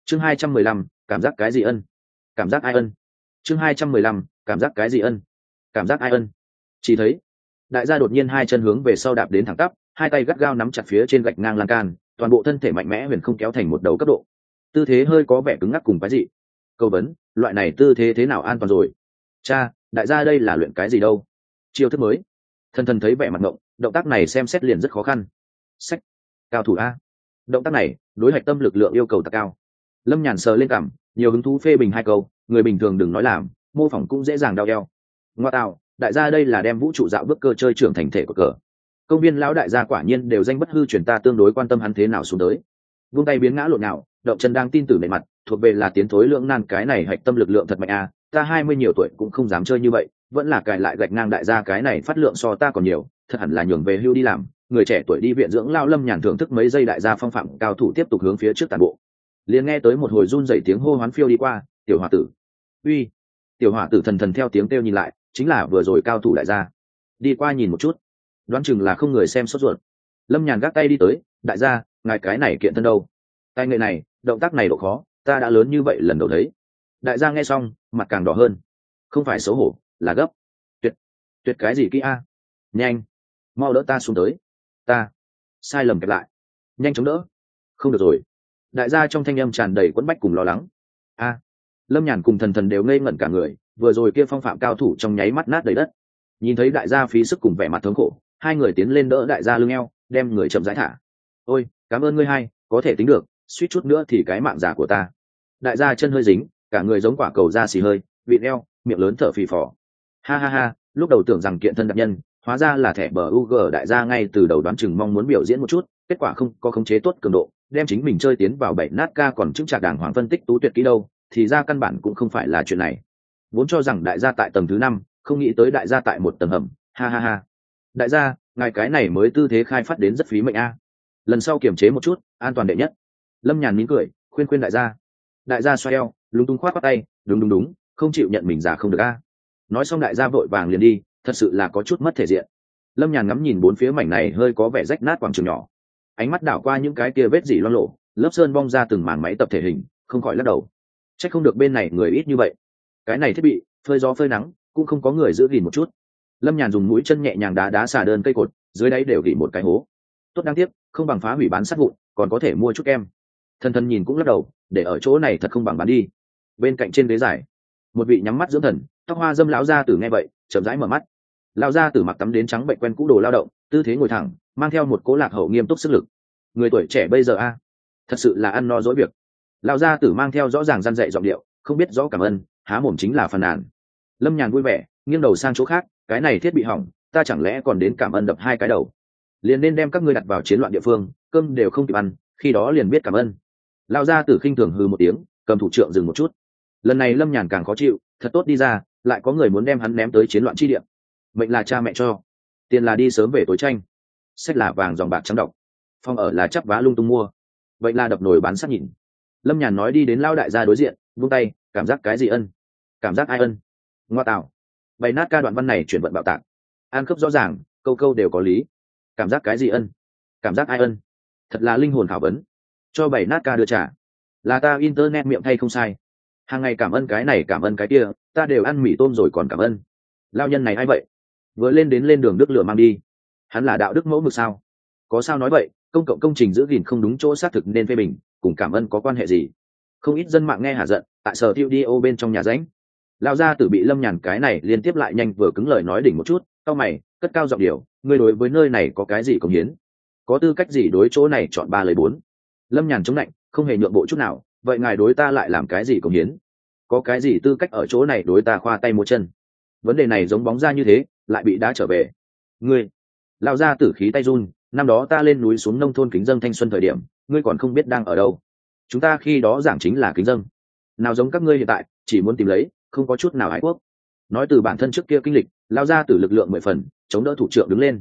chương 215, cảm giác cái gì ân? Cảm giác ai ân? chương 215, cảm giác cái gì ân? Cảm giác ai ân? Chỉ thấy đại gia đột nhiên hai chân hướng về sau đạp đến thẳng tắp, hai tay gắt gao nắm chặt phía trên gạch ngang lan can, toàn bộ thân thể mạnh mẽ huyền không kéo thành một đầu cấp độ, tư thế hơi có vẻ cứng ngắc cùng cái gì. Câu vấn, loại này tư thế thế nào an toàn rồi? Cha, đại gia đây là luyện cái gì đâu? Chiêu thức mới. Thần thần thấy vẻ mặt ngộng, động tác này xem xét liền rất khó khăn. Sách, cao thủ a. Động tác này đối hạch tâm lực lượng yêu cầu thật cao. Lâm Nhàn sờ lên cằm, nhiều hứng thú phê bình hai câu, người bình thường đừng nói làm, mô phỏng cũng dễ dàng đau eo. Ngoa tạo, đại gia đây là đem vũ trụ dạo bước cơ chơi trưởng thành thể của cờ. Công viên lão đại gia quả nhiên đều danh bất hư truyền, ta tương đối quan tâm hắn thế nào xuống tới. Vung tay biến ngã lộn nào, động chân đang tin tử nề mặt, thuộc về là tiến thối lưỡng nan, cái này hạch tâm lực lượng thật mạnh a, ta 20 nhiều tuổi cũng không dám chơi như vậy, vẫn là cài lại gạch ngang, đại gia cái này phát lượng so ta còn nhiều, thật hẳn là nhường về hưu đi làm, người trẻ tuổi đi viện dưỡng lao. Lâm Nhàn thưởng thức mấy giây, đại gia phong phạm cao thủ tiếp tục hướng phía trước tàn bộ. Liền nghe tới một hồi run rẩy tiếng hô hoán phiêu đi qua, tiểu hỏa tử. Uy. Tiểu hỏa tử thần thần theo tiếng kêu nhìn lại, chính là vừa rồi cao thủ đại gia. Đi qua nhìn một chút, đoán chừng là không người xem sốt ruột. Lâm Nhàn gác tay đi tới, đại gia, ngài cái này kiện thân đâu? Tay nghệ này, động tác này độ khó, ta đã lớn như vậy lần đầu thấy. Đại gia nghe xong, mặt càng đỏ hơn. Không phải xấu hổ, là gấp. Tuyệt cái gì kỹ a? Nhanh, mau đỡ ta xuống tới. Ta sai lầm kẹp lại, nhanh chống đỡ. Không được rồi. Đại gia trong thanh âm tràn đầy quẫn bách cùng lo lắng. A. Lâm Nhàn cùng thần thần đều ngây ngẩn cả người, vừa rồi kia phong phạm cao thủ trong nháy mắt nát đầy đất. Nhìn thấy đại gia phí sức cùng vẻ mặt thống khổ, hai người tiến lên đỡ đại gia lưng eo, đem người chậm rãi thả. Ôi, cảm ơn ngươi hai, có thể tính được, suýt chút nữa thì cái mạng giả của ta. Đại gia chân hơi dính, cả người giống quả cầu da xì hơi, vịn eo, miệng lớn thở phì phò. Ha ha ha, lúc đầu tưởng rằng kiện thân đặc nhân, hóa ra là thẻ bờ UG. Đại gia ngay từ đầu đoán chừng mong muốn biểu diễn một chút, kết quả không có khống chế tốt cường độ, đem chính mình chơi tiến vào bảy nát ca, còn chứng trạc đàng hoàng phân tích tú tuyệt kỹ đâu, thì ra căn bản cũng không phải là chuyện này. Vốn cho rằng đại gia tại tầng thứ 5, không nghĩ tới đại gia tại một tầng hầm. Ha ha ha. Đại gia, ngài cái này mới tư thế khai phát đến rất phí mệnh a. Lần sau kiềm chế một chút, an toàn đệ nhất. Lâm Nhàn mỉm cười, khuyên đại gia. Đại gia xoay eo, lúng túng khoát qua tay, đúng, không chịu nhận mình giả không được a. Nói xong đại gia vội vàng liền đi, thật sự là có chút mất thể diện. Lâm Nhàn ngắm nhìn bốn phía mảnh này hơi có vẻ rách nát quảng trường nhỏ, ánh mắt đảo qua những cái kia vết dỉ loang lổ, lớp sơn bong ra từng màn máy tập thể hình, không khỏi lắc đầu. Chắc không được bên này người ít như vậy. Cái này thiết bị phơi gió phơi nắng cũng không có người giữ gìn một chút. Lâm Nhàn dùng mũi chân nhẹ nhàng đá xà đơn cây cột, dưới đáy đều gỉ một cái hố. Tốt đáng tiếc, không bằng phá hủy bán sắt vụn, còn có thể mua chút kem. Thần thần nhìn cũng lắc đầu, để ở chỗ này thật không bằng bán đi. Bên cạnh trên ghế dài, một vị nhắm mắt dưỡng thần, tóc hoa dâm lão gia tử nghe vậy, chậm rãi mở mắt. Lão gia tử mặc tắm đến trắng bệnh quen cũ đồ lao động, tư thế ngồi thẳng, mang theo một cố lạc hậu nghiêm túc sức lực. Người tuổi trẻ bây giờ a, thật sự là ăn no dỗi việc. Lão gia tử mang theo rõ ràng răn dạy giọng điệu, không biết rõ cảm ơn, há mồm chính là phàn nàn. Lâm Nhàn vui vẻ, nghiêng đầu sang chỗ khác, cái này thiết bị hỏng, ta chẳng lẽ còn đến cảm ơn đập hai cái đầu? Liền nên đem các ngươi đặt vào chiến loạn địa phương, cơm đều không kịp ăn, khi đó liền biết cảm ơn. Lão gia tử khinh thường hừ một tiếng, cầm thủ trượng dừng một chút. Lần này Lâm Nhàn càng khó chịu, thật tốt đi ra, lại có người muốn đem hắn ném tới chiến loạn chi địa. Mệnh là cha mẹ cho, tiền là đi sớm về tối tranh, sách là vàng dòng bạc trắng đọc, phòng ở là chắp vá lung tung mua, vậy là đập nồi bán sắt nhìn. Lâm Nhàn nói đi đến lao đại gia đối diện, vung tay, cảm giác cái gì ân? Cảm giác ai ân? Ngoa tạo, bày nát ca đoạn văn này chuyển vận bạo tạc, an khớp rõ ràng, câu câu đều có lý. Cảm giác cái gì ân? Cảm giác ai ân? Thật là linh hồn khảo vấn. Cho bày nát ca đưa trả, là ta internet miệng thay không sai. Hàng ngày cảm ơn cái này cảm ơn cái kia, ta đều ăn mì tôm rồi còn cảm ơn. Lao nhân này ai vậy? Vừa lên đường đức lửa mang đi, hắn là đạo đức mẫu mực sao? Có sao nói vậy, công cộng công trình giữ gìn không đúng chỗ xác thực nên phê bình, cùng cảm ơn có quan hệ gì? Không ít dân mạng nghe hả giận, tại sở tiêu đi ô bên trong nhà ránh. Lao gia tử bị Lâm Nhàn cái này liên tiếp lại nhanh vừa cứng lời nói đỉnh một chút, cao mày, cất cao giọng điệu, ngươi đối với nơi này có cái gì cống hiến? Có tư cách gì đối chỗ này chọn 3 lời 4? Lâm Nhàn chống lạnh, không hề nhượng bộ chút nào, vậy ngài đối ta lại làm cái gì cống hiến? Có cái gì tư cách ở chỗ này đối ta khoa tay múa chân? Vấn đề này giống bóng ra như thế, lại bị đá trở về. Ngươi, lao ra tử khí tay run, năm đó ta lên núi xuống nông thôn kính dâng thanh xuân thời điểm, ngươi còn không biết đang ở đâu. Chúng ta khi đó giảng chính là kính dâng, nào giống các ngươi hiện tại chỉ muốn tìm lấy, không có chút nào ái quốc. Nói từ bản thân trước kia kinh lịch, lao ra tử lực lượng 10 phần, chống đỡ thủ trưởng đứng lên.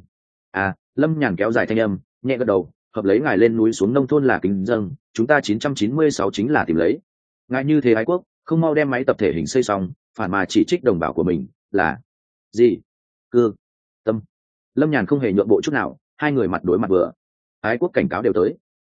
Lâm Nhàn kéo dài thanh âm, nhẹ gật đầu, hợp lấy ngài lên núi xuống nông thôn là kính dâng, chúng ta 996 chính là tìm lấy. Ngài như thế ái quốc, không mau đem máy tập thể hình xây xong, phản mà chỉ trích đồng bào của mình là gì? Cư tâm. Lâm Nhàn không hề nhượng bộ chút nào, hai người mặt đối mặt vừa. Ái quốc cảnh cáo đều tới.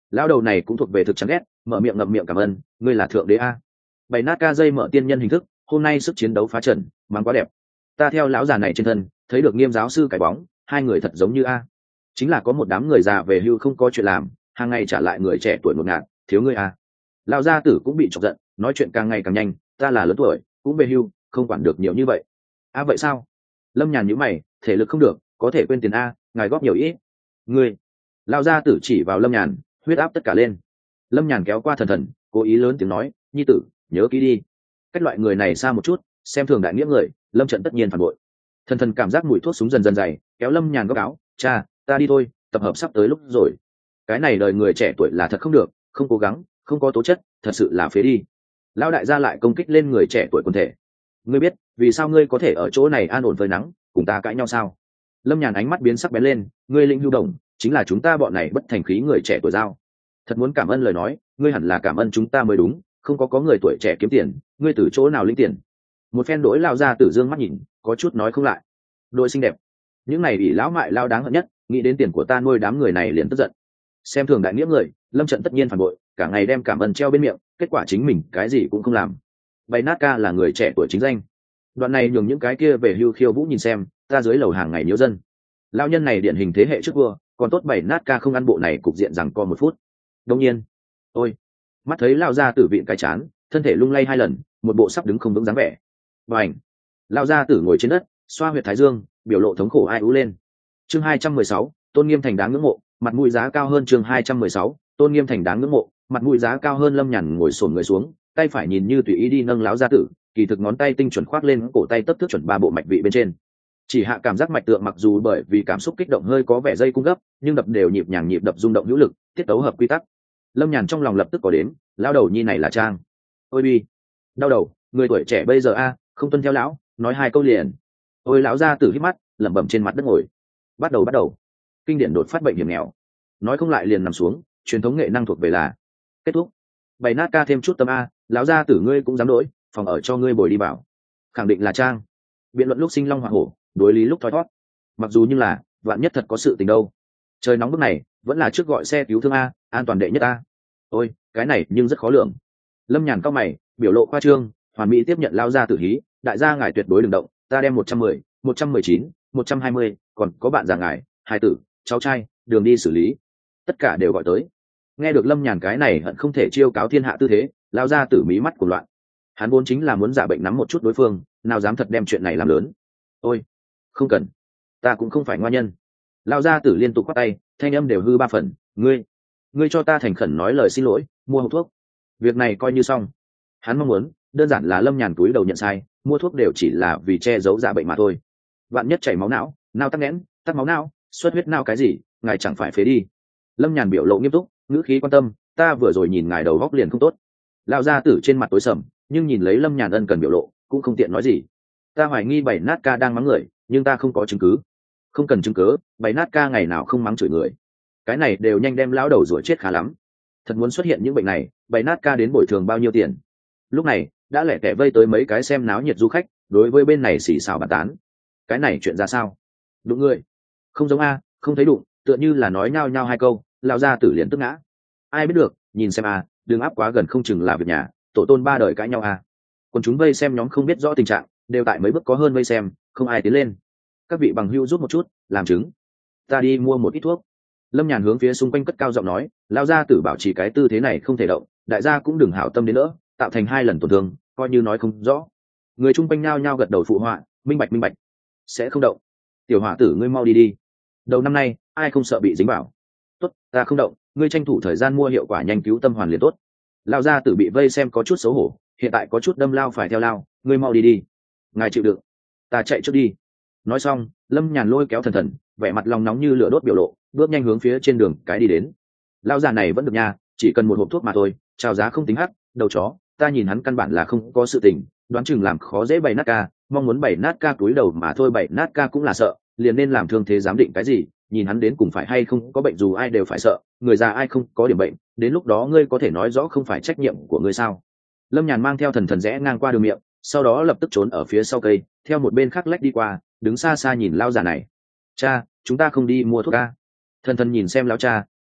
Lão đầu này cũng thuộc về thực chán ghét, mở miệng ngậm miệng cảm ơn, ngươi là thượng đế a. Bày nát ca dây mở tiên nhân hình thức, hôm nay sức chiến đấu phá trần, mang quá đẹp. Ta theo lão già này trên thân, thấy được Nghiêm giáo sư cái bóng, hai người thật giống như a. Chính là có một đám người già về hưu không có chuyện làm, hàng ngày trả lại người trẻ tuổi ngột ngạt, thiếu ngươi a. Lão gia tử cũng bị chọc giận, nói chuyện càng ngày càng nhanh, ta là lớn tuổi, cũng về hưu, không quản được nhiều như vậy. A vậy sao? Lâm Nhàn nhíu mày, thể lực không được, có thể quên tiền a, ngài góp nhiều ít. Ngươi. Lão gia tử chỉ vào Lâm Nhàn, huyết áp tất cả lên. Lâm Nhàn kéo qua thần thần, cố ý lớn tiếng nói, nhi tử, nhớ kỹ đi. Cách loại người này xa một chút, xem thường đại nghĩa người, Lâm Trận tất nhiên phản bội. Thần thần cảm giác mùi thuốc súng dần dần dày, kéo Lâm Nhàn góc áo, cha, ta đi thôi, tập hợp sắp tới lúc rồi. Cái này đời người trẻ tuổi là thật không được, không cố gắng, không có tố chất, thật sự là phế đi. Lão đại gia lại công kích lên người trẻ tuổi quần thể. Ngươi biết vì sao ngươi có thể ở chỗ này an ổn với nắng, cùng ta cãi nhau sao? Lâm Nhàn ánh mắt biến sắc bén lên, ngươi linh hưu đồng, chính là chúng ta bọn này bất thành khí người trẻ tuổi giao. Thật muốn cảm ơn lời nói, ngươi hẳn là cảm ơn chúng ta mới đúng, không có người tuổi trẻ kiếm tiền, ngươi từ chỗ nào lĩnh tiền? Một phen đổi lao ra từ dương mắt nhìn, có chút nói không lại. Đội xinh đẹp, những này ủy lão mại lao đáng hận nhất, nghĩ đến tiền của ta nuôi đám người này liền tức giận. Xem thường đại nghĩa người, Lâm Trận tất nhiên phản bội, cả ngày đem cảm ơn treo bên miệng, kết quả chính mình cái gì cũng không làm. Bày nát ca là người trẻ tuổi chính danh. Đoạn này nhường những cái kia về hưu khiêu vũ nhìn xem, ta dưới lầu hàng ngày nhiễu dân. Lao nhân này điển hình thế hệ trước vua, còn tốt bày nát ca không ăn bộ này cục diện rằng co một phút. Đông nhiên, ôi, mắt thấy lao ra tử vịn cái chán, thân thể lung lay hai lần, một bộ sắp đứng không vững dáng vẻ. Bành, lao ra tử ngồi trên đất, xoa huyệt thái dương, biểu lộ thống khổ ai ú lên. Chương 216, tôn nghiêm thành đáng ngưỡng mộ, mặt mũi giá cao hơn. Chương 216, tôn nghiêm thành đáng ngưỡng mộ, mặt mũi giá cao hơn. Lâm Nhàn ngồi xổm người xuống, tay phải nhìn như tùy ý đi nâng lão gia tử, kỳ thực ngón tay tinh chuẩn khoác lên cổ tay tấp thước chuẩn ba bộ mạch vị bên trên. Chỉ hạ cảm giác mạch tượng mặc dù bởi vì cảm xúc kích động hơi có vẻ dây cung gấp, nhưng đập đều nhịp nhàng, nhịp đập rung động hữu lực, tiết tấu hợp quy tắc. Lâm Nhàn trong lòng lập tức có đến, lão đầu nhi này là trang. Ôi bi, đau đầu, người tuổi trẻ bây giờ a, không tuân theo lão, nói hai câu liền. Ôi lão gia tử hít mắt, lẩm bẩm trên mặt đất ngồi. Bắt đầu. Kinh điển đột phát bệnh hiểm nghèo. Nói không lại liền nằm xuống, truyền thống nghệ năng thuộc về là kết thúc. Bày nát ca thêm chút tâm a, lão gia tử ngươi cũng dám đổi, phòng ở cho ngươi bồi đi bảo. Khẳng định là trang. Biện luận lúc sinh long hỏa hổ, đối lý lúc thoi thoát. Mặc dù như là, vạn nhất thật có sự tình đâu. Trời nóng bức này, vẫn là trước gọi xe cứu thương a, an toàn đệ nhất a. Ôi, cái này nhưng rất khó lường. Lâm Nhàn cao mày, biểu lộ khoa trương, hoàn mỹ tiếp nhận lao ra tử hí, đại gia ngài tuyệt đối đừng động, ta đem 110, 119, 120, còn có bạn già ngài, hai tử, cháu trai, đường đi xử lý. Tất cả đều gọi tới. Nghe được Lâm Nhàn cái này hận không thể chiêu cáo thiên hạ tư thế, lao ra tử mí mắt của loạn. Hắn vốn chính là muốn giả bệnh nắm một chút đối phương, nào dám thật đem chuyện này làm lớn. Ôi, không cần, ta cũng không phải ngoan nhân. Lao ra tử liên tục quát tay, thanh âm đều hư ba phần, ngươi cho ta thành khẩn nói lời xin lỗi, mua hộp thuốc. Việc này coi như xong. Hắn mong muốn đơn giản là Lâm Nhàn túi đầu nhận sai, mua thuốc đều chỉ là vì che giấu giả bệnh mà thôi. Vạn nhất chảy máu não, nao tắc nghẽn, tắc máu não, xuất huyết não cái gì, ngài chẳng phải phế đi. Lâm Nhàn biểu lộ nghiêm túc, ngữ khí quan tâm, ta vừa rồi nhìn ngài đầu góc liền không tốt. Lao gia tử trên mặt tối sầm, nhưng nhìn lấy Lâm Nhàn ân cần biểu lộ, cũng không tiện nói gì. Ta hoài nghi Bảy Nát Ca đang mắng người, nhưng ta không có chứng cứ. Không cần chứng cứ, Bảy Nát Ca ngày nào không mắng chửi người. Cái này đều nhanh đem lão đầu rủa chết khá lắm. Thật muốn xuất hiện những bệnh này, Bảy Nát Ca đến bồi thường bao nhiêu tiền? Lúc này đã lẻ tẻ vây tới mấy cái xem náo nhiệt du khách, đối với bên này xì xào bàn tán. Cái này chuyện ra sao? Đụng người? Không giống a, không thấy đụng, tựa như là nói nhao nhao hai câu, lão gia tử liền tức ngã. Ai biết được, nhìn xem a, đừng áp quá gần không chừng là việc nhà, tổ tôn ba đời cãi nhau a. Còn chúng vây xem nhóm không biết rõ tình trạng, đều tại mấy bước có hơn vây xem, không ai tiến lên. Các vị bằng hữu rút một chút, làm chứng. Ta đi mua một ít thuốc. Lâm Nhàn hướng phía xung quanh cất cao giọng nói, lão gia tử bảo trì cái tư thế này không thể động, đại gia cũng đừng hảo tâm đến nữa, tạo thành hai lần tổn thương, coi như nói không rõ. Người chung quanh nhao nhao gật đầu phụ họa, minh bạch, sẽ không động. Tiểu hỏa tử ngươi mau đi. Đầu năm nay, ai không sợ bị dính vào. Tốt, ta không động, ngươi tranh thủ thời gian mua hiệu quả nhanh cứu tâm hoàn liền tốt. Lão gia tử bị vây xem có chút xấu hổ, hiện tại có chút đâm lao phải theo lao, ngươi mau đi. Ngài chịu đựng, ta chạy trước đi. Nói xong, Lâm Nhàn lôi kéo thần thần, vẻ mặt lòng nóng như lửa đốt biểu lộ, bước nhanh hướng phía trên đường cái đi đến. Lão già này vẫn được nha, chỉ cần một hộp thuốc mà thôi, chào giá không tính hắc, đầu chó, ta nhìn hắn căn bản là không có sự tình, đoán chừng làm khó dễ Bảy Nát Ca, mong muốn Bảy Nát Ca túi đầu mà thôi. Bảy Nát Ca cũng là sợ, liền nên làm thương thế giám định cái gì, nhìn hắn đến cùng phải hay không có bệnh, dù ai đều phải sợ, người già ai không có điểm bệnh, đến lúc đó ngươi có thể nói rõ không phải trách nhiệm của ngươi sao? Lâm Nhàn mang theo thần thần rẽ ngang qua đường miệng, sau đó lập tức trốn ở phía sau cây, theo một bên khác lách đi qua, đứng xa xa nhìn lao già này. Cha, chúng ta không đi mua thuốc ca. Thần thần nhìn xem lão cha,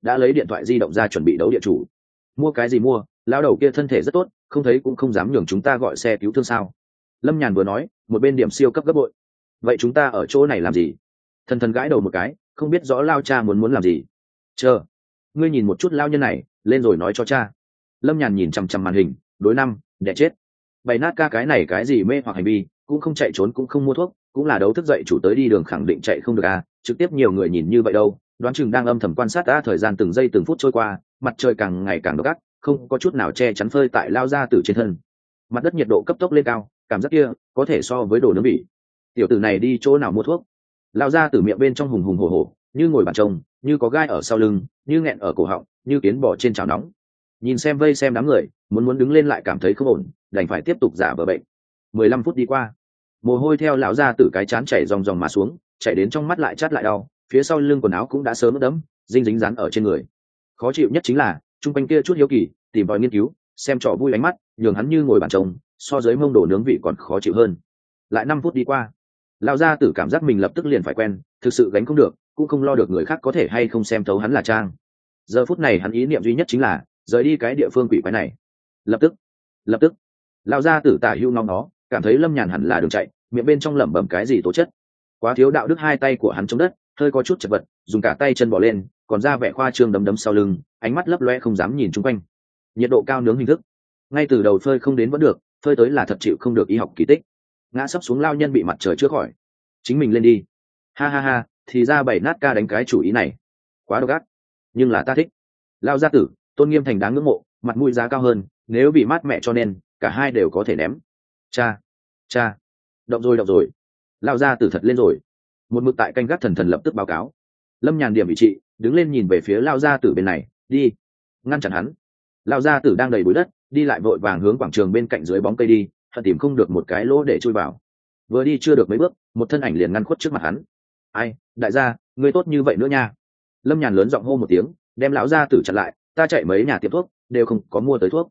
đã lấy điện thoại di động ra chuẩn bị đấu địa chủ. Mua cái gì mua, lão đầu kia thân thể rất tốt, không thấy cũng không dám nhường chúng ta gọi xe cứu thương sao? Lâm Nhàn vừa nói một bên điểm siêu cấp gấp bội. Vậy chúng ta ở chỗ này làm gì? Thần thần gãi đầu một cái, không biết rõ lao cha muốn làm gì. Chờ, ngươi nhìn một chút lao nhân này, lên rồi nói cho cha. Lâm Nhàn nhìn chằm chằm màn hình, đối năm đẻ chết. Bày nát ca cái này cái gì mê hoặc hành vi, cũng không chạy trốn cũng không mua thuốc, cũng là đấu thức dậy chủ tới đi đường khẳng định chạy không được à, trực tiếp nhiều người nhìn như vậy đâu, đoán chừng đang âm thầm quan sát đã thời gian từng giây từng phút trôi qua, mặt trời càng ngày càng độc ác, không có chút nào che chắn phơi tại lao ra từ trên thân. Mặt đất nhiệt độ cấp tốc lên cao, cảm giác kia có thể so với đồ nướng bỉ. Tiểu tử này đi chỗ nào mua thuốc? Lao ra từ miệng bên trong hùng hùng hổ hổ, như ngồi bàn trông, như có gai ở sau lưng, như nghẹn ở cổ họng, như kiến bò trên chảo nóng. Nhìn xem vây xem đám người, muốn đứng lên lại cảm thấy không ổn, đành phải tiếp tục giả vờ bệnh. 15 phút đi qua, mồ hôi theo lão ra từ cái chán chảy ròng ròng mà xuống, chảy đến trong mắt lại chát lại đau, phía sau lưng quần áo cũng đã sớm ướt đẫm, dính dán ở trên người. Khó chịu nhất chính là trung quanh kia chút hiếu kỳ tìm tòi nghiên cứu xem trò vui ánh mắt, nhường hắn như ngồi bàn trông, so với mông đồ nướng vị còn khó chịu hơn. Lại 5 phút đi qua, lão gia tử cảm giác mình lập tức liền phải quen, thực sự gánh không được, cũng không lo được người khác có thể hay không xem thấu hắn là trang. Giờ phút này hắn ý niệm duy nhất chính là rời đi cái địa phương quỷ quái này. Lập tức, lão gia tử tả hữu ngóng nó, cảm thấy Lâm Nhàn hẳn là đường chạy, miệng bên trong lẩm bẩm cái gì tố chất. Quá thiếu đạo đức, hai tay của hắn chống đất, hơi có chút chật vật, dùng cả tay chân bỏ lên, còn ra vẻ khoa trương đấm sau lưng, ánh mắt lấp loe không dám nhìn chung quanh. Nhiệt độ cao nướng hình thức, ngay từ đầu phơi không đến vẫn được, phơi tới là thật chịu không được y học kỳ tích. Ngã sấp xuống lao nhân bị mặt trời chữa khỏi, chính mình lên đi. Ha ha ha, thì ra bảy nát ca đánh cái chủ ý này, quá độc ác, nhưng là ta thích. Lao gia tử, tôn nghiêm thành đáng ngưỡng mộ, mặt mũi giá cao hơn, nếu bị mát mẹ cho nên cả hai đều có thể ném. Cha, động rồi. Lao gia tử thật lên rồi. Một mực tại canh gác thần thần lập tức báo cáo. Lâm Nhàn điểm vị trí, đứng lên nhìn về phía lao gia tử bên này, đi, ngăn chặn hắn. Lao gia tử đang đầy bụi đất, đi lại vội vàng hướng quảng trường bên cạnh dưới bóng cây đi, thật tìm không được một cái lỗ để chui vào. Vừa đi chưa được mấy bước, một thân ảnh liền ngăn khuất trước mặt hắn. Ai, đại gia, ngươi tốt như vậy nữa nha. Lâm Nhàn lớn giọng hô một tiếng, đem lão gia tử chặn lại, ta chạy mấy nhà tiệm thuốc đều không có mua tới thuốc.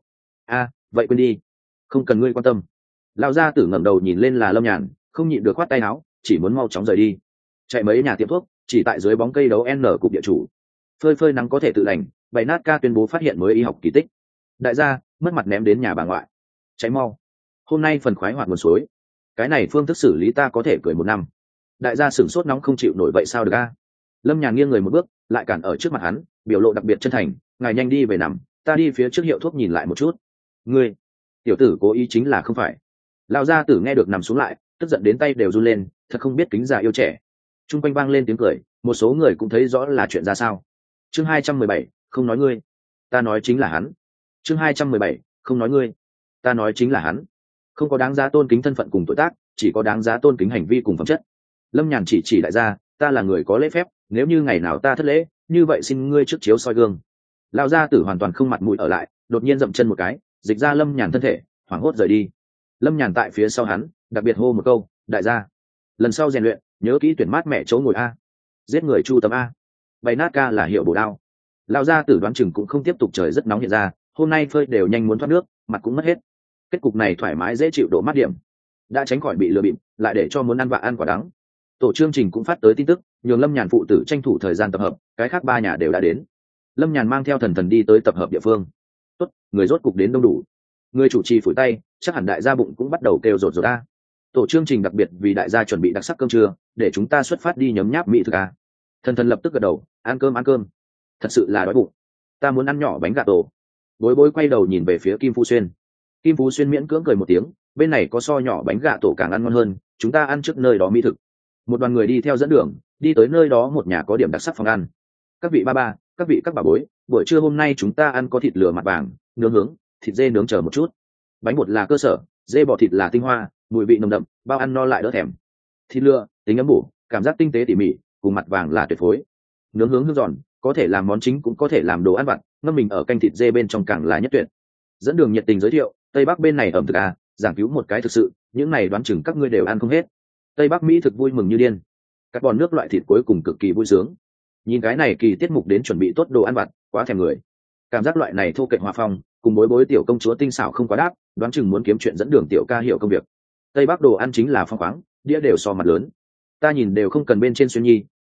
Vậy quên đi, không cần ngươi quan tâm. Lão gia tử ngẩng đầu nhìn lên là Lâm Nhàn, không nhịn được khoát tay áo, chỉ muốn mau chóng rời đi. Chạy mấy nhà tiệm thuốc, chỉ tại dưới bóng cây đấu n cục địa chủ. Phơi nắng có thể tự lành, bày nát ca tuyên bố phát hiện mới y học kỳ tích. Đại gia mất mặt ném đến nhà bà ngoại. Cháy mau, hôm nay phần khoái hoạt nguồn suối, cái này phương thức xử lý ta có thể cười 1 năm. Đại gia sửng sốt nóng không chịu nổi vậy sao được a? Lâm Nhàn nghiêng người một bước, lại cản ở trước mặt hắn, biểu lộ đặc biệt chân thành, ngài nhanh đi về nằm, ta đi phía trước hiệu thuốc nhìn lại một chút. Ngươi, tiểu tử cố ý chính là không phải? Lão gia tử nghe được nằm xuống lại, tức giận đến tay đều run lên, thật không biết kính già yêu trẻ. Trung quanh vang lên tiếng cười, một số người cũng thấy rõ là chuyện ra sao. Chương 217, không nói ngươi, ta nói chính là hắn. Chương 217, không nói ngươi, ta nói chính là hắn. Không có đáng giá tôn kính thân phận cùng tuổi tác, chỉ có đáng giá tôn kính hành vi cùng phẩm chất. Lâm Nhàn chỉ đại gia, ta là người có lễ phép, nếu như ngày nào ta thất lễ, như vậy xin ngươi trước chiếu soi gương. Lão gia tử hoàn toàn không mặt mũi ở lại, đột nhiên dậm chân một cái, dịch ra Lâm Nhàn thân thể, hoảng hốt rời đi. Lâm Nhàn tại phía sau hắn, đặc biệt hô một câu, đại gia, lần sau rèn luyện nhớ kỹ tuyển mát mẹ chỗ ngồi a, giết người chu tâm a. Bày nát ca là hiệu bổ đao. Lão gia tử đoán chừng cũng không tiếp tục, trời rất nóng hiện ra, hôm nay phơi đều nhanh muốn thoát nước, mặt cũng mất hết. Kết cục này thoải mái dễ chịu độ mát điểm, đã tránh khỏi bị lừa bịp, lại để cho muốn ăn vạ ăn quả đắng. Tổ chương trình cũng phát tới tin tức, nhường Lâm Nhàn phụ tử tranh thủ thời gian tập hợp, cái khác 3 nhà đều đã đến. Lâm Nhàn mang theo thần thần đi tới tập hợp địa phương. Tốt, người rốt cục đến đông đủ. Người chủ trì phủi tay, chắc hẳn đại gia bụng cũng bắt đầu kêu rột rột a. Tổ chương trình đặc biệt vì đại gia chuẩn bị đặc sắc cơm trưa, để chúng ta xuất phát đi nhấm nháp mỹ thực a. Thần thần lập tức gật đầu, ăn cơm. Thật sự là đói bụng, ta muốn ăn nhỏ bánh gà tổ. Bối quay đầu nhìn về phía Kim Phú Xuyên. Kim Phú Xuyên miễn cưỡng cười một tiếng, bên này có so nhỏ bánh gà tổ càng ăn ngon hơn, chúng ta ăn trước nơi đó mỹ thực. Một đoàn người đi theo dẫn đường, đi tới nơi đó một nhà có điểm đặc sắc phòng ăn. Các vị ba, các vị các bà bối, buổi trưa hôm nay chúng ta ăn có thịt lửa mặt vàng, nướng hướng, thịt dê nướng chờ một chút. Bánh bột là cơ sở, dê bò thịt là tinh hoa, mùi vị nồng đậm, bao ăn no lại đỡ thèm. Thịt lửa, tính ấm bổ, cảm giác tinh tế tỉ mỉ, cùng mặt vàng là tuyệt phối. Nướng hướng hương giòn, có thể làm món chính cũng có thể làm đồ ăn vặt, ngâm mình ở canh thịt dê bên trong càng là nhất tuyệt. Dẫn đường nhiệt tình giới thiệu, Tây Bắc bên này ẩm thực à, giảng cứu một cái thực sự, những này đoán chừng các ngươi đều ăn không hết. Tây Bắc mỹ thực vui mừng như điên, các bòn nước loại thịt cuối cùng cực kỳ vui sướng. Nhìn cái này kỳ tiết mục đến chuẩn bị tốt đồ ăn vặt, quá thèm người. Cảm giác loại này thô kệch hòa phong, cùng bối tiểu công chúa tinh xảo không quá đáp, đoán chừng muốn kiếm chuyện dẫn đường tiểu ca hiểu công việc. Tây Bắc đồ ăn chính là phong khoáng, đĩa đều so mặt lớn, ta nhìn đều không cần bên trên xuyên nhi,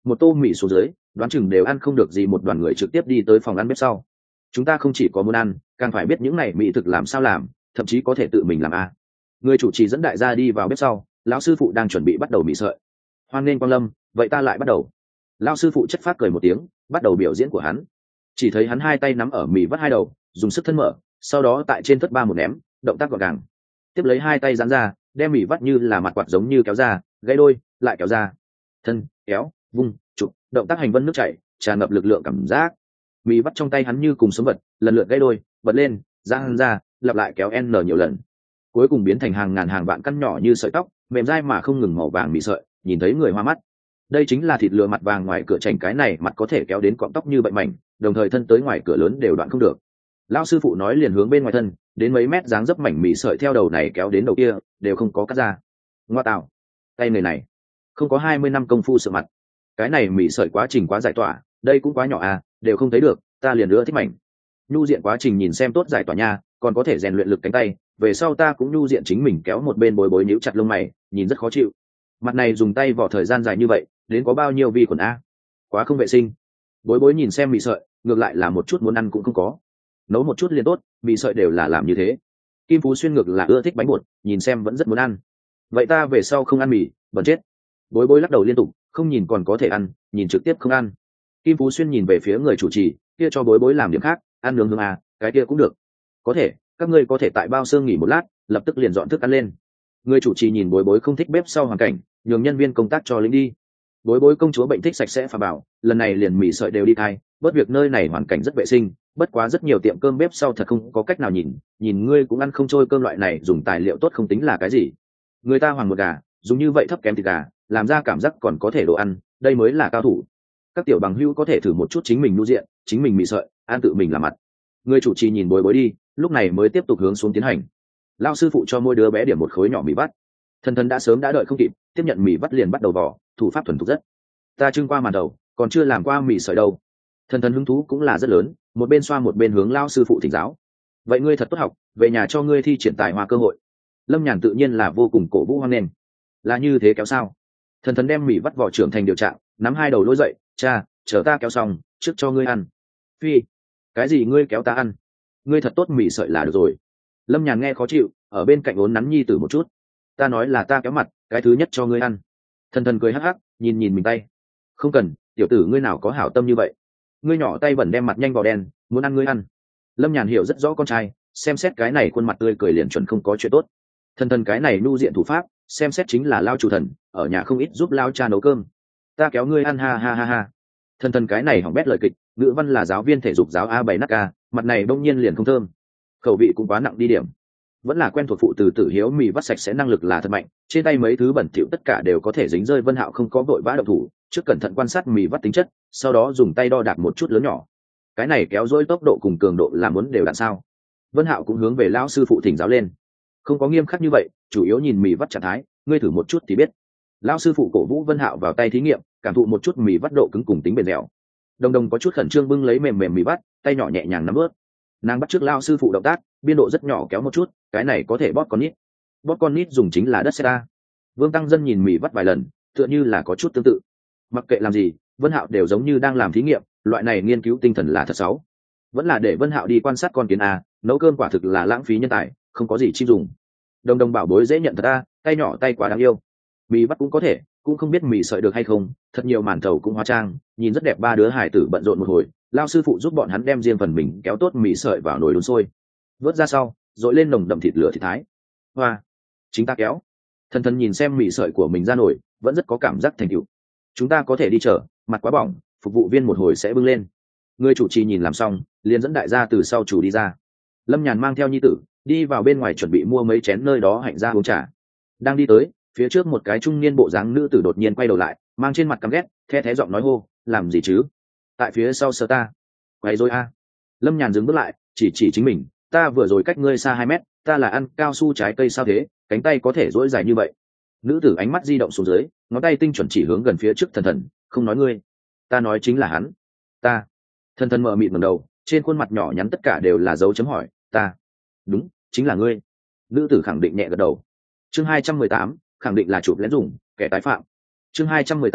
một tô mì xuống dưới, đoán chừng đều ăn không được gì, một đoàn người trực tiếp đi tới phòng ăn bếp sau. Chúng ta không chỉ có muốn ăn, càng phải biết những này mỹ thực làm sao làm, thậm chí có thể tự mình làm a. Người chủ trì dẫn đại gia đi vào bếp sau, lão sư phụ đang chuẩn bị bắt đầu mì sợi. Hoan nghênh quang lâm, vậy ta lại bắt đầu. Lão sư phụ chất phát cười một tiếng, bắt đầu biểu diễn của hắn. Chỉ thấy hắn hai tay nắm ở mì vắt hai đầu, dùng sức thân mở, sau đó tại trên thất ba một ném, động tác gọn gàng. Tiếp lấy hai tay giãn ra, đem mì vắt như là mặt quạt giống như kéo ra, gãy đôi, lại kéo ra. Thân, kéo, vung, chụp, động tác hành vân nước chảy, tràn ngập lực lượng cảm giác. Mì vắt trong tay hắn như cùng sống vật, lần lượt gãy đôi, bật lên, giãn ra, lặp lại kéo n nhiều lần. Cuối cùng biến thành hàng ngàn hàng vạn căn nhỏ như sợi tóc, mềm dai mà không ngừng màu vàng mì sợi, nhìn thấy người hoa mắt. Đây chính là thịt lừa mặt vàng ngoài cửa chảnh, cái này mặt có thể kéo đến cọng tóc như bệnh mảnh, đồng thời thân tới ngoài cửa lớn đều đoạn không được. Lão sư phụ nói liền hướng bên ngoài thân, đến mấy mét dáng dấp mảnh mì sợi theo đầu này kéo đến đầu kia, đều không có cắt ra. Ngoa tạo, tay người này không có 20 năm công phu sửa mặt. Cái này mì sợi quá trình quá giải tỏa, đây cũng quá nhỏ à, đều không thấy được, ta liền nữa thích mảnh. Nhu diện quá trình nhìn xem tốt giải tỏa nha, còn có thể rèn luyện lực cánh tay, về sau ta cũng nhu diện chính mình kéo một bên bối bối nhíu chặt lông mày, nhìn rất khó chịu. Mặt này dùng tay vỏ thời gian dài như vậy, đến có bao nhiêu vi khuẩn a? Quá không vệ sinh. Bối bối nhìn xem mì sợi, ngược lại là một chút muốn ăn cũng không có. Nấu một chút liền tốt, mì sợi đều là làm như thế. Kim Phú Xuyên ngược là ưa thích bánh bột, nhìn xem vẫn rất muốn ăn. Vậy ta về sau không ăn mì, bẩn chết. Bối bối lắc đầu liên tục, không nhìn còn có thể ăn, nhìn trực tiếp không ăn. Kim Phú Xuyên nhìn về phía người chủ trì, kia cho bối bối làm điểm khác, ăn nướng hương à, cái kia cũng được. Có thể, các ngươi có thể tại bao xương nghỉ một lát, lập tức liền dọn thức ăn lên. Người chủ trì nhìn bối bối không thích bếp sau hoàn cảnh, nhường nhân viên công tác cho lính đi. Bối bối công chúa bệnh thích sạch sẽ phà bảo, lần này liền mì sợi đều đi thay, bớt việc nơi này hoàn cảnh rất vệ sinh, bất quá rất nhiều tiệm cơm bếp sau thật không có cách nào nhìn ngươi cũng ăn không trôi, cơm loại này dùng tài liệu tốt không tính là cái gì. Người ta hoàng một gà, dùng như vậy thấp kém thịt gà, làm ra cảm giác còn có thể đồ ăn, đây mới là cao thủ. Các tiểu bằng hữu có thể thử một chút chính mình nhu diện, chính mình mì sợi, ăn tự mình làm mặt. Người chủ trì nhìn bối bối đi, lúc này mới tiếp tục hướng xuống tiến hành. Lao sư phụ cho mỗi đứa bé điểm một khối nhỏ mì vắt. Thần thần đã sớm đã đợi không kịp, tiếp nhận mì vắt liền bắt đầu vỏ, thủ pháp thuần thục rất. Ta trưng qua màn đầu, còn chưa làm qua mì sợi đâu. Thần thần hứng thú cũng là rất lớn, một bên xoa một bên hướng Lao sư phụ thỉnh giáo. Vậy ngươi thật tốt học, về nhà cho ngươi thi triển tài hoa cơ hội. Lâm Nhàn tự nhiên là vô cùng cổ vũ hoan nghênh. Là như thế kéo sao? Thần thần đem mì vắt vỏ trưởng thành điều trạng, nắm hai đầu lôi dậy, cha, chờ ta kéo xong, trước cho ngươi ăn. Phi, cái gì ngươi kéo ta ăn? Ngươi thật tốt mì sợi là được rồi. Lâm Nhàn nghe khó chịu, ở bên cạnh ốn nắn nhi tử một chút. Ta nói là ta kéo mặt, cái thứ nhất cho ngươi ăn. Thần thần cười hắc hắc, nhìn nhìn mình tay. Không cần, tiểu tử ngươi nào có hảo tâm như vậy. Ngươi nhỏ tay bẩn đem mặt nhanh vào đen, muốn ăn ngươi ăn. Lâm Nhàn hiểu rất rõ con trai, xem xét cái này khuôn mặt tươi cười liền chuẩn không có chuyện tốt. Thần thần cái này nhu diện thủ pháp, xem xét chính là Lao chủ thần, ở nhà không ít giúp Lao cha nấu cơm. Ta kéo ngươi ăn, ha ha ha ha. Thần thần cái này hỏng bét lời kịch, ngữ văn là giáo viên thể dục giáo a bảy nắc ca, mặt này đông nhiên liền không thơm. Khẩu vị cũng quá nặng đi điểm. Vẫn là quen thuộc phụ từ Tử Hiếu mì vắt sạch sẽ năng lực là thật mạnh, trên tay mấy thứ bẩn thỉu tất cả đều có thể dính rơi. Vân Hạo không có vội vã động thủ, trước cẩn thận quan sát mì vắt tính chất, sau đó dùng tay đo đạc một chút lớn nhỏ. Cái này kéo dối tốc độ cùng cường độ là muốn đều đặn sao? Vân Hạo cũng hướng về lão sư phụ thỉnh giáo lên. Không có nghiêm khắc như vậy, chủ yếu nhìn mì vắt trạng thái, ngươi thử một chút thì biết. Lão sư phụ cổ vũ Vân Hạo vào tay thí nghiệm, cảm thụ một chút mì vắt độ cứng cùng tính bền dẻo. Đồng đồng có chút khẩn trương bưng lấy mềm mềm mì vắt, tay nhỏ nhẹ nhàng nắm ướt. Nàng bắt trước lão sư phụ động tác, biên độ rất nhỏ kéo một chút, cái này có thể bóp con nít. Bóp con nít dùng chính là đất sét. Vương Tăng Dân nhìn mì vắt vài lần, tựa như là có chút tương tự. Mặc kệ làm gì, Vân Hạo đều giống như đang làm thí nghiệm, loại này nghiên cứu tinh thần là thật xấu. Vẫn là để Vân Hạo đi quan sát con kiến a, nấu cơm quả thực là lãng phí nhân tài, không có gì chi dùng. Đồng đồng bảo bối dễ nhận thật a, tay nhỏ tay quá đáng yêu. Mì vắt cũng có thể, cũng không biết mì sợi được hay không, thật nhiều màn thầu cũng hóa trang, nhìn rất đẹp. Ba đứa hải tử bận rộn một hồi, Lao sư phụ giúp bọn hắn đem riêng phần mình kéo tốt mì sợi vào nồi đun sôi, vớt ra sau, dội lên nồng đậm thịt lửa thịt thái. Hoa, chính ta kéo. Thần thần nhìn xem mì sợi của mình ra nồi, vẫn rất có cảm giác thành tựu. Chúng ta có thể đi chợ, mặt quá bỏng, phục vụ viên một hồi sẽ bưng lên. Người chủ trì nhìn làm xong, liền dẫn đại gia từ sau chủ đi ra. Lâm Nhàn mang theo nhi tử đi vào bên ngoài chuẩn bị mua mấy chén nơi đó hạnh ra uống trà. Đang đi tới, phía trước một cái trung niên bộ dáng nữ tử đột nhiên quay đầu lại, mang trên mặt căm ghét, the thé giọng nói hô, làm gì chứ? Tại phía sau sờ ta. Quay rồi a. Lâm Nhàn dừng bước lại, chỉ chính mình, ta vừa rồi cách ngươi xa 2 mét, ta là ăn cao su trái cây sao thế, cánh tay có thể duỗi dài như vậy. Nữ tử ánh mắt di động xuống dưới, ngón tay tinh chuẩn chỉ hướng gần phía trước thần thần, không nói ngươi, ta nói chính là hắn. Ta. Thần thần mờ mịt ngẩng đầu, trên khuôn mặt nhỏ nhắn tất cả đều là dấu chấm hỏi. Ta. Đúng, chính là ngươi. Nữ tử khẳng định nhẹ gật đầu. Chương 218, khẳng định là chụp lén dùng, kẻ tái phạm. Chương 218,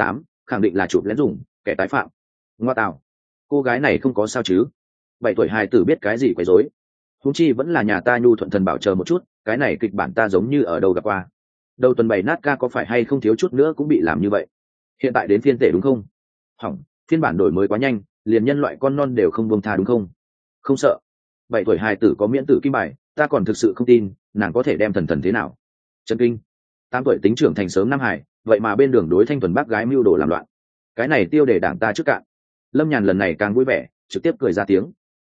khẳng định là chụp lén dùng, kẻ tái phạm. Ngoa tạo, cô gái này không có sao chứ? 7 tuổi hài tử biết cái gì quấy rối? Huống chi vẫn là nhà ta nhu thuận thần bảo, chờ một chút, cái này kịch bản ta giống như ở đâu gặp qua. Đầu tuần 7 nát ca có phải hay không thiếu chút nữa cũng bị làm như vậy? Hiện tại đến phiên tể đúng không? Hỏng, phiên bản đổi mới quá nhanh, liền nhân loại con non đều không buông tha đúng không? Không sợ. 7 tuổi hài tử có miễn tử kim bài, ta còn thực sự không tin nàng có thể đem thần thần thế nào. Chân kinh. 8 tuổi tính trưởng thành sớm Nam Hải, vậy mà bên đường đối thanh thuần bác gái mưu đồ làm loạn. Cái này tiêu đề đảng ta trước cạn. Lâm Nhàn lần này càng vui vẻ, trực tiếp cười ra tiếng.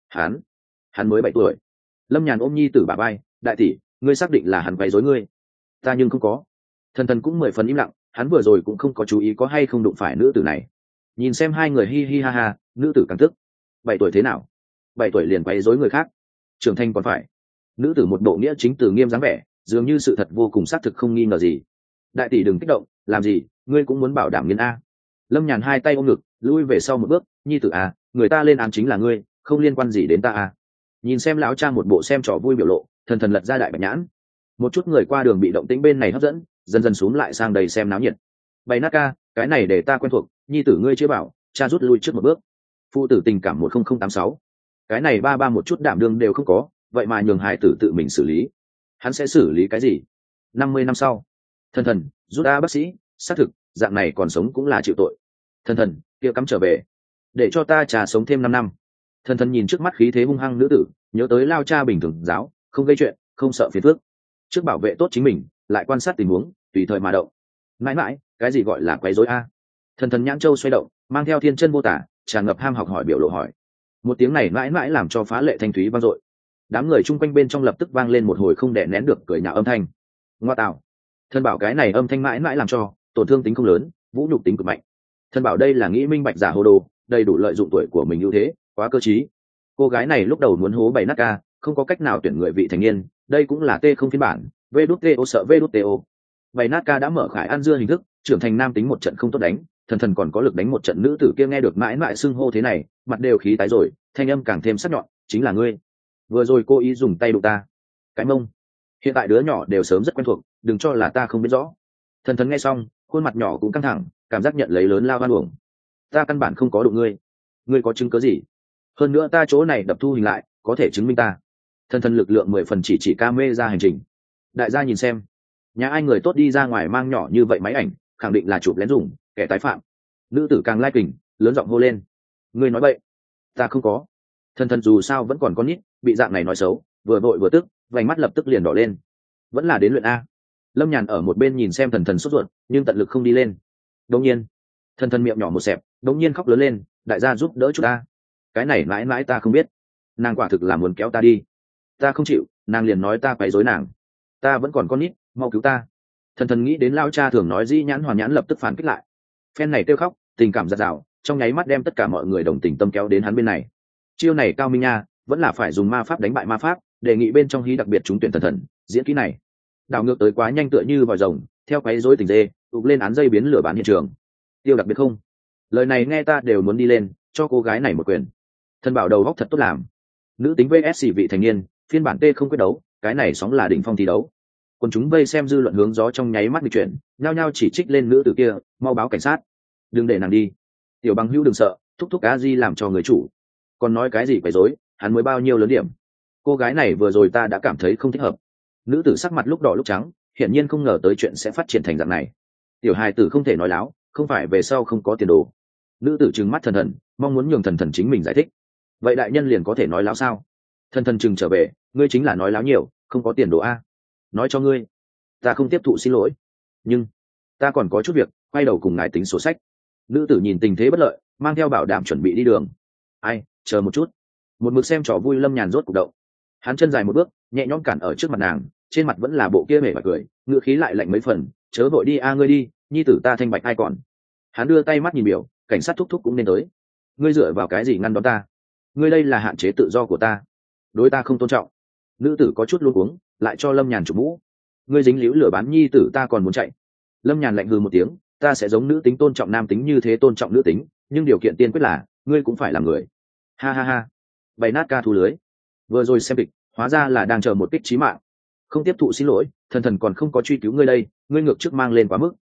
Hắn mới 7 tuổi. Lâm Nhàn ôm nhi tử bà bay, đại tỷ, ngươi xác định là hắn quấy rối ngươi? Ta nhưng không có. Thần thần cũng 10 phần im lặng, hắn vừa rồi cũng không có chú ý có hay không đụng phải nữ tử này. Nhìn xem hai người hi hi ha ha, nữ tử càng tức. 7 tuổi thế nào? 7 tuổi liền quấy rối người khác, trưởng thành còn phải. Nữ tử một bộ nghĩa chính từ nghiêm dáng vẻ, dường như sự thật vô cùng xác thực không nghi ngờ gì. Đại tỷ đừng kích động, làm gì, ngươi cũng muốn bảo đảm nghiên a. Lâm Nhàn hai tay ôm ngực, lui về sau một bước, nhi tử a, người ta lên án chính là ngươi, không liên quan gì đến ta a. Nhìn xem lão cha một bộ xem trò vui biểu lộ, thần thần lật ra đại bạch nhãn. Một chút người qua đường bị động tĩnh bên này hấp dẫn, dần dần xuống lại sang đầy xem náo nhiệt. Bày nát ca, cái này để ta quen thuộc, nhi tử ngươi chưa bảo, cha rút lui trước một bước. Phụ tử tình cảm 10086. Cái này ba ba một chút đảm đương đều không có, vậy mà nhường hài tử tự mình xử lý. Hắn sẽ xử lý cái gì? 50 năm sau. Thần thần, rút a bác sĩ, xác thực, dạng này còn sống cũng là chịu tội. Thần thần, kia cắm trở về, để cho ta trà sống thêm 5 năm. Thần thần nhìn trước mắt khí thế hung hăng nữ tử, nhớ tới lao cha bình thường giáo, không gây chuyện, không sợ phiền phức. Trước bảo vệ tốt chính mình, lại quan sát tình huống, tùy thời mà động. Mãi mãi, cái gì gọi là quấy rối a? Thần thần nhãn châu xoay động, mang theo thiên chân mô tả, tràn ngập ham học hỏi biểu lộ hỏi. Một tiếng này mãi mãi làm cho phá lệ thanh thúy vang dội. Đám người chung quanh bên trong lập tức vang lên một hồi không đè nén được cười nhạo âm thanh. Ngoa tạo, thần bảo cái này âm thanh mãi mãi làm cho tổn thương tính không lớn, vũ nhục tính cực mạnh. Thần bảo đây là nghĩ minh bạch giả hồ đồ, đầy đủ lợi dụng tuổi của mình ưu thế, quá cơ trí. Cô gái này lúc đầu muốn hố bày nát ca, không có cách nào tuyển người vị thành niên, đây cũng là t không phiên bản, vđto sợ vđto. Bày nát ca đã mở khải ăn dưa hình thức, trưởng thành nam tính một trận không tốt đánh, thần thần còn có lực đánh một trận nữ tử kia nghe được mãi mãi xưng hô thế này, mặt đều khí tái rồi, thanh âm càng thêm sắc nhọn, chính là ngươi. Vừa rồi cô ý dùng tay đụng ta. Cái mông. Hiện tại đứa nhỏ đều sớm rất quen thuộc, đừng cho là ta không biết rõ. Thần thần nghe xong, khuôn mặt nhỏ cũng căng thẳng, cảm giác nhận lấy lớn lao oan uổng. Ta căn bản không có đụng ngươi. Ngươi có chứng cớ gì? Hơn nữa ta chỗ này đập thu hình lại, có thể chứng minh ta. Thần thần lực lượng 10 phần chỉ ca mê ra hành trình. Đại gia nhìn xem, nhà ai người tốt đi ra ngoài mang nhỏ như vậy máy ảnh, khẳng định là chụp lén dùng, kẻ tái phạm. Nữ tử càng lai kình, lớn giọng hô lên. Ngươi nói bậy. Ta không có. Thần thần dù sao vẫn còn con nít, bị dạng này nói xấu, vừa vội vừa tức, vành mắt lập tức liền đỏ lên. Vẫn là đến luyện a. Lâm Nhàn ở một bên nhìn xem thần thần sốt ruột, nhưng tận lực không đi lên. Đống nhiên, thần thần miệng nhỏ một xẹp, đống nhiên khóc lớn lên, đại gia giúp đỡ chút ta. Cái này mãi mãi ta không biết, nàng quả thực là muốn kéo ta đi. Ta không chịu, nàng liền nói ta quấy rối nàng. Ta vẫn còn con nít, mau cứu ta. Thần thần nghĩ đến lao cha thường nói dĩ nhãn hoàn nhãn, lập tức phản kích lại. Phen này kêu khóc, tình cảm giạt rào, trong nháy mắt đem tất cả mọi người đồng tình tâm kéo đến hắn bên này. Chiêu này cao minh nha, vẫn là phải dùng ma pháp đánh bại ma pháp, đề nghị bên trong hí đặc biệt trúng tuyển thần thần, diễn kỹ này đảo ngược tới quá nhanh, tựa như vòi rồng theo quấy rối tình dê tụt lên án dây biến lửa bán hiện trường. Tiêu đặc biệt không, lời này nghe ta đều muốn đi lên cho cô gái này một quyền. Thần bảo đầu góc thật tốt làm. Nữ tính vs vị thành niên, phiên bản t không quyết đấu, cái này sóng là đỉnh phong thi đấu. Còn chúng vây xem dư luận hướng gió trong nháy mắt bị chuyển, nhao nhao chỉ trích lên nữ tử kia, mau báo cảnh sát, đừng để nàng đi. Tiểu bằng hữu đừng sợ, thúc thúc a di làm cho người chủ. Còn nói cái gì quấy rối, hắn mới bao nhiêu lớn điểm. Cô gái này vừa rồi ta đã cảm thấy không thích hợp. Nữ tử sắc mặt lúc đỏ lúc trắng, hiển nhiên không ngờ tới chuyện sẽ phát triển thành dạng này. Tiểu hài tử không thể nói láo, không phải về sau không có tiền đồ. Nữ tử trừng mắt thần thần, mong muốn nhường thần thần chính mình giải thích. Vậy đại nhân liền có thể nói láo sao? Thần thần trừng trở về, ngươi chính là nói láo nhiều, không có tiền đồ a. Nói cho ngươi, ta không tiếp thụ xin lỗi, nhưng ta còn có chút việc, quay đầu cùng ngài tính sổ sách. Nữ tử nhìn tình thế bất lợi, mang theo bảo đảm chuẩn bị đi đường. Ai, chờ một chút. Một mực xem trò vui Lâm Nhàn rốt cục động. Hắn chân dài một bước, nhẹ nhõm cản ở trước mặt nàng, trên mặt vẫn là bộ kia mể và cười, ngựa khí lại lạnh mấy phần, chớ vội đi a, ngươi đi, nhi tử ta thanh bạch ai còn. Hắn đưa tay mắt nhìn biểu, cảnh sát thúc thúc cũng nên tới. Ngươi dựa vào cái gì ngăn đón ta? Ngươi đây là hạn chế tự do của ta, đối ta không tôn trọng. Nữ tử có chút luống cuống, lại cho Lâm Nhàn chụp mũ. Ngươi dính líu lửa bán nhi tử ta còn muốn chạy. Lâm Nhàn lạnh hừ một tiếng, ta sẽ giống nữ tính tôn trọng nam tính như thế tôn trọng nữ tính, nhưng điều kiện tiên quyết là ngươi cũng phải là người. Ha ha ha. Bày nát ca thu lưới. Vừa rồi xem kịch, hóa ra là đang chờ một kích chí mạng. Không tiếp thụ xin lỗi, thần thần còn không có truy cứu ngươi đây, ngươi ngược trước mang lên quá mức.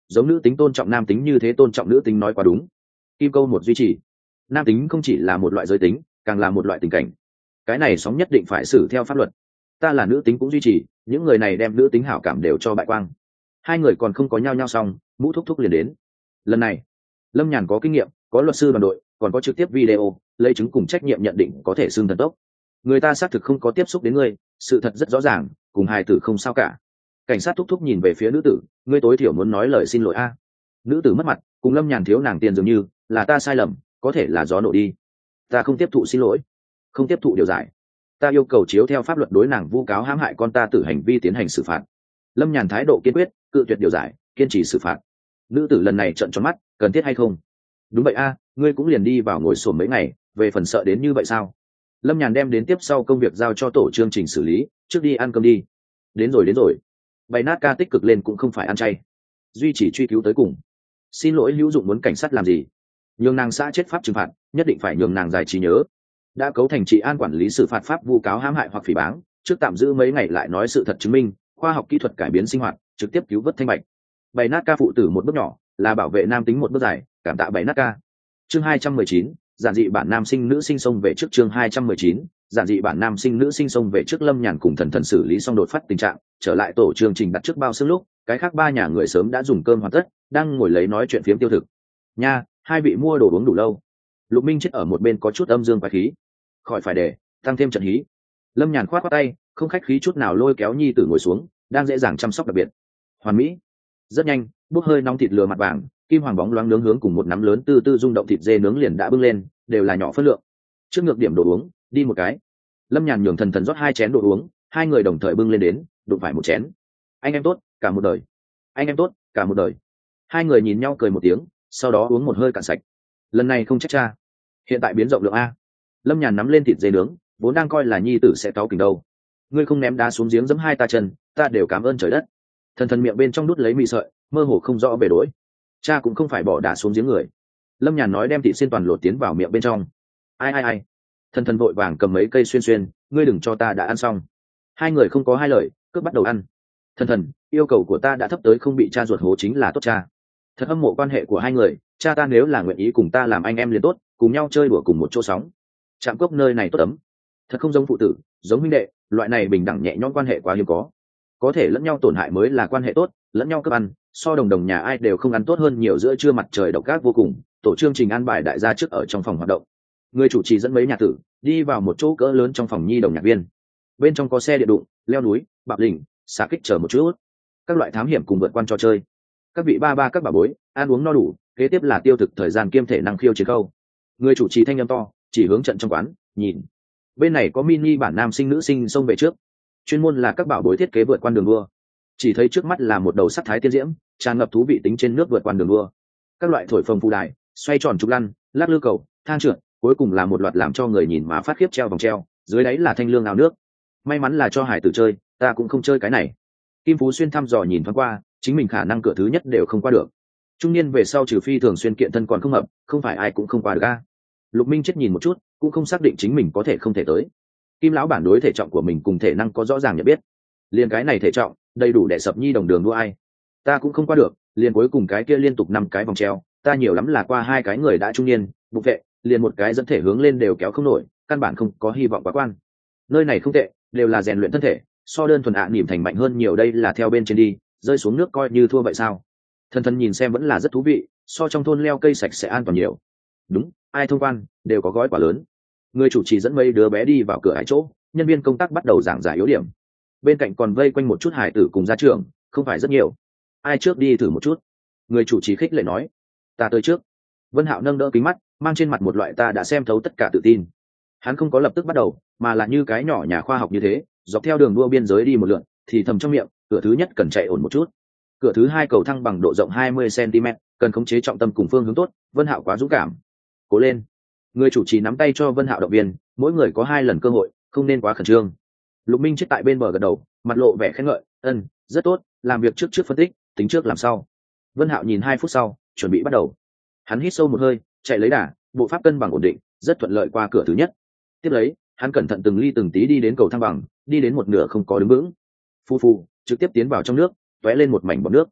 giống nữ tính tôn trọng nam tính như thế tôn trọng nữ tính nói quá đúng. Kim câu một duy trì. Nam tính không chỉ là một loại giới tính, càng là một loại tình cảnh. Cái này sóng nhất định phải xử theo pháp luật. Ta là nữ tính cũng duy trì, những người này đem nữ tính hảo cảm đều cho bại quang. Hai người còn không có nhau nhau xong, mũ thúc thúc liền đến. Lần này Lâm Nhàn có kinh nghiệm, có luật sư đoàn đội, còn có trực tiếp video lấy chứng cùng trách nhiệm nhận định có thể xưng thần tốc. Người ta xác thực không có tiếp xúc đến ngươi, sự thật rất rõ ràng, cùng hài tử không sao cả. Cảnh sát thúc thúc nhìn về phía nữ tử, ngươi tối thiểu muốn nói lời xin lỗi a. Nữ tử mất mặt, cùng Lâm Nhàn thiếu nàng tiền dường như là ta sai lầm, có thể là gió nổ đi. Ta không tiếp thụ xin lỗi, không tiếp thụ điều giải. Ta yêu cầu chiếu theo pháp luật đối nàng vu cáo hãm hại con ta tử hành vi tiến hành xử phạt. Lâm Nhàn thái độ kiên quyết, cự tuyệt điều giải, kiên trì xử phạt. Nữ tử lần này trợn tròn mắt, cần thiết hay không? Đúng vậy a, ngươi cũng liền đi vào ngồi xổm mấy ngày, về phần sợ đến như vậy sao? Lâm Nhàn đem đến tiếp sau công việc giao cho tổ chương trình xử lý, trước đi ăn cơm đi. Đến rồi. Bày nát ca tích cực lên cũng không phải ăn chay. Duy chỉ truy cứu tới cùng. Xin lỗi hữu dụng muốn cảnh sát làm gì? Nhường nàng xã chết pháp trừng phạt, nhất định phải nhường nàng giải trí nhớ. Đã cấu thành trị an quản lý xử phạt pháp vu cáo hãm hại hoặc phỉ báng, trước tạm giữ mấy ngày lại nói sự thật chứng minh, khoa học kỹ thuật cải biến sinh hoạt, trực tiếp cứu vớt thanh bạch. Bày nát ca phụ tử một bước nhỏ, là bảo vệ nam tính một bước dài, cảm tạ bày nát ca. Chương 219, giản dị bản nam sinh nữ sinh xông về trước. Chương 219, giản dị bản nam sinh nữ sinh xông về trước. Lâm Nhàn cùng thần thần xử lý xong đột phát tình trạng, trở lại tổ chương trình đặt trước bao xương lúc, cái khác ba nhà người sớm đã dùng cơm hoàn tất, đang ngồi lấy nói chuyện phiếm tiêu thực. Nha, hai vị mua đồ uống đủ lâu. Lục Minh chết ở một bên có chút âm dương quái khí, khỏi phải để tăng thêm trận hí. Lâm Nhàn khoát tay, không khách khí chút nào lôi kéo nhi tử ngồi xuống, đang dễ dàng chăm sóc đặc biệt. Hoàn mỹ. Rất nhanh, bốc hơi nóng thịt lừa mặt vàng, kim hoàng bóng loáng nướng hướng cùng một nắm lớn tư tư rung động thịt dê nướng liền đã bưng lên, đều là nhỏ phân lượng. Trước ngược điểm đồ uống, đi một cái. Lâm Nhàn nhường thần thần rót 2 chén đồ uống, hai người đồng thời bưng lên đến, đụng phải một chén. Anh em tốt, cả một đời. Anh em tốt, cả một đời. Hai người nhìn nhau cười một tiếng, sau đó uống một hơi cạn sạch. Lần này không trách cha, hiện tại biến rộng lượng a. Lâm Nhàn nắm lên thịt dê nướng, vốn đang coi là nhi tử sẽ cáu kỉnh đâu. Ngươi không ném đá xuống giếng giẫm hai ta chân, ta đều cảm ơn trời đất. Thần thần miệng bên trong đút lấy mì sợi, mơ hồ không rõ bề đối. Cha cũng không phải bỏ đá xuống giếng người. Lâm Nhàn nói đem thịt xiên toàn lột tiến vào miệng bên trong. Ai. Thần thần vội vàng cầm mấy cây xuyên, ngươi đừng cho ta đã ăn xong. Hai người không có hai lời, cứ bắt đầu ăn. Thần thần, yêu cầu của ta đã thấp tới không bị cha ruột hố chính là tốt cha. Thật hâm mộ quan hệ của hai người, cha ta nếu là nguyện ý cùng ta làm anh em liền tốt, cùng nhau chơi đùa cùng một chỗ sóng. Trạm cốc nơi này tốt ấm, thật không giống phụ tử, giống huynh đệ, loại này bình đẳng nhẹ nhõm quan hệ quá hiếm có thể lẫn nhau tổn hại mới là quan hệ tốt, lẫn nhau cướp ăn, so đồng đồng nhà ai đều không ăn tốt hơn nhiều. Giữa trưa mặt trời độc ác vô cùng, tổ chương trình ăn bài đại gia trước ở trong phòng hoạt động. Người chủ trì dẫn mấy nhà tử đi vào một chỗ cỡ lớn trong phòng nhi đồng nhạc viên. Bên trong có xe điện đụng, leo núi, bạo đỉnh, xà kích chờ một chút, các loại thám hiểm cùng vượt quan trò chơi. Các vị ba các bà bối ăn uống no đủ, kế tiếp là tiêu thực thời gian kiêm thể năng khiêu chiến câu. Người chủ trì thanh âm to chỉ hướng trận trong quán, nhìn bên này có mini bản nam sinh nữ sinh xông về trước, chuyên môn là các bảo bối thiết kế vượt qua đường đua. Chỉ thấy trước mắt là một đầu sắc thái tiên diễm, tràn ngập thú vị tính trên nước vượt qua đường đua. Các loại thổi phồng phù đài, xoay tròn trục lăn, lắc lư cầu, thang trượt, cuối cùng là một loạt làm cho người nhìn mà phát khiếp treo vòng treo, dưới đáy là thanh lương ao nước. May mắn là cho hải tử chơi, ta cũng không chơi cái này. Kim Phú Xuyên thăm dò nhìn thoáng qua, chính mình khả năng cửa thứ nhất đều không qua được. Trung niên về sau trừ phi thường xuyên kiện thân còn không hợp, không phải ai cũng không qua được a. Lục Minh chết nhìn một chút, cũng không xác định chính mình có thể không thể tới. Kim lão bản đối thể trọng của mình cùng thể năng có rõ ràng nhận biết, liền cái này thể trọng đầy đủ để sập nhi đồng đường đua ai. Ta cũng không qua được, liền cuối cùng cái kia liên tục 5 cái vòng treo, ta nhiều lắm là qua 2 cái người đã trung niên, bục vệ, liền một cái dẫn thể hướng lên đều kéo không nổi, căn bản không có hy vọng quá quan. Nơi này không tệ, đều là rèn luyện thân thể, so đơn thuần niềm thành mạnh hơn nhiều. Đây là theo bên trên đi, rơi xuống nước coi như thua vậy sao? Thần thần nhìn xem vẫn là rất thú vị, so trong thôn leo cây sạch sẽ an toàn nhiều. Đúng, ai thông quan đều có gói quả lớn. Người chủ trì dẫn mấy đứa bé đi vào cửa hải chỗ, nhân viên công tác bắt đầu giảng giải yếu điểm. Bên cạnh còn vây quanh một chút hải tử cùng gia trưởng, không phải rất nhiều. Ai trước đi thử một chút? Người chủ trì khích lệ nói. Ta tới trước. Vân Hạo nâng đỡ kính mắt, mang trên mặt một loại ta đã xem thấu tất cả tự tin. Hắn không có lập tức bắt đầu, mà là như cái nhỏ nhà khoa học như thế, dọc theo đường đua biên giới đi một lượt, thì thầm trong miệng, cửa thứ nhất cần chạy ổn một chút. Cửa thứ hai cầu thăng bằng độ rộng 20 cm, cần khống chế trọng tâm cùng phương hướng tốt. Vân Hạo quá dũng cảm. Cố lên. Người chủ trì nắm tay cho Vân Hạo động viên, mỗi người có 2 lần cơ hội, không nên quá khẩn trương. Lục Minh chết tại bên bờ gật đầu, mặt lộ vẻ khen ngợi, rất tốt, làm việc trước phân tích, tính trước làm sau. Vân Hạo nhìn 2 phút sau, chuẩn bị bắt đầu. Hắn hít sâu một hơi, chạy lấy đà, bộ pháp cân bằng ổn định, rất thuận lợi qua cửa thứ nhất. Tiếp lấy, hắn cẩn thận từng ly từng tí đi đến cầu thăng bằng, đi đến một nửa không có đứng vững. Phù phù, trực tiếp tiến vào trong nước, tóe lên một mảnh bọt nước.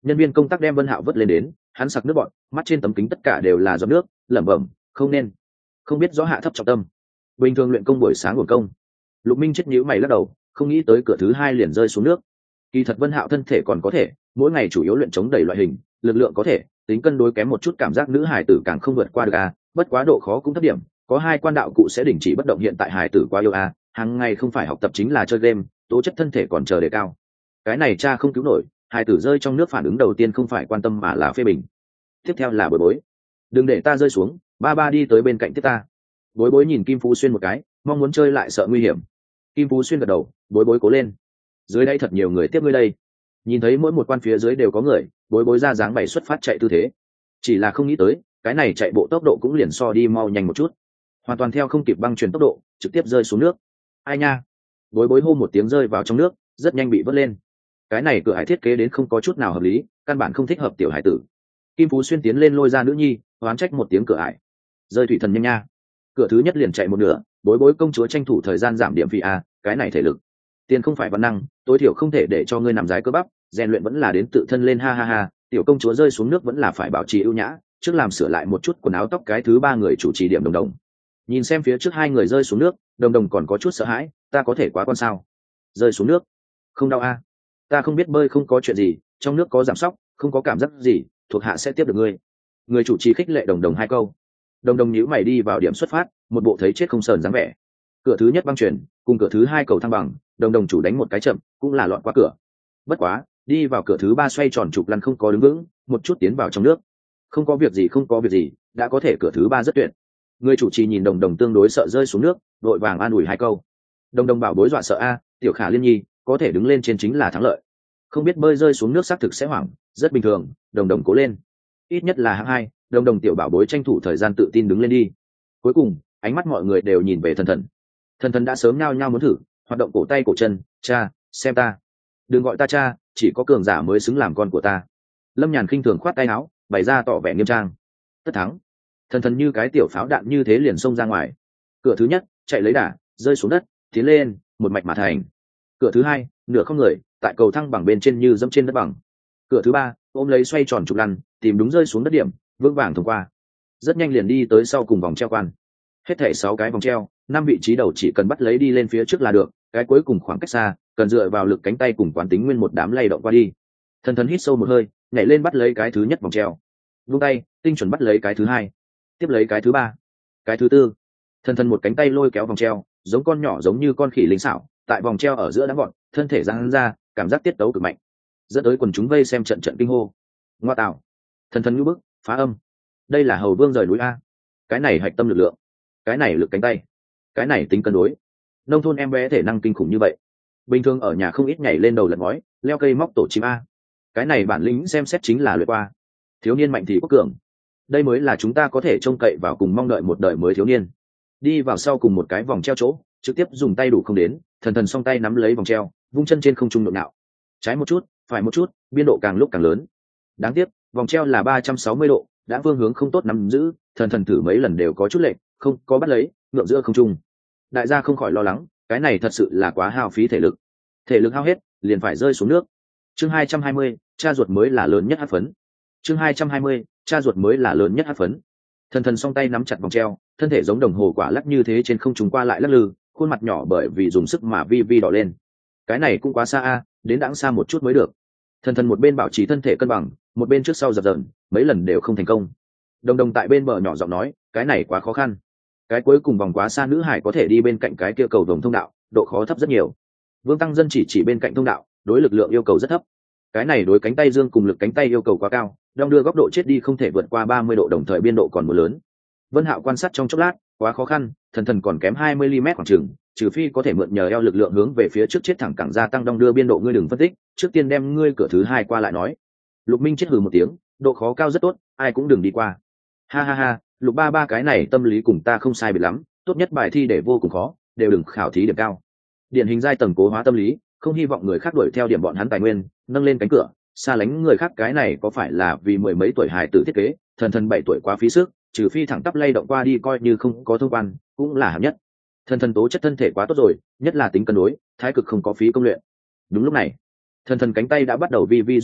nhân viên công tác đem Vân Hạo vớt lên đến, hắn sặc nước bọt, mắt trên tấm kính tất cả đều là giọt nước, lẩm bẩm, không nên, không biết rõ hạ thấp trọng tâm. Bình thường luyện công buổi sáng của công. Lục Minh chết nhíu mày lắc đầu, không nghĩ tới cửa thứ hai liền rơi xuống nước. Kỳ thật Vân Hạo thân thể còn có thể, mỗi ngày chủ yếu luyện chống đẩy loại hình, lực lượng có thể, tính cân đối kém một chút, cảm giác nữ hải tử càng không vượt qua được a, bất quá độ khó cũng thấp điểm, có hai quan đạo cụ sẽ đình chỉ bất động, hiện tại hải tử quá yêu a, hàng ngày không phải học tập chính là chơi game, tố chất thân thể còn chờ đề cao. Cái này cha không cứu nổi, hải tử rơi trong nước phản ứng đầu tiên không phải quan tâm mà là phê bình. Tiếp theo là bối bối. Đừng để ta rơi xuống, ba ba đi tới bên cạnh tiếp ta. Bối bối nhìn Kim Phú Xuyên một cái, mong muốn chơi lại sợ nguy hiểm. Kim Phú Xuyên gật đầu, bối bối cố lên. Dưới đây thật nhiều người tiếp ngươi đây. Nhìn thấy mỗi một quan phía dưới đều có người, bối bối ra dáng bày xuất phát chạy tư thế. Chỉ là không nghĩ tới, cái này chạy bộ tốc độ cũng liền so đi mau nhanh một chút, hoàn toàn theo không kịp băng truyền tốc độ, trực tiếp rơi xuống nước. Ai nha! Bối bối hô một tiếng rơi vào trong nước, rất nhanh bị vớt lên. Cái này cửa hải thiết kế đến không có chút nào hợp lý, căn bản không thích hợp tiểu hải tử. Kim Phú Xuyên tiến lên lôi ra nữ nhi, oán trách một tiếng cửa ải. Rơi thủy thần nhanh nha! Cửa thứ nhất liền chạy một nửa, bối bối công chúa tranh thủ thời gian giảm điểm vì a, cái này thể lực. Tiền không phải văn năng, tối thiểu không thể để cho ngươi nằm dái cơ bắp, rèn luyện vẫn là đến tự thân lên, ha ha ha. Tiểu công chúa rơi xuống nước vẫn là phải bảo trì ưu nhã, trước làm sửa lại một chút quần áo tóc. Cái thứ ba người chủ trì điểm Đồng Đồng. Nhìn xem phía trước hai người rơi xuống nước, Đồng Đồng còn có chút sợ hãi, ta có thể quá con sao? Rơi xuống nước không đau a? Ta không biết bơi, không có chuyện gì, trong nước có giảm sóc, không có cảm giác gì, thuộc hạ sẽ tiếp được ngươi. Người chủ trì khích lệ Đồng Đồng hai câu. Đồng Đồng nhíu mày đi vào điểm xuất phát, một bộ thấy chết không sờn dáng vẻ. Cửa thứ nhất băng chuyển, cùng cửa thứ hai cầu thăng bằng, Đồng Đồng chủ đánh một cái chậm, cũng là lọt qua cửa. Bất quá, đi vào cửa thứ ba xoay tròn trục lăn không có đứng vững, một chút tiến vào trong nước. Không có việc gì, không có việc gì, đã có thể. Cửa thứ ba rất tuyệt. Người chủ trì nhìn Đồng Đồng tương đối sợ rơi xuống nước, đội vàng an ủi hai câu. Đồng Đồng bảo bối dọa sợ a, tiểu Khả Liên nhi, có thể đứng lên trên chính là thắng lợi. Không biết bơi rơi xuống nước xác thực sẽ hoảng, rất bình thường, Đồng Đồng cố lên. Ít nhất là hạng hai, Đồng Đồng tiểu bảo bối tranh thủ thời gian tự tin đứng lên đi. Cuối cùng, ánh mắt mọi người đều nhìn về Thần Thần. Thần Thần đã sớm nhao nhao muốn thử, hoạt động cổ tay cổ chân, cha, xem ta. Đừng gọi ta cha, chỉ có cường giả mới xứng làm con của ta. Lâm Nhàn khinh thường khoát tay áo, bày ra tỏ vẻ nghiêm trang. Tất thắng. Thần Thần như cái tiểu pháo đạn như thế liền xông ra ngoài. Cửa thứ nhất, chạy lấy đà, rơi xuống đất, tiến lên, một mạch mà thành. Cửa thứ hai, nửa không người, tại cầu thăng bằng bên trên như dẫm trên đất bằng. Cửa thứ ba, ôm lấy xoay tròn trục lăn, tìm đúng rơi xuống đất điểm, vững vàng thông qua. Rất nhanh liền đi tới sau cùng vòng treo quan. Hết thảy 6 cái vòng treo, 5 vị trí đầu chỉ cần bắt lấy đi lên phía trước là được, cái cuối cùng khoảng cách xa, cần dựa vào lực cánh tay cùng quán tính nguyên một đám lay động qua đi. Thần Thần hít sâu một hơi, nhảy lên bắt lấy cái thứ nhất vòng treo. Vung tay, tinh chuẩn bắt lấy cái thứ hai, tiếp lấy cái thứ ba, cái thứ tư. Thần Thần một cánh tay lôi kéo vòng treo, giống con nhỏ giống như con khỉ linh xảo, tại vòng treo ở giữa đã gọn, thân thể giãn ra, cảm giác tiết tấu cực mạnh, dẫn tới quần chúng vây xem trận trận kinh hô. Ngoa tạo, Thần Thần như bức, phá âm. Đây là hầu vương rời núi a. Cái này hạch tâm lực lượng, cái này lực cánh tay, cái này tính cân đối. Nông thôn em bé thể năng kinh khủng như vậy, bình thường ở nhà không ít nhảy lên đầu lật ngói, leo cây móc tổ chim a. Cái này bản lĩnh xem xét chính là luyện qua. Thiếu niên mạnh thì quốc cường, đây mới là chúng ta có thể trông cậy vào cùng mong đợi một đời mới thiếu niên. Đi vào sau cùng một cái vòng treo chỗ, trực tiếp dùng tay đủ không đến, Thần Thần song tay nắm lấy vòng treo, vung chân trên không trung nhộn nhạo, trái một chút, phải một chút, biên độ càng lúc càng lớn. Đáng tiếc, vòng treo là 360 độ, đã phương hướng không tốt nắm giữ, Thần Thần thử mấy lần đều có chút lệch, không có bắt lấy, ngượng giữa không trung. Đại gia không khỏi lo lắng, cái này thật sự là quá hao phí thể lực hao hết, liền phải rơi xuống nước. Chương 220, cha ruột mới là lớn nhất hắc phấn. Chương 220, cha ruột mới là lớn nhất hắc phấn. Thần Thần song tay nắm chặt vòng treo, thân thể giống đồng hồ quả lắc như thế trên không trung qua lại lắc lư, khuôn mặt nhỏ bởi vì dùng sức mà vi vi đỏ lên. Cái này cũng quá xa a, đến đãng xa một chút mới được. Thần Thần một bên bảo trì thân thể cân bằng, một bên trước sau dập dờn, mấy lần đều không thành công. Đồng Đồng tại bên bờ nhỏ giọng nói, cái này quá khó khăn. Cái cuối cùng vòng quá xa, nữ hải có thể đi bên cạnh cái kia cầu vồng thông đạo, độ khó thấp rất nhiều. Vương Tăng Dân chỉ bên cạnh thông đạo, đối lực lượng yêu cầu rất thấp. Cái này đối cánh tay dương cùng lực cánh tay yêu cầu quá cao, đong đưa góc độ chết đi không thể vượt qua 30 độ, đồng thời biên độ còn một lớn. Vân Hạo quan sát trong chốc lát, quá khó khăn, Thần Thần còn kém 20 mm khoảng chừng, trừ phi có thể mượn nhờ eo lực lượng hướng về phía trước chết thẳng cẳng gia tăng đong đưa biên độ. Ngươi đừng phân tích, trước tiên đem ngươi cửa thứ hai qua lại nói. Lục Minh chết hừ một tiếng, độ khó cao rất tốt, ai cũng đừng đi qua. Ha ha ha, Lục ba ba cái này tâm lý cùng ta không sai biệt lắm, tốt nhất bài thi để vô cùng khó, đều đừng khảo thí điểm cao. Điển hình giai tầng cố hóa tâm lý, không hy vọng người khác đuổi theo điểm bọn hắn tài nguyên, nâng lên cánh cửa, xa lánh người khác. Cái này có phải là vì mười mấy tuổi hài tử thiết kế? Thần Thần 7 tuổi quá phí sức, trừ phi thẳng tắp lay động qua đi coi như không có thông quan, cũng là hạng nhất. Thần Thần tố chất thân thể quá tốt rồi, nhất là tính cân đối, thái cực không có phí công luyện. Đúng lúc này, Thần Thần cánh tay đã bắt đầu vi vi run rẩy,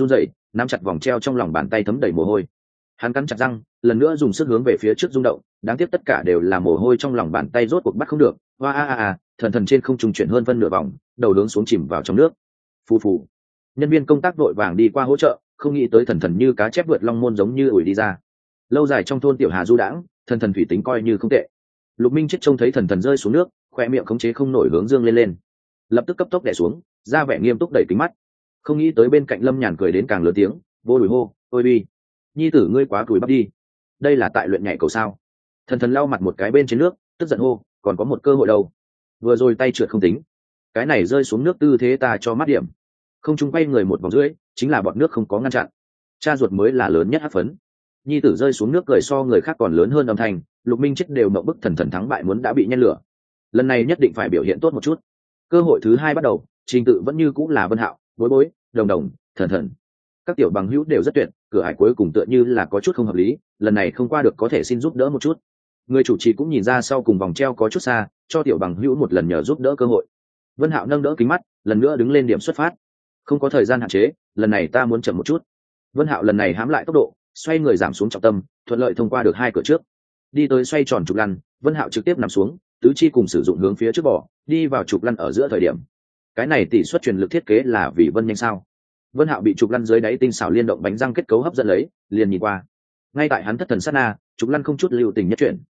nắm chặt vòng treo trong lòng bàn tay thấm đầy mồ hôi. Hắn cắn chặt răng, lần nữa dùng sức hướng về phía trước rung động, đáng tiếc tất cả đều là mồ hôi trong lòng bàn tay rốt cuộc bắt không được. Hoa thần thần trên không trung chuyển hơn phân nửa vòng, đầu hướng xuống chìm vào trong nước. Phù phù. Nhân viên công tác đội vàng đi qua hỗ trợ, không nghĩ tới thần thần như cá chép vượt long môn giống như ủi đi ra. Lâu dài trong thôn tiểu hà du đãng, thần thần thủy tính coi như không tệ. Lục Minh chết trông thấy thần thần rơi xuống nước, khoe miệng khống chế không nổi hướng dương lên, lập tức cấp tốc đè xuống, ra vẻ nghiêm túc đẩy kính mắt. Không nghĩ tới bên cạnh Lâm Nhàn cười đến càng lớn tiếng, vô đùi hô, ôi bi, nhi tử ngươi quá cùi bắp đi, đây là tại luyện nhảy cầu sao? Thần thần lau mặt một cái bên trên nước, tức giận hô, còn có một cơ hội đâu, vừa rồi tay trượt không tính, cái này rơi xuống nước tư thế ta cho mát điểm. Không trung quay người một vòng rưỡi, chính là bọt nước không có ngăn chặn. Cha ruột mới là lớn nhất hắc phấn. Nhi tử rơi xuống nước cười so người khác còn lớn hơn âm thanh. Lục Minh chết đều mộng bức thần thần thắng bại muốn đã bị nhen lửa. Lần này nhất định phải biểu hiện tốt một chút. Cơ hội thứ hai bắt đầu, trình tự vẫn như cũng là Vân Hạo, Bối Bối, Đồng Đồng, Thần Thần. Các tiểu bằng hữu đều rất tuyệt, cửa ải cuối cùng tựa như là có chút không hợp lý, lần này không qua được có thể xin giúp đỡ một chút. Người chủ trì cũng nhìn ra sau cùng vòng treo có chút xa, cho tiểu bằng hữu một lần nhờ giúp đỡ cơ hội. Vân Hạo nâng đỡ kính mắt, lần nữa đứng lên điểm xuất phát. Không có thời gian hạn chế, lần này ta muốn chậm một chút. Vân Hạo lần này hãm lại tốc độ, xoay người giảm xuống trọng tâm, thuận lợi thông qua được hai cửa trước. Đi tới xoay tròn trục lăn, Vân Hạo trực tiếp nằm xuống, tứ chi cùng sử dụng hướng phía trước bỏ, đi vào trục lăn ở giữa thời điểm. Cái này tỷ suất truyền lực thiết kế là vì Vân nhanh sao? Vân Hạo bị trục lăn dưới đáy tinh xảo liên động bánh răng kết cấu hấp dẫn lấy, liền nhìn qua. Ngay tại hắn thất thần sát na, trục lăn không chút lưu tình nhất chuyển.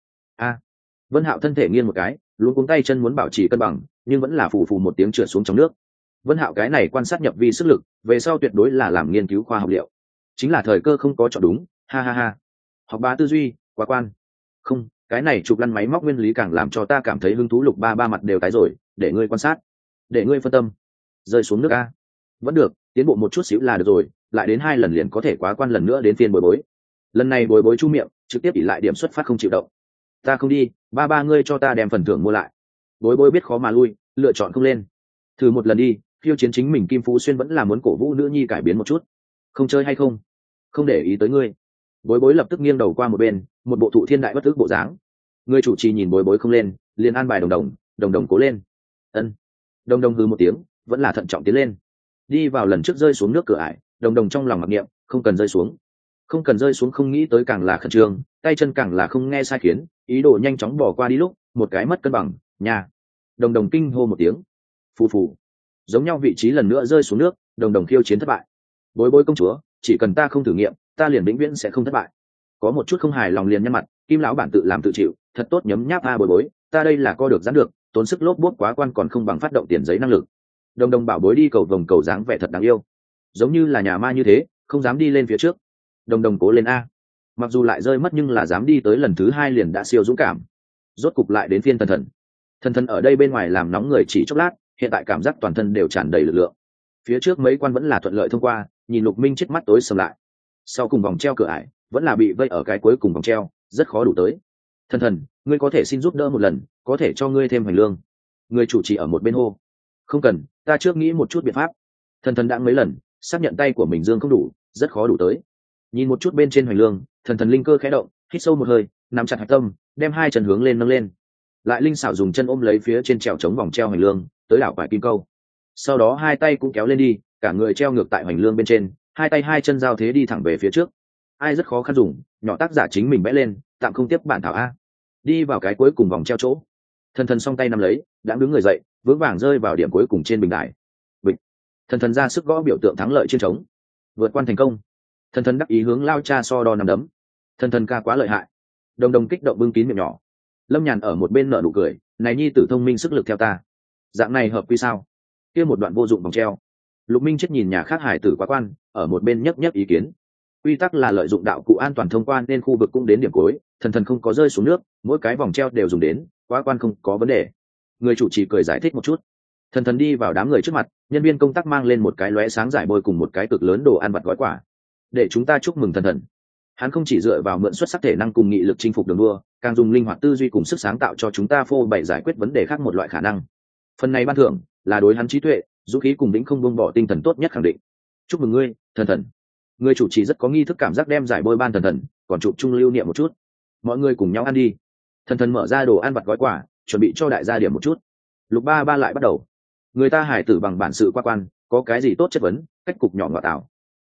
Vân Hạo thân thể nghiêng một cái, luống cuống tay chân muốn bảo trì cân bằng, nhưng vẫn là phù phù một tiếng trượt xuống trong nước. Vân Hạo cái này quan sát nhập vi sức lực, về sau tuyệt đối là làm nghiên cứu khoa học liệu. Chính là thời cơ không có chọn đúng, ha. Học bá tư duy, quá quan. Không, cái này trục lăn máy móc nguyên lý càng làm cho ta cảm thấy hứng thú. Lục ba mặt đều tái rồi, để ngươi quan sát, để ngươi phân tâm. Rơi xuống nước a. Vẫn được, tiến bộ một chút xíu là được rồi, lại đến 2 lần liền có thể quá quan, lần nữa đến phiên Bối Bối. Lần này Bối Bối chu miệng, trực tiếp ỷ lại điểm xuất phát không chịu động. Ta không đi, ba ngươi cho ta đem phần thưởng mua lại. Bối Bối biết khó mà lui, lựa chọn không lên. Thử một lần đi, khiêu chiến chính mình. Kim Phú Xuyên vẫn là muốn cổ vũ nữ nhi cải biến một chút. Không chơi hay không? Không để ý tới ngươi. Bối Bối lập tức nghiêng đầu qua một bên, một bộ thụ thiên đại bất ức bộ dáng. Người chủ trì nhìn Bối Bối không lên, liền an bài Đồng Đồng cố lên. Ân. Đồng Đồng hừ một tiếng, vẫn là thận trọng tiến lên. Đi vào lần trước rơi xuống nước cửa ải, Đồng Đồng trong lòng mặc niệm, không cần rơi xuống. Không cần rơi xuống, không nghĩ tới càng là khẩn trương, tay chân càng là không nghe sai khiến, ý đồ nhanh chóng bỏ qua đi lúc, một cái mất cân bằng, nhà. Đồng Đồng kinh hô một tiếng. Phù phù. Giống nhau vị trí lần nữa rơi xuống nước, Đồng Đồng khiêu chiến thất bại. Bối Bối công chúa, chỉ cần ta không thử nghiệm, ta liền vĩnh viễn sẽ không thất bại. Có một chút không hài lòng liền nhăn mặt, Kim lão bản tự làm tự chịu, thật tốt nhấm nháp Bối Bối, ta đây là co được giãn được, tốn sức lốp bốt quá quan còn không bằng phát động tiền giấy năng lực. Đồng Đồng bảo bối đi cầu vồng cầu dáng vẻ thật đáng yêu, giống như là nhà ma như thế, không dám đi lên phía trước. Đồng Đồng cố lên a. Mặc dù lại rơi mất nhưng là dám đi tới lần thứ 2 liền đã siêu dũng cảm. Rốt cục lại đến phiên Thần Thần ở đây bên ngoài làm nóng người chỉ chốc lát, hiện tại cảm giác toàn thân đều tràn đầy lực lượng. Phía trước mấy quan vẫn là thuận lợi thông qua, nhìn Lục Minh chết mắt tối sầm lại. Sau cùng vòng treo cửa ải, vẫn là bị vây ở cái cuối cùng vòng treo, rất khó đủ tới. Thần, ngươi có thể xin giúp đỡ một lần, có thể cho ngươi thêm hành lương. Người chủ trì ở một bên hô. Không cần, ta trước nghĩ một chút biện pháp. Thần đã mấy lần xác nhận tay của mình dương không đủ, rất khó đủ tới. Nhìn một chút bên trên hành lương, thần linh cơ khẽ động, hít sâu một hơi, nắm chặt hạch tâm, đem 2 chân hướng lên nâng lên. Lại linh xảo dùng chân ôm lấy phía trên trèo chống vòng treo hành lương, tới đảo quải kim câu. Sau đó 2 tay cũng kéo lên đi, cả người treo ngược tại hành lương bên trên, 2 tay 2 chân giao thế đi thẳng về phía trước. Ai rất khó khăn dùng, nhỏ tác giả chính mình vẽ lên, tạm không tiếp bản thảo a. Đi vào cái cuối cùng vòng treo chỗ. Thần song tay nắm lấy, đã đứng người dậy, vững vàng rơi vào điểm cuối cùng trên bình đài. Bịch. Thần ra sức gõ biểu tượng thắng lợi trên trống. Vượt quan thành công. Thần đắc ý hướng lao cha so đo nằm đấm. Thần ca quá lợi hại. Đồng kích động bưng kín miệng nhỏ. Lâm Nhàn ở một bên nở nụ cười, này nhi tử thông minh sức lực theo ta. Dạng này hợp quy sao? Kia một đoạn vô dụng vòng treo. Lục Minh chết nhìn nhà khác hải tử quá quan, ở một bên nhấp ý kiến. Quy tắc là lợi dụng đạo cụ an toàn thông quan nên khu vực cũng đến điểm cuối, thần không có rơi xuống nước, mỗi cái vòng treo đều dùng đến, quá quan không có vấn đề. Người chủ trì cười giải thích một chút. Thần đi vào đám người trước mặt, nhân viên công tác mang lên một cái lóe sáng giải bôi cùng một cái cực lớn đồ ăn vặt gói quả. Để chúng ta chúc mừng thần. Hắn không chỉ dựa vào mượn xuất sắc thể năng cùng nghị lực chinh phục đường đua, càng dùng linh hoạt tư duy cùng sức sáng tạo cho chúng ta phô bày giải quyết vấn đề khác một loại khả năng. Phần này ban thưởng là đối hắn trí tuệ, dũng khí cùng lĩnh không buông bỏ tinh thần tốt nhất khẳng định. Chúc mừng ngươi, thần. Người chủ trì rất có nghi thức cảm giác đem giải bôi ban thần, còn chụp chung lưu niệm một chút. Mọi người cùng nhau ăn đi. Thần mở ra đồ ăn vặt gói quả, chuẩn bị cho đại gia điểm một chút. Lục ba lại bắt đầu. Người ta hải tử bằng bản sự qua quan, có cái gì tốt chất vấn, cách cục nhỏ ngọt ảo.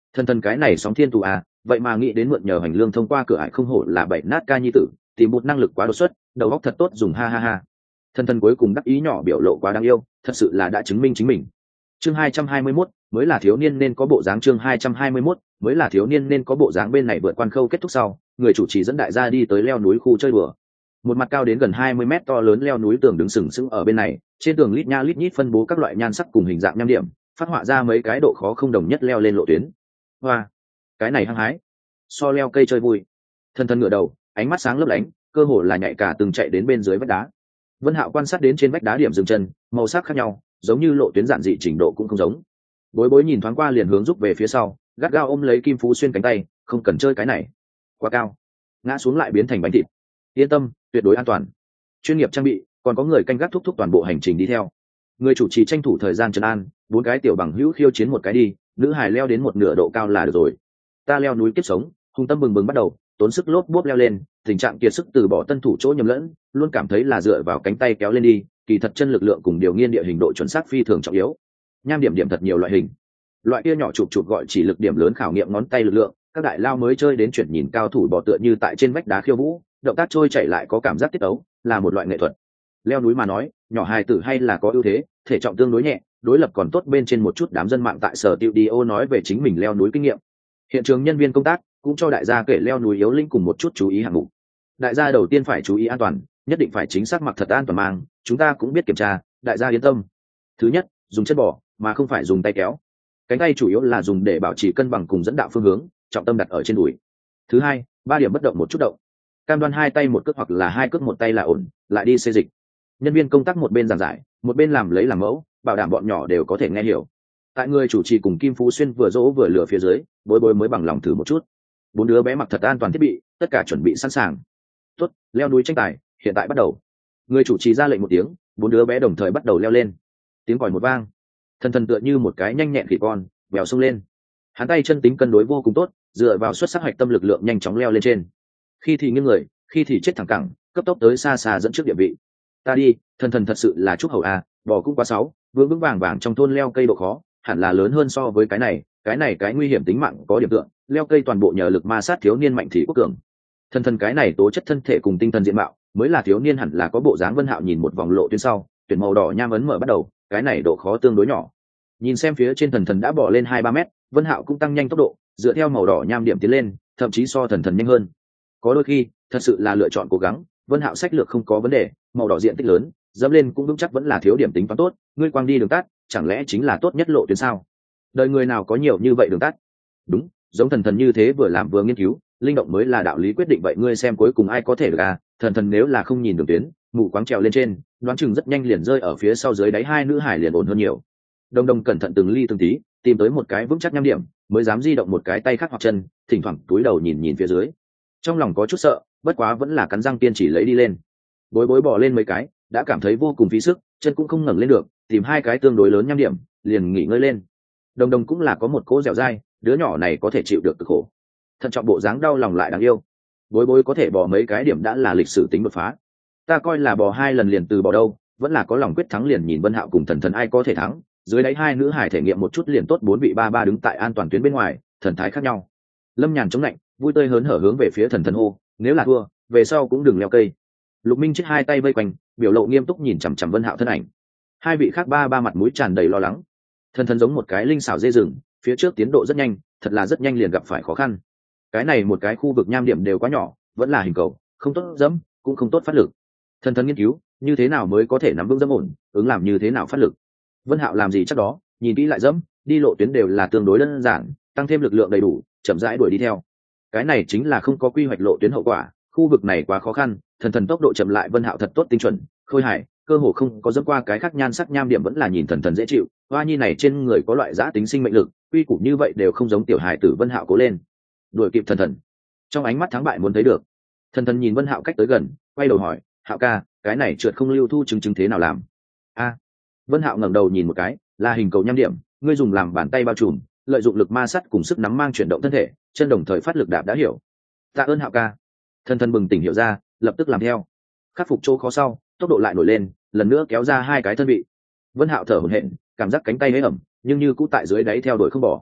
Thần thần cái này sóng thiên tù à, vậy mà nghĩ đến mượn nhờ hành lương thông qua cửa ải, không hổ là bảy nát ca nhi tử, tìm một năng lực quá đột xuất, đầu óc thật tốt dùng, ha ha ha. Thần thần cuối cùng đắc ý nhỏ biểu lộ quá đáng yêu, thật sự là đã chứng minh chính mình. Chương 221, mới là thiếu niên nên có bộ dáng. Chương 221, mới là thiếu niên nên có bộ dáng. Bên này vượt quan khâu kết thúc sau, người chủ trì dẫn đại gia đi tới leo núi khu chơi đùa. Một mặt cao đến gần 20 mét to lớn leo núi tường đứng sừng sững ở bên này, trên tường lít nha lít nhít phân bố các loại nhan sắc cùng hình dạng nham điểm, phát họa ra mấy cái độ khó không đồng nhất leo lên lộ tuyến. Hoa, cái này hăng hái, so leo cây chơi vui. Thần thần ngửa đầu, ánh mắt sáng lấp lánh, cơ hồ là nhạy cả từng chạy đến bên dưới vách đá. Vân Hạo quan sát đến trên vách đá điểm dừng chân, màu sắc khác nhau, giống như lộ tuyến giản dị trình độ cũng không giống. Bối bối nhìn thoáng qua liền hướng rút về phía sau, gắt gao ôm lấy Kim Phú Xuyên cánh tay, không cần chơi cái này, quá cao, ngã xuống lại biến thành bánh thịt. Yên tâm, tuyệt đối an toàn, chuyên nghiệp trang bị, còn có người canh gác thúc thúc toàn bộ hành trình đi theo. Người chủ trì tranh thủ thời gian trấn an, 4 cái tiểu bằng hữu khiêu chiến một cái đi, nữ hài leo đến một nửa độ cao là được rồi. Ta leo núi kiếp sống, hung tâm bừng bừng bắt đầu, tốn sức lốp bốp leo lên, tình trạng kiệt sức từ bỏ tân thủ chỗ nhầm lẫn, luôn cảm thấy là dựa vào cánh tay kéo lên đi, kỳ thật chân lực lượng cùng điều nghiên địa hình độ chuẩn xác phi thường trọng yếu. Nham điểm điểm thật nhiều loại hình, loại kia nhỏ chụp chụp gọi chỉ lực điểm lớn khảo nghiệm ngón tay lực lượng, các đại lao mới chơi đến chuyển nhìn cao thủ bò tựa như tại trên vách đá khiêu vũ, động tác trôi chảy lại có cảm giác tiết tấu, là một loại nghệ thuật. Leo núi mà nói, nhỏ hài tử hay là có ưu thế, thể trọng tương đối nhẹ, đối lập còn tốt bên trên một chút. Đám dân mạng tại sở tiêu đi ô nói về chính mình leo núi kinh nghiệm, hiện trường nhân viên công tác cũng cho đại gia kể leo núi yếu lĩnh cùng một chút chú ý hạng mục. Đại gia đầu tiên phải chú ý an toàn, nhất định phải chính xác mặc thật an toàn mang, chúng ta cũng biết kiểm tra, đại gia yên tâm. Thứ nhất, dùng chân bò mà không phải dùng tay kéo, cánh tay chủ yếu là dùng để bảo trì cân bằng cùng dẫn đạo phương hướng, trọng tâm đặt ở trên đùi. Thứ hai, 3 điểm bất động một chút động, cam đoan 2 tay một cước hoặc là 2 cước một tay là ổn, lại đi xê dịch. Nhân viên công tác một bên giảng giải, một bên làm lấy làm mẫu, bảo đảm bọn nhỏ đều có thể nghe hiểu. Tại người chủ trì cùng Kim Phú Xuyên vừa dỗ vừa lừa phía dưới, bối bối mới bằng lòng thử một chút. 4 đứa bé mặc thật an toàn thiết bị, tất cả chuẩn bị sẵn sàng. Tốt, leo núi tranh tài, hiện tại bắt đầu. Người chủ trì ra lệnh một tiếng, 4 đứa bé đồng thời bắt đầu leo lên. Tiếng còi một vang, thần thần tựa như một cái nhanh nhẹn khỉ con, vèo xông lên. Hắn tay chân tính cân đối vô cùng tốt, dựa vào xuất sắc hoạch tâm lực lượng nhanh chóng leo lên trên. Khi thì nghiêng người, khi thì chết thẳng cẳng, cấp tốc tới xa xa dẫn trước địa vị. Ta đi, thần thần thật sự là chúc hầu à, bò cũng quá 6, vững vững vàng vàng trong thôn leo cây độ khó, hẳn là lớn hơn so với cái này cái nguy hiểm tính mạng có điểm tượng, leo cây toàn bộ nhờ lực ma sát thiếu niên mạnh thì quốc cường. Thần thần cái này tố chất thân thể cùng tinh thần diện mạo, mới là thiếu niên hẳn là có bộ dáng. Vân Hạo nhìn một vòng lộ tuyến sau, tuyển màu đỏ nham ấn mở bắt đầu, cái này độ khó tương đối nhỏ. Nhìn xem phía trên thần thần đã bỏ lên 2-3 mét, Vân Hạo cũng tăng nhanh tốc độ, dựa theo màu đỏ nham điểm tiến lên, thậm chí so thần thần nhanh hơn. Có đôi khi, thật sự là lựa chọn cố gắng, Vân Hạo sách lược không có vấn đề, màu đỏ diện tích lớn, dẫm lên cũng vững chắc vẫn là thiếu điểm tính toán tốt, ngươi quang đi đường tắt, chẳng lẽ chính là tốt nhất lộ tuyến sao? Đời người nào có nhiều như vậy đường tắt? Đúng, giống thần thần như thế vừa làm vừa nghiên cứu, linh động mới là đạo lý quyết định. Vậy ngươi xem cuối cùng ai có thể được à? Thần thần nếu là không nhìn đường tuyến, mù quáng trèo lên trên, đoán chừng rất nhanh liền rơi ở phía sau dưới đáy. 2 nữ hải liền ổn hơn nhiều. Đồng đồng cẩn thận từng ly từng tí, tìm tới một cái vững chắc nham điểm, mới dám di động một cái tay khác hoặc chân, thỉnh thoảng túi đầu nhìn nhìn phía dưới. Trong lòng có chút sợ, bất quá vẫn là cắn răng kiên trì lấy đi lên. Bối bối bỏ lên mấy cái, đã cảm thấy vô cùng phí sức, chân cũng không ngẩng lên được, tìm 2 cái tương đối lớn nham điểm, liền nghỉ ngơi lên. Đồng đồng cũng là có một cỗ dẻo dai, đứa nhỏ này có thể chịu được cực khổ. Thận trọng bộ dáng đau lòng lại đáng yêu. Bối bối có thể bỏ mấy cái điểm đã là lịch sử tính đột phá. Ta coi là bỏ 2 lần liền từ bỏ đâu, vẫn là có lòng quyết thắng. Liền nhìn Vân Hạo cùng thần thần ai có thể thắng, dưới đáy 2 nữ hải thể nghiệm một chút liền tốt. 4 vị 3-3 đứng tại an toàn tuyến bên ngoài, thần thái khác nhau. Lâm Nhàn chống lạnh, vui tươi hớn hở hướng về phía thần thần hô, nếu là thua, về sau cũng đừng leo cây. Lục Minh chết 2 tay vây quanh, biểu lộ nghiêm túc nhìn chằm chằm Vân Hạo thân ảnh. 2 vị khác 3-3 mặt mũi tràn đầy lo lắng. Thần thần giống một cái linh xảo dê rừng, phía trước tiến độ rất nhanh, thật là rất nhanh liền gặp phải khó khăn. Cái này một cái khu vực nham điểm đều quá nhỏ, vẫn là hình cầu, không tốt dẫm, cũng không tốt phát lực. Thần thần nghiên cứu, như thế nào mới có thể nắm vững dẫm ổn, ứng làm như thế nào phát lực. Vân Hạo làm gì chắc đó, nhìn kỹ lại dẫm, đi lộ tuyến đều là tương đối đơn giản, tăng thêm lực lượng đầy đủ, chậm rãi đuổi đi theo. Cái này chính là không có quy hoạch lộ tuyến hậu quả, khu vực này quá khó khăn, thần thần tốc độ chậm lại. Vân Hạo thật tốt tinh chuẩn, khôi hài, cơ hồ không có dẫm qua cái khác nhan sắc nham điểm, vẫn là nhìn thần thần dễ chịu. Hoa nhi này trên người có loại giã tính sinh mệnh lực, quy củ như vậy đều không giống tiểu hài tử. Vân Hạo cố lên, đuổi kịp thần thần. Trong ánh mắt thắng bại muốn thấy được. Thần thần nhìn Vân Hạo cách tới gần, quay đầu hỏi, Hạo ca, cái này trượt không lưu thu chứng thế nào làm? A. Vân Hạo ngẩng đầu nhìn một cái, là hình cầu nham điểm, ngươi dùng làm bàn tay bao trùm, lợi dụng lực ma sát cùng sức nắm mang chuyển động thân thể, chân đồng thời phát lực đạp. đã hiểu. Tạ ơn Hạo ca. Thần thần bừng tỉnh hiểu ra, lập tức làm theo. Khắc phục chỗ khó sau, tốc độ lại nổi lên, lần nữa kéo ra 2 cái thân vị. Vân Hạo thở hổn hển, cảm giác cánh tay hơi ẩm, nhưng như cũ tại dưới đáy theo đuổi không bỏ.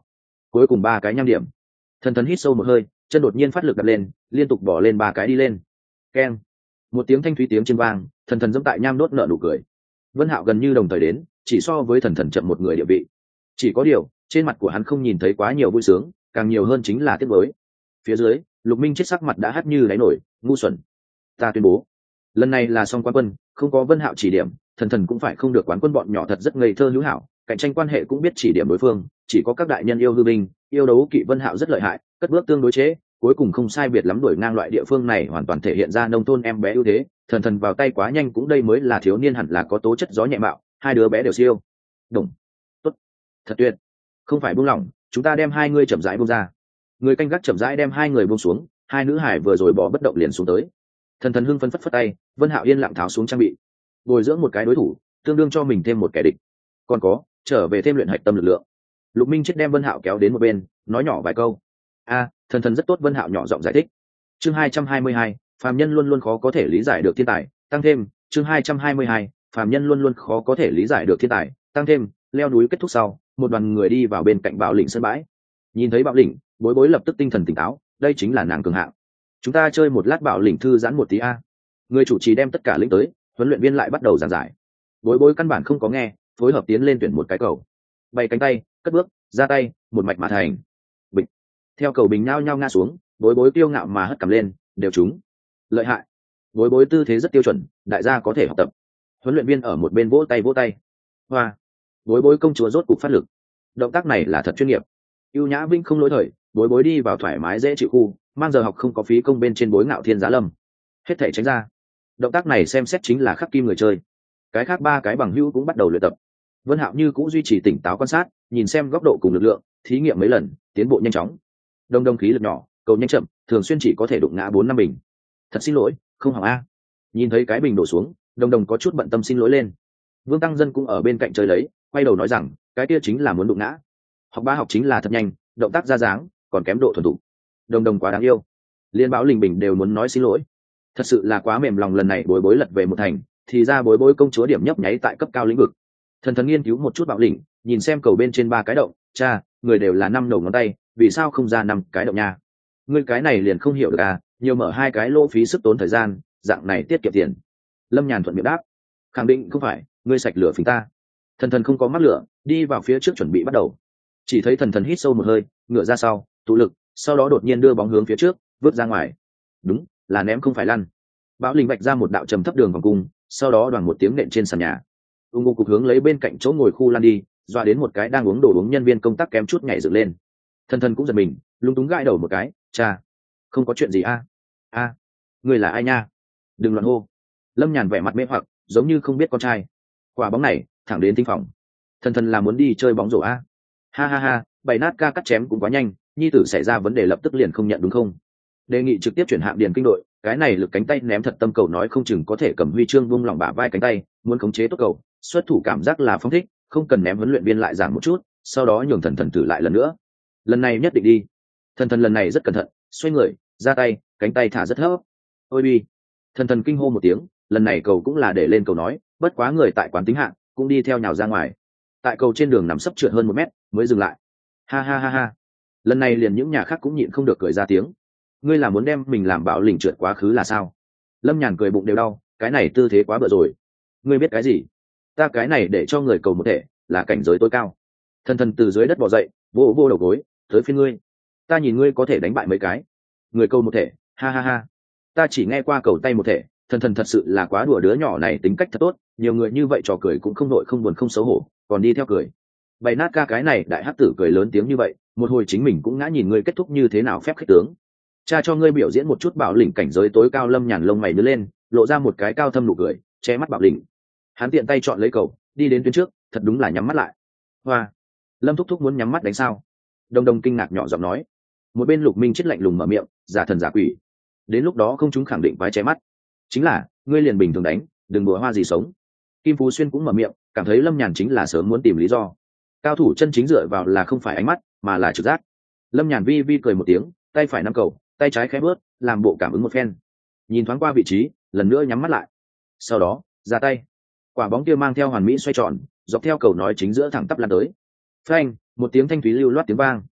cuối cùng 3 cái nham điểm. Thần thần hít sâu một hơi, chân đột nhiên phát lực đặt lên, liên tục bỏ lên 3 cái đi lên. Keng, một tiếng thanh thúy tiếng trên vang, thần thần dẫm tại nham đốt nở nụ cười. Vân Hạo gần như đồng thời đến, chỉ so với thần thần chậm một người địa vị. Chỉ có điều, trên mặt của hắn không nhìn thấy quá nhiều vui sướng, càng nhiều hơn chính là tiếc nuối. Phía dưới, Lục Minh chết sắc mặt đã hắt như đáy nổi, ngu xuẩn. Ta tuyên bố, lần này là xong quán quân, không có Vân Hạo chỉ điểm, thần thần cũng phải không được quán quân, bọn nhỏ thật rất ngây thơ hữu hảo, cạnh tranh quan hệ cũng biết chỉ điểm đối phương, chỉ có các đại nhân yêu hư binh, yêu đấu kỵ Vân Hạo rất lợi hại, cất bước tương đối chế, cuối cùng không sai biệt lắm đuổi ngang loại địa phương này, hoàn toàn thể hiện ra nông thôn em bé ưu thế. Thần thần vào tay quá nhanh, cũng đây mới là thiếu niên hẳn là có tố chất gió nhẹ mạo, hai đứa bé đều siêu. Đúng, tốt, thật tuyệt. Không phải buông lỏng, chúng ta đem hai người chậm rãi buông ra. Người canh gác chậm rãi đem hai người buông xuống, hai nữ hải vừa rồi bỏ bất động liền xuống tới. Thần thần hưng phấn phất phất tay, Vân Hạo yên lặng tháo xuống trang bị, bồi dưỡng một cái đối thủ, tương đương cho mình thêm một kẻ địch. Còn có, trở về thêm luyện hạch tâm lực lượng. Lục Minh chết đem Vân Hạo kéo đến một bên, nói nhỏ vài câu. Thần thần rất tốt. Vân Hạo nhỏ giọng giải thích. Chương 222, phàm nhân luôn luôn khó có thể lý giải được thiên tài, tăng thêm. Chương 222, phàm nhân luôn luôn khó có thể lý giải được thiên tài, tăng thêm. Leo núi kết thúc sau, một đoàn người đi vào bên cạnh Bảo Lĩnh sân bãi. Nhìn thấy Bảo Lĩnh, Bối Bối lập tức tinh thần tỉnh táo, đây chính là nàng cường hạng. Chúng ta chơi một lát, Bảo Lĩnh thư giãn một tí a. Người chủ trì đem tất cả lĩnh tới, huấn luyện viên lại bắt đầu giảng giải. Bối Bối căn bản không có nghe, phối hợp tiến lên tuyển một cái cầu, bay cánh tay, cất bước, ra tay, một mạch mà thành. Bịch. Theo cầu bình nhao nhao ngã xuống, Bối Bối kiêu ngạo mà hất cằm lên, đều trúng. Lợi hại. Bối Bối tư thế rất tiêu chuẩn, đại gia có thể học tập. Huấn luyện viên ở một bên vỗ tay vỗ tay. Hoa. Bối Bối công chúa rốt cục phát lực. Động tác này là thật chuyên nghiệp. Ưu nhã vinh không lỗi thời, Bối Bối đi vào thoải mái dễ chịu khu, mang giờ học không có phí công bên trên Bối Ngạo Thiên Giá Lâm. Hết thể tránh ra. Động tác này xem xét chính là khắc kim người chơi. Cái khác 3 cái bằng hữu cũng bắt đầu luyện tập. Vân Hạo như cũng duy trì tỉnh táo quan sát, nhìn xem góc độ cùng lực lượng, thí nghiệm mấy lần, tiến bộ nhanh chóng. Đông khí lực nhỏ, cầu nhanh chậm, thường xuyên chỉ có thể đụng ngã 4-5 bình. Thật xin lỗi, không hỏng a. Nhìn thấy cái bình đổ xuống, Đông có chút bận tâm xin lỗi lên. Vương Tăng Dân cũng ở bên cạnh chơi lấy, quay đầu nói rằng, cái kia chính là muốn đụng ngã. Học ba học chính là thật nhanh, động tác ra dáng, còn kém độ thuần thục. Đông quá đáng yêu. Liên Báo Linh Bình đều muốn nói xin lỗi. Thật sự là quá mềm lòng, lần này Bối Bối lật về một thành, thì ra Bối Bối công chúa điểm nhấp nháy tại cấp cao lĩnh vực. Thần thần nghiên cứu một chút Bảo Lĩnh, nhìn xem cầu bên trên 3 cái động, cha, người đều là 5 đầu ngón tay, vì sao không ra 5 cái động nha? Ngươi cái này liền không hiểu được à, nhiều mở 2 cái lỗ phí sức tốn thời gian, dạng này tiết kiệm tiền. Lâm Nhàn thuận miệng đáp, khẳng định không phải, ngươi sạch lửa phình ta. Thần thần không có mắc lửa, đi vào phía trước chuẩn bị bắt đầu. Chỉ thấy thần thần hít sâu một hơi, ngửa ra sau, tụ lực, sau đó đột nhiên đưa bóng hướng phía trước, vứt ra ngoài. Đúng, là ném không phải lăn. Bảo Lĩnh vạch ra một đạo trầm thấp đường vòng cung, sau đó đoàn một tiếng nện trên sàn nhà. Ung cục hướng lấy bên cạnh chỗ ngồi khu lan đi, dọa đến một cái đang uống đồ uống nhân viên công tác kém chút nhảy dựng lên. Thần thần cũng giật mình, lúng túng gãi đầu một cái, cha, không có chuyện gì a. Người là ai nha? Đừng loạn hô. Lâm Nhàn vẻ mặt mê hoặc, giống như không biết con trai. Quả bóng này thẳng đến tinh phòng. Thần thần là muốn đi chơi bóng rổ a. Ha, bày nát ca cắt chém cũng quá nhanh, nhi tử xảy ra vấn đề lập tức liền không nhận đúng không? Đề nghị trực tiếp chuyển hạng điền kinh đội, cái này lực cánh tay ném thật tâm cầu, nói không chừng có thể cầm huy chương vung lòng bả vai cánh tay, muốn khống chế tốt cầu, xuất thủ cảm giác là phong thích, không cần ném. Huấn luyện viên lại giảng một chút, sau đó nhường thần thần thử lại lần nữa. Lần này nhất định đi. Thần thần lần này rất cẩn thận, xoay người, ra tay, cánh tay thả rất thấp. Ôi bi. Thần thần kinh hô một tiếng, lần này cầu cũng là để lên cầu nói, bất quá người tại quán tính hạng cũng đi theo nhào ra ngoài. Tại cầu trên đường nằm sấp trượt hơn 1 mét mới dừng lại. Ha. Lần này liền những nhà khác cũng nhịn không được cười ra tiếng. Ngươi là muốn đem mình làm Bảo Lĩnh trượt quá khứ là sao? Lâm Nhàn cười bụng đều đau, cái này tư thế quá bựa rồi. Ngươi biết cái gì? Ta cái này để cho người cầu một thể, là cảnh giới tối cao. Thần thần từ dưới đất bò dậy, vô đầu gối, tới phiên ngươi. Ta nhìn ngươi có thể đánh bại mấy cái. Người cầu một thể, ha. Ta chỉ nghe qua cầu tay một thể, thần thần thật sự là quá đùa, đứa nhỏ này tính cách thật tốt, nhiều người như vậy trò cười cũng không nội không buồn không xấu hổ, còn đi theo cười. Bày nát ca cái này đại hắc tử cười lớn tiếng như vậy, một hồi chính mình cũng ngã, nhìn ngươi kết thúc như thế nào phép khích tướng. Cha cho ngươi biểu diễn một chút Bảo Lĩnh cảnh giới tối cao. Lâm Nhàn lông mày nhớ lên, lộ ra một cái cao thâm nụ cười, che mắt Bảo Lĩnh. Hắn tiện tay chọn lấy cầu, đi đến tuyến trước, thật đúng là nhắm mắt lại. Hoa, Lâm thúc thúc muốn nhắm mắt đánh sao? Đông kinh ngạc nhỏ giọng nói. Một bên Lục Minh chết lạnh lùng mở miệng, giả thần giả quỷ. Đến lúc đó không chúng khẳng định vái che mắt. Chính là, ngươi liền bình thường đánh, đừng đùa hoa gì sống. Kim Phú Xuyên cũng mở miệng, cảm thấy Lâm Nhàn chính là sớm muốn tìm lý do. Cao thủ chân chính dựa vào là không phải ánh mắt, mà là trực giác. Lâm Nhàn vi cười một tiếng, tay phải nắm cầu, tay trái khẽ bước, làm bộ cảm ứng một phen, nhìn thoáng qua vị trí, lần nữa nhắm mắt lại, sau đó ra tay. Quả bóng kia mang theo hoàn mỹ xoay tròn, dọc theo cầu nói chính giữa thẳng tắp lan tới. Phanh, một tiếng thanh thúy lưu loát tiếng vang.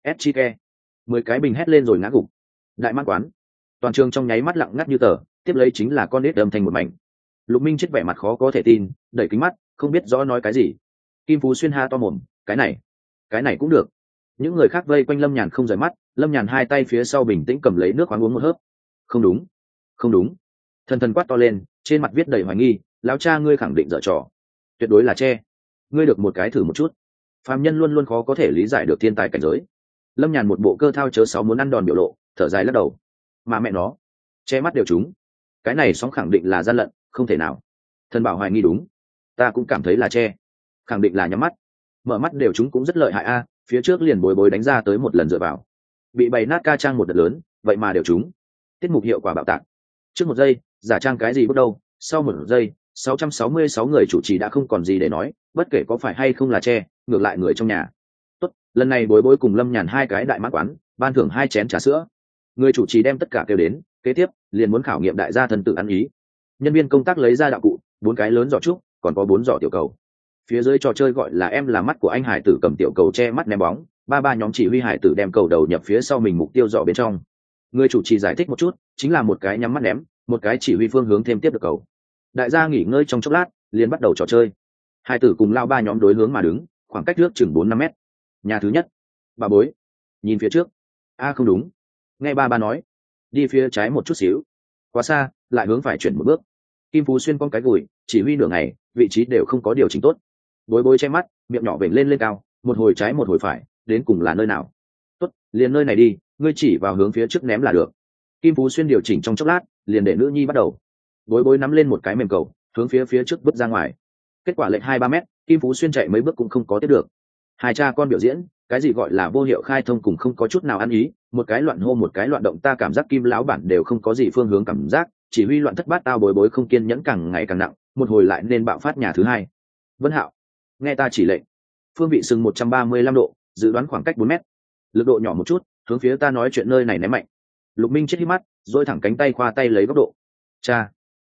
Eschike. 10 cái bình hét lên rồi ngã gục. Đại mãn quán. Toàn trường trong nháy mắt lặng ngắt như tờ, tiếp lấy chính là con nít âm thanh một mảnh. Lục Minh chết vẻ mặt khó có thể tin, đẩy kính mắt, không biết rõ nói cái gì. Kim Phú Xuyên ha to mồm, cái này cũng được. Những người khác vây quanh Lâm Nhàn không rời mắt, Lâm Nhàn hai tay phía sau bình tĩnh cầm lấy nước khoáng uống một hớp. Không đúng, không đúng. Thần thần quát to lên, trên mặt viết đầy hoài nghi, lão cha ngươi khẳng định dở trò. Tuyệt đối là che. Ngươi được một cái thử một chút. Phàm nhân luôn luôn khó có thể lý giải được thiên tài cảnh giới. Lâm Nhàn một bộ cơ thao chớ sáu muốn ăn đòn biểu lộ, thở dài lắc đầu. Mà mẹ nó, che mắt đều trúng. Cái này sóng khẳng định là gian lận, không thể nào. Thần bảo hoài nghi đúng, ta cũng cảm thấy là che, khẳng định là nhắm mắt. Mở mắt đều trúng cũng rất lợi hại a, phía trước liền bồi bồi đánh ra tới một lần dựa vào, bị bày nát ca trang một đợt lớn, vậy mà đều trúng. Tiết mục hiệu quả bạo tạc. Trước một giây, giả trang cái gì bước đầu, sau một giây, 666 người chủ trì đã không còn gì để nói, bất kể có phải hay không là che, ngược lại người trong nhà. Tốt, lần này bối bối cùng Lâm Nhàn hai cái đại mãn quán, ban thưởng 2 chén trà sữa. Người chủ trì đem tất cả kêu đến, kế tiếp liền muốn khảo nghiệm đại gia thần tự ăn ý. Nhân viên công tác lấy ra đạo cụ, 4 cái lớn giỏ trúc, còn có 4 giỏ tiểu cầu. Phía dưới trò chơi gọi là em là mắt của anh hải tử cầm tiểu cầu che mắt ném bóng, ba nhóm chỉ huy hải tử đem cầu đầu nhập phía sau mình mục tiêu giỏ bên trong. Người chủ trì giải thích một chút, chính là một cái nhắm mắt ném, một cái chỉ huy phương hướng thêm tiếp được cầu. Đại gia nghỉ ngơi trong chốc lát, liền bắt đầu trò chơi. Hải tử cùng lao 3 nhóm đối hướng mà đứng, khoảng cách trước chừng 4-5 mét. Nhà thứ nhất, bà bối, nhìn phía trước. Không đúng. Nghe ba nói, đi phía trái một chút xíu. Quá xa, lại hướng phải chuyển một bước. Kim Phú Xuyên con cái gùi, chỉ huy nửa ngày, vị trí đều không có điều chỉnh tốt. Bối bối che mắt, miệng nhỏ vểnh lên cao, một hồi trái một hồi phải, đến cùng là nơi nào? Tốt, liền nơi này đi, ngươi chỉ vào hướng phía trước ném là được. Kim Phú Xuyên điều chỉnh trong chốc lát, liền để nữ nhi bắt đầu. Bối bối nắm lên một cái mềm cầu, hướng phía trước vứt ra ngoài. Kết quả lệch 2-3 mét, Kim Phú Xuyên chạy mấy bước cũng không có tiếp được. Hai cha con biểu diễn, cái gì gọi là vô hiệu khai thông cùng không có chút nào ăn ý, một cái loạn hô một cái loạn động, ta cảm giác Kim lão bản đều không có gì phương hướng cảm giác, chỉ huy loạn thất bát tao. Bối bối không kiên nhẫn càng ngày càng nặng, một hồi lại nên bạo phát nhà thứ hai. Vân Hạo, nghe ta chỉ lệnh. Phương vị sừng 135 độ, dự đoán khoảng cách 4 mét. Lực độ nhỏ một chút, hướng phía ta nói chuyện nơi này ném mạnh. Lục Minh chết hí mắt, rồi thẳng cánh tay khoa tay lấy góc độ. Cha,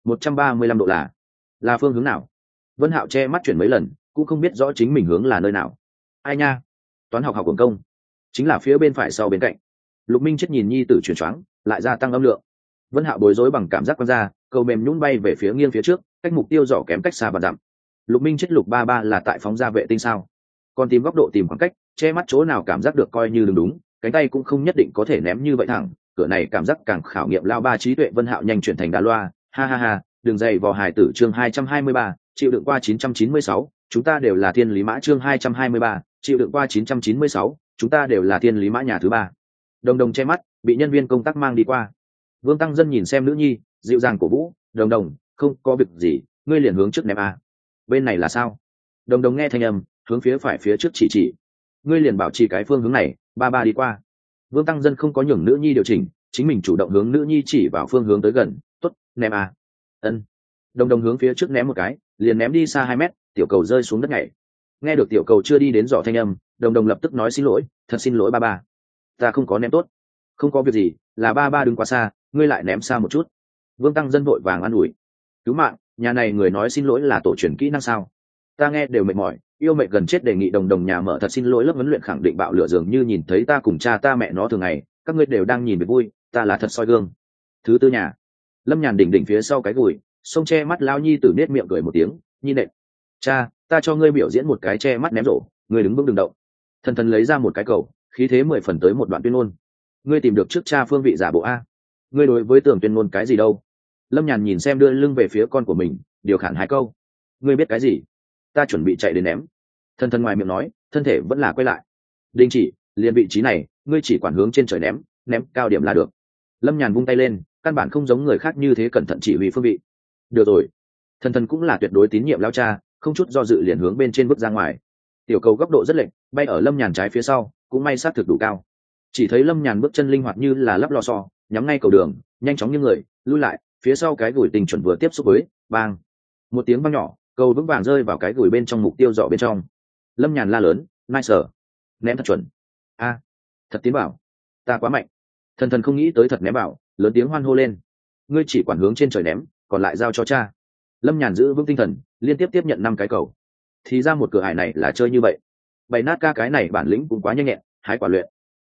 135 độ là phương hướng nào? Vân Hạo che mắt chuyển mấy lần, cũng không biết rõ chính mình hướng là nơi nào. Ai nha, toán học quần công, chính là phía bên phải sau bên cạnh. Lục Minh chết nhìn nhi tử chuyển choáng, lại gia tăng âm lượng. Vân Hạo bối rối bằng cảm giác quan ra, cầu mềm nhún bay về phía nghiêng phía trước, cách mục tiêu dò kém cách xa và dặm. Lục Minh chết lục ba là tại phóng ra vệ tinh sao? Còn tìm góc độ tìm khoảng cách, che mắt chỗ nào cảm giác được coi như đúng, cánh tay cũng không nhất định có thể ném như vậy thẳng. Cửa này cảm giác càng khảo nghiệm lao ba trí tuệ. Vân Hạo nhanh chuyển thành đà loa, ha, đường dày vò hài tử chương 223, chịu đựng qua 996, chúng ta đều là thiên lý mã chương 223, chịu đựng qua 996, chúng ta đều là thiên lý mã nhà thứ ba. Đồng che mắt, bị nhân viên công tác mang đi qua. Vương Tăng Dân nhìn xem nữ nhi, dịu dàng cổ vũ, đồng, không có việc gì, ngươi liền hướng trước ném Bên này là sao? Đồng nghe thanh âm, hướng phía phải phía trước chỉ. Ngươi liền bảo trì cái phương hướng này, ba đi qua. Vương Tăng Dân không có nhường nữ nhi điều chỉnh, chính mình chủ động hướng nữ nhi chỉ vào phương hướng tới gần. Tốt, ném Ân. Đồng hướng phía trước ném một cái, liền ném đi xa 2 mét, tiểu cầu rơi xuống đất nhảy. Nghe được tiểu cầu chưa đi đến giỏ thanh âm, đồng lập tức nói xin lỗi, thật xin lỗi ba. Ta không có ném tốt. Không có việc gì, là ba đứng quá xa, ngươi lại ném xa một chút. Vương Tăng Dân vội vàng an ủi. Cứu mạng, nhà này người nói xin lỗi là tổ truyền kỹ năng sao? Ta nghe đều mệt mỏi, yêu mệt gần chết, đề nghị đồng nhà mở thật xin lỗi lớp huấn luyện khẳng định bạo lửa dường như nhìn thấy ta cùng cha ta mẹ nó thường ngày, các ngươi đều đang nhìn về vui, ta là thật soi gương. Thứ tư nhà. Lâm Nhàn đỉnh phía sau cái gùi, xông che mắt lao nhi tử nết miệng cười một tiếng, nhi nện. Cha, ta cho ngươi biểu diễn một cái che mắt ném rổ, ngươi đứng vững đừng động. Thần lấy ra một cái cầu, khí thế 10 phần tới một đoạn tuyên ngôn. Ngươi tìm được trước cha phương vị giả bộ a? Ngươi đối với tưởng tuyên ngôn cái gì đâu? Lâm Nhàn nhìn xem đưa lưng về phía con của mình, điều khản 2 câu. Ngươi biết cái gì? Ta chuẩn bị chạy đến ném. Thần ngoài miệng nói, thân thể vẫn là quay lại. Đình chỉ, liền vị trí này, ngươi chỉ quản hướng trên trời ném cao điểm là được. Lâm Nhàn vung tay lên, căn bản không giống người khác như thế cẩn thận chỉ huy phương vị. Được rồi. Thần cũng là tuyệt đối tín nhiệm lao cha, không chút do dự liền hướng bên trên bước ra ngoài. Tiểu cầu góc độ rất lệch, bay ở Lâm Nhàn trái phía sau, cũng may sát thực đủ cao. Chỉ thấy Lâm Nhàn bước chân linh hoạt như là lắp lò xo, nhắm ngay cầu đường, nhanh chóng như người, lui lại, phía sau cái gùi tình chuẩn vừa tiếp xúc với, bang. Một tiếng vang nhỏ, cầu vững vàng rơi vào cái gùi bên trong mục tiêu dọ bên trong. Lâm Nhàn la lớn, nice, ném thật chuẩn. Thật tiến bảo, ta quá mạnh. Thần không nghĩ tới thật ném bảo, lớn tiếng hoan hô lên. Ngươi chỉ quản hướng trên trời ném, còn lại giao cho cha. Lâm Nhàn giữ vững tinh thần, liên tiếp tiếp nhận 5 cái cầu. Thì ra một cửa ải này là chơi như vậy. Bày nát ca cái này bản lĩnh cũng quá nhanh nhẹn, hái quả luyện.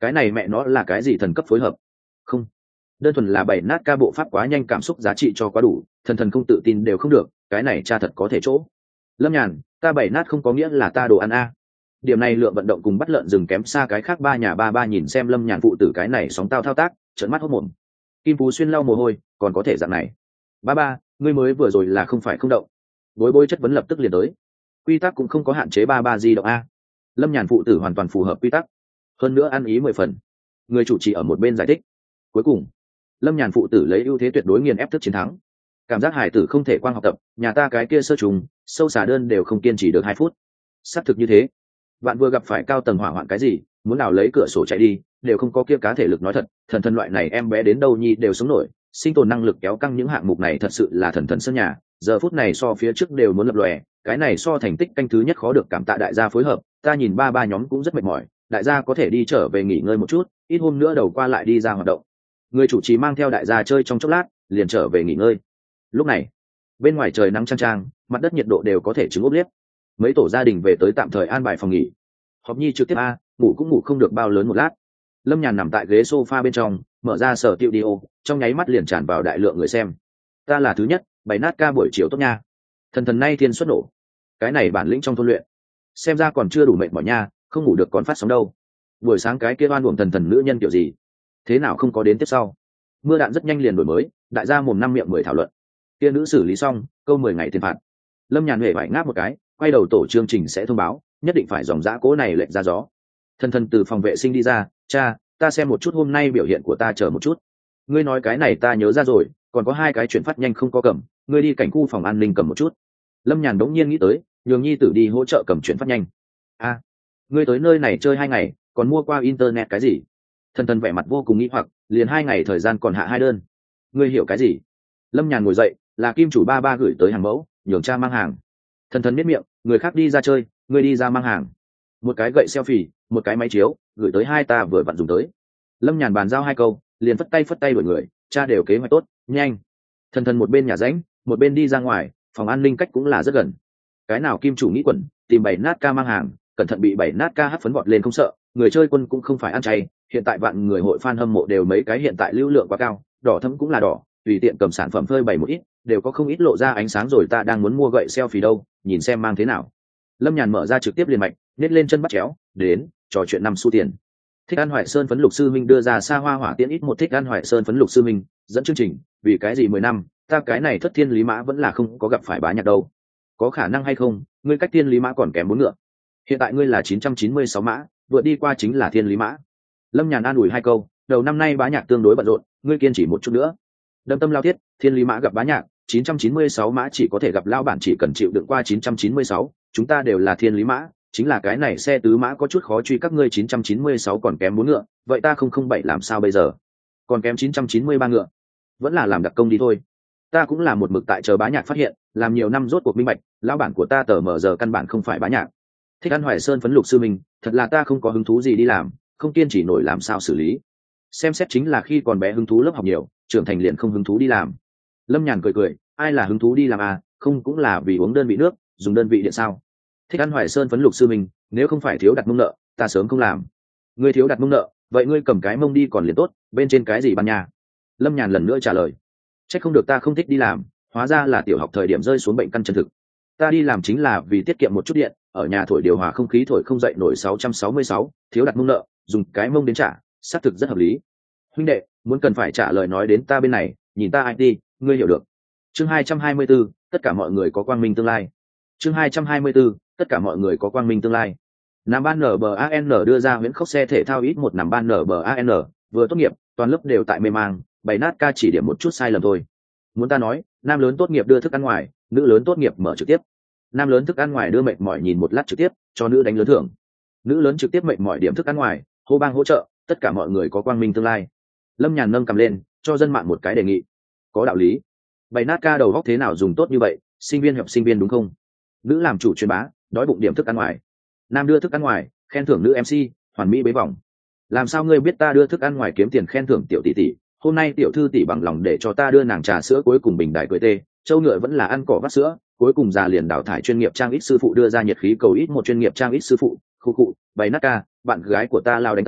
cái này mẹ nó là cái gì thần cấp phối hợp? Không, đơn thuần là bảy nát ca bộ pháp quá nhanh, cảm xúc giá trị cho quá đủ, thần không tự tin đều không được, cái này cha thật có thể chỗ. Lâm Nhàn, ta bảy nát không có nghĩa là ta đồ ăn a. Điểm này lượng vận động cùng bắt lợn rừng kém xa cái khác ba nhà ba ba, nhìn xem Lâm Nhàn phụ tử cái này sóng tao thao tác, trợn mắt hốt mồm. Kim Phú Xuyên lau mồ hôi, còn có thể dạng này. Ba ba, ngươi mới vừa rồi là không phải không động. Bối bối chất vấn lập tức liền tới. Quy tắc cũng không có hạn chế ba ba di động a. Lâm Nhàn phụ tử hoàn toàn phù hợp quy tắc, hơn nữa ăn ý 10 phần. Người chủ trì ở một bên giải thích. Cuối cùng, Lâm Nhàn phụ tử lấy ưu thế tuyệt đối nghiền ép thức chiến thắng. Cảm giác hải tử không thể quang học tập, nhà ta cái kia sơ trùng sâu xả đơn đều không kiên trì được 2 phút. Xác thực như thế. Bạn vừa gặp phải cao tầng hỏa hoạn cái gì, muốn nào lấy cửa sổ chạy đi, đều không có kia cá thể lực. Nói thật, thần thần loại này em bé đến đâu nhi đều sống nổi, sinh tồn năng lực kéo căng những hạng mục này thật sự là thần thần sân nhà, giờ phút này so phía trước đều muốn lập lòe. Cái này so thành tích canh thứ nhất khó được, cảm tạ đại gia phối hợp. Ta nhìn ba ba nhóm cũng rất mệt mỏi, đại gia có thể đi trở về nghỉ ngơi một chút, ít hôm nữa đầu qua lại đi ra hoạt động. Người chủ trì mang theo đại gia chơi trong chốc lát, liền trở về nghỉ ngơi. Lúc này, bên ngoài trời nắng chang chang, mặt đất nhiệt độ đều có thể chứng ốp liếp. Mấy tổ gia đình về tới tạm thời an bài phòng nghỉ. Họp nhi trực tiếp a, ngủ cũng ngủ không được bao lớn một lát. Lâm Nhàn nằm tại ghế sofa bên trong, mở ra sở tiệu đi ô, trong nháy mắt liền tràn vào đại lượng người xem. Ta là thứ nhất, bày nát ca buổi chiều tốt nha. Thần thần nay thiên xuất nổ. Cái này bản lĩnh trong thôn luyện. Xem ra còn chưa đủ mệt mỏi nha, không ngủ được còn phát sóng đâu. Buổi sáng cái kia oan uổng thần thần nữ nhân kiểu gì? Thế nào không có đến tiếp sau? Mưa đạn rất nhanh liền đổi mới, đại gia mồm năm miệng mười thảo luận. Kia nữ xử lý xong, câu 10 ngày tiền phạt. Lâm Nhàn huệ vải ngáp một cái, quay đầu tổ chương trình sẽ thông báo, nhất định phải dòng dã cố này lệnh ra gió. Thần thần từ phòng vệ sinh đi ra, cha, ta xem một chút hôm nay biểu hiện của ta, chờ một chút. Ngươi nói cái này ta nhớ ra rồi, còn có 2 cái chuyển phát nhanh không có cầm, ngươi đi cảnh khu phòng an ninh cầm một chút. Lâm Nhàn đống nhiên nghĩ tới, nhường nhi tử đi hỗ trợ cầm chuyển phát nhanh. A, ngươi tới nơi này chơi 2 ngày, còn mua qua internet cái gì? Thần thần vẻ mặt vô cùng nghi hoặc, liền 2 ngày thời gian còn hạ 2 đơn. Ngươi hiểu cái gì? Lâm Nhàn ngồi dậy, là kim chủ ba ba gửi tới hàng mẫu, nhường cha mang hàng. Thần thần biết miệng, người khác đi ra chơi, ngươi đi ra mang hàng. Một cái gậy selfie, một cái máy chiếu, gửi tới 2 ta vừa vặn dùng tới. Lâm Nhàn bàn giao 2 câu, liền phất tay đuổi người, cha đều kế hoạch tốt, nhanh. Thần thần một bên nhà rãnh, một bên đi ra ngoài, phòng an ninh cách cũng là rất gần. Cái nào kim chủ nghĩ quẩn, tìm 7 nát ca mang hàng, cẩn thận bị 7 nát ca hất phấn vọt lên không sợ, người chơi quân cũng không phải ăn chay, hiện tại vạn người hội fan hâm mộ đều mấy cái, hiện tại lưu lượng quá cao, đỏ thẫm cũng là đỏ, tùy tiện cầm sản phẩm phơi bày một ít, đều có không ít lộ ra ánh sáng rồi. Ta đang muốn mua gậy selfie đâu, nhìn xem mang thế nào. Lâm Nhàn mở ra trực tiếp liền mạch, nhét lên chân bắt chéo, đến, trò chuyện 5 xu tiền. Thích An Hoài Sơn phấn lục sư minh đưa ra xa hoa hỏa tiễn ít một. Thích An Hoài Sơn phấn lục sư minh dẫn chương trình, vì cái gì 10 năm, ta cái này thất thiên lý mã vẫn là không có gặp phải bá nhạc đâu. Có khả năng hay không, ngươi cách thiên lý mã còn kém 4 ngựa. Hiện tại ngươi là 996 mã, vượt đi qua chính là thiên lý mã. Lâm Nhàn an ủi 2 câu, đầu năm nay bá nhạc tương đối bận rộn, ngươi kiên trì một chút nữa. Đâm tâm lao thiết, thiên lý mã gặp bá nhạc, 996 mã chỉ có thể gặp lao bản, chỉ cần chịu đựng qua 996, chúng ta đều là thiên lý mã, chính là cái này xe tứ mã có chút khó truy, các ngươi 996 còn kém 4 ngựa, vậy ta 007 làm sao bây giờ? Còn kém 993 ngựa. Vẫn là làm đặc công đi thôi. Ta cũng là một mực tại chờ bá nhạc phát hiện, làm nhiều năm rốt cuộc minh bạch, lão bản của ta tờ mở giờ căn bản không phải bá nhạc. Thích An Hoài Sơn phấn lục sư mình, thật là ta không có hứng thú gì đi làm, không kiên trì nổi làm sao xử lý. Xem xét chính là khi còn bé hứng thú lớp học nhiều, trưởng thành liền không hứng thú đi làm. Lâm Nhàn cười, ai là hứng thú đi làm à, không cũng là vì uống đơn vị nước, dùng đơn vị điện sao? Thích An Hoài Sơn phấn lục sư mình, nếu không phải thiếu đặt mông nợ, ta sớm không làm. Ngươi thiếu đặt mông nợ, vậy ngươi cầm cái mông đi còn liền tốt, bên trên cái gì ban nhà? Lâm Nhàn lần nữa trả lời, trách không được ta không thích đi làm, hóa ra là tiểu học thời điểm rơi xuống bệnh căn chân thực. Ta đi làm chính là vì tiết kiệm một chút điện, ở nhà thổi điều hòa không khí thổi không dậy nổi. 666, thiếu đặt mông nợ, dùng cái mông đến trả, xác thực rất hợp lý. Huynh đệ, muốn cần phải trả lời nói đến ta bên này, nhìn ta IT, ngươi hiểu được. Chương 224, tất cả mọi người có quang minh tương lai. Chương 224, tất cả mọi người có quang minh tương lai. Nam ban NBAN đưa ra huyễn khốc xe thể thao ít một. Nam ban NBAN vừa tốt nghiệp, toàn lớp đều tại mê mang, bày nát ca chỉ điểm một chút sai lầm thôi. Muốn ta nói, nam lớn tốt nghiệp đưa thức ăn ngoài, nữ lớn tốt nghiệp mở trực tiếp. Nam lớn thức ăn ngoài đưa mệt mỏi nhìn một lát trực tiếp, cho nữ đánh lớn thưởng. Nữ lớn trực tiếp mệt mỏi điểm thức ăn ngoài, hô bang hỗ trợ, tất cả mọi người có quang minh tương lai. Lâm Nhàn nâng cầm lên, cho dân mạng một cái đề nghị. Có đạo lý. Bày nát ca đầu góc thế nào dùng tốt như vậy, sinh viên học sinh viên đúng không? Nữ làm chủ truyền bá, đói bụng điểm thức ăn ngoài. Nam đưa thức ăn ngoài, khen thưởng nữ MC, hoàn mỹ bế vòng. Làm sao ngươi biết ta đưa thức ăn ngoài kiếm tiền khen thưởng tiểu tỷ tỷ? Hôm nay tiểu thư tỷ bằng lòng để cho ta đưa nàng trà sữa, cuối cùng bình đại cười tê, châu ngựa vẫn là ăn cỏ vắt sữa, cuối cùng già liền đào thải chuyên nghiệp trang ít sư phụ đưa ra nhiệt khí cầu ít một chuyên nghiệp trang ít sư phụ. Khu cụ, bày nát ca, bạn gái của ta lao đánh ta,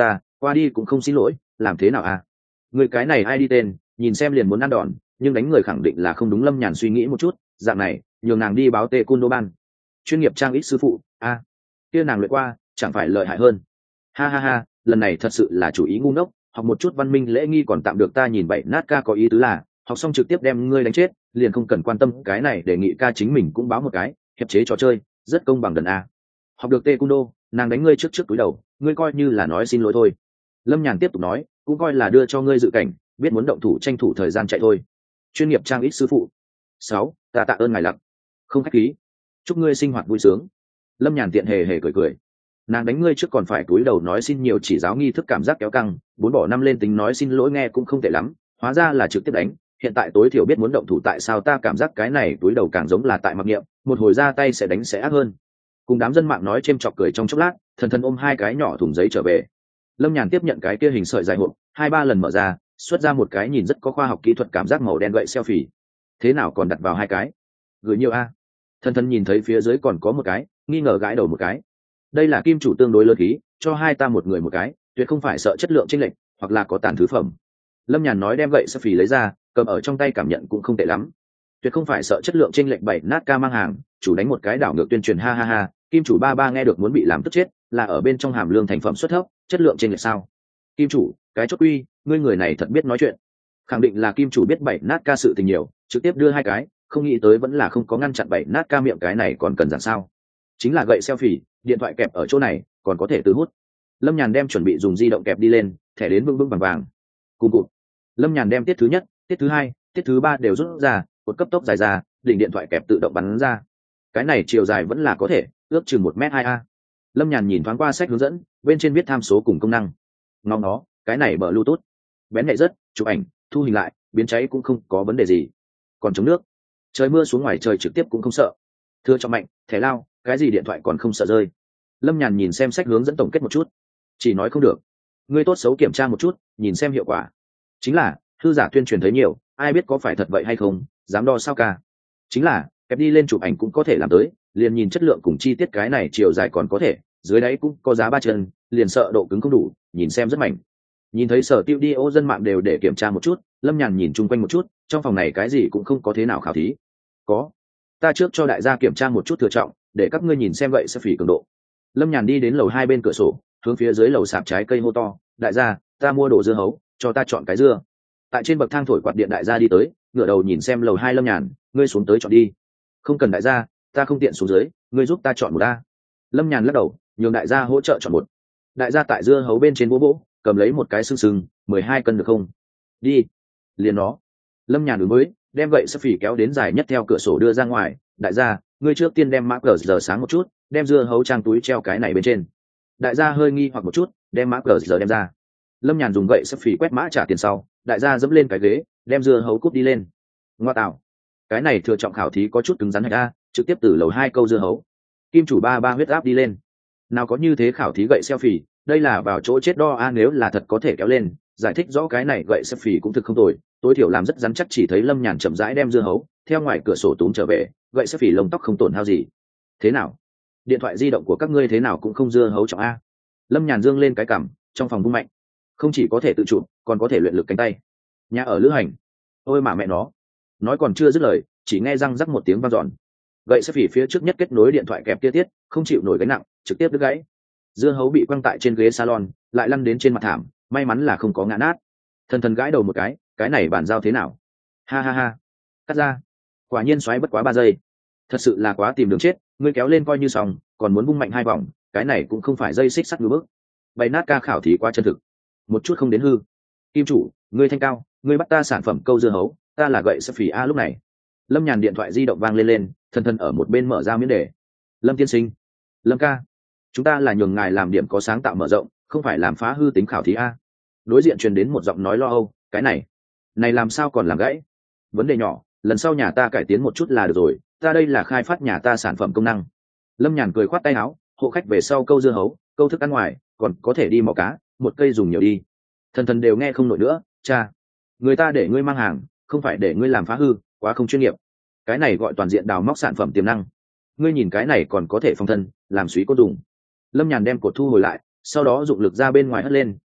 qua đi cũng không xin lỗi, làm thế nào à? Người cái này ai đi tên, nhìn xem liền muốn ăn đòn, nhưng đánh người khẳng định là không đúng. Lâm Nhàn suy nghĩ một chút, dạng này nhường nàng đi báo tê cun đô ban chuyên nghiệp trang ít sư phụ a, kia nàng luyện qua chẳng phải lợi hại hơn. Ha ha ha, lần này thật sự là chủ ý ngu ngốc, học một chút văn minh lễ nghi còn tạm được, ta nhìn vậy nát ca có ý tứ là học xong trực tiếp đem ngươi đánh chết, liền không cần quan tâm cái này, đề nghị ca chính mình cũng báo một cái hiệp chế trò chơi, rất công bằng đần a. Học được tê cung đô, nàng đánh ngươi trước túi đầu, ngươi coi như là nói xin lỗi thôi. Lâm Nhàn tiếp tục nói, cũng coi là đưa cho ngươi dự cảnh, biết muốn động thủ tranh thủ thời gian chạy thôi. Chuyên nghiệp trang ít sư phụ 6, ta tạ ơn ngài lặc, không khách khí, chúc ngươi sinh hoạt vui sướng. Lâm Nhàn tiện hề hề cười cười, nàng đánh ngươi trước còn phải cúi đầu nói xin nhiều, chỉ giáo nghi thức cảm giác kéo căng, 4 bỏ 5 lên tính nói xin lỗi nghe cũng không tệ lắm, hóa ra là trực tiếp đánh. Hiện tại tối thiểu biết muốn động thủ, tại sao ta cảm giác cái này túi đầu càng giống là tại mặc niệm, một hồi ra tay sẽ đánh sẽ ác hơn. Cùng đám dân mạng nói chêm chọc cười trong chốc lát, thần thần ôm 2 cái nhỏ thùng giấy trở về. Lâm Nhàn tiếp nhận cái kia hình sợi dài hộp, 2-3 lần mở ra, xuất ra một cái nhìn rất có khoa học kỹ thuật cảm giác màu đen gậy selfie. Thế nào còn đặt vào 2 cái? Gửi nhiều a? Thần thần nhìn thấy phía dưới còn có một cái, nghi ngờ gãi đầu một cái. Đây là kim chủ tương đối lớn khí, cho 2 ta một người một cái, tuyệt không phải sợ chất lượng chênh lệch, hoặc là có tàn thứ phẩm. Lâm Nhàn nói đem gậy selfie lấy ra, cầm ở trong tay cảm nhận cũng không tệ lắm. Tuyệt không phải sợ chất lượng chênh lệch, bảy nát ca mang hàng, chủ đánh một cái đảo ngược tuyên truyền, ha ha ha. Kim chủ ba nghe được muốn bị làm tức chết, là ở bên trong hàm lương thành phẩm xuất thấp, chất lượng chênh lệch sao? Kim chủ, cái chốt uy, ngươi người này thật biết nói chuyện. Khẳng định là kim chủ biết bảy nát ca sự tình nhiều, trực tiếp đưa 2 cái, không nghĩ tới vẫn là không có ngăn chặn bảy nát ca miệng, cái này còn cần giảng sao? Chính là gậy selfie, điện thoại kẹp ở chỗ này, còn có thể từ hút. Lâm Nhàn đem chuẩn bị dùng di động kẹp đi lên, thẻ đến vững vững vàng vàng. Cùng cụt. Lâm Nhàn đem tiết thứ nhất, tiết thứ 2, tiết thứ 3 đều rút ra, cột cấp tốc dài ra, đỉnh điện thoại kẹp tự động bắn ra. Cái này chiều dài vẫn là có thể, ước chừng 1m2 a. Lâm Nhàn nhìn thoáng qua sách hướng dẫn, bên trên viết tham số cùng công năng. Ngóng nó, cái này bờ Bluetooth, bén nhạy rất, chụp ảnh, thu hình lại, biến cháy cũng không có vấn đề gì. Còn chống nước, trời mưa xuống ngoài trời trực tiếp cũng không sợ. Thưa cho mạnh, thẻ lao, cái gì điện thoại còn không sợ rơi. Lâm Nhàn nhìn xem sách hướng dẫn tổng kết một chút, chỉ nói không được. Ngươi tốt xấu kiểm tra một chút, nhìn xem hiệu quả. Chính là thư giả tuyên truyền thấy nhiều, ai biết có phải thật vậy hay không, dám đo sao ca. Chính là kẹp đi lên chụp ảnh cũng có thể làm tới, liền nhìn chất lượng cùng chi tiết, cái này chiều dài còn có thể, dưới đáy cũng có giá 3 chân, liền sợ độ cứng không đủ, nhìn xem rất mạnh. Nhìn thấy sở tiêu đi ô dân mạng đều để kiểm tra một chút, Lâm Nhàn nhìn chung quanh một chút, trong phòng này cái gì cũng không có thế nào khảo thí. Có, ta trước cho đại gia kiểm tra một chút thừa trọng, để các ngươi nhìn xem gậy selfie cường độ. Lâm Nhàn đi đến lầu 2 bên cửa sổ, hướng phía dưới lầu sạp trái cây hô to, đại gia, ta mua đồ dưa hấu, cho ta chọn cái dưa. Tại trên bậc thang thổi quạt điện đại gia đi tới, ngửa đầu nhìn xem lầu 2 Lâm Nhàn, ngươi xuống tới chọn đi. Không cần đại gia, ta không tiện xuống dưới, ngươi giúp ta chọn một ta. Lâm Nhàn lắc đầu, nhường đại gia hỗ trợ chọn một. Đại gia tại dưa hấu bên trên bố bố, cầm lấy một cái sưng 12 cân được không? Đi. Liền nó. Lâm Nhàn ứng với, đem gậy selfie kéo đến dài nhất theo cửa sổ đưa ra ngoài, đại gia, ngươi trước tiên đem mã cờ giờ sáng một chút, đem dưa hấu trang túi treo cái này bên trên. Đại gia hơi nghi hoặc một chút, đem mã cờ giờ đem ra. Lâm Nhàn dùng gậy selfie quét mã trả tiền sau, đại gia dẫm lên cái ghế, đem dưa hấu cút đi lên. Ngoa tạo, cái này thừa trọng khảo thí có chút cứng rắn hạch a, trực tiếp từ lầu 2 câu dưa hấu. Kim chủ ba huyết áp đi lên. Nào có như thế khảo thí gậy selfie, đây là vào chỗ chết đo a, nếu là thật có thể kéo lên, giải thích rõ cái này gậy selfie cũng thực không tồi, tối thiểu làm rất rắn chắc. Chỉ thấy Lâm Nhàn chậm rãi đem dưa hấu theo ngoài cửa sổ túm trở về, gậy selfie lông tóc không tổn hao gì. Thế nào? Điện thoại di động của các ngươi thế nào cũng không dưa hấu trọng a. Lâm Nhàn dương lên cái cằm, trong phòng vung mạnh, không chỉ có thể tự chụp, còn có thể luyện lực cánh tay. Nhà ở lữ hành. Ôi mà mẹ nó. Nói còn chưa dứt lời, chỉ nghe răng rắc một tiếng vang dọn. Gậy selfie phía trước nhất kết nối điện thoại kẹp kia tiết, không chịu nổi gánh nặng, trực tiếp đứt gãy. Dưa hấu bị quăng tại trên ghế salon, lại lăn đến trên mặt thảm, may mắn là không có ngã nát. Thần thần gãi đầu một cái này bàn giao thế nào? Ha ha ha. Cắt ra. Quả nhiên xoáy bất quá 3 giây. Thật sự là quá tìm đường chết, ngươi kéo lên coi như xong, còn muốn vung mạnh 2 vòng, cái này cũng không phải dây xích sắt ngư bức. Bày nát ca khảo thí quá chân thực, một chút không đến hư. Kim chủ, ngươi thanh cao, ngươi bắt ta sản phẩm câu dưa hấu, ta là gậy selfie a. Lúc này Lâm Nhàn điện thoại di động vang lên, thần thần ở một bên mở ra miễn đề. Lâm tiên sinh, Lâm ca, chúng ta là nhường ngài làm điểm có sáng tạo mở rộng, không phải làm phá hư tính khảo thí a. Đối diện truyền đến một giọng nói lo âu, cái này làm sao còn làm gãy? Vấn đề nhỏ, lần sau nhà ta cải tiến một chút là được rồi, ta đây là khai phát nhà ta sản phẩm công năng. Lâm Nhàn cười khoát tay áo, hộ khách về sau câu dưa hấu, câu thức ăn ngoài, còn có thể đi mò cá, một cây dùng nhiều đi. Thần thần đều nghe không nổi nữa, cha, người ta để ngươi mang hàng, không phải để ngươi làm phá hư, quá không chuyên nghiệp. Cái này gọi toàn diện đào móc sản phẩm tiềm năng. Ngươi nhìn cái này còn có thể phòng thân, làm suý côn dùng. Lâm Nhàn đem cột thu hồi lại, sau đó dụng lực ra bên ngoài hất lên,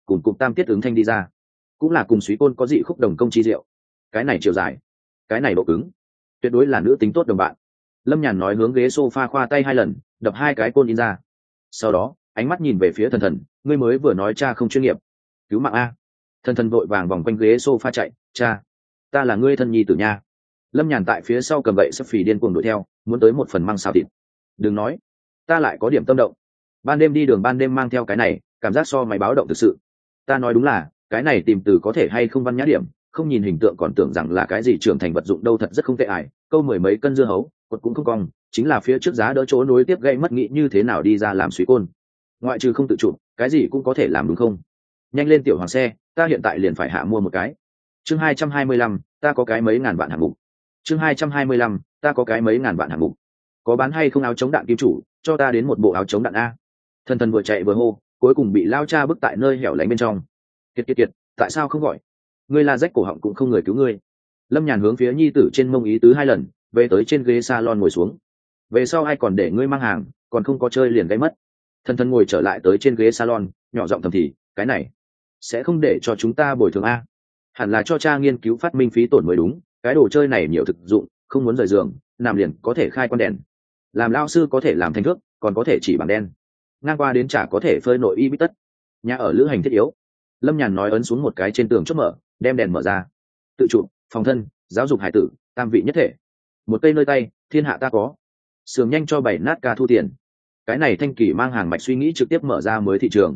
cùng cụm tam tiết ứng thanh đi ra, cũng là cùng suý côn có dị khúc đồng công chi diệu. Cái này chiều dài, cái này độ cứng, tuyệt đối là nữ tính tốt đồng bạn. Lâm Nhàn nói, hướng ghế sofa khoa tay 2 lần, đập 2 cái côn in ra. Sau đó ánh mắt nhìn về phía Thần Thần, ngươi mới vừa nói cha không chuyên nghiệp, cứu mạng a. Thần Thần vội vàng vòng quanh ghế sofa chạy, cha, ta là ngươi thân nhi tử nha. Lâm Nhàn tại phía sau cầm gậy sấp phì điên cuồng đuổi theo, muốn tới một phần măng xào thịt. Đừng nói, ta lại có điểm tâm động. Ban đêm đi đường ban đêm mang theo cái này, cảm giác so máy báo động thực sự. Ta nói đúng là, cái này tìm từ có thể hay không văn nhã điểm, không nhìn hình tượng còn tưởng rằng là cái gì trưởng thành vật dụng đâu, thật rất không tệ ải. Câu 10 mấy cân dưa hấu, quật cũng không cong, chính là phía trước giá đỡ chỗ nối tiếp gây mất nghĩ như thế nào đi ra làm suy côn. Ngoại trừ không tự chủ, cái gì cũng có thể làm đúng không? Nhanh lên tiểu hoàng xe, ta hiện tại liền phải hạ mua một cái. Chương 225, ta có cái mấy ngàn vạn hạng mục. Chương 225, ta có cái mấy ngàn vạn hạng mục. Có bán hay không áo chống đạn kim chủ, cho ta đến một bộ áo chống đạn a. Thần Thần vừa chạy vừa hô, cuối cùng bị lao cha bức tại nơi hẻo lánh bên trong. Kiệt, tại sao không gọi? Ngươi la rách cổ họng cũng không người cứu ngươi. Lâm Nhàn hướng phía nhi tử trên mông ý tứ 2 lần, về tới trên ghế salon ngồi xuống. Về sau ai còn để ngươi mang hàng, còn không có chơi liền gây mất. Thần Thần ngồi trở lại tới trên ghế salon, nhỏ giọng thầm thì, cái này sẽ không để cho chúng ta bồi thường a. Hẳn là cho cha nghiên cứu phát minh phí tổn mới đúng, cái đồ chơi này nhiều thực dụng, không muốn rời giường, nằm liền có thể khai con đèn. Làm lao sư có thể làm thành thước, còn có thể chỉ bảng đen. Ngang qua đến chả có thể phơi nội y bít tất. Nhà ở lữ hành thiết yếu. Lâm Nhàn nói, ấn xuống một cái trên tường chốt mở, đem đèn mở ra. Tự chụp, phòng thân, giáo dục hải tử, tam vị nhất thể. Một cây nơi tay, thiên hạ ta có. Sườn nhanh cho 7 nát ca thu tiền. Cái này Thanh Kỳ mang hàng mạch suy nghĩ trực tiếp mở ra mới thị trường.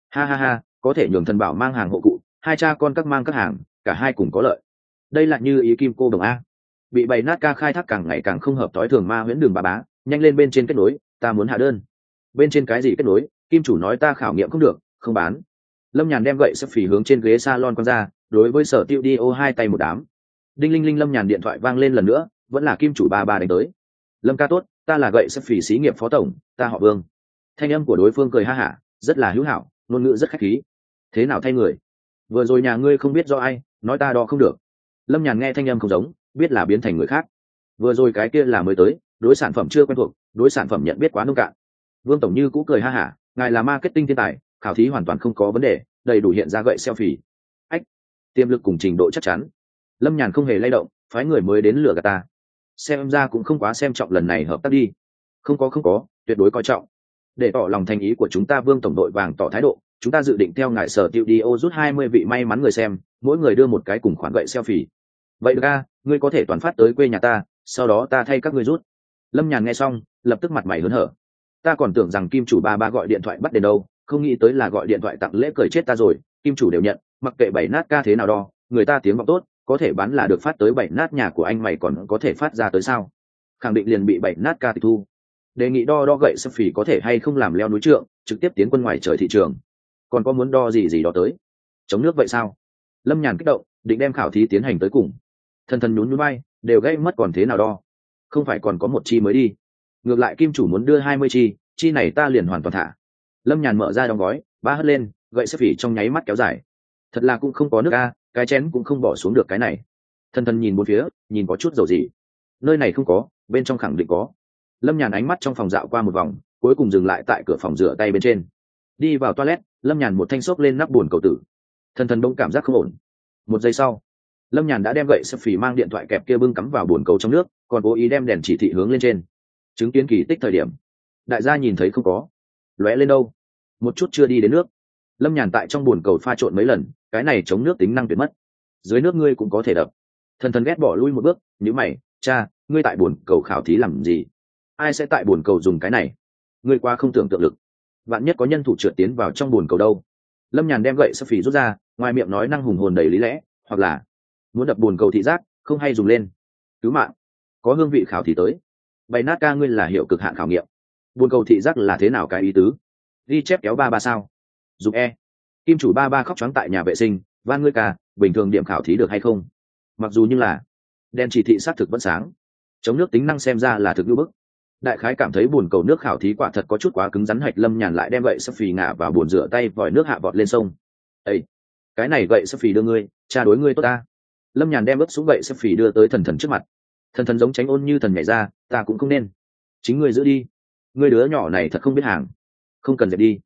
Ha, có thể nhường Thần Bảo mang hàng hộ cụ, 2 cha con các mang các hàng, cả hai cùng có lợi. Đây là như ý kim cô đồng a. Bị 7 nát ca khai thác càng ngày càng không hợp tối thường ma huyễn đường bà bá, nhanh lên bên trên kết nối, ta muốn hạ đơn. Bên trên cái gì kết nối? Kim chủ nói ta khảo nghiệm không được, không bán. Lâm Nhàn đem gậy sấp phì hướng trên ghế salon quăng ra, đối với Sở Tiêu Dio 2 tay một đám. Đinh linh linh, Lâm Nhàn điện thoại vang lên lần nữa, vẫn là Kim chủ ba đánh tới. Lâm ca tốt, ta là gậy sấp phì xí nghiệp phó tổng, ta họ Vương. Thanh âm của đối phương cười ha hả, rất là hữu hảo, ngôn ngữ rất khách khí. Thế nào thay người? Vừa rồi nhà ngươi không biết do ai, nói ta đo không được. Lâm Nhàn nghe thanh âm không giống, biết là biến thành người khác. Vừa rồi cái kia là mới tới, đối sản phẩm chưa quen thuộc, đối sản phẩm nhận biết quá nông cạn. Vương tổng như cũ cười ha hả, ngài là marketing thiên tài, khảo thí hoàn toàn không có vấn đề, đầy đủ hiện ra gậy selfie. Ách, tiềm lực cùng trình độ chắc chắn. Lâm Nhàn không hề lay động, phái người mới đến lừa gạt ta. Xem ra cũng không quá xem trọng lần này hợp tác đi. Không có, tuyệt đối coi trọng. Để tỏ lòng thành ý của chúng ta, Vương tổng đội vàng tỏ thái độ, chúng ta dự định theo ngài Sở Tiêu Dio rút 20 vị may mắn người xem, mỗi người đưa một cái cùng khoản gậy selfie. Vậy được a, ngươi có thể toàn phát tới quê nhà ta, sau đó ta thay các ngươi rút. Lâm Nhàn nghe xong, lập tức mặt mày hớn hở. Ta còn tưởng rằng Kim chủ ba gọi điện thoại bắt đền đâu, không nghĩ tới là gọi điện thoại tặng lễ, cười chết ta rồi. Kim chủ đều nhận, mặc kệ 7 nát ca thế nào đo, người ta tiếng vọng tốt, có thể bán là được, phát tới 7 nát nhà của anh mày còn có thể phát ra tới sao? Khẳng định liền bị 7 nát ca tịch thu. Đề nghị đo gậy sấp phì có thể hay không làm leo núi trượng, trực tiếp tiến quân ngoài trời thị trường. Còn có muốn đo gì đó tới? Chống nước vậy sao? Lâm Nhàn kích động, định đem khảo thí tiến hành tới cùng. Thần Thần nhún nhún vai, đều gây mất còn thế nào đo? Không phải còn có một chi mới đi? Ngược lại Kim chủ muốn đưa 20 chi này ta liền hoàn toàn thả. Lâm Nhàn mở ra đóng gói, ba hất lên, gậy sấp phì trong nháy mắt kéo dài. Thật là cũng không có nước a, cái chén cũng không bỏ xuống được cái này. Thần Thần nhìn bốn phía, nhìn có chút dầu gì. Nơi này không có, bên trong khẳng định có. Lâm Nhàn ánh mắt trong phòng dạo qua một vòng, cuối cùng dừng lại tại cửa phòng rửa tay bên trên. Đi vào toilet, Lâm Nhàn một thanh xốc lên nắp bồn cầu tử. Thần Thần bỗng cảm giác không ổn. Một giây sau, Lâm Nhàn đã đem gậy sấp phì mang điện thoại kẹp kia bưng cắm vào bồn cầu trong nước, còn cố ý đem đèn chỉ thị hướng lên trên. Chứng kiến kỳ tích thời điểm, đại gia nhìn thấy không có, lóe lên đâu, một chút chưa đi đến nước. Lâm Nhàn tại trong bồn cầu pha trộn mấy lần, cái này chống nước tính năng tuyệt mất. Dưới nước ngươi cũng có thể đập. Thần Thần ghét bỏ lui một bước, nhíu mày, cha, ngươi tại bồn cầu khảo thí làm gì? Ai sẽ tại bồn cầu dùng cái này? Ngươi qua không tưởng tượng lực. Vạn nhất có nhân thủ trượt tiến vào trong bồn cầu đâu? Lâm Nhàn đem gậy sấp phì rút ra, ngoài miệng nói năng hùng hồn đầy lý lẽ, hoặc là muốn đập bồn cầu thị giác, không hay dùng lên. Cứu mạng, có hương vị khảo thí tới. Bày nát ca, ngươi là hiệu cực hạn khảo nghiệm. Bồn cầu thị giác là thế nào cái ý tứ? Ghi chép kéo 33 sao? Dùng e. Kim chủ 33 khóc choáng tại nhà vệ sinh, van ngươi ca, bình thường điểm khảo thí được hay không? Mặc dù như là đèn chỉ thị xác thực vẫn sáng, chống nước tính năng xem ra là thực lưu bức. Đại khái cảm thấy bồn cầu nước khảo thí quả thật có chút quá cứng rắn hạch. Lâm Nhàn lại đem gậy sấp phì ngả vào bồn rửa tay, vòi nước hạ vọt lên sông. Ê, cái này gậy sấp phì đưa ngươi, cha đối ngươi tốt ta. Lâm Nhàn đem ướp xuống gậy sấp phì đưa tới Thần Thần trước mặt. Thần Thần giống tránh ôn như thần nhảy ra, ta cũng không nên. Chính ngươi giữ đi, ngươi đứa nhỏ này thật không biết hàng, không cần dẹp đi.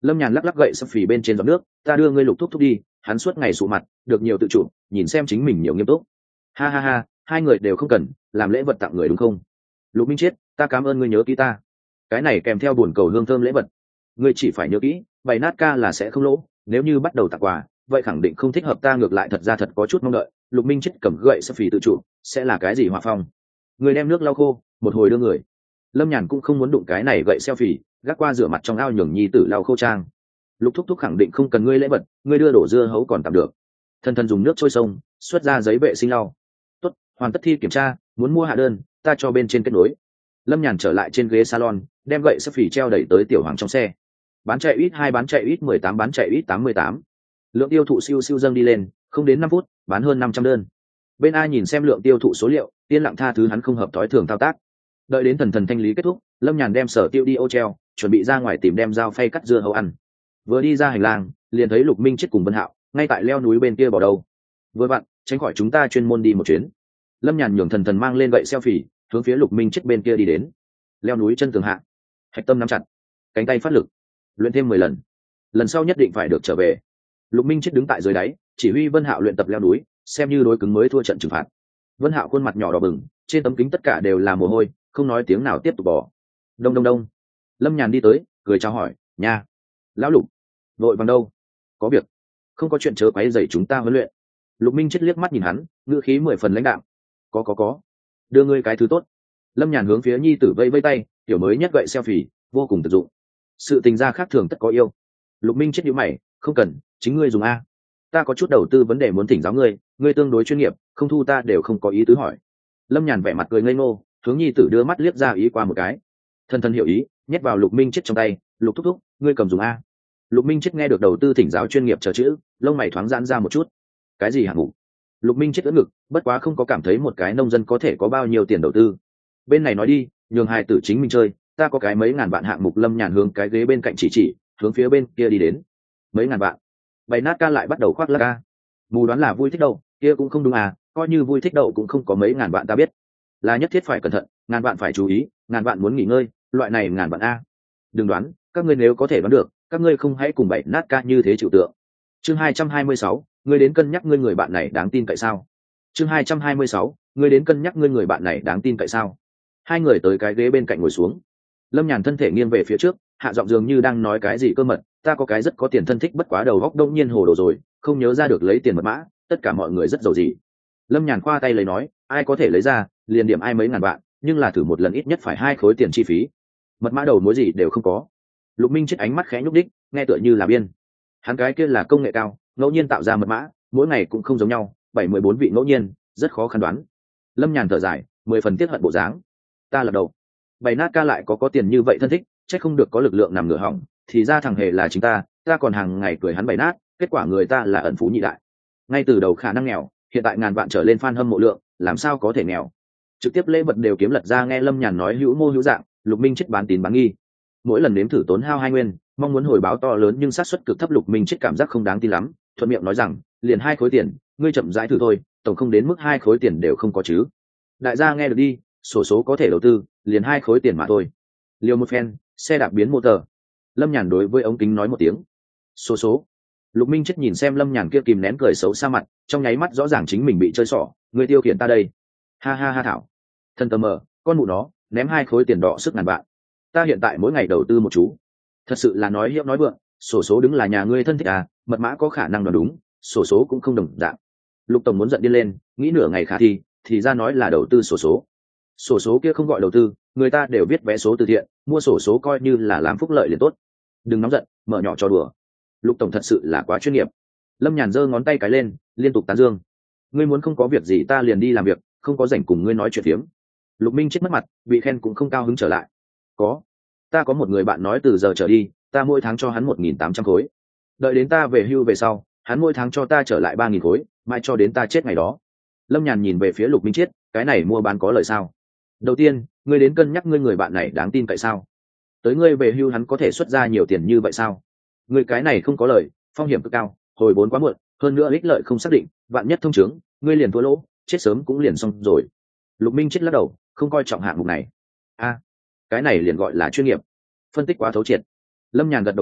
Lâm Nhàn lắc lắc gậy sấp phì bên trên giọt nước, ta đưa ngươi Lục thúc thúc đi, hắn suốt ngày sụ mặt, được nhiều tự chủ, nhìn xem chính mình nhiều nghiêm túc. Ha ha ha, hai người đều không cần làm lễ vật tặng người đúng không? Lục Minh Chiết, ta cảm ơn ngươi nhớ kỹ ta. Cái này kèm theo buồn cầu hương thơm lễ vật, ngươi chỉ phải nhớ kỹ, bày nát ca là sẽ không lỗ, nếu như bắt đầu tặng quà, vậy khẳng định không thích hợp, ta ngược lại thật ra thật có chút mong đợi. Lục Minh Chiết cầm gậy sấp phì tự chủ, sẽ là cái gì hỏa phong? Người đem nước lau khô, một hồi đưa người. Lâm Nhàn cũng không muốn đụng cái này gậy selfie, gác qua rửa mặt trong ao nhường nhi tử lau khô trang. Lục thúc thúc khẳng định không cần ngươi lễ vật, ngươi đưa đổ dưa hấu còn tạm được. Thân thân dùng nước trôi sông, xuất ra giấy vệ sinh lau. Tốt, hoàn tất thi kiểm tra, muốn mua hạ đơn, ta cho bên trên kết nối. Lâm Nhàn trở lại trên ghế salon, đem gậy selfie treo đẩy tới Tiểu Hoàng trong xe. Bán chạy ít 2, bán chạy ít 18, bán chạy ít 88. Lượng tiêu thụ siêu siêu dâng đi lên, không đến 5 phút, bán hơn 500 đơn. Bên A nhìn xem lượng tiêu thụ số liệu, yên lặng tha thứ hắn không hợp thói thường thao tác. Đợi đến thần thần thanh lý kết thúc, Lâm Nhàn đem sở tiêu đi ô treo, chuẩn bị ra ngoài tìm đem dao phay cắt dưa hấu ăn. Vừa đi ra hành lang, liền thấy Lục Minh Chết cùng Vân Hạo ngay tại leo núi bên kia bỏ đầu. Vừa vặn, tránh khỏi chúng ta chuyên môn đi một chuyến. Lâm Nhàn nhường thần thần mang lên gậy selfie, hướng phía Lục Minh Chết bên kia đi đến. Leo núi chân tường hạ, hạch tâm nắm chặt, cánh tay phát lực, luyện thêm 10 lần. Lần sau nhất định phải được trở về. Lục Minh Chết đứng tại dưới đáy, chỉ huy Vân Hạo luyện tập leo núi, xem như đối cứng mới thua trận trừng phạt. Vân Hạo khuôn mặt nhỏ đỏ bừng, trên tấm kính tất cả đều là mồ hôi, không nói tiếng nào tiếp tục bỏ. Đông đông đông. Lâm Nhàn đi tới, cười chào hỏi, nha, lão Lục, vội vàng đâu? Có việc? Không có chuyện chớ quấy rầy chúng ta huấn luyện. Lục Minh Chết liếc mắt nhìn hắn, ngữ khí 10 phần lãnh đạm. Có, đưa ngươi cái thứ tốt. Lâm Nhàn hướng phía nhi tử vây vây tay, tiểu mới nhất gậy selfie, vô cùng thực dụng. Sự tình gia khác thường tất có yêu. Lục Minh Chết nhíu mày, không cần, chính ngươi dùng a. Ta có chút đầu tư vấn đề muốn thỉnh giáo ngươi, ngươi tương đối chuyên nghiệp, không thu ta đều không có ý tứ hỏi. Lâm Nhàn vẻ mặt cười ngây ngô, hướng nhi tử đưa mắt liếc ra ý qua một cái. Thân thân hiểu ý, nhét vào Lục Minh Chết trong tay, Lục thúc thúc, ngươi cầm dùng a. Lục Minh Chết nghe được đầu tư thỉnh giáo chuyên nghiệp chờ chữ, lông mày thoáng giãn ra một chút. Cái gì hạng mục? Lục Minh Chết ưỡn ngực, bất quá không có cảm thấy một cái nông dân có thể có bao nhiêu tiền đầu tư. Bên này nói đi, nhường hài tử chính mình chơi, ta có cái mấy ngàn vạn hạng mục. Lâm Nhàn hướng cái ghế bên cạnh chỉ, hướng phía bên kia đi đến. Mấy ngàn vạn? Bày nát ca lại bắt đầu khoác lác ca. Mù đoán là vui thích đậu, kia cũng không đúng à, coi như vui thích đậu cũng không có mấy ngàn vạn, ta biết là nhất thiết phải cẩn thận, ngàn vạn phải chú ý, ngàn vạn muốn nghỉ ngơi, loại này ngàn vạn a. Đừng đoán, các ngươi nếu có thể đoán được, các ngươi không hãy cùng bày nát ca như thế chịu tượng. Chương 226, ngươi đến cân nhắc ngươi người bạn này đáng tin cậy sao? Chương 226, ngươi đến cân nhắc ngươi người bạn này đáng tin cậy sao? Hai người tới cái ghế bên cạnh ngồi xuống. Lâm Nhàn thân thể nghiêng về phía trước, hạ giọng dường như đang nói cái gì cơ mật, ta có cái rất có tiền thân thích, bất quá đầu góc đông nhiên hồ đồ rồi, không nhớ ra được lấy tiền mật mã, tất cả mọi người rất giàu gì. Lâm Nhàn khoa tay lấy nói, ai có thể lấy ra, liền điểm ai mấy ngàn vạn, nhưng là thử một lần ít nhất phải 2 khối tiền chi phí. Mật mã đầu mối gì đều không có. Lục Minh Chết ánh mắt khẽ nhúc đích, nghe tựa như là biên. Hắn cái kia là công nghệ cao, ngẫu nhiên tạo ra mật mã, mỗi ngày cũng không giống nhau, 7-14 vị ngẫu nhiên, rất khó khăn đoán. Lâm Nhàn thở dài, 10 phần tiếc hận bộ dáng. Ta là đầu. Bày nát ca lại có tiền như vậy thân thích, chắc không được có lực lượng nằm ngửa hỏng, thì ra thằng hề là chính ta còn hàng ngày cười hắn bày nát, kết quả người ta là ẩn phú nhị đại. Ngay từ đầu khả năng nghèo, hiện tại ngàn vạn trở lên fan hâm mộ lượng, làm sao có thể nghèo. Trực tiếp lễ vật đều kiếm lật ra. Nghe Lâm Nhàn nói hữu mô hữu dạng, Lục Minh Chết bán tín bán nghi. Mỗi lần nếm thử tốn hao 2 nguyên, mong muốn hồi báo to lớn nhưng xác suất cực thấp. Lục Minh Chết cảm giác không đáng tin lắm, thuận miệng nói rằng, liền 2 khối tiền, ngươi chậm rãi thử thôi, tổng không đến mức 2 khối tiền đều không có chứ. Đại gia nghe được đi, sổ số có thể đầu tư, liền 2 khối tiền mà thôi. Liều một phen, xe đạp biến motor. Lâm Nhàn đối với ống kính nói một tiếng. Số. Lục Minh Chết nhìn xem Lâm Nhàn kia kìm nén cười xấu xa mặt, trong nháy mắt rõ ràng chính mình bị chơi xỏ, người tiêu khiển ta đây. Ha ha ha thảo. Thân tờ mờ, con mụ nó, ném 2 khối tiền đỏ sức ngàn vạn. Ta hiện tại mỗi ngày đầu tư một chú. Thật sự là nói hiếp nói vượng, sổ số đứng là nhà ngươi thân thích à, mật mã có khả năng đoán đúng, sổ số cũng không đồng dạng. Lục tổng muốn giận điên lên, nghĩ nửa ngày khả thì ra nói là đầu tư sổ số. Sổ số kia không gọi đầu tư, người ta đều viết vé số từ thiện, mua sổ số coi như là làm phúc lợi liền tốt. Đừng nóng giận, mở nhỏ cho đùa. Lục tổng thật sự là quá chuyên nghiệp. Lâm Nhàn giơ ngón tay cái lên, liên tục tán dương. Ngươi muốn không có việc gì ta liền đi làm việc, không có rảnh cùng ngươi nói chuyện phiếm. Lục Minh Chết mất mặt, bị khen cũng không cao hứng trở lại. Ta có một người bạn nói từ giờ trở đi, ta mỗi tháng cho hắn 1.800 khối. Đợi đến ta về hưu về sau, hắn mỗi tháng cho ta trở lại 3.000 khối, mai cho đến ta chết ngày đó. Lâm Nhàn nhìn về phía Lục Minh Chết, cái này mua bán có lời sao? Đầu tiên, ngươi đến cân nhắc ngươi người bạn này đáng tin cậy sao? Tới ngươi về hưu hắn có thể xuất ra nhiều tiền như vậy sao? Ngươi cái này không có lời, phong hiểm cực cao, hồi vốn quá muộn, hơn nữa ích lợi không xác định, vạn nhất thông chứng, ngươi liền thua lỗ, chết sớm cũng liền xong rồi. Lục Minh Chết lắc đầu, không coi trọng hạng mục này. Cái này liền gọi là chuyên nghiệp, phân tích quá thấu triệt. Lâm Nhàn gật đầu cười,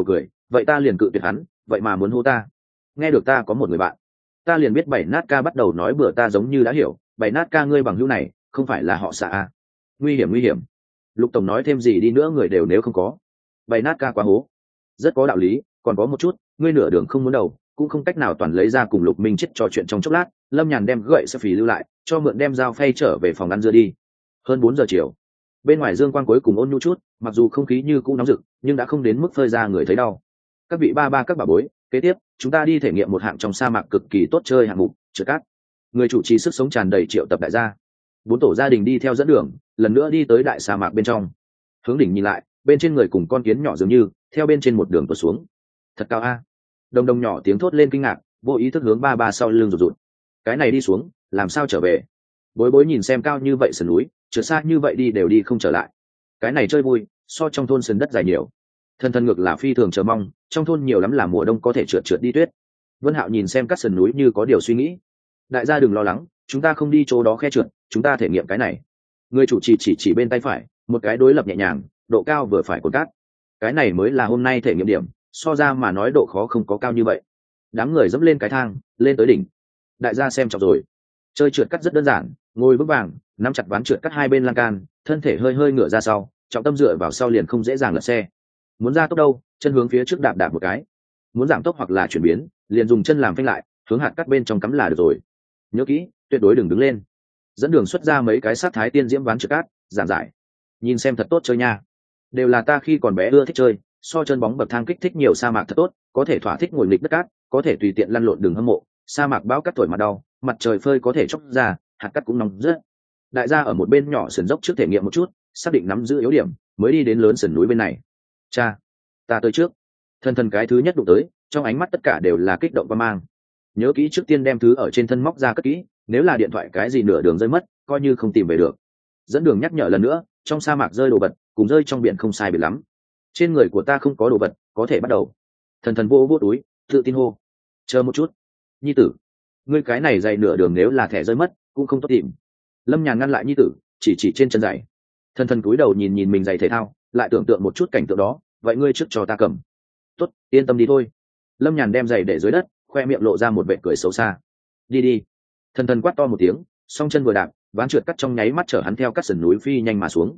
vậy ta liền cự tuyệt hắn, vậy mà muốn hô ta. Nghe được ta có một người bạn, ta liền biết bảy nát ca bắt đầu nói bừa, ta giống như đã hiểu. Bảy nát ca ngươi bằng hữu này không phải là họ xạ à? Nguy hiểm nguy hiểm. Lục tổng nói thêm gì đi nữa người đều nếu không có. Bảy nát ca quá hố. Rất có đạo lý, còn có một chút, ngươi nửa đường không muốn đầu cũng không cách nào toàn lấy ra cùng Lục Minh chết trò chuyện trong chốc lát. Lâm Nhàn đem gậy sẽ phì lưu lại, cho mượn đem dao phay trở về phòng ăn dưa đi. Hơn 4 giờ chiều, bên ngoài dương quang cuối cùng ôn nhu chút, mặc dù không khí như cũ nóng rực nhưng đã không đến mức phơi ra người thấy đau. Các vị ba các bà bối, kế tiếp chúng ta đi thể nghiệm một hạng trong sa mạc cực kỳ tốt chơi hạng mục trượt cát. Người chủ trì sức sống tràn đầy Triệu Tập đại gia. 4 tổ gia đình đi theo dẫn đường, lần nữa đi tới đại sa mạc bên trong. Hướng đỉnh nhìn lại, bên trên người cùng con kiến nhỏ dường như theo bên trên một đường tuột xuống. Thật cao a. Đồng đồng nhỏ tiếng thốt lên kinh ngạc, vô ý thức hướng ba sau lưng rụt rụt. Cái này đi xuống làm sao trở về? Bối bối nhìn xem cao như vậy sườn núi, trượt xa như vậy đi đều đi không trở lại. Cái này chơi vui so trong thôn sườn đất dài nhiều. Thân ngược là phi thường chờ mong, trong thôn nhiều lắm là mùa đông có thể trượt đi tuyết. Vân Hạo nhìn xem các sườn núi như có điều suy nghĩ. Đại gia đừng lo lắng, chúng ta không đi chỗ đó khe trượt, chúng ta thể nghiệm cái này. Người chủ trì chỉ bên tay phải, một cái đối lập nhẹ nhàng, độ cao vừa phải cột cát. Cái này mới là hôm nay thể nghiệm điểm, so ra mà nói độ khó không có cao như vậy. Đám người dẫm lên cái thang, lên tới đỉnh. Đại gia xem trọng rồi. Chơi trượt cát rất đơn giản, ngồi vững vàng, nắm chặt ván trượt cát hai bên lan can, thân thể hơi ngửa ra sau, trọng tâm dựa vào sau liền không dễ dàng lật xe. Muốn ra tốc đâu, chân hướng phía trước đạp một cái. Muốn giảm tốc hoặc là chuyển biến, liền dùng chân làm phanh lại, hướng hạt cát bên trong cắm là được rồi. Nhớ kỹ, tuyệt đối đừng đứng lên. Dẫn đường xuất ra mấy cái sát thái tiên diễm ván trượt cát, giản giải. Nhìn xem thật tốt chơi nha. Đều là ta khi còn bé ưa thích chơi, so chân bóng bậc thang kích thích nhiều, sa mạc thật tốt, có thể thỏa thích ngồi nghịch đất cát, có thể tùy tiện lăn lộn đường hâm mộ, sa mạc bão cát thổi mặt đau, mặt trời phơi có thể chốc ra, hạt cát cũng nóng rất. Đại gia ở một bên nhỏ sườn dốc trước thể nghiệm một chút, xác định nắm giữ yếu điểm, mới đi đến lớn sườn núi bên này. Cha, ta tới trước. Thân cái thứ nhất đụng tới, trong ánh mắt tất cả đều là kích động và mang. Nhớ kỹ trước tiên đem thứ ở trên thân móc ra cất kỹ, nếu là điện thoại cái gì nửa đường rơi mất, coi như không tìm về được. Dẫn đường nhắc nhở lần nữa, trong sa mạc rơi đồ vật, cùng rơi trong biển không sai biệt lắm. Trên người của ta không có đồ vật, có thể bắt đầu. Thần vô túi, tự tin hô. Chờ một chút, nhi tử, ngươi cái này dày nửa đường nếu là thẻ rơi mất, cũng không tốt tìm. Lâm Nhàn ngăn lại nhi tử, chỉ trên chân giày. Thần cúi đầu nhìn mình giày thể thao, lại tưởng tượng một chút cảnh tượng đó, vậy ngươi trước cho ta cầm. Tốt, yên tâm đi thôi. Lâm Nhàn đem giày để dưới đất, khoe miệng lộ ra một vẻ cười xấu xa. Đi. Thần quát to một tiếng, song chân vừa đạp, ván trượt cắt trong nháy mắt chở hắn theo các sườn núi phi nhanh mà xuống.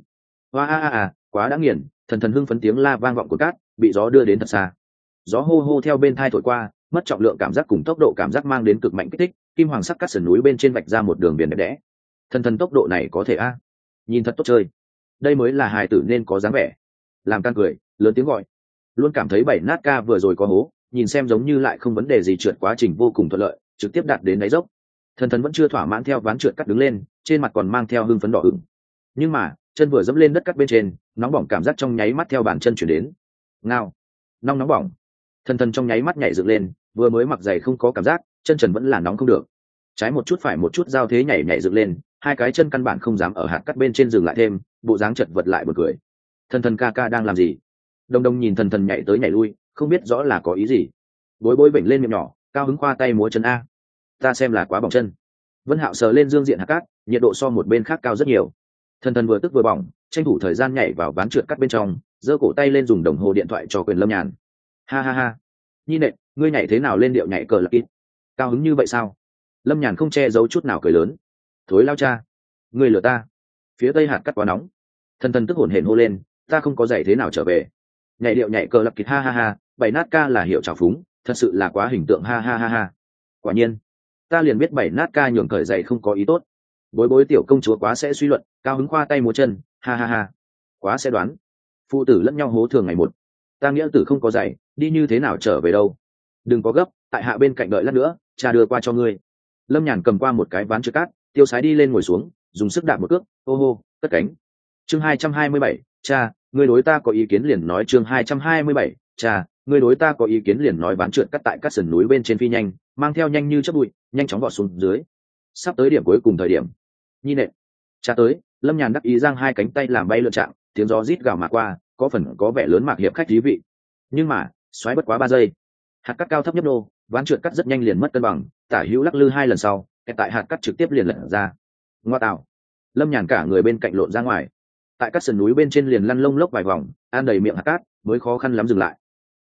Hoa quá đã nghiền. Thần hưng phấn tiếng la vang vọng của cát, bị gió đưa đến thật xa. Gió hô theo bên thai thổi qua, mất trọng lượng cảm giác cùng tốc độ cảm giác mang đến cực mạnh kích thích, kim hoàng sắc các sườn núi bên trên vạch ra một đường biển đẹp đẽ. Thần tốc độ này có thể a, nhìn thật tốt chơi. Đây mới là hài tử nên có dáng vẻ. Làm can cười, lớn tiếng gọi. Luôn cảm thấy bảy nát ca vừa rồi có hố, nhìn xem giống như lại không vấn đề gì, trượt quá trình vô cùng thuận lợi, trực tiếp đạt đến đáy dốc. Thần vẫn chưa thỏa mãn theo ván trượt cắt đứng lên, trên mặt còn mang theo hưng phấn đỏ ửng. Nhưng mà chân vừa dẫm lên đất cắt bên trên, nóng bỏng cảm giác trong nháy mắt theo bàn chân chuyển đến. Ngao, nóng bỏng. Thần trong nháy mắt nhảy dựng lên, vừa mới mặc giày không có cảm giác, chân trần vẫn là nóng không được. Trái một chút phải một chút giao thế nhảy dựng lên, hai cái chân căn bản không dám ở hạt cắt bên trên dừng lại thêm, bộ dáng chật vật lại buồn cười. Thần ca đang làm gì? Đông nhìn thần nhảy tới nhảy lui, không biết rõ là có ý gì. Bối vểnh lên miệng nhỏ, cao hứng khoa tay múa chân a. Ta xem là quá bỏng chân. Vân Hạo sờ lên dương diện hạt cát, nhiệt độ so một bên khác cao rất nhiều. Thần vừa tức vừa bỏng, tranh thủ thời gian nhảy vào ván trượt cắt bên trong, giơ cổ tay lên dùng đồng hồ điện thoại cho Quyền Lâm Nhàn. Ha. Nhi nệ, ngươi nhảy thế nào lên điệu nhảy cờ lạc kít? Cao hứng như vậy sao? Lâm Nhàn không che giấu chút nào cười lớn. Thối lao cha, ngươi lừa ta. Phía tây hạt cắt quá nóng. Thần tức hổn hển hô lên, ta không có giày thế nào trở về. Nhảy điệu nhảy cờ lạc kít ha. Bảy nát ca là hiệu trào phúng, thật sự là quá hình tượng ha. Quả nhiên, ta liền biết bảy nát ca nhường cởi giày không có ý tốt. Bối tiểu công chúa quá sẽ suy luận, cao hứng khoa tay múa chân, ha. Quá sẽ đoán. Phụ tử lẫn nhau hố thường ngày một. Ta nghĩa tử không có giày, đi như thế nào trở về đâu? Đừng có gấp, tại hạ bên cạnh đợi lát nữa, cha đưa qua cho ngươi. Lâm Nhàn cầm qua một cái ván trượt cát, tiêu sái đi lên ngồi xuống, dùng sức đạp một cước, hô, cất cánh. Chương 227, cha, ngươi đối ta có ý kiến liền nói. Chương 227, cha, ngươi đối ta có ý kiến liền nói. Ván trượt cắt tại các sườn núi bên trên phi nhanh, mang theo nhanh như chớp bụi, nhanh chóng vọt xuống dưới. Sắp tới điểm cuối cùng thời điểm. Nhi nệ, cha tới. Lâm Nhàn đắc ý giang hai cánh tay làm bay lượn trạng, tiếng gió rít gào mà qua, có phần có vẻ lớn mạc hiệp khách thí vị. Nhưng mà xoáy bất quá 3 giây, hạt cắt cao thấp nhấp nô, ván trượt cắt rất nhanh liền mất cân bằng, tả hữu lắc lư 2 lần sau, tại hạt cắt trực tiếp liền lật ra. Ngoa tạo. Lâm Nhàn cả người bên cạnh lộn ra ngoài, tại các sườn núi bên trên liền lăn lông lốc vài vòng, ăn đầy miệng hạt cát, mới khó khăn lắm dừng lại.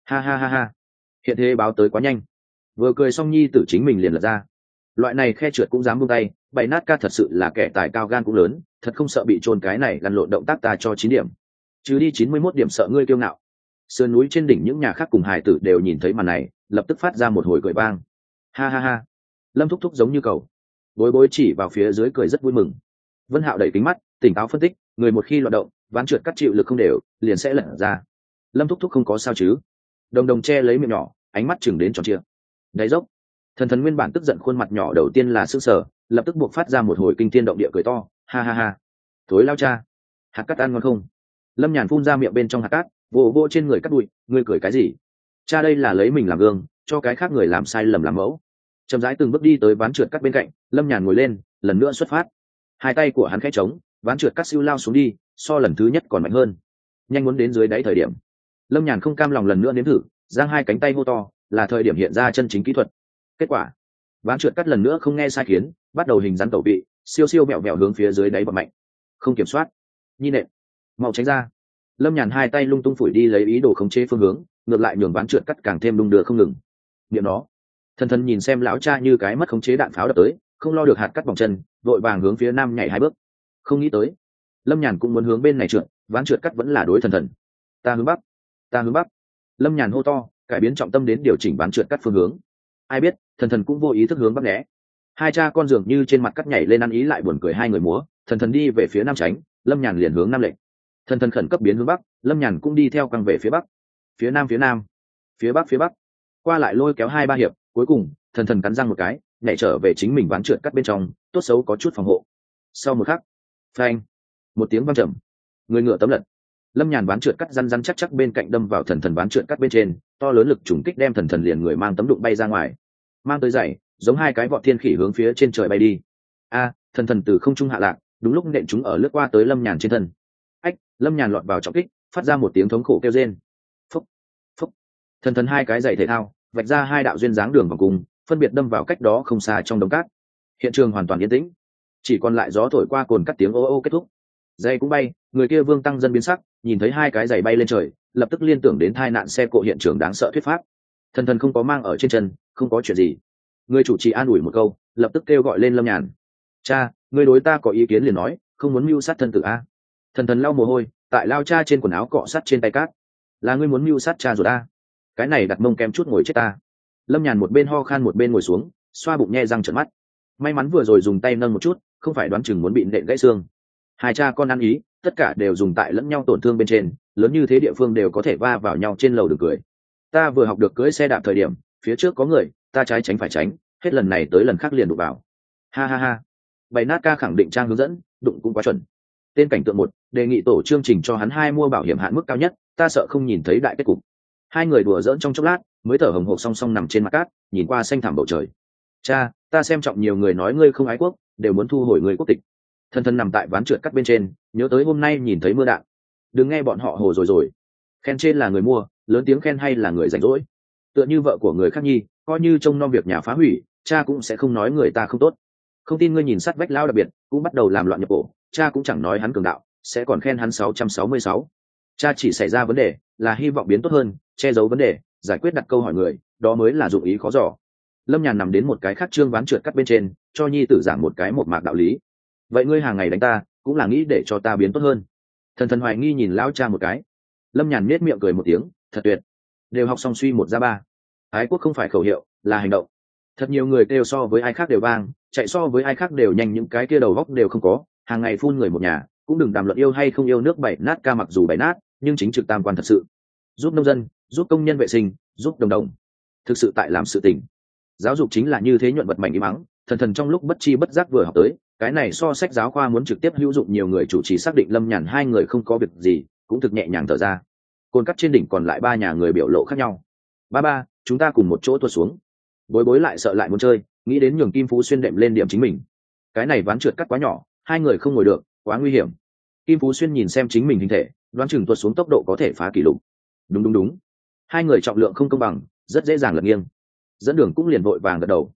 Ha ha ha ha, hiện thế báo tới quá nhanh. Vừa cười xong nhi tử chính mình liền lật ra. Loại này khe trượt cũng dám buông tay, bày nát ca thật sự là kẻ tài cao gan cũng lớn, thật không sợ bị trôn cái này lăn lộn động tác ta cho 9 điểm. Chứ đi 91 điểm sợ ngươi kiêu ngạo. Sườn núi trên đỉnh những nhà khác cùng hài tử đều nhìn thấy màn này, lập tức phát ra một hồi cười vang. Ha ha ha. Lâm thúc thúc giống như cầu. Bối bối chỉ vào phía dưới cười rất vui mừng. Vân Hạo đẩy kính mắt, tỉnh táo phân tích, người một khi loạn động, ván trượt cắt chịu lực không đều, liền sẽ lật ra. Lâm thúc thúc không có sao chứ? Đồng đồng che lấy miệng nhỏ, ánh mắt chừng đến tròn trịa. Đáy dốc. Thần thần nguyên bản tức giận khuôn mặt nhỏ đầu tiên là sững sờ, lập tức buộc phát ra một hồi kinh thiên động địa cười to. Ha ha ha. Thối lao cha. Hạt cát ăn ngon không? Lâm Nhàn phun ra miệng bên trong hạt cát, vỗ vỗ trên người cắt bụi. Ngươi cười cái gì? Cha đây là lấy mình làm gương, cho cái khác người làm sai lầm làm mẫu. Chậm rãi từng bước đi tới ván trượt cắt bên cạnh, Lâm Nhàn ngồi lên, lần nữa xuất phát. Hai tay của hắn khẽ trống, ván trượt cắt siêu lao xuống đi, so lần thứ nhất còn mạnh hơn. Nhanh muốn đến dưới đáy thời điểm, Lâm Nhàn không cam lòng lần nữa nếm thử, giang hai cánh tay hô to, là thời điểm hiện ra chân chính kỹ thuật. Kết quả, ván trượt cắt lần nữa không nghe sai khiến, bắt đầu hình rắn tẩu vị, siêu siêu mẹo mẹo hướng phía dưới đáy bật mạnh. Không kiểm soát, nhi nện, mau tránh ra. Lâm Nhàn hai tay lung tung phủi đi lấy ý đồ khống chế phương hướng, ngược lại nhường ván trượt cắt càng thêm đung đưa không ngừng. Niệm nó, thần thần nhìn xem lão cha như cái mất khống chế đạn pháo đập tới, không lo được hạt cắt vòng chân, vội vàng hướng phía nam nhảy 2 bước. Không nghĩ tới, Lâm Nhàn cũng muốn hướng bên này trượt, ván trượt cắt vẫn là đối thần thần. Ta hướng bắc, ta hướng bắc. Lâm Nhàn hô to, cải biến trọng tâm đến điều chỉnh ván trượt cắt phương hướng. Ai biết, thần thần cũng vô ý thức hướng bắc né. Hai cha con dường như trên mặt cắt nhảy lên ăn ý lại buồn cười hai người múa, thần thần đi về phía nam tránh, Lâm Nhàn liền hướng nam lệnh. Thần thần khẩn cấp biến hướng bắc, Lâm Nhàn cũng đi theo căng về phía bắc. Phía nam, phía bắc. Qua lại lôi kéo 2-3 hiệp, cuối cùng, thần thần cắn răng một cái, nhảy trở về chính mình ván trượt cắt bên trong, tốt xấu có chút phòng hộ. Sau một khắc, phanh, một tiếng vang trầm, người ngựa tấm lật. Lâm Nhàn ván trượt cắt răn răn chắc chắc bên cạnh đâm vào thần thần ván trượt cắt bên trên, to lớn lực trùng kích đem thần thần liền người mang tấm đụng bay ra ngoài. Mang tới giày, giống 2 cái vọt thiên khỉ hướng phía trên trời bay đi. Thần thần từ không trung hạ lạc, đúng lúc nện chúng ở lướt qua tới Lâm Nhàn trên thân. Ách, Lâm Nhàn lọt vào trọng kích, phát ra một tiếng thống khổ kêu rên. Phúc, phúc. Thần thần 2 cái giày thể thao, vạch ra 2 đạo duyên dáng đường vòng cung, phân biệt đâm vào cách đó không xa trong đống cát. Hiện trường hoàn toàn yên tĩnh, chỉ còn lại gió thổi qua cồn cắt tiếng ô ô kết thúc. Giày cũng bay, người kia Vương Tăng Dân biến sắc, nhìn thấy 2 cái giày bay lên trời, lập tức liên tưởng đến tai nạn xe cộ hiện trường đáng sợ thuyết pháp. Thần thần không có mang ở trên chân, không có chuyện gì. Người chủ trì an ủi một câu, lập tức kêu gọi lên Lâm Nhàn. Cha, người đối ta có ý kiến liền nói, không muốn mưu sát thân tử a. Thần thần lau mồ hôi, tại lao cha trên quần áo cọ sát trên tay cát. Là ngươi muốn mưu sát cha rồi a? Cái này đặt mông kem chút ngồi chết ta. Lâm Nhàn một bên ho khan một bên ngồi xuống, xoa bụng nhe răng trợn mắt. May mắn vừa rồi dùng tay nâng một chút, không phải đoán chừng muốn bị nện gãy xương. Hai cha con ăn ý, tất cả đều dùng tại lẫn nhau tổn thương bên trên, lớn như thế địa phương đều có thể va vào nhau trên lầu đường cười. Ta vừa học được cưỡi xe đạp thời điểm, phía trước có người, ta trái tránh phải tránh, hết lần này tới lần khác liền đụng vào. Ha ha ha. Bày nát ca khẳng định trang hướng dẫn, đụng cũng quá chuẩn. Tên cảnh tượng 1, đề nghị tổ chương trình cho hắn 2 mua bảo hiểm hạn mức cao nhất, ta sợ không nhìn thấy đại kết cục. Hai người đùa giỡn trong chốc lát, mới thở hồng hộc song song nằm trên mặt cát, nhìn qua xanh thẳm bầu trời. Cha, ta xem trọng nhiều người nói ngươi không ái quốc, đều muốn thu hồi người quốc tịch. Thần thần nằm tại ván trượt cắt bên trên, nhớ tới hôm nay nhìn thấy mưa đạn. Đừng nghe bọn họ hồ rồi. Khen trên là người mua, lớn tiếng khen hay là người rảnh rỗi. Tựa như vợ của người khác nhi, coi như trông nom việc nhà phá hủy, cha cũng sẽ không nói người ta không tốt. Không tin ngươi nhìn sát vách lao đặc biệt, cũng bắt đầu làm loạn nhập cổ, cha cũng chẳng nói hắn cường đạo, sẽ còn khen hắn 666. Cha chỉ xảy ra vấn đề, là hy vọng biến tốt hơn, che giấu vấn đề, giải quyết đặt câu hỏi người, đó mới là dụng ý khó dò. Lâm Nhàn nằm đến một cái khác trương ván trượt cắt bên trên, cho nhi tử giảng một cái một mạc đạo lý. Vậy ngươi hàng ngày đánh ta, cũng là nghĩ để cho ta biến tốt hơn. Thần thần hoài nghi nhìn lão cha một cái. Lâm Nhàn nết miệng cười một tiếng, thật tuyệt. Đều học xong suy 1 ra 3. Ái quốc không phải khẩu hiệu, là hành động. Thật nhiều người kêu so với ai khác đều vang, chạy so với ai khác đều nhanh, những cái kia đầu góc đều không có, hàng ngày phun người một nhà, cũng đừng đàm luận yêu hay không yêu nước bảy nát ca, mặc dù bảy nát, nhưng chính trực tam quan thật sự. Giúp nông dân, giúp công nhân vệ sinh, giúp đồng đồng. Thực sự tại làm sự tình. Giáo dục chính là như thế, nhuận vật mảnh im mắng, thần thần trong lúc bất chi bất giác vừa học tới, cái này so sách giáo khoa muốn trực tiếp hữu dụng nhiều. Người chủ trì xác định Lâm Nhàn 2 người không có việc gì, cũng thực nhẹ nhàng thở ra. Cồn cắt trên đỉnh còn lại 3 nhà người biểu lộ khác nhau. Ba, chúng ta cùng một chỗ tuột xuống. Bối bối lại sợ lại muốn chơi, nghĩ đến nhường Kim Phú Xuyên đệm lên điểm chính mình. Cái này ván trượt cắt quá nhỏ, 2 người không ngồi được, quá nguy hiểm. Kim Phú Xuyên nhìn xem chính mình hình thể, đoán chừng tuột xuống tốc độ có thể phá kỷ lục. Đúng. 2 người trọng lượng không công bằng, rất dễ dàng lật nghiêng. Dẫn đường cũng liền vội vàng gật đầu.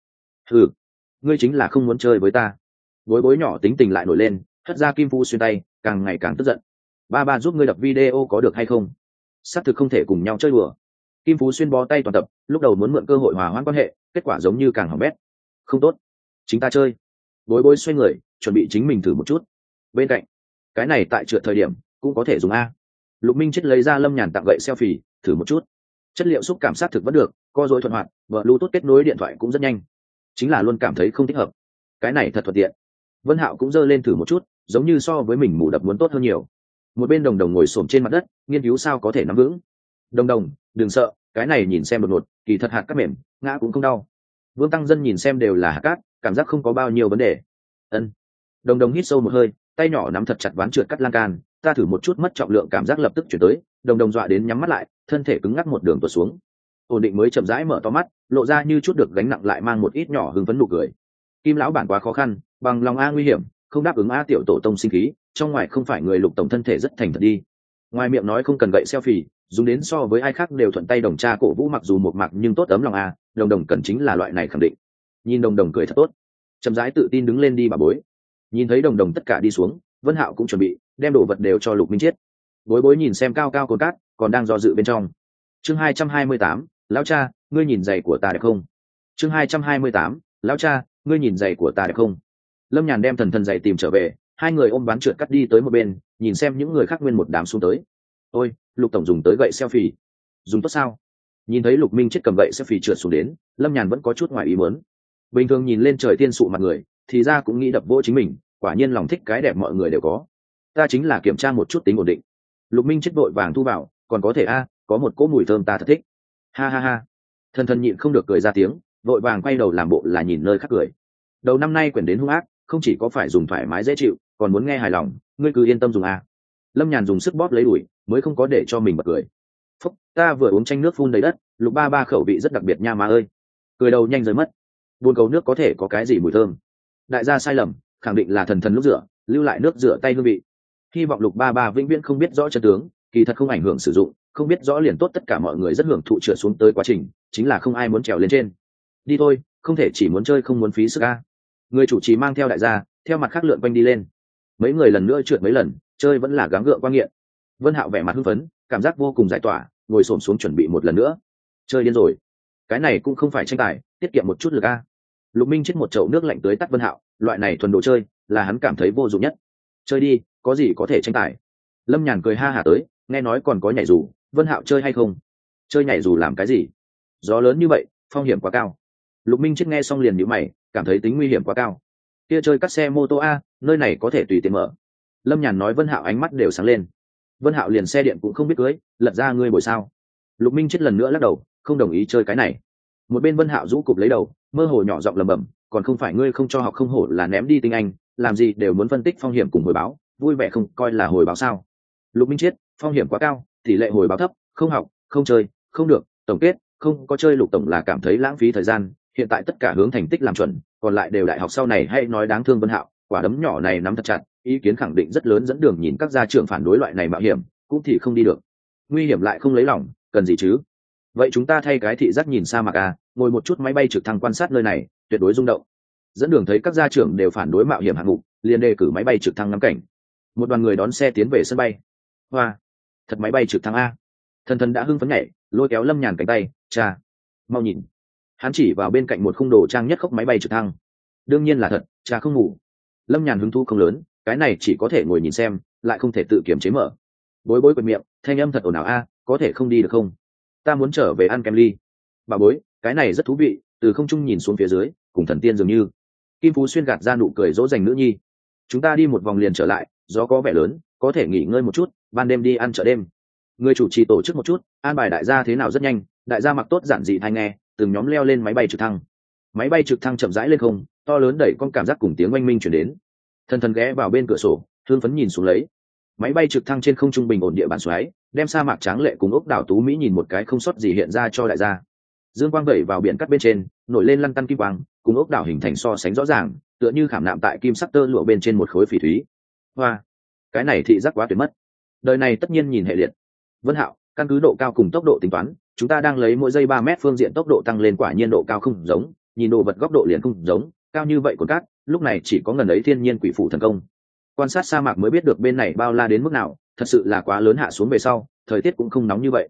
Ngươi chính là không muốn chơi với ta. Bối bối nhỏ tính tình lại nổi lên, hất ra Kim Phú Xuyên tay, càng ngày càng tức giận. Ba giúp ngươi đập video có được hay không? Xác thực không thể cùng nhau chơi đùa. Kim Phú Xuyên bó tay toàn tập, lúc đầu muốn mượn cơ hội hòa hoãn quan hệ, kết quả giống như càng hỏng bét. Không tốt, chính ta chơi. Bối Bối xoay người, chuẩn bị chính mình thử một chút. Bên cạnh, cái này tại trượt thời điểm cũng có thể dùng a. Lục Minh Chết lấy ra Lâm Nhàn tặng gậy selfie, thử một chút. Chất liệu xúc cảm sát thực vẫn được, co dối thuận hoạt, Bluetooth kết nối điện thoại cũng rất nhanh. Chính là luôn cảm thấy không thích hợp. Cái này thật thuận tiện. Vân Hạo cũng giơ lên thử một chút, giống như so với mình mù đập muốn tốt hơn nhiều. Một bên Đồng Đồng ngồi xổm trên mặt đất, nghiên cứu sao có thể nắm vững. Đồng Đồng, đừng sợ, cái này nhìn xem đột ngột, kỳ thật hạt cát mềm, ngã cũng không đau. Vương Tăng Dân nhìn xem đều là hạt cát, cảm giác không có bao nhiêu vấn đề. Ân. Đồng Đồng hít sâu một hơi, tay nhỏ nắm thật chặt ván trượt cắt lan can, ta thử một chút mất trọng lượng cảm giác lập tức chuyển tới. Đồng Đồng dọa đến nhắm mắt lại, thân thể cứng ngắc một đường tuột xuống. Ổn định mới chậm rãi mở to mắt, lộ ra như chút được gánh nặng lại mang một ít nhỏ hưng phấn nụ cười. Kim lão bản quá khó khăn, bằng lòng a nguy hiểm, không đáp ứng a tiểu tổ tông sinh khí, trong ngoài không phải người Lục tổng thân thể rất thành thật đi. Ngoài miệng nói không cần gậy selfie, dùng đến so với ai khác đều thuận tay đồng cha cổ vũ mặc dù một mặc nhưng tốt ấm lòng a, Đồng Đồng cần chính là loại này khẳng định. Nhìn Đồng Đồng cười thật tốt, chậm rãi tự tin đứng lên đi bà Bối. Nhìn thấy Đồng Đồng tất cả đi xuống, Vân Hạo cũng chuẩn bị đem đồ vật đều cho Lục Minh Chiết. Bối Bối nhìn xem cao cao cồn cát, còn đang do dự bên trong. Chương 228, lão cha, ngươi nhìn giày của ta đẹp không? Chương 228, lão cha, ngươi nhìn giày của ta đẹp không? Lâm Nhàn đem Thần Thần giày tìm trở về, hai người ôm ván trượt cắt đi tới một bên, nhìn xem những người khác nguyên một đám xuống tới. Ôi, Lục tổng dùng tới gậy selfie, dùng tốt sao? Nhìn thấy Lục Minh Chiết cầm gậy selfie trượt xuống đến, Lâm Nhàn vẫn có chút ngoài ý muốn. Bình thường nhìn lên trời tiên sụ mặt người, thì ra cũng nghĩ đập vỗ chính mình, quả nhiên lòng thích cái đẹp mọi người đều có. Ta chính là kiểm tra một chút tính ổn định. Lục Minh Chiết vội vàng thu vào, còn có thể a, có một cỗ mùi thơm ta thật thích. Ha ha ha. Thần Thần nhịn không được cười ra tiếng, vội vàng quay đầu làm bộ là nhìn nơi khác cười. Đầu năm nay quyển đến hung ác, không chỉ có phải dùng thoải mái dễ chịu, còn muốn nghe hài lòng, ngươi cứ yên tâm dùng a. Lâm Nhàn dùng sức bóp lấy đùi, mới không có để cho mình bật cười. Phúc, ta vừa uống chanh nước phun đầy đất, Lục ba ba khẩu vị rất đặc biệt nha má ơi. Cười đầu nhanh rơi mất. Buồn cầu nước có thể có cái gì mùi thơm? Đại gia sai lầm, khẳng định là Thần Thần lúc rửa, lưu lại nước rửa tay hương vị. Hy vọng Lục ba ba vĩnh viễn không biết rõ chân tướng, kỳ thật không ảnh hưởng sử dụng, không biết rõ liền tốt, tất cả mọi người rất hưởng thụ trượt xuống tới quá trình, chính là không ai muốn trèo lên trên. Đi thôi, không thể chỉ muốn chơi không muốn phí sức a. Người chủ trì mang theo đại gia, theo mặt khác lượn quanh đi lên. Mấy người lần nữa trượt mấy lần, chơi vẫn là gắng gượng quan nghiện. Vân Hạo vẻ mặt hưng phấn, cảm giác vô cùng giải tỏa, ngồi xổm xuống chuẩn bị một lần nữa. Chơi điên rồi, cái này cũng không phải tranh tài, tiết kiệm một chút lực a. Lục Minh chết một chậu nước lạnh tới tắt Vân Hạo, loại này thuần đồ chơi, là hắn cảm thấy vô dụng nhất. Chơi đi, có gì có thể tranh tài. Lâm Nhàn cười ha hả tới, nghe nói còn có nhảy dù, Vân Hạo chơi hay không? Chơi nhảy dù làm cái gì? Gió lớn như vậy, phong hiểm quá cao. Lục Minh chết nghe xong liền nhíu mày, cảm thấy tính nguy hiểm quá cao. Kia chơi cắt xe mô tô a, nơi này có thể tùy tiện mở. Lâm Nhàn nói. Vân Hạo ánh mắt đều sáng lên. Vân Hạo liền xe điện cũng không biết cưới, lật ra ngươi bồi sao? Lục Minh chết lần nữa lắc đầu, không đồng ý chơi cái này. Một bên Vân Hạo rũ cụp lấy đầu, mơ hồ nhỏ giọng lẩm bẩm, còn không phải ngươi không cho học không hổ là ném đi tinh anh, làm gì đều muốn phân tích phong hiểm cùng hồi báo, vui vẻ không coi là hồi báo sao? Lục Minh chết, phong hiểm quá cao, tỷ lệ hồi báo thấp, không học, không chơi, không được, tổng kết, không có chơi. Lục tổng là cảm thấy lãng phí thời gian, hiện tại tất cả hướng thành tích làm chuẩn, còn lại đều đại học sau này hay nói đáng thương. Vân Hạo, quả đấm nhỏ này nắm thật chặt, ý kiến khẳng định rất lớn, dẫn đường nhìn các gia trưởng phản đối loại này mạo hiểm, cũng thì không đi được. Nguy hiểm lại không lấy lòng, cần gì chứ? Vậy chúng ta thay cái thị giác nhìn sa mạc à, ngồi một chút máy bay trực thăng quan sát nơi này, tuyệt đối rung động. Dẫn đường thấy các gia trưởng đều phản đối mạo hiểm hạng mục, liền đề cử máy bay trực thăng ngắm cảnh. Một đoàn người đón xe tiến về sân bay. Hoa, thật máy bay trực thăng a. Thần Thần đã hưng phấn nhảy, lôi kéo Lâm Nhàn cánh tay, cha, mau nhìn. Hắn chỉ vào bên cạnh một khung đồ trang nhất khốc máy bay trực thăng. Đương nhiên là thật, cha không ngủ. Lâm Nhàn hứng thú không lớn, cái này chỉ có thể ngồi nhìn xem, lại không thể tự kiểm chế mở. Bối Bối quệt miệng, thanh âm thật ồn ào a, có thể không đi được không? Ta muốn trở về ăn kem ly. Bà Bối, cái này rất thú vị, từ không trung nhìn xuống phía dưới, cùng thần tiên dường như. Kim Phú Xuyên gạt ra nụ cười dỗ dành nữ nhi. Chúng ta đi một vòng liền trở lại, gió có vẻ lớn, có thể nghỉ ngơi một chút, ban đêm đi ăn chợ đêm. Người chủ trì tổ chức một chút, an bài đại gia thế nào rất nhanh, đại gia mặc tốt giản dị thanh nghe, từng nhóm leo lên máy bay trực thăng. Máy bay trực thăng chậm rãi lên không, to lớn đẩy con cảm giác cùng tiếng oanh minh chuyển đến. Thần Thần ghé vào bên cửa sổ, thương phấn nhìn xuống lấy. Máy bay trực thăng trên không trung bình ổn địa bàn xoáy, đem sa mạc tráng lệ cùng ốc đảo tú mỹ nhìn một cái không sót gì hiện ra cho đại gia. Dương quang vẩy vào biển cắt bên trên, nổi lên lăn tăn kim quang, cùng ốc đảo hình thành so sánh rõ ràng, tựa như khảm nạm tại kim sắc tơ lụa bên trên một khối phỉ thúy. Hoa, cái này thị giác quá tuyệt mất. Đời này tất nhiên nhìn hệ liệt. Vân Hạo, căn cứ độ cao cùng tốc độ tính toán, chúng ta đang lấy mỗi giây 3 mét phương diện tốc độ tăng lên, quả nhiên độ cao không giống, nhìn đồ vật góc độ liền không giống, cao như vậy của cát, lúc này chỉ có ngần ấy thiên nhiên quỷ phủ thần công. Quan sát sa mạc mới biết được bên này bao la đến mức nào, thật sự là quá lớn. Hạ xuống về sau, thời tiết cũng không nóng như vậy.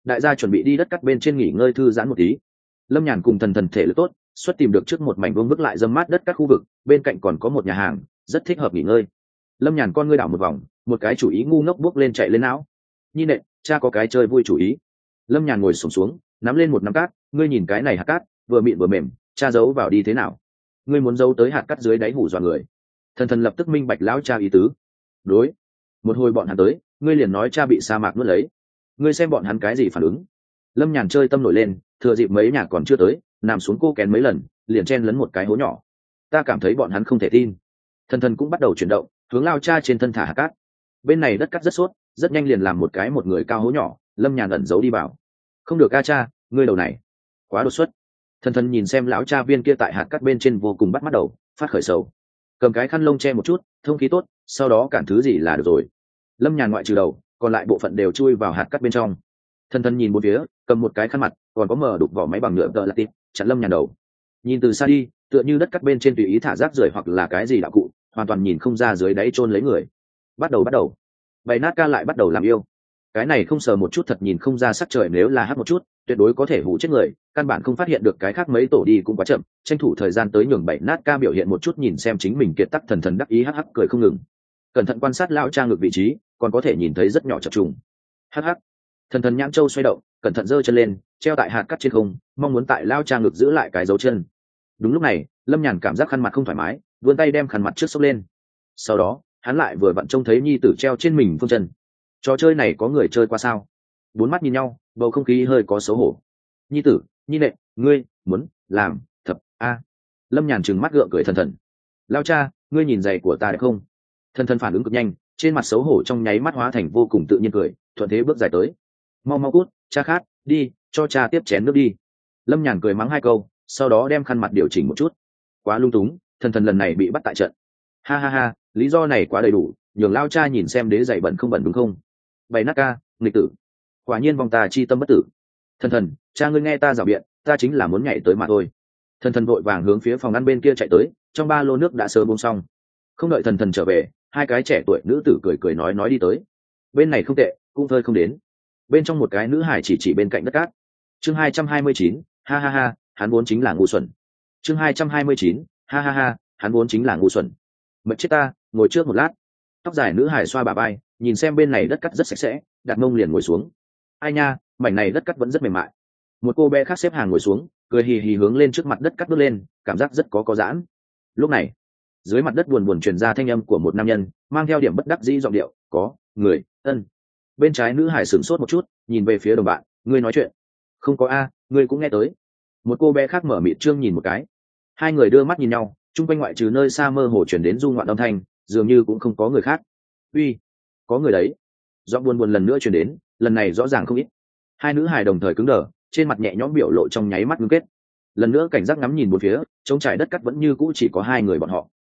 đại gia chuẩn bị đi đất cắt bên trên nghỉ ngơi thư giãn một tí. Lâm Nhàn cùng Thần Thần thể lực tốt, xuất tìm được trước một mảnh vuông vức lại dâm mát đất cắt khu vực, bên cạnh còn có một nhà hàng rất thích hợp nghỉ ngơi. Lâm Nhàn con ngươi đảo một vòng, một cái chủ ý ngu ngốc bước lên chạy lên não. Nhi nệ, cha có cái chơi vui chủ ý. Lâm Nhàn ngồi xổm xuống, nắm lên một nắm cát, ngươi nhìn cái này hạt cát, vừa mịn vừa mềm, cha giấu vào đi thế nào? Ngươi muốn giấu tới hạt cát dưới đáy hủ dọa người. Thần Thần lập tức minh bạch lão cha ý tứ. Đối, một hồi bọn hắn tới, ngươi liền nói cha bị sa mạc nuốt lấy, ngươi xem bọn hắn cái gì phản ứng. Lâm Nhàn chơi tâm nổi lên, thừa dịp mấy nhà còn chưa tới, nằm xuống cô kén mấy lần, liền chen lấn một cái hố nhỏ. Ta cảm thấy bọn hắn không thể tin. Thần Thần cũng bắt đầu chuyển động, hướng lao cha trên thân thả hạt cát. Bên này đất cát rất sốt, rất nhanh liền làm một cái một người cao hố nhỏ. Lâm Nhàn ẩn giấu đi vào. Không được a cha, ngươi đầu này quá đột xuất. Thần Thần nhìn xem lão cha viên kia tại hạt cát bên trên vô cùng bắt mắt đầu, phát khởi sầu. Cầm cái khăn lông che một chút, thông khí tốt, sau đó cản thứ gì là được rồi. Lâm Nhàn ngoại trừ đầu, còn lại bộ phận đều chui vào hạt cát bên trong. Thần Thần nhìn bốn phía, cầm một cái khăn mặt, còn có mở đục vỏ máy bằng nhựa tợ là tịp chặn Lâm Nhàn đầu. Nhìn từ xa đi, tựa như đất cát bên trên tùy ý thả rác rưởi hoặc là cái gì đạo cụ, hoàn toàn nhìn không ra dưới đáy chôn lấy người. Bắt đầu bày nát ca lại bắt đầu làm yêu. Cái này không sờ một chút thật nhìn không ra sắc trời, nếu là hắt một chút tuyệt đối có thể hủ chết người, căn bản không phát hiện được cái khác mấy tổ đi cũng quá chậm, tranh thủ thời gian tới nhường bày nát ca biểu hiện một chút, nhìn xem chính mình kiệt tắc. Thần Thần đắc ý hắc hắc cười không ngừng, cẩn thận quan sát lão cha ngực vị trí, còn có thể nhìn thấy rất nhỏ chập trùng. Hắc hắc. Thần Thần nhãn châu xoay động, cẩn thận giơ chân lên, treo tại hạt cát trên không, mong muốn tại lao cha ngực giữ lại cái dấu chân. Đúng lúc này, Lâm Nhàn cảm giác khăn mặt không thoải mái, vươn tay đem khăn mặt trước xốc lên. Sau đó hắn lại vừa vặn trông thấy nhi tử treo trên mình phương chân. Trò chơi này có người chơi qua sao? Bốn mắt nhìn nhau, bầu không khí hơi có xấu hổ. Nhi tử, nhi nệ, ngươi muốn làm thập a? Lâm Nhàn trừng mắt gượng cười. Thần Thần, lao cha, ngươi nhìn giày của ta đẹp không? Thần Thần phản ứng cực nhanh, trên mặt xấu hổ trong nháy mắt hóa thành vô cùng tự nhiên cười, thuận thế bước dài tới. Mau mau cút, cha khát, đi cho cha tiếp chén nước đi. Lâm Nhàn cười mắng hai câu, sau đó đem khăn mặt điều chỉnh một chút. Quá lung túng, Thần Thần lần này bị bắt tại trận. Ha ha ha, lý do này quá đầy đủ, nhường lao cha nhìn xem đế giày bẩn không bẩn đúng không? Bày nát ca, nghịch tử, quả nhiên vòng ta chi tâm bất tử. Thần Thần, cha ngươi nghe ta rảo biện, ta chính là muốn nhảy tới mà thôi. Thần Thần vội vàng hướng phía phòng ăn bên kia chạy tới, trong ba lô nước đã sớm bông xong. Không đợi Thần Thần trở về, hai cái trẻ tuổi nữ tử cười cười nói đi tới. Bên này không tệ, cũng thôi không đến. Bên trong một cái nữ hải chỉ bên cạnh đất cát. Chương 229, ha ha ha, hắn vốn chính là ngu xuẩn. Chương 229, ha ha ha, hắn vốn chính là ngu xuẩn. Mệt chết ta, ngồi trước một lát. Tóc dài nữ hải xoa bà vai, nhìn xem bên này đất cát rất sạch sẽ, đặt mông liền ngồi xuống. Ai nha, mảnh này đất cát vẫn rất mềm mại. Một cô bé khác xếp hàng ngồi xuống, cười hì hì hướng lên trước mặt đất cát bước lên, cảm giác rất có giãn. Lúc này, dưới mặt đất buồn buồn truyền ra thanh âm của một nam nhân, mang theo điểm bất đắc dĩ giọng điệu, có người ân. Bên trái nữ hải sửng sốt một chút, nhìn về phía đồng bạn, ngươi nói chuyện. Không có a, ngươi cũng nghe tới. Một cô bé khác mở mịt trương nhìn một cái. Hai người đưa mắt nhìn nhau, chung quanh ngoại trừ nơi xa mơ hồ chuyển đến du ngoạn âm thanh, dường như cũng không có người khác. Uy, có người đấy. Giọng buồn buồn lần nữa chuyển đến, lần này rõ ràng không ít. Hai nữ hài đồng thời cứng đờ, trên mặt nhẹ nhõm biểu lộ trong nháy mắt ngưng kết. Lần nữa cảnh giác ngắm nhìn bốn phía, trống trải đất cát vẫn như cũ chỉ có hai người bọn họ.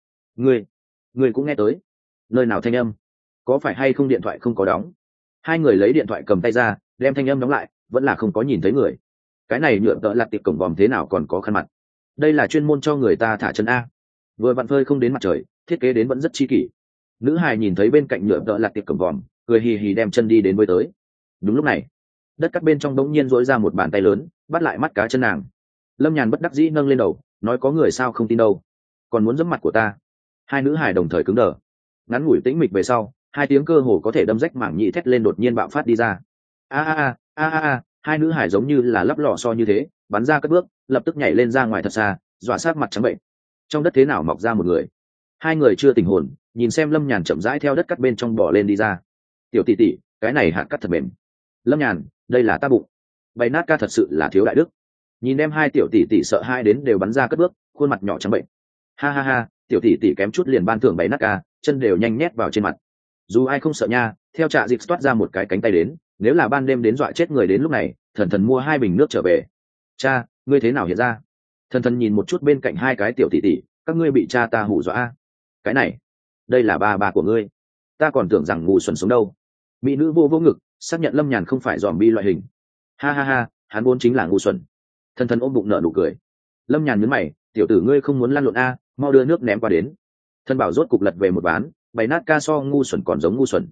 Ngươi cũng nghe tới. Nơi nào thanh âm? Có phải hay không điện thoại không có đóng? Hai người lấy điện thoại cầm tay ra, đem thanh âm đóng lại, vẫn là không có nhìn thấy người. Cái này nhựa tợ lặt tiệp cổng vòm thế nào còn có khăn mặt? Đây là chuyên môn cho người ta thả chân a. Vừa vặn phơi không đến mặt trời, thiết kế đến vẫn rất chi kỷ. Nữ hài nhìn thấy bên cạnh nhựa tợ lặt tiệp cổng vòm, cười hì hì đem chân đi đến với tới. Đúng lúc này, đất cát bên trong đống nhiên rỗi ra một bàn tay lớn, bắt lại mắt cá chân nàng. Lâm Nhàn bất đắc dĩ nâng lên đầu, nói có người sao không tin đâu, còn muốn giẫm mặt của ta. Hai nữ hài đồng thời cứng đờ. Ngắn ngủi tĩnh mịch về sau, hai tiếng cơ hồ có thể đâm rách mảng nhị thét lên đột nhiên bạo phát đi ra. A, hai nữ hải giống như là lắp lò xo như thế, bắn ra cất bước, lập tức nhảy lên ra ngoài thật xa, dọa sát mặt trắng bệnh. Trong đất thế nào mọc ra một người? Hai người chưa tỉnh hồn, nhìn xem Lâm Nhàn chậm rãi theo đất cắt bên trong bỏ lên đi ra. Tiểu tỷ tỷ, cái này hạt cắt thật mềm. Lâm Nhàn, đây là ta bụng. Bày nát ca thật sự là thiếu đại đức. Nhìn em hai tiểu tỷ tỷ sợ hai đến đều bắn ra cất bước, khuôn mặt nhỏ trắng bệnh. Ha, tiểu tỷ tỷ kém chút liền ban thưởng bày nát ca, chân đều nhanh nhét vào trên mặt. Dù ai không sợ nha, theo trạ dịch toát ra một cái cánh tay đến, nếu là ban đêm đến dọa chết người đến lúc này, Thần Thần mua 2 bình nước trở về. Cha, ngươi thế nào hiện ra? Thần Thần nhìn một chút bên cạnh hai cái tiểu tỷ tỷ, các ngươi bị cha ta hù dọa. Cái này, đây là ba của ngươi. Ta còn tưởng rằng ngu xuẩn sống đâu. Mỹ nữ vô ngực, xác nhận Lâm Nhàn không phải zombie loại hình. Ha, hắn vốn chính là ngu xuẩn. Thần Thần ôm bụng nở nụ cười. Lâm Nhàn nhướng mày, tiểu tử ngươi không muốn lăn lộn a, mau đưa nước ném qua đến. Thân bảo rốt cục lật về một ván, bày nát ca so ngu xuẩn còn giống ngu xuẩn.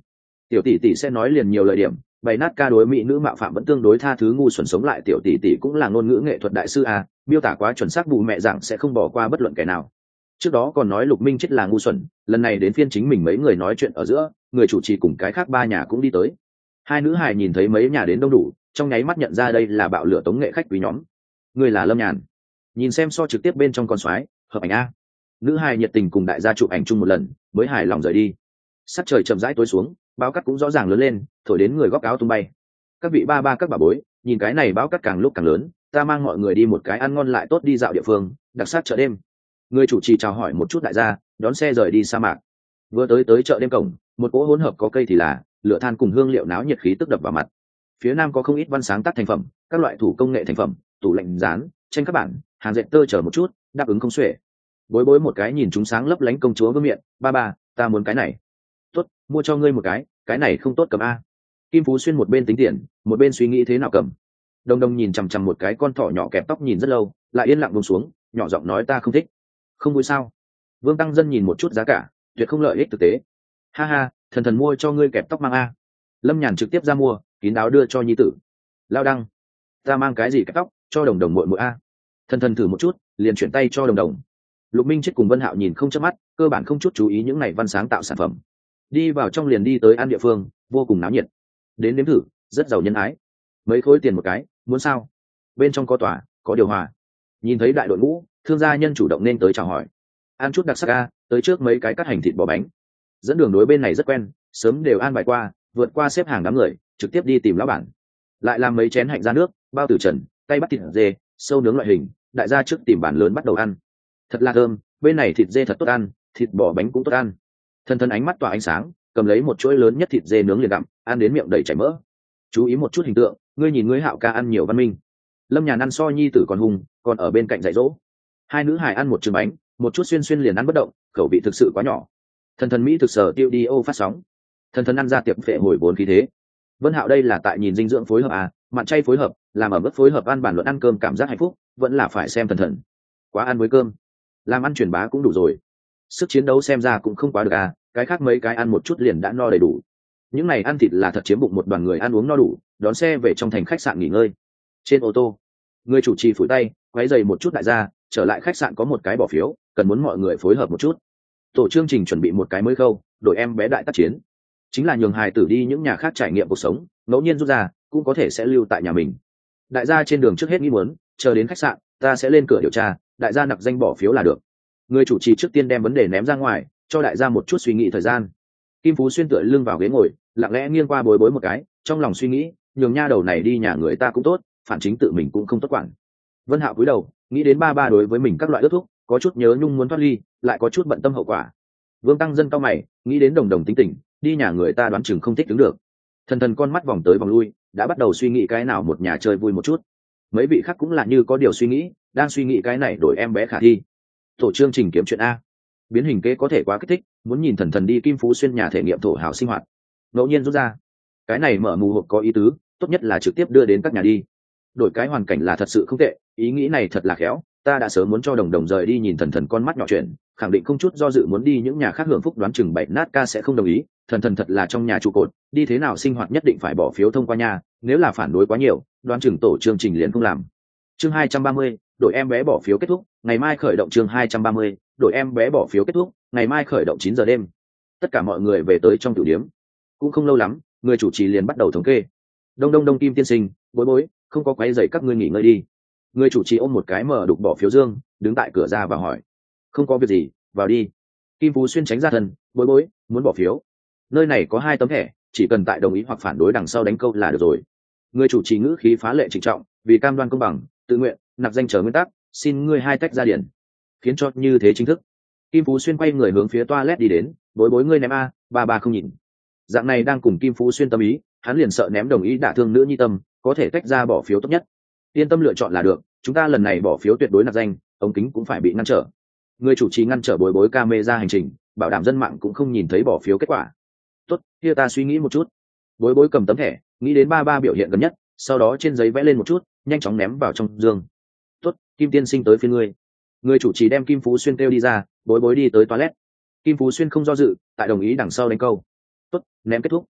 tiểu tỷ tỷ sẽ nói liền nhiều lời điểm, bày nát ca đối mỹ nữ mạo phạm vẫn tương đối tha thứ, ngu xuẩn sống lại. Tiểu tỷ tỷ cũng là ngôn ngữ nghệ thuật đại sư à, miêu tả quá chuẩn xác, bù mẹ rằng sẽ không bỏ qua bất luận kẻ nào. Trước đó còn nói Lục Minh chết là ngu xuẩn, lần này đến phiên chính mình mấy người nói chuyện ở giữa, người chủ trì cùng cái khác ba nhà cũng đi tới. Hai nữ hài nhìn thấy mấy nhà đến đông đủ, trong nháy mắt nhận ra đây là bạo lửa tống nghệ khách quý nhóm. Người là Lâm Nhàn, nhìn xem so trực tiếp bên trong con soái hợp ảnh a. Nữ hài nhiệt tình cùng đại gia chụp ảnh chung một lần mới hài lòng rời đi. Sắc trời chậm rãi tối xuống, báo cát cũng rõ ràng lớn lên, thổi đến người góc áo tung bay. Các vị ba ba các bà bối, nhìn cái này báo cát càng lúc càng lớn, ta mang mọi người đi một cái ăn ngon lại tốt, đi dạo địa phương đặc sắc chợ đêm. Người chủ trì chào hỏi một chút đại gia, đón xe rời đi sa mạc. Vừa tới chợ đêm cổng, một cỗ hỗn hợp có cây thì là lửa than cùng hương liệu náo nhiệt khí tức đập vào mặt. Phía nam có không ít văn sáng tác thành phẩm, các loại thủ công nghệ thành phẩm, tủ lạnh dán, tranh các bản, hàng dệt tơ chờ một chút, đáp ứng không xuể. Bối bối một cái nhìn chúng sáng lấp lánh công chúa vương miệng, ba ba, ta muốn cái này. Tốt, mua cho ngươi một cái này không tốt cầm a. Kim Phú Xuyên một bên tính tiền, một bên suy nghĩ thế nào cầm. Đông Đông nhìn chằm chằm một cái con thỏ nhỏ kẹp tóc nhìn rất lâu, lại yên lặng buông xuống, nhỏ giọng nói ta không thích. Không vui sao? Vương Tăng Dân nhìn một chút giá cả, tuyệt không lợi ích thực tế. Ha ha, thần thần mua cho ngươi kẹp tóc mang a. Lâm Nhàn trực tiếp ra mua, kín đáo đưa cho nhi tử. Lao đăng, ta mang cái gì kẹp tóc cho Đồng Đồng muội muội a. Thần thần thử một chút, liền chuyển tay cho Đồng Đồng. Lục Minh chết cùng Vân Hạo nhìn không chớp mắt, cơ bản không chút chú ý những này văn sáng tạo sản phẩm. Đi vào trong liền đi tới ăn địa phương, vô cùng náo nhiệt. Đến nếm thử, rất giàu nhân ái. Mấy khối tiền một cái, muốn sao? Bên trong có tòa, có điều hòa. Nhìn thấy đại đội ngũ, thương gia nhân chủ động nên tới chào hỏi. Ăn chút đặc sắc a, tới trước mấy cái cắt hành thịt bò bánh. Dẫn đường đối bên này rất quen, sớm đều an bài qua, vượt qua xếp hàng đám người, trực tiếp đi tìm lão bản. Lại làm mấy chén hạnh ra nước, bao tử trần, tay bắt thịt dê, sâu nướng loại hình, đại gia trước tìm bàn lớn bắt đầu ăn. Thật là thơm, bên này thịt dê thật tốt ăn, thịt bò bánh cũng tốt ăn. Thân thân ánh mắt tỏa ánh sáng, cầm lấy một chuỗi lớn nhất thịt dê nướng liền gặm, ăn đến miệng đầy chảy mỡ. Chú ý một chút hình tượng, ngươi nhìn ngươi Hạo ca ăn nhiều văn minh. Lâm Nhàn ăn so nhi tử còn hùng, còn ở bên cạnh dạy dỗ. Hai nữ hài ăn một chừng bánh, một chút xuyên xuyên liền ăn bất động, khẩu vị thực sự quá nhỏ. Thần mỹ thực sở tiêu đi ô phát sóng. Thần ăn ra tiệm phệ hồi vốn khí thế. Vân Hạo đây là tại nhìn dinh dưỡng phối hợp à, mặn chay phối hợp, làm ở mức phối hợp, ăn bản luận ăn cơm cảm giác hạnh phúc, vẫn là phải xem thần. Quá ăn với cơm, làm ăn truyền bá cũng đủ rồi. Sức chiến đấu xem ra cũng không quá được à, cái khác mấy cái ăn một chút liền đã no đầy đủ. Những này ăn thịt là thật chiếm bụng một đoàn người ăn uống no đủ, đón xe về trong thành khách sạn nghỉ ngơi. Trên ô tô, người chủ trì phủi tay, quấy giày một chút đại gia, trở lại khách sạn có một cái bỏ phiếu, cần muốn mọi người phối hợp một chút. Tổ chương trình chuẩn bị một cái mới khâu, đội em bé đại tác chiến, chính là nhường hài tử đi những nhà khác trải nghiệm cuộc sống, ngẫu nhiên rút ra cũng có thể sẽ lưu tại nhà mình. Đại gia trên đường trước hết nghĩ muốn, chờ đến khách sạn ta sẽ lên cửa điều tra, đại gia nặc danh bỏ phiếu là được. Người chủ trì trước tiên đem vấn đề ném ra ngoài, cho đại gia một chút suy nghĩ thời gian. Kim Phú Xuyên tựa lưng vào ghế ngồi, lặng lẽ nghiêng qua bối bối một cái, trong lòng suy nghĩ, nhường nha đầu này đi nhà người ta cũng tốt, phản chính tự mình cũng không tốt quản. Vân Hạo cúi đầu, nghĩ đến ba ba đối với mình các loại ước thúc, có chút nhớ nhung muốn thoát ly, lại có chút bận tâm hậu quả. Vương Tăng Dân cao mày, nghĩ đến Đồng Đồng tính tình, đi nhà người ta đoán chừng không thích đứng được. Thần con mắt vòng tới vòng lui, đã bắt đầu suy nghĩ cái nào một nhà chơi vui một chút. Mấy vị khác cũng là như có điều suy nghĩ, đang suy nghĩ cái này đổi em bé khả thi. Tổ chương trình kiếm chuyện a, biến hình kế có thể quá kích thích, muốn nhìn thần đi Kim Phú Xuyên nhà thể nghiệm thổ hào sinh hoạt. Ngẫu nhiên rút ra, cái này mở mù hộp có ý tứ, tốt nhất là trực tiếp đưa đến các nhà đi. Đổi cái hoàn cảnh là thật sự không tệ, ý nghĩ này thật là khéo, ta đã sớm muốn cho Đồng Đồng rời đi nhìn thần con mắt nhỏ chuyện, khẳng định không chút do dự muốn đi những nhà khác hưởng phúc, đoán chừng bảy nát ca sẽ không đồng ý. Thần thật là trong nhà trụ cột, đi thế nào sinh hoạt nhất định phải bỏ phiếu thông qua nhà, nếu là phản đối quá nhiều, đoán chừng tổ chương trình liền không làm. Chương 230, đội em bé bỏ phiếu kết thúc, ngày mai khởi động. Chương 230, đội em bé bỏ phiếu kết thúc, ngày mai khởi động 9 giờ đêm. Tất cả mọi người về tới trong tiểu điếm, cũng không lâu lắm, người chủ trì liền bắt đầu thống kê. Đông Kim tiên sinh, bối, không có quấy rầy các ngươi nghỉ ngơi đi. Người chủ trì ôm một cái mở đục bỏ phiếu dương, đứng tại cửa ra và hỏi. Không có việc gì, vào đi. Kim Phú Xuyên tránh ra thân, bối, muốn bỏ phiếu. Nơi này có 2 tấm thẻ, chỉ cần tại đồng ý hoặc phản đối đằng sau đánh câu là được rồi. Người chủ trì ngữ khí phá lệ trịnh trọng, vì cam đoan công bằng, tự nguyện, nạp danh chờ nguyên tắc, xin ngươi 2 tách ra điển. Khiến cho như thế chính thức. Kim Phú Xuyên quay người hướng phía toilet đi đến, bối ngươi ném a, ba không nhìn. Dạng này đang cùng Kim Phú Xuyên tâm ý, hắn liền sợ ném đồng ý đả thương nữ nhi tâm, có thể tách ra bỏ phiếu tốt nhất. Yên tâm lựa chọn là được, chúng ta lần này bỏ phiếu tuyệt đối nạp danh, ống kính cũng phải bị ngăn trở. Người chủ trì ngăn trở bối camera hành trình, bảo đảm dân mạng cũng không nhìn thấy bỏ phiếu kết quả. Tốt, kia ta suy nghĩ một chút. Bối cầm tấm thẻ, nghĩ đến ba biểu hiện gần nhất, sau đó trên giấy vẽ lên một chút, nhanh chóng ném vào trong giường. Tốt, Kim tiên sinh tới phiên ngươi. Người chủ trì đem Kim Phú Xuyên kêu đi ra, bối đi tới toilet. Kim Phú Xuyên không do dự, tại đồng ý đằng sau đánh câu. Tốt, ném kết thúc.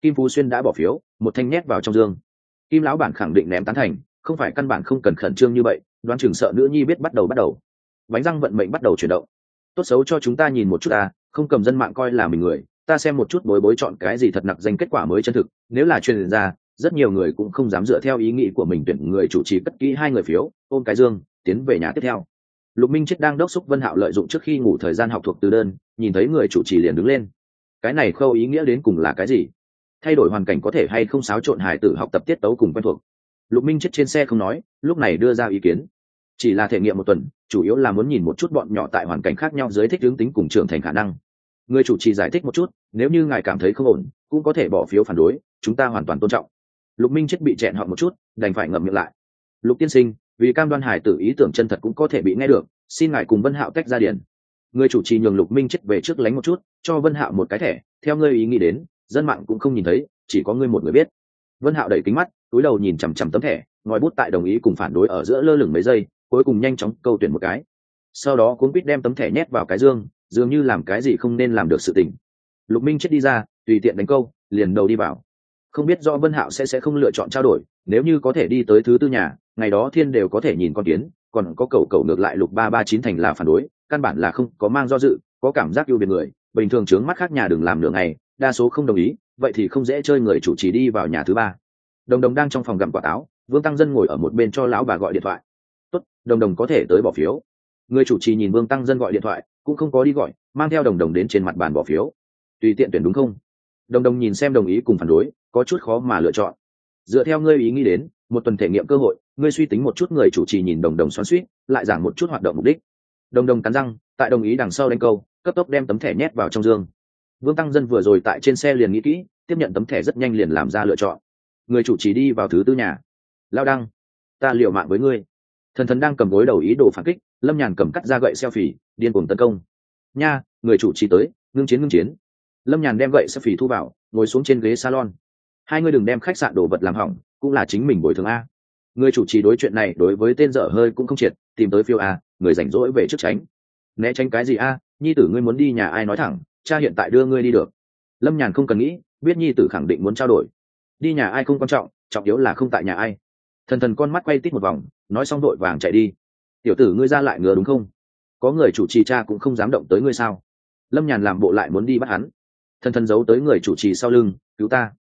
Kim Phú Xuyên đã bỏ phiếu, một thanh nhét vào trong dương. Kim lão bản khẳng định ném tán thành, không phải căn bản không cần khẩn trương như vậy, đoán chừng sợ nữ nhi biết bắt đầu. Bánh răng vận mệnh bắt đầu chuyển động. Tốt xấu cho chúng ta nhìn một chút ta, không cầm dân mạng coi là mình người, ta xem một chút bối chọn cái gì thật nặc danh kết quả mới chân thực, nếu là truyền ra, rất nhiều người cũng không dám dựa theo ý nghĩ của mình tuyển người chủ trì, cất kỹ 2 người phiếu, ôm cái dương, tiến về nhà tiếp theo. Lục Minh Chết đang đốc xúc Vân Hạo lợi dụng trước khi ngủ thời gian học thuộc từ đơn, nhìn thấy người chủ trì liền đứng lên. Cái này khâu ý nghĩa đến cùng là cái gì? Thay đổi hoàn cảnh có thể hay không xáo trộn hài tử học tập tiết tấu cùng quen thuộc? Lục Minh Chết trên xe không nói, lúc này đưa ra ý kiến. Chỉ là thể nghiệm một tuần, chủ yếu là muốn nhìn một chút bọn nhỏ tại hoàn cảnh khác nhau dưới thích ứng tính cùng trưởng thành khả năng. Người chủ trì giải thích một chút, nếu như ngài cảm thấy không ổn, cũng có thể bỏ phiếu phản đối, chúng ta hoàn toàn tôn trọng. Lục Minh Chết bị chẹn họ một chút, đành phải ngậm miệng lại. Lục tiên sinh, vì cam đoan hải tử ý tưởng chân thật cũng có thể bị nghe được, xin ngài cùng Vân Hạo tách ra điển. Người chủ trì nhường Lục Minh Chết về trước lánh một chút, cho Vân Hạo một cái thẻ, theo ngươi ý nghĩ đến, dân mạng cũng không nhìn thấy, chỉ có ngươi một người biết. Vân Hạo đẩy kính mắt, túi đầu nhìn chằm chằm tấm thẻ, ngòi bút tại đồng ý cùng phản đối ở giữa lơ lửng mấy giây, cuối cùng nhanh chóng câu tuyển một cái. Sau đó cuống quýt đem tấm thẻ nhét vào cái dương, dường như làm cái gì không nên làm được sự tình. Lục Minh Chết đi ra, tùy tiện đánh câu, liền đầu đi vào. Không biết rõ Vân Hạo sẽ không lựa chọn trao đổi, nếu như có thể đi tới thứ tư nhà, ngày đó thiên đều có thể nhìn con kiến, còn có cầu ngược lại Lục 339 thành là phản đối, căn bản là không có mang do dự, có cảm giác ưu biệt người, bình thường trướng mắt khác nhà đừng làm nửa ngày, đa số không đồng ý, vậy thì không dễ chơi. Người chủ trì đi vào nhà thứ ba. Đồng Đồng đang trong phòng gặm quả táo, Vương Tăng Dân ngồi ở một bên cho lão bà gọi điện thoại. Tốt, Đồng Đồng có thể tới bỏ phiếu. Người chủ trì nhìn Vương Tăng Dân gọi điện thoại, cũng không có đi gọi, mang theo Đồng Đồng đến trên mặt bàn bỏ phiếu. Tùy tiện tuyển đúng không? Đồng Đồng nhìn xem đồng ý cùng phản đối, có chút khó mà lựa chọn. Dựa theo ngươi ý nghĩ đến, một tuần thể nghiệm cơ hội, ngươi suy tính một chút. Người chủ trì nhìn Đồng Đồng xoắn xuýt, lại giảng một chút hoạt động mục đích. Đồng Đồng cắn răng, tại đồng ý đằng sau đánh câu, cấp tốc đem tấm thẻ nhét vào trong dương. Vương Tăng Dân vừa rồi tại trên xe liền nghĩ kỹ, tiếp nhận tấm thẻ rất nhanh liền làm ra lựa chọn. Người chủ trì đi vào thứ tư nhà. Lao Đăng, ta liều mạng với ngươi. Thần Thần đang cầm gối đầu ý đồ phản kích, Lâm Nhàn cầm cắt ra gậy selfie, điên cuồng tấn công. Nha, người chủ trì tới, ngưng chiến. Lâm Nhàn đem gậy selfie thu vào, ngồi xuống trên ghế salon. Hai người đừng đem khách sạn đồ vật làm hỏng, cũng là chính mình bồi thường a. Người chủ trì đối chuyện này đối với tên dở hơi cũng không triệt, tìm tới phiêu a, người rảnh rỗi về trước tránh. Né tránh cái gì a, nhi tử ngươi muốn đi nhà ai nói thẳng, cha hiện tại đưa ngươi đi được. Lâm Nhàn không cần nghĩ, biết nhi tử khẳng định muốn trao đổi. Đi nhà ai không quan trọng, trọng yếu là không tại nhà ai. Thần Thần con mắt quay tít một vòng, nói xong đội vàng chạy đi. Tiểu tử ngươi ra lại ngừa đúng không? Có người chủ trì cha cũng không dám động tới ngươi sao? Lâm Nhàn làm bộ lại muốn đi bắt hắn. Thần Thần giấu tới người chủ trì sau lưng, cứu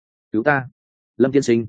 ta. Lâm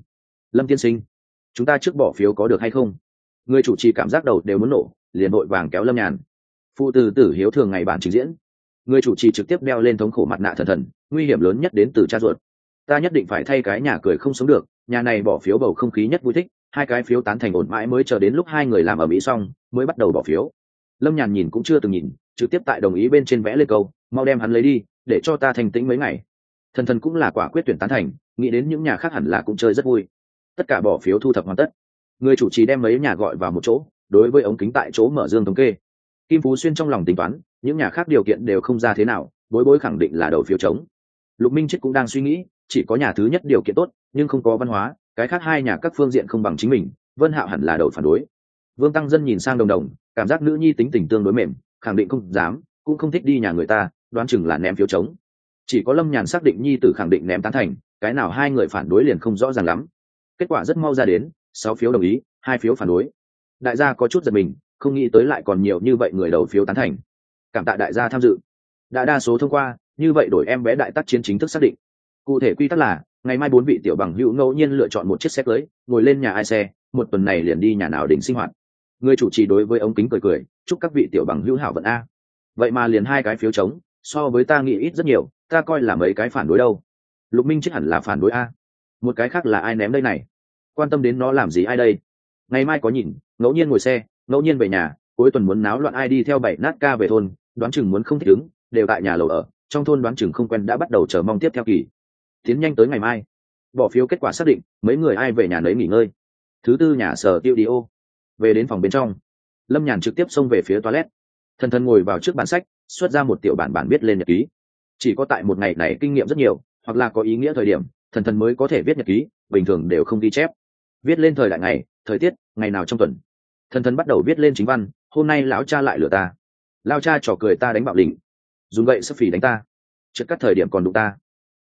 tiên sinh, chúng ta trước bỏ phiếu có được hay không? Người chủ trì cảm giác đầu đều muốn nổ, liền đội vàng kéo Lâm Nhàn. Phụ tử tử hiếu thường ngày bản trình diễn. Người chủ trì trực tiếp đeo lên thống khổ mặt nạ Thần, nguy hiểm lớn nhất đến từ cha ruột. Ta nhất định phải thay cái nhà cười không sống được, nhà này bỏ phiếu bầu không khí nhất vui thích, 2 cái phiếu tán thành ổn mãi mới chờ đến lúc 2 người làm ở mỹ xong mới bắt đầu bỏ phiếu. Lâm Nhàn nhìn cũng chưa từng nhìn, trực tiếp tại đồng ý bên trên vẽ lên câu, mau đem hắn lấy đi, để cho ta thành tĩnh mấy ngày. Thần cũng là quả quyết tuyển tán thành, nghĩ đến những nhà khác hẳn là cũng chơi rất vui. Tất cả bỏ phiếu thu thập hoàn tất, người chủ trì đem mấy nhà gọi vào một chỗ, đối với ống kính tại chỗ mở dương thống kê. Kim Phú Xuyên trong lòng tính toán, những nhà khác điều kiện đều không ra thế nào, bối khẳng định là đầu phiếu trống. Lục Minh Chết cũng đang suy nghĩ, chỉ có nhà thứ nhất điều kiện tốt, nhưng không có văn hóa, cái khác 2 nhà các phương diện không bằng chính mình, Vân Hạo hẳn là đầu phản đối. Vương Tăng Dân nhìn sang Đồng Đồng, cảm giác nữ nhi tính tình tương đối mềm, khẳng định không dám, cũng không thích đi nhà người ta, đoán chừng là ném phiếu trống. Chỉ có Lâm Nhàn xác định nhi tử khẳng định ném tán thành, cái nào 2 người phản đối liền không rõ ràng lắm. Kết quả rất mau ra đến, 6 phiếu đồng ý, 2 phiếu phản đối. Đại gia có chút giật mình, không nghĩ tới lại còn nhiều như vậy người đầu phiếu tán thành. Cảm tạ đại gia tham dự. Đã đa số thông qua, như vậy đổi em bé đại tác chiến chính thức xác định. Cụ thể quy tắc là, ngày mai 4 vị tiểu bằng hữu ngẫu nhiên lựa chọn một chiếc xe cưới, ngồi lên nhà ai xe, một tuần này liền đi nhà nào đỉnh sinh hoạt. Người chủ trì đối với ống kính cười, chúc các vị tiểu bằng hữu hảo vận a. Vậy mà liền 2 cái phiếu trống, so với ta nghĩ ít rất nhiều, ta coi là mấy cái phản đối đâu. Lục Minh Chết hẳn là phản đối a. Một cái khác là ai ném đây này? Quan tâm đến nó làm gì ai đây? Ngày mai có nhìn, ngẫu nhiên ngồi xe, ngẫu nhiên về nhà, cuối tuần muốn náo loạn ai đi theo 7 nát ca về thôn, đoán chừng muốn không thích ứng, đều tại nhà lầu ở, trong thôn đoán chừng không quen đã bắt đầu chờ mong tiếp theo kỳ. Tiến nhanh tới ngày mai. Bỏ phiếu kết quả xác định, mấy người ai về nhà nấy nghỉ ngơi. Thứ tư nhà sở tiêu đi ô. Về đến phòng bên trong, Lâm Nhàn trực tiếp xông về phía toilet. Thần ngồi vào trước bản sách, xuất ra một tiểu bản viết lên nhật ký. Chỉ có tại một ngày này kinh nghiệm rất nhiều, hoặc là có ý nghĩa thời điểm, thần mới có thể viết nhật ký, bình thường đều không ghi chép. Viết lên thời đại ngày, thời tiết, ngày nào trong tuần. Thần bắt đầu viết lên chính văn, hôm nay lão cha lại lừa ta. Lao cha trò cười ta đánh bạo lĩnh, dùng gậy sắp phỉ đánh ta, trượt cắt thời điểm còn đụng ta.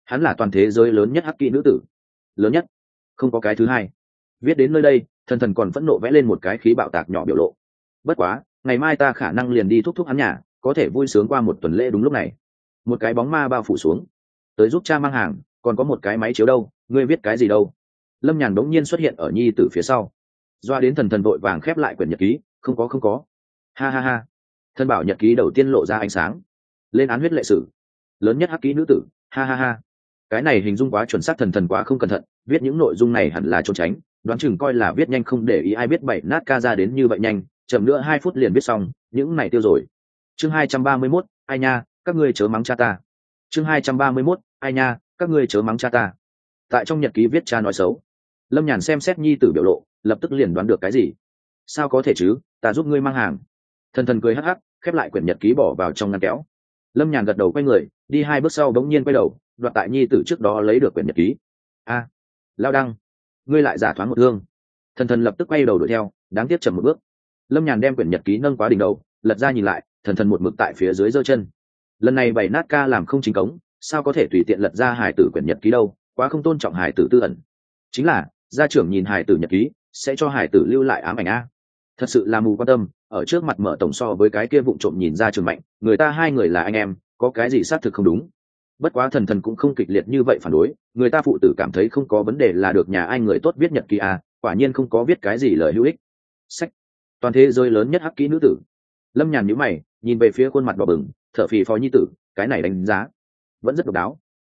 hắn là toàn thế giới lớn nhất hắc kỹ nữ tử, lớn nhất, không có cái thứ hai. Viết đến nơi đây, thần thần còn phẫn nộ vẽ lên một cái khí bạo tạc nhỏ biểu lộ. Bất quá, ngày mai ta khả năng liền đi thúc thúc hắn nhà, có thể vui sướng qua một tuần lễ. Đúng lúc này, một cái bóng ma bao phủ xuống, tới giúp cha mang hàng, còn có một cái máy chiếu đâu, ngươi viết cái gì đâu? Lâm Nhàn đống nhiên xuất hiện ở nhi tử phía sau, doa đến thần thần vội vàng khép lại quyển nhật ký. Không có. Ha ha ha. Thân bảo nhật ký đầu tiên lộ ra ánh sáng, lên án huyết lệ sử, lớn nhất hắc kỹ nữ tử. Ha ha ha. Cái này hình dung quá chuẩn xác, thần thần quá không cẩn thận, viết những nội dung này hẳn là trốn tránh, đoán chừng coi là viết nhanh không để ý, ai biết bảy nát ca ra đến như vậy nhanh, chậm nữa 2 phút liền viết xong, những này tiêu rồi. Chương 231, ai nha, các ngươi chớ mắng cha ta. Chương 231, ai nha, các ngươi chớ mắng cha ta. Tại trong nhật ký viết cha nói xấu. Lâm Nhàn xem xét nhi tử biểu lộ, lập tức liền đoán được cái gì. Sao có thể chứ, ta giúp ngươi mang hàng. Thần thần cười hắc hắc, khép lại quyển nhật ký bỏ vào trong ngăn kéo. Lâm Nhàn gật đầu quay người, đi 2 bước sau bỗng nhiên quay đầu, đoạt tại nhi tử trước đó lấy được quyển nhật ký. A, Lao Đăng, ngươi lại giả thoáng một thương. Thần thần lập tức quay đầu đuổi theo, đáng tiếc chậm một bước. Lâm Nhàn đem quyển nhật ký nâng quá đỉnh đầu, lật ra nhìn lại, thần thần một mực tại phía dưới giơ chân. Lần này bảy nát ca làm không chính cống, sao có thể tùy tiện lật ra hài tử quyển nhật ký đâu, quá không tôn trọng hài tử tư ẩn. Chính là gia trưởng nhìn hài tử nhật ký sẽ cho hài tử lưu lại ám ảnh a. Thật sự là mù quan tâm, ở trước mặt mở tổng so với cái kia vụng trộm nhìn ra trường mạnh, người ta hai người là anh em, có cái gì xác thực không đúng. Bất quá thần thần cũng không kịch liệt như vậy phản đối, người ta phụ tử cảm thấy không có vấn đề là được, nhà ai người tốt viết nhật ký a, quả nhiên không có viết cái gì lời hữu ích. Sách, toàn thế giới lớn nhất hắc kỹ nữ tử. Lâm Nhàn nhíu mày, nhìn về phía khuôn mặt đỏ bừng thở phì phò nhi tử, cái này đánh giá vẫn rất độc đáo.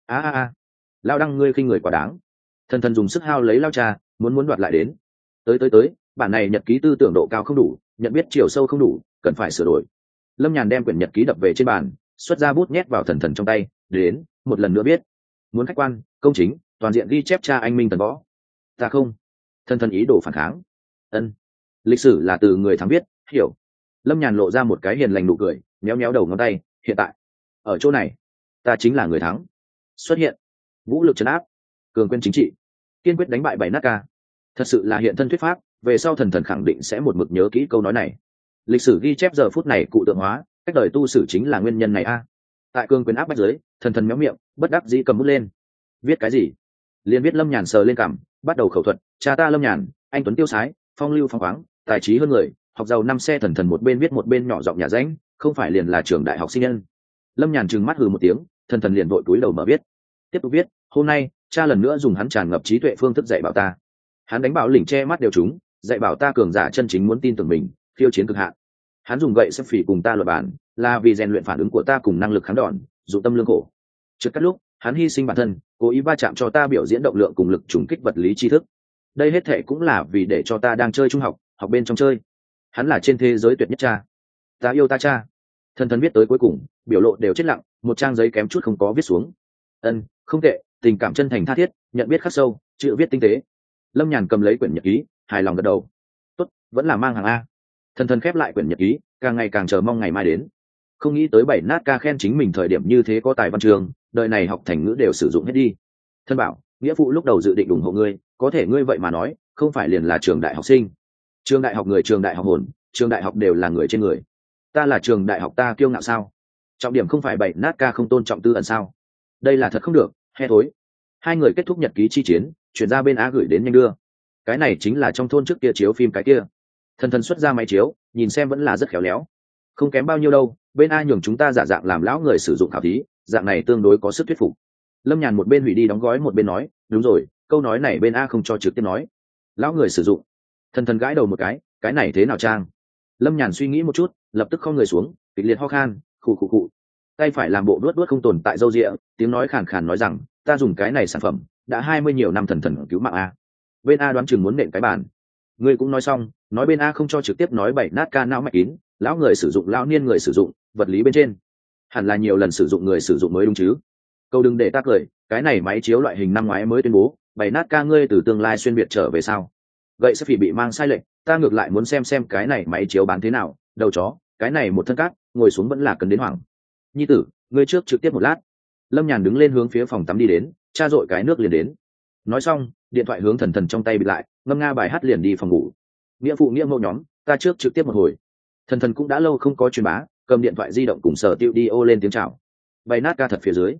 A Lao Đăng, ngươi khinh người quá đáng. Thần thần dùng sức hao lấy Lao cha, muốn đoạt lại đến. Tới, bản này nhật ký tư tưởng độ cao không đủ, nhận biết chiều sâu không đủ, cần phải sửa đổi. Lâm Nhàn đem quyển nhật ký đập về trên bàn, xuất ra bút nhét vào thần thần trong tay, đến một lần nữa viết. Muốn khách quan, công chính, toàn diện ghi chép cha anh minh thần võ. Ta không. Thần thần ý đồ phản kháng. Ân, lịch sử là từ người thắng viết, hiểu. Lâm Nhàn lộ ra một cái hiền lành nụ cười, méo đầu ngón tay. Hiện tại ở chỗ này, ta chính là người thắng. Xuất hiện, vũ lực trấn áp, cường quyền chính trị, kiên quyết đánh bại bảy nát ca. Thật sự là hiện thân thuyết pháp, về sau thần thần khẳng định sẽ một mực nhớ kỹ câu nói này. Lịch sử ghi chép giờ phút này cụ tượng hóa, cách đời tu sử chính là nguyên nhân này a. Tại cường quyền áp bách giới, thần thần méo miệng, bất đắc dĩ cầm bút lên. Viết cái gì? Liên viết. Lâm Nhàn sờ lên cằm, bắt đầu khẩu thuật. Cha ta Lâm Nhàn, anh tuấn tiêu sái, phong lưu phong khoáng, tài trí hơn người, học giàu năm xe. Thần thần một bên viết một bên nhỏ giọng nhà ránh, không phải liền là trường đại học sinh nhân. Lâm Nhàn trừng mắt hừ một tiếng, thần thần liền vội túi đầu mở viết. Tiếp tục viết. Hôm nay cha lần nữa dùng hắn tràn ngập trí tuệ phương thức dạy bảo ta. Hắn đánh bạo lỉnh che mắt đều trúng, dạy bảo ta cường giả chân chính muốn tin tưởng mình, khiêu chiến cực hạn. Hắn dùng gậy xếp phỉ cùng ta luận bản, là vì rèn luyện phản ứng của ta cùng năng lực kháng đòn, dụng tâm lương khổ. Trước các lúc hắn hy sinh bản thân, cố ý va chạm cho ta biểu diễn động lượng cùng lực trùng kích vật lý tri thức. Đây hết thể cũng là vì để cho ta đang chơi trung học, học bên trong chơi. Hắn là trên thế giới tuyệt nhất cha. Ta yêu ta cha. Thần thần viết tới cuối cùng, biểu lộ đều chết lặng, một trang giấy kém chút không có viết xuống. Ân, không tệ, tình cảm chân thành tha thiết, nhận biết khắc sâu, chữ viết tinh tế. Lâm Nhàn cầm lấy quyển nhật ký, hài lòng gật đầu. Tốt, vẫn là mang hàng a. Thần thần khép lại quyển nhật ký, càng ngày càng chờ mong ngày mai đến. Không nghĩ tới bảy nát ca khen chính mình thời điểm như thế có tài văn trường, đời này học thành ngữ đều sử dụng hết đi. Thân bảo, nghĩa phụ lúc đầu dự định ủng hộ ngươi, có thể ngươi vậy mà nói, không phải liền là trường đại học sinh. Trường đại học người, trường đại học hồn, trường đại học đều là người trên người. Ta là trường đại học, ta kiêu ngạo sao? Trọng điểm không phải bảy nát ca không tôn trọng tư ẩn sao? Đây là thật không được, he thối. Hai người kết thúc nhật ký chi chiến, chuyển ra bên A gửi đến nhanh đưa. Cái này chính là trong thôn trước kia chiếu phim cái kia. Thần thần xuất ra máy chiếu, nhìn xem vẫn là rất khéo léo, không kém bao nhiêu đâu. Bên A nhường chúng ta giả dạng làm lão người sử dụng khảo thí, dạng này tương đối có sức thuyết phục. Lâm Nhàn một bên hủy đi đóng gói một bên nói, đúng rồi, câu nói này bên A không cho trực tiếp nói. Lão người sử dụng. Thần thần gãi đầu một cái này thế nào trang? Lâm Nhàn suy nghĩ một chút, lập tức không người xuống, kịch liệt ho khan, khụ, tay phải làm bộ đuốt không tồn tại râu rịa, tiếng nói khàn khàn nói rằng, ta dùng cái này sản phẩm đã 20 nhiều năm, thần thần cứu mạng A. Bên A đoán chừng muốn nện cái bàn. Ngươi cũng nói xong, nói bên A không cho trực tiếp nói bảy nát ca não mạch kín, lão người sử dụng, lão niên người sử dụng, vật lý bên trên hẳn là nhiều lần sử dụng người sử dụng mới đúng chứ. Câu đừng để ta cười, cái này máy chiếu loại hình năm ngoái mới tuyên bố, bảy nát ca ngươi từ tương lai xuyên biệt trở về sao? Vậy sẽ phỉ bị mang sai lệch, ta ngược lại muốn xem cái này máy chiếu bán thế nào. Đầu chó, cái này một thân cát, ngồi xuống vẫn là cần đến hoảng. Nhi tử, ngươi trước trực tiếp một lát. Lâm Nhàn đứng lên hướng phía phòng tắm đi đến, cha dội cái nước liền đến. Nói xong, điện thoại hướng thần thần trong tay bịt lại, ngâm nga bài hát liền đi phòng ngủ. Nghĩa phụ nghĩa mẫu nhóm, ta trước trực tiếp một hồi. Thần thần cũng đã lâu không có truyền bá, cầm điện thoại di động cùng sở tiêu đi ô lên tiếng chào. Bay nát ca thật phía dưới.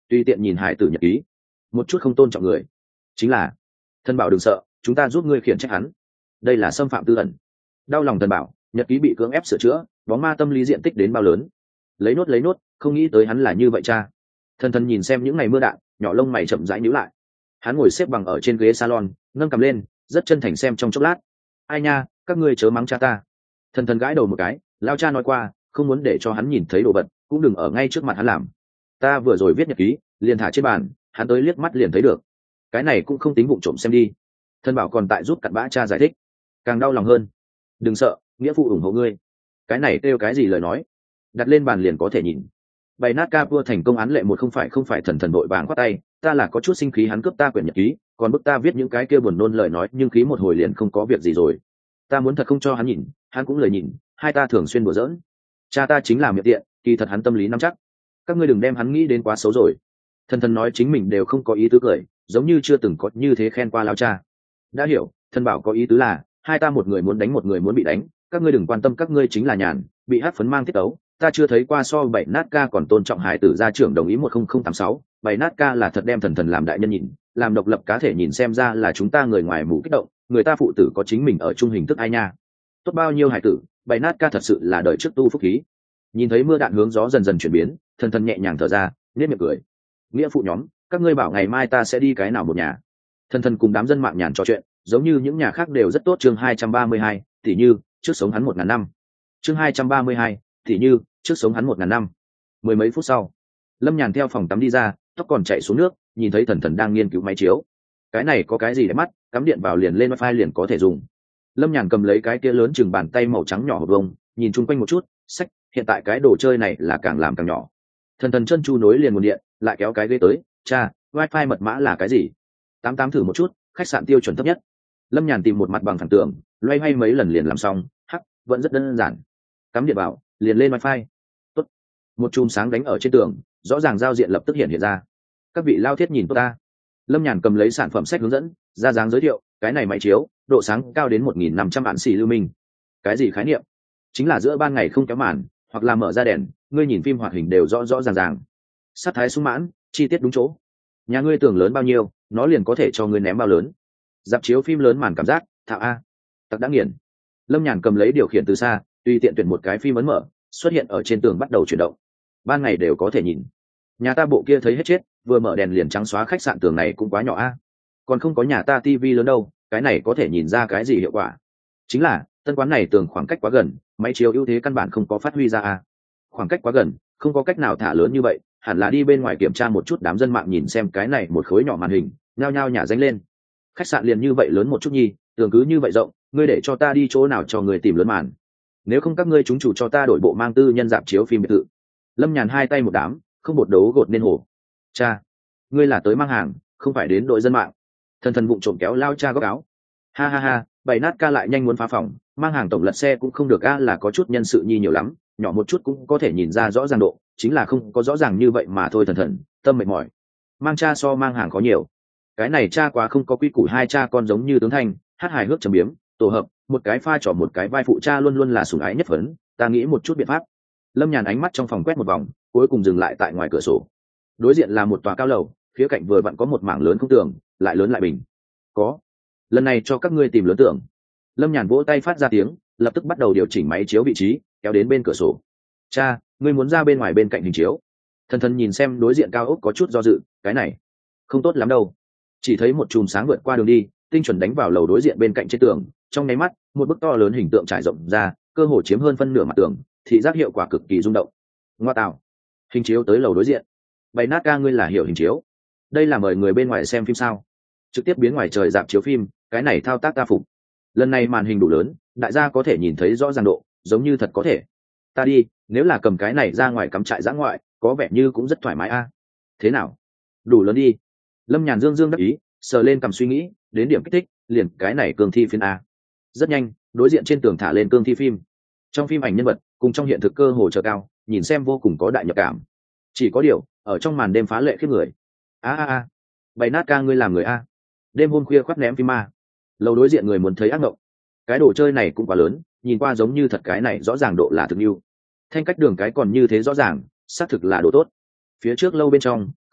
tùy tiện nhìn hải tử nhật ký, một chút không tôn trọng người. Chính là thần bảo đừng sợ, chúng ta giúp ngươi khiển trách hắn, đây là xâm phạm tư ẩn. Đau lòng thần bảo, nhật ký bị cưỡng ép sửa chữa, bóng ma tâm lý diện tích đến bao lớn. Lấy nốt, không nghĩ tới hắn là như vậy cha. Thần nhìn xem những ngày mưa đạn, nhỏ lông mày chậm rãi nhíu lại. Hắn ngồi xếp bằng ở trên ghế salon, nâng cầm lên, rất chân thành xem trong chốc lát. Ai nha, các ngươi chớ mắng cha ta. Thần gãi đầu một cái, lao cha nói qua, không muốn để cho hắn nhìn thấy đồ vật, cũng đừng ở ngay trước mặt hắn làm. Ta vừa rồi viết nhật ký, liền thả trên bàn, hắn tới liếc mắt liền thấy được. Cái này cũng không tính vụng trộm xem đi. Thần bảo còn tại giúp cặn bã cha giải thích, càng đau lòng hơn. Đừng sợ, nghĩa phụ ủng hộ ngươi. Cái này kêu cái gì lời nói, đặt lên bàn liền có thể nhìn. Bày nát ca vua thành công án lệ một, không phải thần đội vàng khoát tay, ta là có chút sinh khí hắn cướp ta quyển nhật ký, còn bức ta viết những cái kia buồn nôn lời nói, nhưng khí một hồi liền không có việc gì rồi. Ta muốn thật không cho hắn nhìn, hắn cũng lời nhìn, hai ta thường xuyên đùa giỡn. Cha ta chính là miệng tiện, kỳ thật hắn tâm lý nắm chắc. Các ngươi đừng đem hắn nghĩ đến quá xấu rồi. Thần nói chính mình đều không có ý tứ cười, giống như chưa từng có như thế khen qua lao cha. Đã hiểu, thần bảo có ý tứ là hai ta một người muốn đánh một người muốn bị đánh, các ngươi đừng quan tâm, các ngươi chính là nhàn, bị hát phấn mang tiết tấu. Ta chưa thấy qua so bảy nát ca còn tôn trọng hải tử gia trưởng đồng ý 10086, bảy nát ca là thật đem thần làm đại nhân nhìn, làm độc lập cá thể nhìn, xem ra là chúng ta người ngoài mù kích động, người ta phụ tử có chính mình ở chung hình thức ai nha. Tốt bao nhiêu hải tử, bảy nát ca thật sự là đời trước tu phúc khí. Nhìn thấy mưa đạn hướng gió dần dần chuyển biến, thần nhẹ nhàng thở ra, nét miệng cười. Nghĩa phụ nhóm, các ngươi bảo ngày mai ta sẽ đi cái nào một nhà. Thần cùng đám dân mạng nhàn trò chuyện, giống như những nhà khác đều rất tốt. Chương 232, tỷ như trước sống hắn 1000 năm. Chương 232, tỷ như trước sống hắn 1000 năm. Mười mấy phút sau, Lâm Nhàn theo phòng tắm đi ra, tóc còn chảy xuống nước, nhìn thấy thần đang nghiên cứu máy chiếu. Cái này có cái gì để mắt, cắm điện vào liền lên wifi liền có thể dùng. Lâm Nhàn cầm lấy cái kia lớn chừng bàn tay màu trắng nhỏ hộp vông, nhìn chung quanh một chút, sách, hiện tại cái đồ chơi này là càng làm càng nhỏ. Thần chân chu nối liền nguồn điện, lại kéo cái ghế tới, cha, wifi mật mã là cái gì? 88 thử một chút, khách sạn tiêu chuẩn thấp nhất. Lâm Nhàn tìm một mặt bằng phẳng tường, loay hoay mấy lần liền làm xong, vẫn rất đơn giản. Cắm điện vào, liền lên wifi. Tốt. Một chùm sáng đánh ở trên tường, rõ ràng giao diện lập tức hiện ra. Các vị lao thiết nhìn tốt ta. Lâm Nhàn cầm lấy sản phẩm sách hướng dẫn, ra dáng giới thiệu, cái này máy chiếu, độ sáng cao đến 1500 vạn xì lưu minh. Cái gì khái niệm? Chính là giữa ban ngày không kéo màn, hoặc là mở ra đèn, ngươi nhìn phim hoạt hình đều rõ ràng. Sát thái sung mãn, chi tiết đúng chỗ. Nhà ngươi tường lớn bao nhiêu, nó liền có thể cho ngươi ném bao lớn. Dạp chiếu phim lớn màn cảm giác, thạo a. Tặc đã nghiền. Lâm Nhàn cầm lấy điều khiển từ xa, tùy tiện tuyển một cái phim ấn mở, xuất hiện ở trên tường bắt đầu chuyển động. Ban ngày đều có thể nhìn. Nhà ta bộ kia thấy hết chết, vừa mở đèn liền trắng xóa, khách sạn tường này cũng quá nhỏ a. Còn không có nhà ta tivi lớn đâu, cái này có thể nhìn ra cái gì hiệu quả? Chính là tân quán này tường khoảng cách quá gần, máy chiếu ưu thế căn bản không có phát huy ra a. Khoảng cách quá gần, không có cách nào thả lớn như vậy, hẳn là đi bên ngoài kiểm tra một chút. Đám dân mạng nhìn xem cái này một khối nhỏ màn hình, nhao nhao nhả danh lên. Khách sạn liền như vậy lớn một chút nhi, tường cứ như vậy rộng, ngươi để cho ta đi chỗ nào cho người tìm lớn màn? Nếu không các ngươi chúng chủ cho ta đổi bộ mang tư nhân dạp chiếu phim biệt thự. Lâm Nhàn hai tay một đám, không bột đấu gột nên hồ. Cha, ngươi là tới mang hàng, không phải đến đội dân mạng. Thần vụng trộm kéo lao cha góc áo. Ha, bày nát ca lại nhanh muốn phá phòng, mang hàng tổng lật xe cũng không được a, là có chút nhân sự nhi nhiều lắm, nhỏ một chút cũng có thể nhìn ra rõ ràng độ, chính là không có rõ ràng như vậy mà thôi. Thần tâm mệt mỏi. Mang cha so mang hàng có nhiều. Cái này cha quá không có quy củ, hai cha con giống như tướng thanh, hát hài hước trầm biếm, tổ hợp, một cái pha trò một cái vai phụ, cha luôn luôn là sủng ái nhất phấn, ta nghĩ một chút biện pháp. Lâm Nhàn ánh mắt trong phòng quét một vòng, cuối cùng dừng lại tại ngoài cửa sổ. Đối diện là một tòa cao lầu, khía cạnh vừa vặn có một mảng lớn không tường, lại lớn lại bình. Có, lần này cho các ngươi tìm lớn tường. Lâm Nhàn vỗ tay phát ra tiếng, lập tức bắt đầu điều chỉnh máy chiếu vị trí, kéo đến bên cửa sổ. Cha, ngươi muốn ra bên ngoài bên cạnh hình chiếu. Thần nhìn xem đối diện cao ốc có chút do dự, cái này không tốt lắm đâu. Chỉ thấy một chùm sáng vượt qua đường đi, tinh chuẩn đánh vào lầu đối diện bên cạnh trên tường, trong nháy mắt một bức to lớn hình tượng trải rộng ra, cơ hồ chiếm hơn phân nửa mặt tường, thị giác hiệu quả cực kỳ rung động. Ngoa tạo, hình chiếu tới lầu đối diện. Bày nát ca, ngươi là hiểu hình chiếu? Đây là mời người bên ngoài xem phim sao? Trực tiếp biến ngoài trời dạp chiếu phim, cái này thao tác ta phục. Lần này màn hình đủ lớn, đại gia có thể nhìn thấy rõ ràng độ, giống như thật có thể. Ta đi, nếu là cầm cái này ra ngoài cắm trại dã ngoại, có vẻ như cũng rất thoải mái a. Thế nào, đủ lớn đi? Lâm Nhàn dương đắc ý, sờ lên cầm suy nghĩ, đến điểm kích thích, liền cái này cương thi phiên a. Rất nhanh, đối diện trên tường thả lên cương thi phim. Trong phim ảnh nhân vật cùng trong hiện thực cơ hồ chờ cao, nhìn xem vô cùng có đại nhập cảm. Chỉ có điều, ở trong màn đêm phá lệ khiếp người. A, bày nát ca, ngươi làm người a. Đêm hôm khuya khoác ném phim ma. Lầu đối diện người muốn thấy ác mộng. Cái đồ chơi này cũng quá lớn, nhìn qua giống như thật, cái này rõ ràng độ là thực yêu. Thanh cách đường cái còn như thế rõ ràng, xác thực là độ tốt. Phía trước lâu bên trong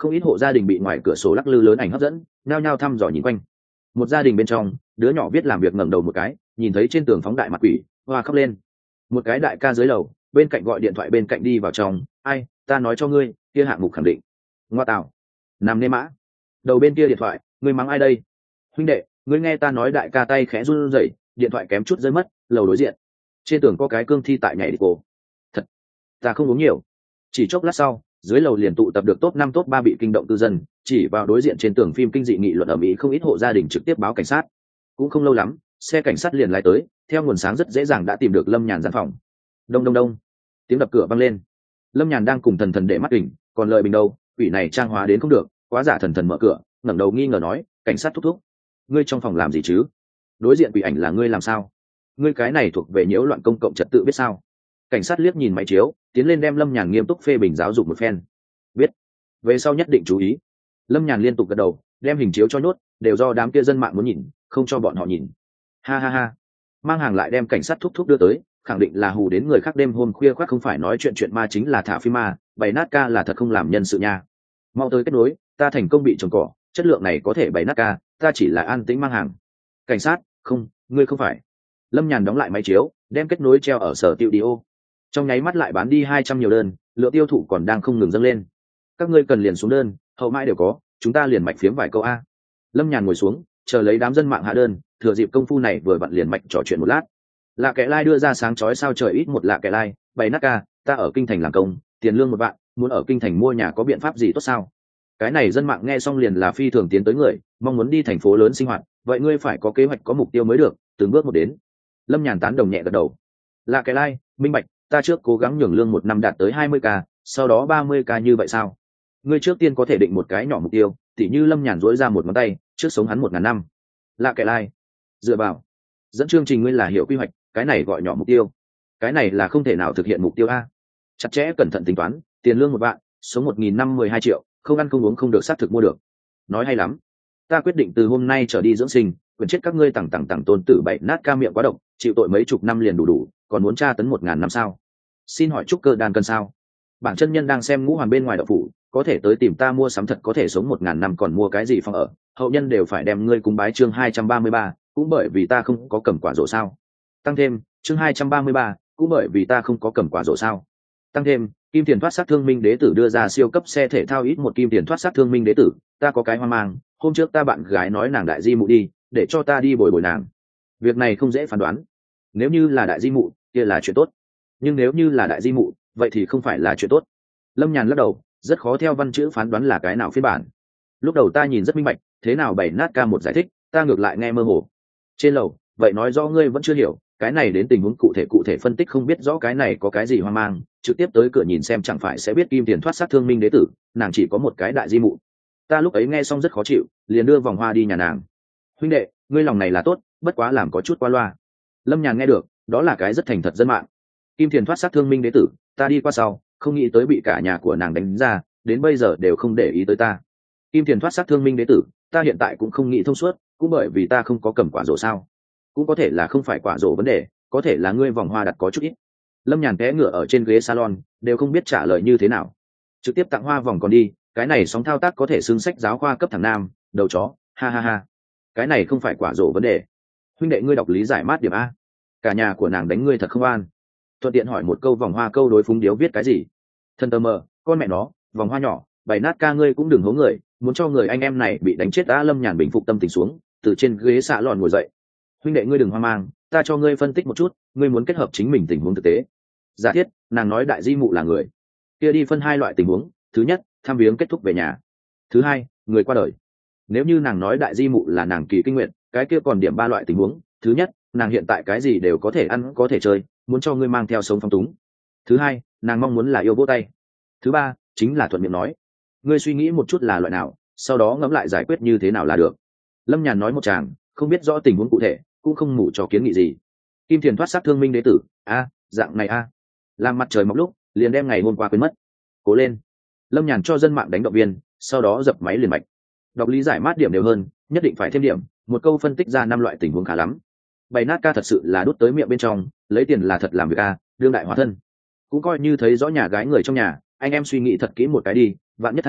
Không ít hộ gia đình bị ngoài cửa sổ lắc lư lớn ảnh hấp dẫn, nhao nhao thăm dò nhìn quanh. Một gia đình bên trong, đứa nhỏ biết làm việc ngẩng đầu một cái, nhìn thấy trên tường phóng đại mặt quỷ, hoa khóc lên. Một cái đại ca dưới lầu, bên cạnh gọi điện thoại bên cạnh đi vào trong, ai, ta nói cho ngươi, kia hạng mục khẳng định. Ngoa tạo, nằm nê mã. Đầu bên kia điện thoại, ngươi mắng ai đây? Huynh đệ, ngươi nghe ta nói, đại ca tay khẽ run rẩy, điện thoại kém chút rơi mất, lầu đối diện. Trên tường có cái cương thi tại nhảy đi cổ. Thật, ta không uống nhiều. Chỉ chốc lát sau, dưới lầu liền tụ tập được top 5 top 3 bị kinh động cư dân, chỉ vào đối diện trên tường phim kinh dị nghị luận ở Mỹ, không ít hộ gia đình trực tiếp báo cảnh sát. Cũng không lâu lắm, xe cảnh sát liền lái tới, theo nguồn sáng rất dễ dàng đã tìm được Lâm Nhàn gian phòng. Đông đông đông, tiếng đập cửa vang lên. Lâm Nhàn đang cùng thần thần để mắt đỉnh, còn lợi bình đâu, quỷ này trang hóa đến không được, quá giả. Thần thần mở cửa, ngẩng đầu nghi ngờ nói, cảnh sát thúc thúc, ngươi trong phòng làm gì chứ? Đối diện quỷ ảnh là ngươi làm sao? Ngươi cái này thuộc về nhiễu loạn công cộng trật tự biết sao? Cảnh sát liếc nhìn máy chiếu, tiến lên đem Lâm Nhàn nghiêm túc phê bình giáo dục một phen. Biết, về sau nhất định chú ý. Lâm Nhàn liên tục gật đầu, đem hình chiếu cho nhốt, đều do đám kia dân mạng muốn nhìn, không cho bọn họ nhìn. Ha ha ha, mang hàng lại đem cảnh sát thúc thúc đưa tới, khẳng định là hù đến người khác. Đêm hôm khuya khoác không phải nói chuyện ma chính là thả phim ma, bày nát ca là thật không làm nhân sự nha. Mau tới kết nối, ta thành công bị trồng cỏ, chất lượng này có thể bày nát ca, ta chỉ là an tĩnh mang hàng. Cảnh sát, không, ngươi không phải. Lâm Nhàn đóng lại máy chiếu, đem kết nối treo ở sở tiêu đi ô. Trong nháy mắt lại bán đi 200 nhiều đơn, lượng tiêu thụ còn đang không ngừng dâng lên. Các ngươi cần liền xuống đơn, hậu mãi đều có, chúng ta liền mạch phiếm vài câu a. Lâm Nhàn ngồi xuống, chờ lấy đám dân mạng hạ đơn, thừa dịp công phu này vừa vặn liền mạch trò chuyện một lát. Lạ kệ lai đưa ra sáng chói sao trời ít một lạ kệ lai, bày nát ca, ta ở kinh thành làm công, tiền lương 1 vạn, muốn ở kinh thành mua nhà có biện pháp gì tốt sao? Cái này dân mạng nghe xong liền là phi thường tiến tới người, mong muốn đi thành phố lớn sinh hoạt, vậy ngươi phải có kế hoạch có mục tiêu mới được, từng bước một đến. Lâm Nhàn tán đồng nhẹ gật đầu. Lạ kệ lai, minh bạch, ta trước cố gắng nhường lương 1 năm đạt tới 20k, sau đó 30k như vậy sao? Ngươi trước tiên có thể định một cái nhỏ mục tiêu, tỉ như Lâm Nhàn duỗi ra một ngón tay, trước sống hắn 1000 năm. Lạ kệ lai, dựa vào dẫn chương trình ngươi là hiểu quy hoạch, cái này gọi nhỏ mục tiêu, cái này là không thể nào thực hiện mục tiêu a. Chặt chẽ cẩn thận tính toán, tiền lương 1 vạn, sống 1000 năm 12 triệu, không ăn không uống không được xác thực mua được. Nói hay lắm, ta quyết định từ hôm nay trở đi dưỡng sinh, quyền chết các ngươi tằng tôn tử bậy nát ca miệng quá độc, chịu tội mấy chục năm liền đủ, còn muốn tra tấn 1000 năm sao? Xin hỏi trúc cơ đan cân sao? Bản chân nhân đang xem Ngũ Hoàn bên ngoài đậu phủ, có thể tới tìm ta mua sắm thật có thể sống 1000 năm, còn mua cái gì phòng ở, hậu nhân đều phải đem ngươi cúng bái. Chương 233, cũng bởi vì ta không có cầm quả rổ sao? Tăng thêm, chương 233, cũng bởi vì ta không có cầm quả rổ sao? Tăng thêm, kim tiền thoát sát thương minh đế tử đưa ra siêu cấp xe thể thao ít một kim tiền thoát sát thương minh đế tử, ta có cái hoang mang, hôm trước ta bạn gái nói nàng đại di mụ đi, để cho ta đi bồi bồi nàng. Việc này không dễ phán đoán, nếu như là đại di mụ kia là chuyện tốt, nhưng nếu như là đại di mụ vậy thì không phải là chuyện tốt. Lâm Nhàn lắc đầu, rất khó theo văn chữ phán đoán là cái nào phiên bản. Lúc đầu ta nhìn rất minh bạch, thế nào bày nát ca một giải thích, ta ngược lại nghe mơ hồ. Trên lầu, vậy nói rõ ngươi vẫn chưa hiểu, cái này đến tình huống cụ thể phân tích không biết rõ cái này có cái gì hoang mang, trực tiếp tới cửa nhìn xem chẳng phải sẽ biết kim tiền thoát sát thương minh đế tử, nàng chỉ có một cái đại di mụ. Ta lúc ấy nghe xong rất khó chịu, liền đưa vòng hoa đi nhà nàng. Huynh đệ, ngươi lòng này là tốt, bất quá làm có chút qua loa. Lâm Nhàn nghe được, đó là cái rất thành thật dân mạng. Kim tiền thoát sát thương minh đế tử, ta đi qua sau, không nghĩ tới bị cả nhà của nàng đánh ra, đến bây giờ đều không để ý tới ta. Kim tiền thoát sát thương minh đế tử, ta hiện tại cũng không nghĩ thông suốt, cũng bởi vì ta không có cầm quả rổ sao? Cũng có thể là không phải quả rổ vấn đề, có thể là ngươi vòng hoa đặt có chút ít. Lâm Nhàn té ngửa ở trên ghế salon, đều không biết trả lời như thế nào. Trực tiếp tặng hoa vòng còn đi, cái này sóng thao tác có thể xưng sách giáo khoa cấp thằng nam, đầu chó, ha ha ha. Cái này không phải quả rổ vấn đề. Huynh đệ ngươi đọc lý giải mát điểm a. Cả nhà của nàng đánh ngươi thật không an. Thuận tiện hỏi một câu, vòng hoa câu đối phúng điếu viết cái gì? Thân tơ mờ, con mẹ nó, vòng hoa nhỏ, bày nát ca ngươi cũng đừng hố người, muốn cho người anh em này bị đánh chết. Lâm Nhàn bình phục tâm tình xuống, từ trên ghế xạ lòn ngồi dậy. Huynh đệ ngươi đừng hoang mang, ta cho ngươi phân tích một chút, ngươi muốn kết hợp chính mình tình huống thực tế. Giả thiết nàng nói đại di mụ là người, kia đi phân 2 loại tình huống. Thứ nhất, thăm viếng kết thúc về nhà. Thứ hai, người qua đời. Nếu như nàng nói đại di mụ là nàng kỳ kinh nguyện, cái kia còn điểm 3 loại tình huống. Thứ nhất, nàng hiện tại cái gì đều có thể ăn có thể chơi, muốn cho ngươi mang theo sống phong túng. Thứ hai, nàng mong muốn là yêu vỗ tay. Thứ ba, chính là thuận miệng nói. Ngươi suy nghĩ một chút là loại nào, sau đó ngẫm lại giải quyết như thế nào là được. Lâm Nhàn nói một tràng, không biết rõ tình huống cụ thể, cũng không mủ cho kiến nghị gì. Kim tiền thoát sát thương minh đế tử, dạng này làm mặt trời mọc lúc liền đem ngày hôm qua quên mất. Cố lên. Lâm Nhàn cho dân mạng đánh động viên, sau đó dập máy liền mạch. Đọc lý giải mát điểm đều hơn, nhất định phải thêm điểm, một câu phân tích ra 5 loại tình huống khá lắm. Bày nát ca thật sự là đút tới miệng bên trong, lấy tiền là thật làm việc đương đại hóa thân. Cũng coi như thấy rõ nhà gái người trong nhà, anh em suy nghĩ thật kỹ một cái đi, vạn nhất thành,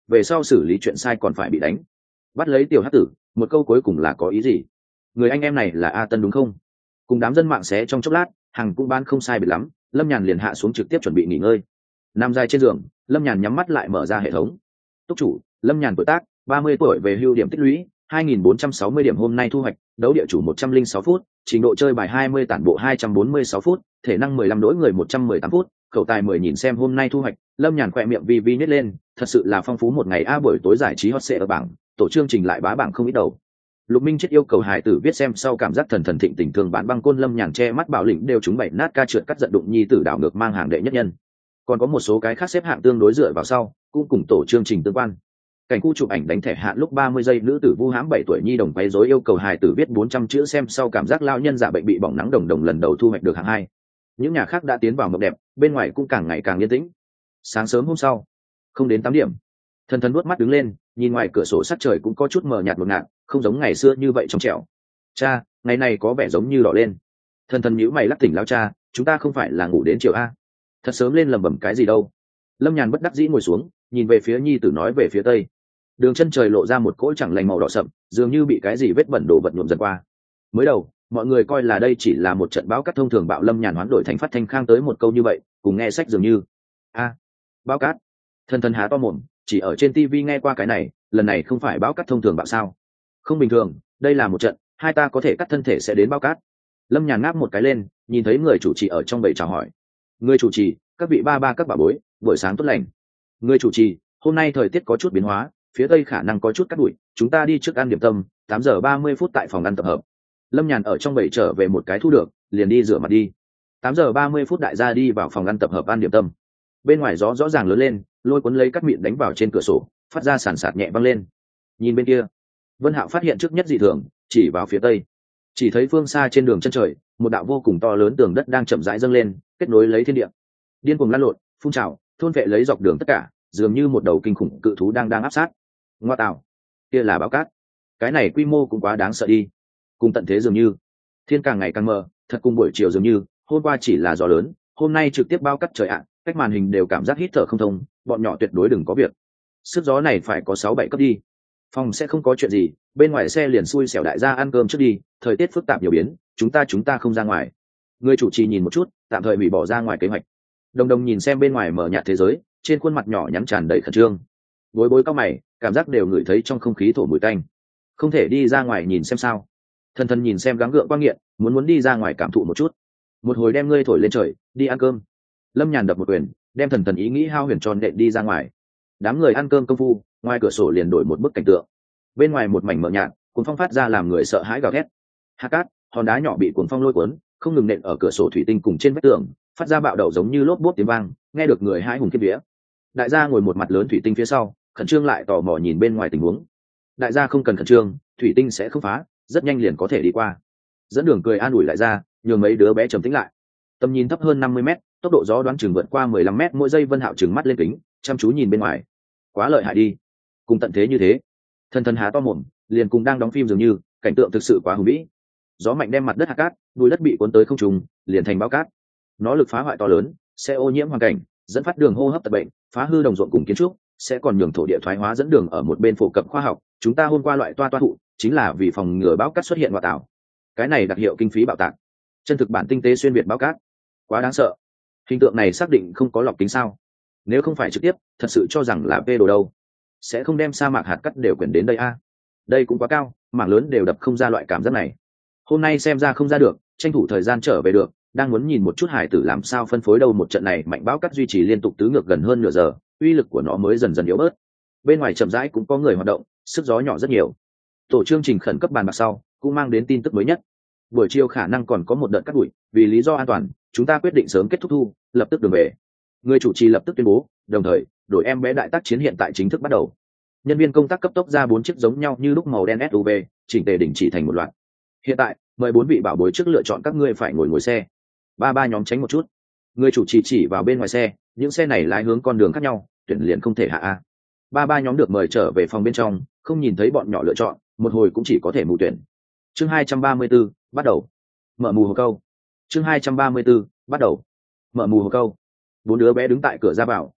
về sau xử lý chuyện sai còn phải bị đánh. Bắt lấy tiểu hắc tử, một câu cuối cùng là có ý gì? Người anh em này là A Tân đúng không? Cùng đám dân mạng xé trong chốc lát, hàng cũng ban không sai biệt lắm, Lâm Nhàn liền hạ xuống trực tiếp chuẩn bị nghỉ ngơi. Nằm dài trên giường, Lâm Nhàn nhắm mắt lại mở ra hệ thống. Túc chủ Lâm Nhàn tuổi tác 30 tuổi, về hưu điểm tích lũy 2.460 điểm, hôm nay thu hoạch đấu địa chủ 106 phút, trình độ chơi bài 20, tản bộ 246 phút, thể năng 15, đối người 118 phút, khẩu tài 10. Nhìn xem hôm nay thu hoạch, Lâm Nhàn khỏe miệng vi vi nhếch lên, thật sự là phong phú một ngày a. Buổi tối giải trí hot search ở bảng, tổ chương trình lại bá bảng không ít đầu. Lục Minh Chết yêu cầu hải tử viết xem sau cảm giác thần thần thịnh tình thường bán băng côn. Lâm Nhàn che mắt bảo lĩnh đều trúng 7 nát ca trượt cắt giận đụng nhi tử đảo ngược mang hàng đệ nhất nhân. Còn có một số cái khác xếp hạng tương đối dựa vào sau, cũng cùng tổ chương trình tương quan. Cảnh khu chụp ảnh đánh thẻ hạn lúc 30 giây, nữ tử vu hãm 7 tuổi nhi đồng quấy rối yêu cầu hài tử viết 400 chữ xem sau cảm giác lao nhân giả bệnh bị bỏng nắng đồng đồng lần đầu thu hoạch được hạng 2. Những nhà khác đã tiến vào mộng đẹp, bên ngoài cũng càng ngày càng yên tĩnh. Sáng sớm hôm sau, không đến 8 điểm, thần thần nuốt mắt đứng lên, nhìn ngoài cửa sổ sắc trời cũng có chút mờ nhạt một ngạt, không giống ngày xưa như vậy trong trẻo. Cha, ngày này có vẻ giống như đỏ lên. Thần thần nhíu mày lắc tỉnh lao cha, chúng ta không phải là ngủ đến chiều a? Thật sớm lên lầm bầm cái gì đâu. Lâm Nhàn bất đắc dĩ ngồi xuống, nhìn về phía nhi tử nói về phía tây. Đường chân trời lộ ra một cỗ chẳng lành màu đỏ sậm, dường như bị cái gì vết bẩn đổ vật nhuộm dần qua. Mới đầu mọi người coi là đây chỉ là một trận bão cát thông thường, bạo Lâm Nhàn hoán đổi thành phát thanh khang tới một câu như vậy, cùng nghe sách dường như bão cát. Thần thần há to mồm, chỉ ở trên tivi nghe qua cái này, lần này không phải bão cát thông thường bạo sao? Không bình thường, đây là một trận hai ta có thể cắt thân thể sẽ đến bão cát. Lâm Nhàn ngáp một cái lên, nhìn thấy người chủ trì ở trong bầy chào hỏi. Người chủ trì, các vị ba các bà bối, buổi sáng tốt lành. Người chủ trì, hôm nay thời tiết có chút biến hóa, phía tây khả năng có chút cát bụi, chúng ta đi trước ăn điểm tâm, 8 giờ 30 tại phòng ăn tập hợp. Lâm Nhàn ở trong bầy trở về một cái thu được, liền đi rửa mặt đi. 8 giờ 30 đại gia đi vào phòng ăn tập hợp ăn điểm tâm. Bên ngoài gió rõ ràng lớn lên, lôi cuốn lấy cát mịn đánh vào trên cửa sổ, phát ra sàn sạt nhẹ văng lên. Nhìn bên kia, Vân Hạo phát hiện trước nhất dị thường, chỉ vào phía tây, chỉ thấy phương xa trên đường chân trời, một đạo vô cùng to lớn tường đất đang chậm rãi dâng lên, kết nối lấy thiên địa, điên cuồng lăn lộn, phun trào, thôn vệ lấy dọc đường tất cả, dường như một đầu kinh khủng cự thú đang áp sát. Ngoa tạo, kia là bão cát, cái này quy mô cũng quá đáng sợ đi. Cùng tận thế dường như, thiên càng ngày càng mờ, thật cùng buổi chiều dường như, hôm qua chỉ là gió lớn, hôm nay trực tiếp bao cát trời ạ, cách màn hình đều cảm giác hít thở không thông, bọn nhỏ tuyệt đối đừng có việc. Sức gió này phải có 6-7 cấp đi. Phòng sẽ không có chuyện gì, bên ngoài xe liền xui xẻo đại gia ăn cơm trước đi, thời tiết phức tạp nhiều biến, chúng ta không ra ngoài. Người chủ trì nhìn một chút, tạm thời hủy bỏ ra ngoài kế hoạch. Đồng đồng nhìn xem bên ngoài mở nhạt thế giới, trên khuôn mặt nhỏ nhắn tràn đầy khẩn trương. Bối bối cao mày, cảm giác đều ngửi thấy trong không khí thổ mùi tanh. Không thể đi ra ngoài nhìn xem sao? Thần thần nhìn xem gắng gượng quan nghiện, muốn đi ra ngoài cảm thụ một chút. Một hồi đem ngươi thổi lên trời, đi ăn cơm. Lâm Nhàn đập một quyền, đem thần thần ý nghĩ hao huyền tròn đệm đi ra ngoài. Đám người ăn cơm công phu, ngoài cửa sổ liền đổi một bức cảnh tượng. Bên ngoài một mảnh mờ nhạt, cuốn phong phát ra làm người sợ hãi gào thét. Hạt cát, hòn đá nhỏ bị cuốn phong lôi cuốn, không ngừng nện ở cửa sổ thủy tinh cùng trên vách tường, phát ra bạo đậu giống như lốp bốp tiếng vang, nghe được người hãi hùng kiếp vía. Đại gia ngồi một mặt lớn thủy tinh phía sau, khẩn trương lại tò mò nhìn bên ngoài tình huống. Đại gia không cần khẩn trương, thủy tinh sẽ không phá, rất nhanh liền có thể đi qua. Dẫn đường cười an ủi đại gia, nhường mấy đứa bé trầm tĩnh lại. Tầm nhìn thấp hơn 50 mét, tốc độ gió đoán chừng vượt qua 15 mét mỗi giây. Vân Hạo trừng mắt lên kính, chăm chú nhìn bên ngoài. Quá lợi hại đi, cùng tận thế như thế. Thần thần há to mồm, liền cùng đang đóng phim dường như, cảnh tượng thực sự quá hùng vĩ. Gió mạnh đem mặt đất hạt cát, bùi đất bị cuốn tới không trung, liền thành bão cát. Nó lực phá hoại to lớn, sẽ ô nhiễm hoàn cảnh, dẫn phát đường hô hấp tật bệnh, phá hư đồng ruộng cùng kiến trúc, sẽ còn nhường thổ địa thoái hóa. Dẫn đường ở một bên phổ cập khoa học, chúng ta hôm qua loại toa thụ chính là vì phòng ngừa bão cát xuất hiện ngoại tạo. Cái này đặc hiệu kinh phí bảo tàng, chân thực bản tinh tế xuyên việt bão cát, quá đáng sợ. Hình tượng này xác định không có lọc kính sao? Nếu không phải trực tiếp, thật sự cho rằng là vê đồ đâu, sẽ không đem sa mạc hạt cát đều quyển đến đây a. Đây cũng quá cao, mảng lớn đều đập không ra loại cảm giác này. Hôm nay xem ra không ra được, tranh thủ thời gian trở về được, đang muốn nhìn một chút hải tử làm sao phân phối đâu. Một trận này mạnh bão cát duy trì liên tục tứ ngược gần hơn nửa giờ, uy lực của nó mới dần dần yếu bớt. Bên ngoài chậm rãi cũng có người hoạt động, sức gió nhỏ rất nhiều. Tổ chương trình khẩn cấp bàn bạc sau cũng mang đến tin tức mới nhất. Buổi chiều khả năng còn có một đợt cát bụi, vì lý do an toàn, chúng ta quyết định sớm kết thúc thu, lập tức đường về. Người chủ trì lập tức tuyên bố, đồng thời đội em bé đại tác chiến hiện tại chính thức bắt đầu. Nhân viên công tác cấp tốc ra 4 chiếc giống nhau như lúc màu đen SUV, chỉnh tề đình chỉ thành một loạt. Hiện tại mời 4 vị bảo bối trước lựa chọn các ngươi phải ngồi xe. Ba nhóm tránh một chút. Người chủ trì chỉ vào bên ngoài xe, những xe này lái hướng con đường khác nhau, tuyển liền không thể hạ a. Ba nhóm được mời trở về phòng bên trong, không nhìn thấy bọn nhỏ lựa chọn, một hồi cũng chỉ có thể mù tuyển. Chương 234, bắt đầu. Mở mù hồ câu. Chương 234, bắt đầu. Mở mù hồ câu. 4 đứa bé đứng tại cửa ra vào,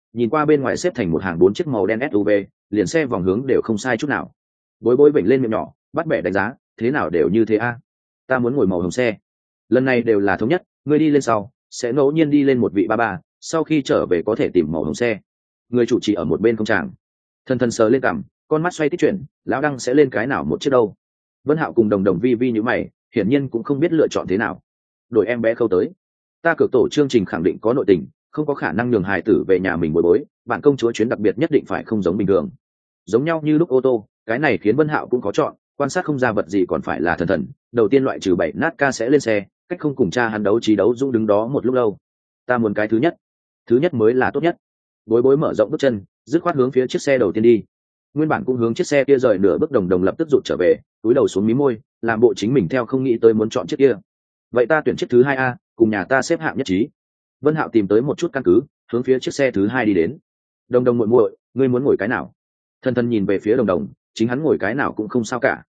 nhìn qua bên ngoài xếp thành một hàng 4 chiếc màu đen SUV, liền xe vòng hướng đều không sai chút nào. Bối bối vểnh lên miệng nhỏ, bắt bẻ đánh giá, thế nào đều như thế a? Ta muốn ngồi màu hồng xe. Lần này đều là thống nhất, ngươi đi lên sau, sẽ ngẫu nhiên đi lên một vị ba ba, sau khi trở về có thể tìm màu hồng xe. Người chủ trì ở một bên không chàng. Thần thần sờ lên cằm, con mắt xoay tích chuyển, lão đăng sẽ lên cái nào một chiếc đâu? Vân Hạo cùng Đồng Đồng vi vi như mày, hiển nhiên cũng không biết lựa chọn thế nào. Đội em bé Khâu tới, ta cược tổ chương trình khẳng định có nội tình, không có khả năng nhường hài tử về nhà mình bồi bối, bạn công chúa chuyến đặc biệt nhất định phải không giống bình thường. Giống nhau như lúc ô tô, cái này khiến Vân Hạo cũng có chọn, quan sát không ra vật gì còn phải là thần thần. Đầu tiên loại trừ 7 nát ca sẽ lên xe, cách không cùng cha hắn đấu trí đấu dũng đứng đó một lúc lâu. Ta muốn cái thứ nhất mới là tốt nhất. Bối bối mở rộng bước chân, dứt khoát hướng phía chiếc xe đầu tiên đi. Nguyên bản cũng hướng chiếc xe kia rời nửa bước, Đồng Đồng lập tức rụt trở về, cúi đầu xuống mí môi, làm bộ chính mình theo không nghĩ tới muốn chọn chiếc kia. Vậy ta tuyển chiếc thứ hai a, cùng nhà ta xếp hạng nhất trí. Vân Hạo tìm tới một chút căn cứ, hướng phía chiếc xe thứ hai đi đến. Đồng Đồng muội muội, ngươi muốn ngồi cái nào? Thần thần nhìn về phía Đồng Đồng, chính hắn ngồi cái nào cũng không sao cả.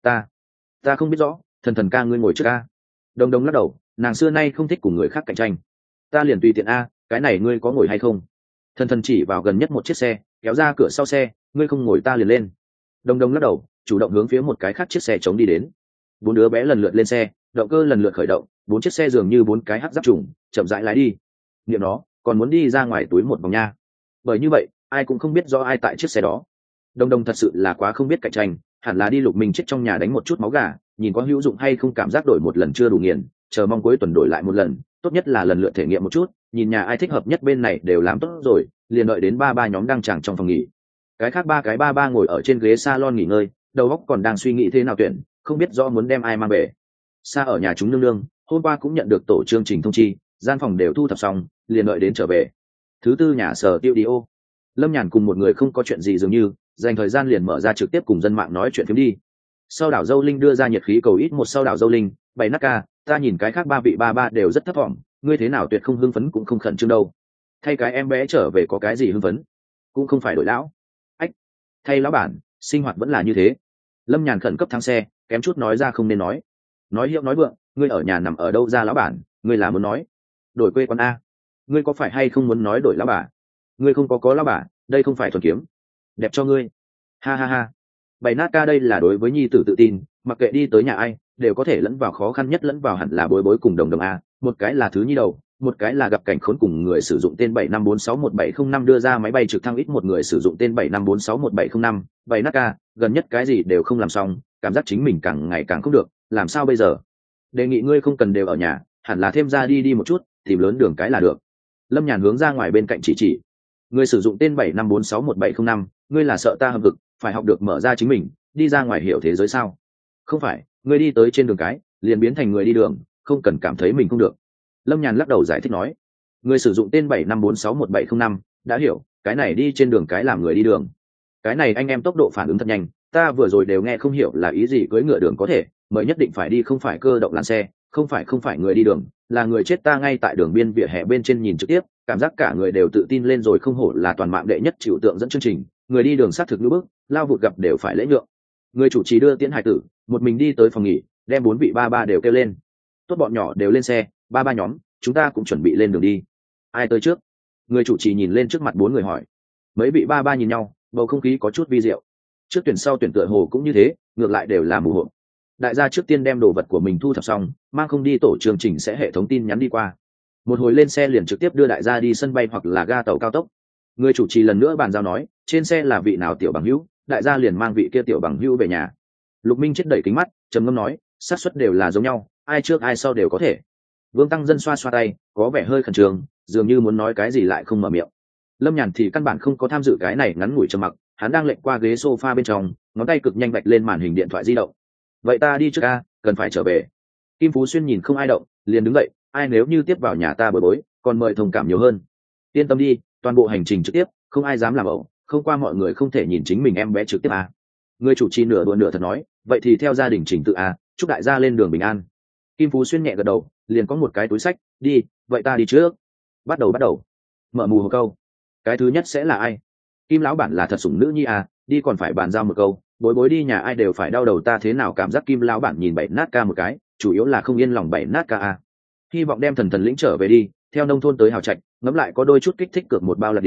Ta không biết rõ, thần thần ca ngươi ngồi trước a. Đồng Đồng lắc đầu, nàng xưa nay không thích cùng người khác cạnh tranh. Ta liền tùy tiện a, cái này ngươi có ngồi hay không? Thần thần chỉ vào gần nhất một chiếc xe, kéo ra cửa sau xe, ngươi không ngồi ta liền lên. Đồng Đồng lắc đầu, chủ động hướng phía một cái khác chiếc xe chống đi đến. 4 đứa bé lần lượt lên xe, động cơ lần lượt khởi động, 4 chiếc xe dường như 4 cái hắc giáp trùng, chậm rãi lái đi. Niệm nó, còn muốn đi ra ngoài túi một vòng nha. Bởi như vậy, ai cũng không biết rõ ai tại chiếc xe đó. Đồng Đồng thật sự là quá không biết cạnh tranh, hẳn là đi lục mình chết trong nhà đánh một chút máu gà, nhìn có hữu dụng hay không, cảm giác đổi một lần chưa đủ nghiền, chờ mong cuối tuần đổi lại một lần, tốt nhất là lần lượt thể nghiệm một chút, nhìn nhà ai thích hợp nhất bên này đều làm tốt rồi, liền đợi đến ba nhóm đang chàng trong phòng nghỉ. Cái khác ba cái ba ngồi ở trên ghế salon nghỉ ngơi, đầu óc còn đang suy nghĩ thế nào tuyển, không biết rõ muốn đem ai mang về. Xa ở nhà chúng nương nương, hôm qua cũng nhận được tổ chương trình thông chi, gian phòng đều thu thập xong, liền đợi đến trở về. Thứ tư nhà sở tiêu đi ô. Lâm Nhàn cùng một người không có chuyện gì dường như, dành thời gian liền mở ra trực tiếp cùng dân mạng nói chuyện phiếm đi. Sau đảo dâu linh đưa ra nhiệt khí cầu ít một sau đảo dâu linh, bày nát ca, ta nhìn cái khác ba vị ba đều rất thấp vọng, ngươi thế nào tuyệt không hưng phấn cũng không khẩn trương đâu. Thay cái em bé trở về có cái gì hưng phấn, cũng không phải đổi lão. Ách, thay lão bản, sinh hoạt vẫn là như thế. Lâm Nhàn khẩn cấp thắng xe, kém chút nói ra không nên nói hiệu nói vượng, ngươi ở nhà nằm ở đâu ra lão bản, ngươi là muốn nói đổi quê quán a? Ngươi có phải hay không muốn nói đổi lão bà? Ngươi không có lão bà, đây không phải thuần kiếm, đẹp cho ngươi. Ha ha ha. Bày nát ca đây là đối với nhi tử tự tin, mặc kệ đi tới nhà ai đều có thể lẫn vào, khó khăn nhất lẫn vào hẳn là bối bối cùng Đồng Đồng a. Một cái là thứ nhi đầu, một cái là gặp cảnh khốn, cùng người sử dụng tên 75461705 đưa ra máy bay trực thăng ít, một người sử dụng tên 75461705. Bày nát ca gần nhất cái gì đều không làm xong, cảm giác chính mình càng ngày càng không được, làm sao bây giờ? Đề nghị ngươi không cần đều ở nhà, hẳn là thêm ra đi một chút, tìm lớn đường cái là được. Lâm Nhàn hướng ra ngoài bên cạnh chỉ người sử dụng tên 75461705, ngươi là sợ ta hâm vực, phải học được mở ra chính mình, đi ra ngoài hiểu thế giới sao? Không phải, ngươi đi tới trên đường cái liền biến thành người đi đường, không cần cảm thấy mình không được. Lâm Nhàn lắc đầu giải thích nói, người sử dụng tên 75461705, đã hiểu, cái này đi trên đường cái làm người đi đường. Cái này anh em tốc độ phản ứng thật nhanh, ta vừa rồi đều nghe không hiểu là ý gì, cưỡi ngựa đường có thể, mới nhất định phải đi không phải cơ động làn xe, không phải người đi đường, là người chết. Ta ngay tại đường biên vỉa hè bên trên nhìn trực tiếp, cảm giác cả người đều tự tin lên rồi, không hổ là toàn mạng đệ nhất chịu tượng dẫn chương trình, người đi đường xác thực như bước, lao vụt gặp đều phải lễ nhượng. Người chủ trì đưa tiễn hải tử, một mình đi tới phòng nghỉ, đem 4 vị ba đều kêu lên. Tốt, bọn nhỏ đều lên xe, ba nhóm, chúng ta cũng chuẩn bị lên đường đi. Ai tới trước? Người chủ trì nhìn lên trước mặt 4 người hỏi. Mấy vị ba nhìn nhau, bầu không khí có chút vi diệu. Trước tuyển sau tuyển tựa hồ cũng như thế, ngược lại đều là mù hộp. Đại gia trước tiên đem đồ vật của mình thu thập xong, mang không đi tổ chương trình sẽ hệ thống tin nhắn đi qua. Một hồi lên xe liền trực tiếp đưa đại gia đi sân bay hoặc là ga tàu cao tốc. Người chủ trì lần nữa bàn giao nói, trên xe là vị nào tiểu bằng hữu, đại gia liền mang vị kia tiểu bằng hữu về nhà. Lục Minh chết đẩy kính mắt, trầm ngâm nói, xác suất đều là giống nhau, ai trước ai sau đều có thể. Vương Tăng Dân xoa tay, có vẻ hơi khẩn trương, dường như muốn nói cái gì lại không mở miệng. Lâm Nhàn thì căn bản không có tham dự cái này, ngắn ngủi trầm mặc, hắn đang lệnh qua ghế sofa bên trong, ngón tay cực nhanh vạch lên màn hình điện thoại di động. Vậy ta đi trước a, cần phải trở về. Kim Phú Xuyên nhìn không ai động, liền đứng dậy, ai nếu như tiếp vào nhà ta bối, còn mời thông cảm nhiều hơn. Yên tâm đi, toàn bộ hành trình trực tiếp, không ai dám làm ẩu, không qua mọi người không thể nhìn chính mình em bé trực tiếp a. Người chủ trì nửa đùa nửa thật nói, vậy thì theo gia đình trình tự a, chúc đại gia lên đường bình an. Kim Phú Xuyên nhẹ gật đầu, liền có một cái túi sách, đi, vậy ta đi trước. Bắt đầu. Mở mù một câu. Cái thứ nhất sẽ là ai? Kim lão bản là thật sủng nữ nhi à, đi còn phải bàn giao một câu, bối đi nhà ai đều phải đau đầu, ta thế nào cảm giác Kim lão bản nhìn bảy nát ca một cái, chủ yếu là không yên lòng bảy nát ca à. Hy vọng đem thần lĩnh trở về đi, theo nông thôn tới hào trạch, ngẫm lại có đôi chút kích thích cược một bao là điều,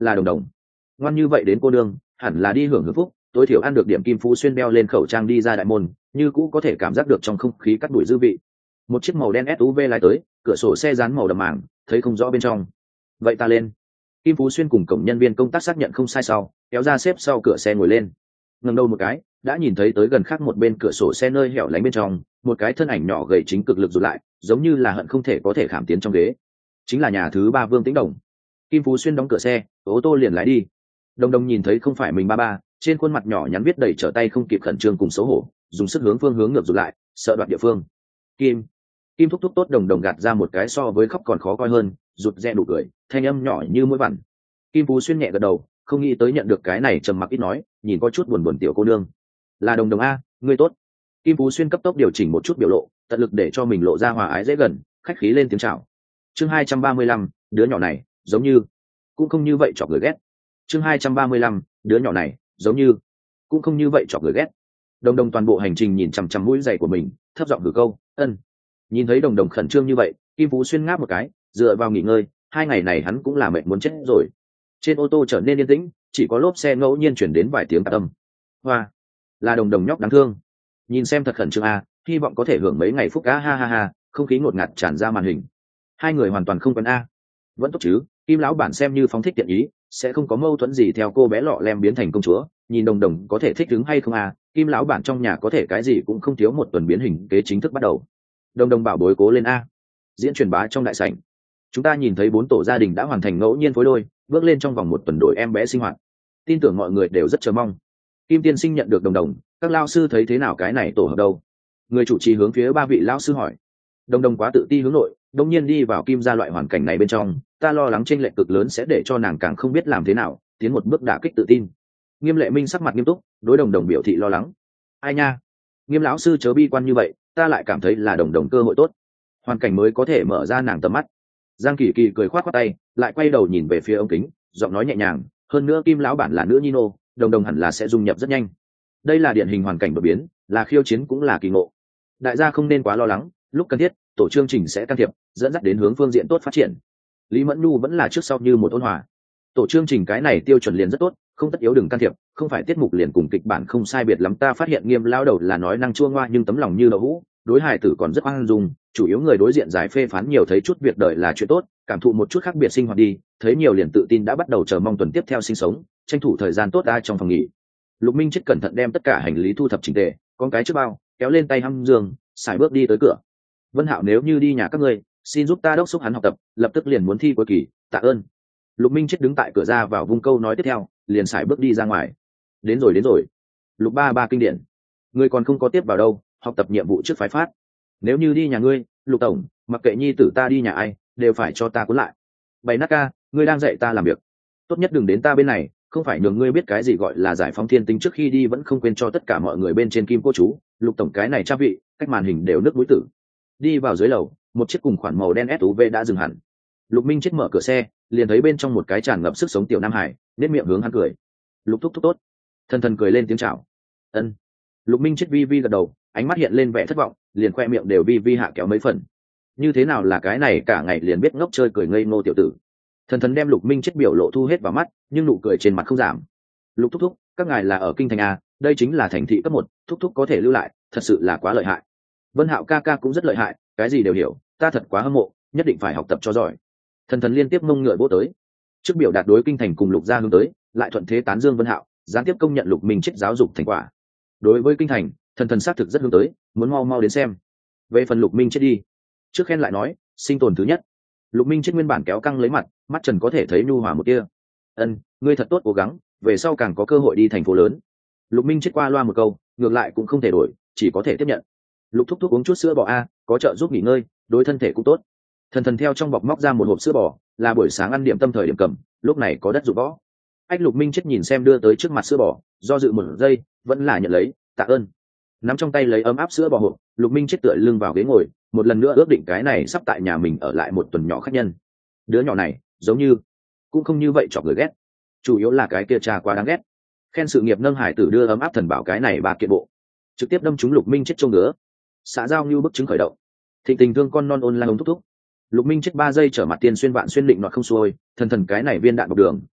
là Đồng Đồng. Ngoan như vậy đến cô nương hẳn là đi hưởng hưởng phúc, tối thiểu ăn được điểm. Kim Phú Xuyên đeo lên khẩu trang đi ra đại môn, như cũ có thể cảm giác được trong không khí cắt đuổi dư vị. Một chiếc màu đen SUV lái tới, cửa sổ xe dán màu đậm màng, thấy không rõ bên trong. Vậy ta lên. Kim Phú Xuyên cùng cổng nhân viên công tác xác nhận không sai sau, kéo ra xếp sau cửa xe ngồi lên. Ngẩng đầu một cái, đã nhìn thấy tới gần khác một bên cửa sổ xe nơi hẻo lánh bên trong, một cái thân ảnh nhỏ gầy chính cực lực rụt lại, giống như là hận không thể có thể khảm tiến trong ghế. Chính là nhà thứ ba Vương Tĩnh Đồng. Kim Phú Xuyên đóng cửa xe, ô tô liền lái đi. Đồng Đồng nhìn thấy không phải mình ba, trên khuôn mặt nhỏ nhắn viết đầy trở tay không kịp khẩn trương cùng xấu hổ, dùng sức phương hướng ngược rụt lại, sợ đoạt địa phương. Kim thúc thúc tốt. Đồng Đồng gạt ra một cái so với khóc còn khó coi hơn, rụt rè nụ cười, thanh âm nhỏ như mũi vằn. Kim Phú Xuyên nhẹ gật đầu, không nghĩ tới nhận được cái này trầm mặc ít nói, nhìn có chút buồn buồn tiểu cô nương. Là Đồng Đồng a, ngươi tốt. Kim Phú Xuyên cấp tốc điều chỉnh một chút biểu lộ, tận lực để cho mình lộ ra hòa ái dễ gần, khách khí lên tiếng chào. Chương 235, đứa nhỏ này giống như cũng không như vậy chọc người ghét. Chương 235, đứa nhỏ này giống như cũng không như vậy chọc người ghét. Đồng Đồng toàn bộ hành trình nhìn chằm chằm mũi giày của mình, thấp giọng gửi câu ân. Nhìn thấy Đồng Đồng khẩn trương như vậy, Kim Phú Xuyên ngáp một cái, dựa vào nghỉ ngơi. 2 ngày này hắn cũng là mệt muốn chết rồi. Trên ô tô trở nên yên tĩnh, chỉ có lốp xe ngẫu nhiên chuyển đến vài tiếng tạp âm. Hoa, là Đồng Đồng nhóc đáng thương. Nhìn xem thật khẩn trương a, hy vọng có thể hưởng mấy ngày phúc cá, ha ha ha. Không khí ngột ngạt tràn ra màn hình. 2 người hoàn toàn không quen a. Vẫn tốt chứ, Kim lão bản xem như phóng thích tiện ý, sẽ không có mâu thuẫn gì theo cô bé lọ lem biến thành công chúa. Nhìn Đồng Đồng có thể thích ứng hay không a? Kim lão bản trong nhà có thể cái gì cũng không thiếu. 1 tuần biến hình kế chính thức bắt đầu. Đồng Đồng bảo bối cố lên a. Diễn truyền bá trong đại sảnh. Chúng ta nhìn thấy 4 tổ gia đình đã hoàn thành ngẫu nhiên phối đôi, bước lên trong vòng 1 tuần đổi em bé sinh hoạt. Tin tưởng mọi người đều rất chờ mong. Kim tiên sinh nhận được Đồng Đồng, các lao sư thấy thế nào cái này tổ hợp đâu? Người chủ trì hướng phía 3 vị lao sư hỏi. Đồng Đồng quá tự ti hướng nội, đông nhiên đi vào Kim gia loại hoàn cảnh này bên trong, ta lo lắng chênh lệch cực lớn sẽ để cho nàng càng không biết làm thế nào, tiến một bước đả kích tự tin. Nghiêm Lệ Minh sắc mặt nghiêm túc, đối Đồng Đồng biểu thị lo lắng. Ai nha, Nghiêm lão sư chớ bi quan như vậy, ta lại cảm thấy là Đồng Đồng cơ hội tốt, hoàn cảnh mới có thể mở ra nàng tầm mắt. Giang Kỳ Kỳ cười khoát khoát tay, lại quay đầu nhìn về phía ống kính, giọng nói nhẹ nhàng, hơn nữa Kim lão bản là nữ nhi nô, Đồng Đồng hẳn là sẽ dung nhập rất nhanh. Đây là điển hình hoàn cảnh đột biến, là khiêu chiến cũng là kỳ ngộ. Đại gia không nên quá lo lắng, lúc cần thiết tổ chương trình sẽ can thiệp, dẫn dắt đến hướng phương diện tốt phát triển. Lý Mẫn Nhu vẫn là trước sau như một ôn hòa. Tổ chương trình cái này tiêu chuẩn liền rất tốt, không tất yếu đừng can thiệp, không phải tiết mục liền cùng kịch bản không sai biệt lắm. Ta phát hiện Nghiêm lao đầu là nói năng chua ngoa nhưng tấm lòng như đậu hũ, đối hài tử còn rất khoan dung, chủ yếu người đối diện giải phê phán nhiều, thấy chút việc đời là chuyện tốt, cảm thụ một chút khác biệt sinh hoạt đi, thấy nhiều liền tự tin, đã bắt đầu chờ mong tuần tiếp theo sinh sống, tranh thủ thời gian tốt trong phòng nghỉ. Lục Minh chết cẩn thận đem tất cả hành lý thu thập chỉnh tề, con cái trước bao, kéo lên tay hăm giường, xài bước đi tới cửa. Vân Hạo nếu như đi nhà các ngươi, xin giúp ta đốc thúc hắn học tập, lập tức liền muốn thi cuối kỳ, tạ ơn. Lục Minh chết đứng tại cửa ra vào vung câu nói tiếp theo, liền xài bước đi ra ngoài. Đến rồi. Lục ba kinh điển. Ngươi còn không có tiếp vào đâu, học tập nhiệm vụ trước phái phát. Nếu như đi nhà ngươi, Lục tổng, mặc kệ nhi tử ta đi nhà ai, đều phải cho ta cuốn lại. Bày nát ca, ngươi đang dạy ta làm việc, tốt nhất đừng đến ta bên này, không phải nhường ngươi biết cái gì gọi là giải phóng thiên tính. Trước khi đi vẫn không quên cho tất cả mọi người bên trên kim cô chú. Lục tổng cái này cha vị, cách màn hình đều nước mũi tử. Đi vào dưới lầu, một chiếc cùng khoản màu đen SUV đã dừng hẳn. Lục Minh chết mở cửa xe, liền thấy bên trong một cái tràn ngập sức sống tiểu nam hải, nét miệng hướng hắn cười. Lục thúc thúc tốt. Thần cười lên tiếng chào. Ân. Lục Minh chết vi gật đầu, ánh mắt hiện lên vẻ thất vọng, liền khoe miệng đều vi hạ kéo mấy phần. Như thế nào là cái này cả ngày liền biết ngốc chơi cười ngây ngô tiểu tử. Thần đem Lục Minh chết biểu lộ thu hết vào mắt, nhưng nụ cười trên mặt không giảm. Lục thúc thúc, các ngài là ở kinh thành a, đây chính là thành thị cấp 1, thúc thúc có thể lưu lại, thật sự là quá lợi hại. Vân Hạo ca cũng rất lợi hại, cái gì đều hiểu, ta thật quá hâm mộ, nhất định phải học tập cho giỏi. Thần liên tiếp mông ngựa vỗ tới. Trước biểu đạt đối kinh thành cùng Lục gia hướng tới, lại thuận thế tán dương Vân Hạo, gián tiếp công nhận Lục Minh chết giáo dục thành quả. Đối với kinh thành, thần xác thực rất hướng tới, muốn mau đến xem. Về phần Lục Minh chết đi, trước khen lại nói, sinh tồn thứ nhất. Lục Minh chết nguyên bản kéo căng lấy mặt, mắt trần có thể thấy nhu hòa một tia. Ân, ngươi thật tốt cố gắng, về sau càng có cơ hội đi thành phố lớn. Lục Minh chết qua loa một câu, ngược lại cũng không thể đổi, chỉ có thể tiếp nhận. Lục thúc uống chút sữa bò a, có trợ giúp nghỉ ngơi, đối thân thể cũng tốt. Thần theo trong bọc móc ra một hộp sữa bò, là buổi sáng ăn điểm tâm thời điểm cầm, lúc này có đất dụng võ. Ách Lục Minh chết nhìn xem đưa tới trước mặt sữa bò, do dự một giây, vẫn là nhận lấy, tạ ơn. Nắm trong tay lấy ấm áp sữa bò hộp, Lục Minh chết tựa lưng vào ghế ngồi, một lần nữa ước định cái này sắp tại nhà mình ở lại 1 tuần nhỏ khách nhân. Đứa nhỏ này giống như cũng không như vậy chọc người ghét, chủ yếu là cái kia cha quá đáng ghét. Khen sự nghiệp nâng hải tử đưa ấm áp thần bảo cái này 3 kiện bộ, trực tiếp đâm trúng Lục Minh chết trông ngứa. Xã giao như bức chứng khởi động, thịnh tình thương con non ôn lang ống thúc. Lục Minh chết 3 giây trở mặt tiên xuyên vạn xuyên định nọt không xuôi, thần cái này viên đạn bọc đường,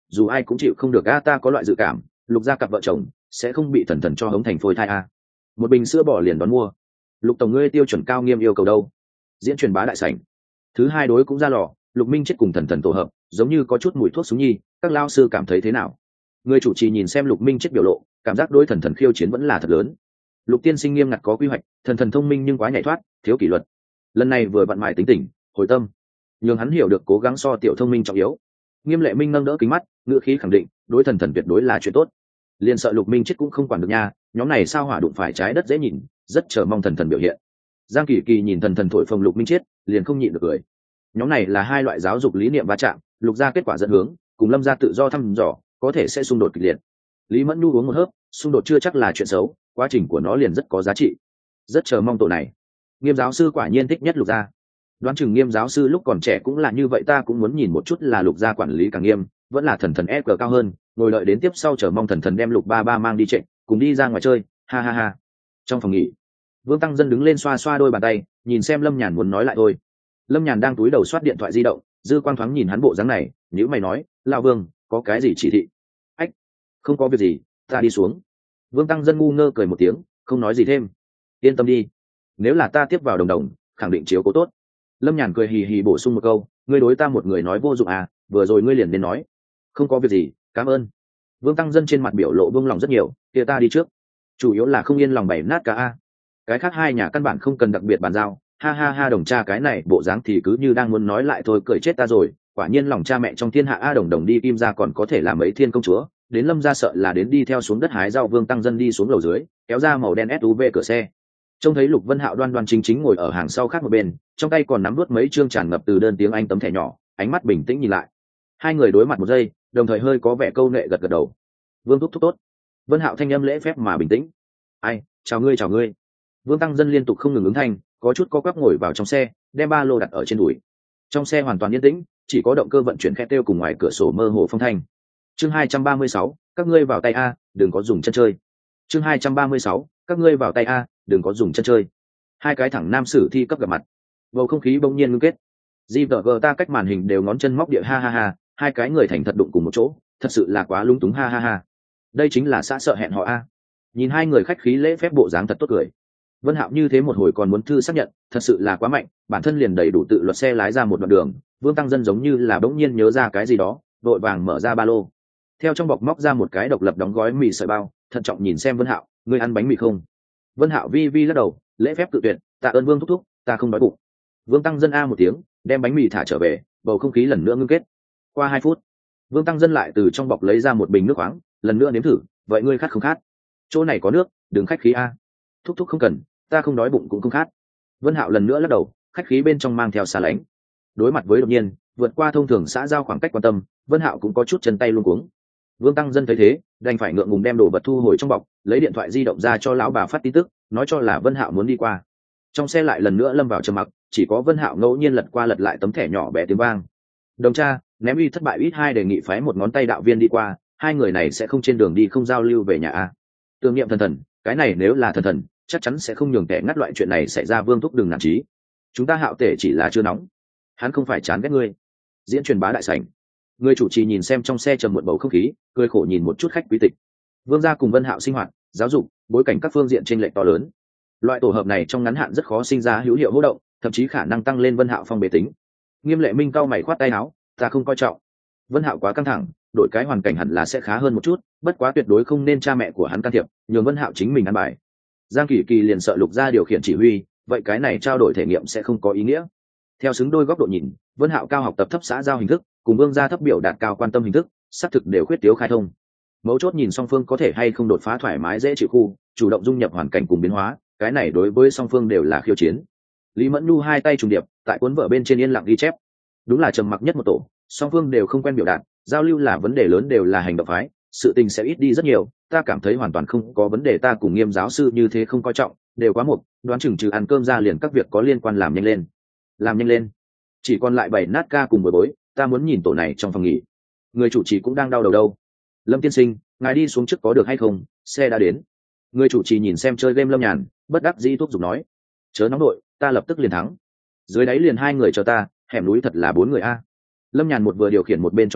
dù ai cũng chịu không được a. Ta có loại dự cảm Lục gia cặp vợ chồng sẽ không bị thần thần cho hống thành phôi thai a. Một bình sữa bò liền đón mua. Lục tổng ngươi tiêu chuẩn cao nghiêm yêu cầu đâu? Diễn truyền bá đại sảnh thứ hai đối cũng ra lò. Lục Minh chết cùng thần thần tổ hợp giống như có chút mùi thuốc súng nhi, các lao sư cảm thấy thế nào? Người chủ trì nhìn xem Lục Minh chết biểu lộ, cảm giác đối thần thần khiêu chiến vẫn là thật lớn. Lục tiên sinh nghiêm ngặt có quy hoạch, thần thần thông minh nhưng quá nhảy thoát, thiếu kỷ luật. Lần này vừa vặn mài tính tình hồi tâm, nhưng hắn hiểu được cố gắng so tiểu thông minh trọng yếu. Nghiêm Lệ Minh nâng đỡ kính mắt, ngữ khí khẳng định đối thần thần tuyệt đối là chuyện tốt. Liền sợ Lục Minh chết cũng không quản được nha, nhóm này sao hỏa đụng phải trái đất dễ nhìn, rất chờ mong thần thần biểu hiện. Giang Kỳ Kỳ nhìn thần thần thổi phồng Lục Minh chết, liền không nhịn được cười. Nhóm này là hai loại giáo dục lý niệm va chạm, Lục gia kết quả dẫn hướng cùng Lâm gia tự do thăm dò có thể sẽ xung đột kịch liệt. Lý Mẫn Nhu uống một hớp, xung đột chưa chắc là chuyện xấu, quá trình của nó liền rất có giá trị. Rất chờ mong tổ này. Nghiêm giáo sư quả nhiên thích nhất Lục gia. Đoán chừng Nghiêm giáo sư lúc còn trẻ cũng là như vậy, ta cũng muốn nhìn một chút là Lục gia quản lý càng nghiêm, vẫn là thần thần ép cao hơn, ngồi đợi đến tiếp sau chờ mong thần thần đem Lục ba ba mang đi chạy, cùng đi ra ngoài chơi, ha ha ha. Trong phòng nghỉ, Vương Tăng Dân đứng lên xoa xoa đôi bàn tay, nhìn xem Lâm Nhàn muốn nói lại thôi. Lâm Nhàn đang túi đầu soát điện thoại di động, dư quang thoáng nhìn hắn bộ dáng này, nhữ mày nói, lão Vương, có cái gì chỉ thị? Ách, không có việc gì, ta đi xuống. Vương Tăng Dân ngu ngơ cười một tiếng, không nói gì thêm. Yên tâm đi, nếu là ta tiếp vào đồng đồng, khẳng định chiếu cố tốt. Lâm Nhàn cười hì hì bổ sung một câu, ngươi đối ta một người nói vô dụng à, vừa rồi ngươi liền nên nói. Không có việc gì, cảm ơn. Vương Tăng Dân trên mặt biểu lộ buông lòng rất nhiều, kia ta đi trước. Chủ yếu là không yên lòng bày nát cả a. Cái khác hai nhà căn bản không cần đặc biệt bàn giao, ha ha ha. Đồng cha cái này bộ dáng thì cứ như đang muốn nói lại thôi, cười chết ta rồi. Quả nhiên lòng cha mẹ trong thiên hạ a. Đồng đồng đi Kim gia còn có thể làm mấy thiên công chúa, đến Lâm gia sợ là đến đi theo xuống đất hái rau. Vương Tăng Dân đi xuống lầu dưới, kéo ra màu đen SUV cửa xe, trông thấy Lục Vân Hạo đoan đoan chính chính ngồi ở hàng sau khác một bên, trong tay còn nắm nuốt mấy chương tràn ngập từ đơn tiếng Anh tấm thẻ nhỏ, ánh mắt bình tĩnh nhìn lại. Hai người đối mặt một giây, đồng thời hơi có vẻ câu nệ gật gật đầu. Vương thúc thúc tốt. Vân Hạo thanh âm lễ phép mà bình tĩnh. Ai, chào ngươi chào ngươi. Vương Tăng Dân liên tục không ngừng ứng thanh, có chút co quắp ngồi vào trong xe, đem ba lô đặt ở trên đùi. Trong xe hoàn toàn yên tĩnh, chỉ có động cơ vận chuyển khét kêu cùng ngoài cửa sổ mơ hồ phong thanh. Chương 236, các ngươi vào tay a, đừng có dùng chân chơi. Chương 236, các ngươi vào tay a, đừng có dùng chân chơi. Hai cái thẳng nam sử thi cấp gặp mặt, bầu không khí bỗng nhiên ngưng kết. GVG ta cách màn hình đều ngón chân móc địa, ha ha ha. Hai cái người thành thật đụng cùng một chỗ, thật sự là quá lung túng, ha ha ha. Đây chính là xã sợ hẹn họ a. Nhìn hai người khách khí lễ phép bộ dáng thật tốt cười. Vân Hạo như thế một hồi còn muốn thư xác nhận, thật sự là quá mạnh, bản thân liền đầy đủ tự luật xe lái ra một đoạn đường. Vương Tăng Dân giống như là bỗng nhiên nhớ ra cái gì đó, vội vàng mở ra ba lô, theo trong bọc móc ra một cái độc lập đóng gói mì sợi bao, thận trọng nhìn xem Vân Hạo, ngươi ăn bánh mì không? Vân Hạo vi vi lắc đầu, lễ phép cự tuyệt, tạ ơn Vương thúc thúc, ta không đói bụng. Vương Tăng Dân a một tiếng, đem bánh mì thả trở về, bầu không khí lần nữa ngưng kết. Qua 2 phút, Vương Tăng Dân lại từ trong bọc lấy ra một bình nước khoáng, lần nữa nếm thử, vậy ngươi khát không khát? Chỗ này có nước, đừng khách khí a. Thúc thúc không cần, ta không đói bụng cũng không khát. Vân Hạo lần nữa lắc đầu, khách khí bên trong mang theo xa lánh. Đối mặt với đột nhiên vượt qua thông thường xã giao khoảng cách quan tâm, Vân Hạo cũng có chút chân tay luống cuống. Vương Tăng Dân thấy thế, đành phải ngượng ngùng đem đồ vật thu hồi trong bọc, lấy điện thoại di động ra cho lão bà phát tin tức, nói cho là Vân Hạo muốn đi qua. Trong xe lại lần nữa lâm vào trầm mặc, chỉ có Vân Hạo ngẫu nhiên lật qua lật lại tấm thẻ nhỏ bé tiếng vang. Đồng cha, ném uy thất bại ít hai đề nghị phái một ngón tay đạo viên đi qua, hai người này sẽ không trên đường đi không giao lưu về nhà a. Tưởng niệm thần thần, cái này nếu là thần thần, chắc chắn sẽ không nhường kẻ ngắt loại chuyện này xảy ra. Vương thúc đừng nản chí. Chúng ta Hạo tể chỉ là chưa nóng. Hắn không phải chán ghét ngươi. Diễn truyền bá đại sảnh. Người chủ trì nhìn xem trong xe trầm muộn bầu không khí, cười khổ nhìn một chút khách quý tịch. Vương gia cùng Vân Hạo sinh hoạt, giáo dục, bối cảnh các phương diện chênh lệch to lớn. Loại tổ hợp này trong ngắn hạn rất khó sinh ra hữu hiệu hỗ động, thậm chí khả năng tăng lên Vân Hạo phong bế tính. Nghiêm Lệ Minh cau mày khoát tay áo, ta không coi trọng. Vân Hạo quá căng thẳng, đổi cái hoàn cảnh hẳn là sẽ khá hơn một chút, bất quá tuyệt đối không nên cha mẹ của hắn can thiệp, nhường Vân Hạo chính mình ăn bài. Giang Kỳ Kỳ liền sợ Lục gia điều khiển chỉ huy, vậy cái này trao đổi thể nghiệm sẽ không có ý nghĩa. Theo xứng đôi góc độ nhìn, Vân Hạo cao học tập thấp xã giao hình thức, cùng Vương gia thấp biểu đạt cao quan tâm hình thức, xác thực đều khuyết thiếu khai thông. Mấu chốt nhìn song phương có thể hay không đột phá thoải mái dễ chịu khu, chủ động dung nhập hoàn cảnh cùng biến hóa, cái này đối với song phương đều là khiêu chiến. Lý Mẫn Nhu hai tay trùng điệp, tại cuốn vở bên trên yên lặng ghi chép. Đúng là trầm mặc nhất một tổ, song phương đều không quen biểu đạt, giao lưu là vấn đề lớn, đều là hành động phái, sự tình sẽ ít đi rất nhiều. Ta cảm thấy hoàn toàn không có vấn đề, ta cùng Nghiêm giáo sư như thế không coi trọng, đều quá mục, đoán chừng trừ ăn cơm ra liền các việc có liên quan làm nhanh lên. Làm nhanh lên. Chỉ còn lại 7 nát ca cùng bồi bối, ta muốn nhìn tổ này trong phòng nghỉ. Người chủ trì cũng đang đau đầu đâu. Lâm tiên sinh, ngài đi xuống trước có được hay không, xe đã đến. Người chủ trì nhìn xem chơi game Lâm Nhàn, bất đắc dĩ thúc giục nói, chớ nóng đội, ta lập tức liền thắng. Dưới đáy liền 2 người chờ ta, hẻm núi thật là 4 người a. Lâm Nhàn một vừa điều khiển một bên trò chuyện,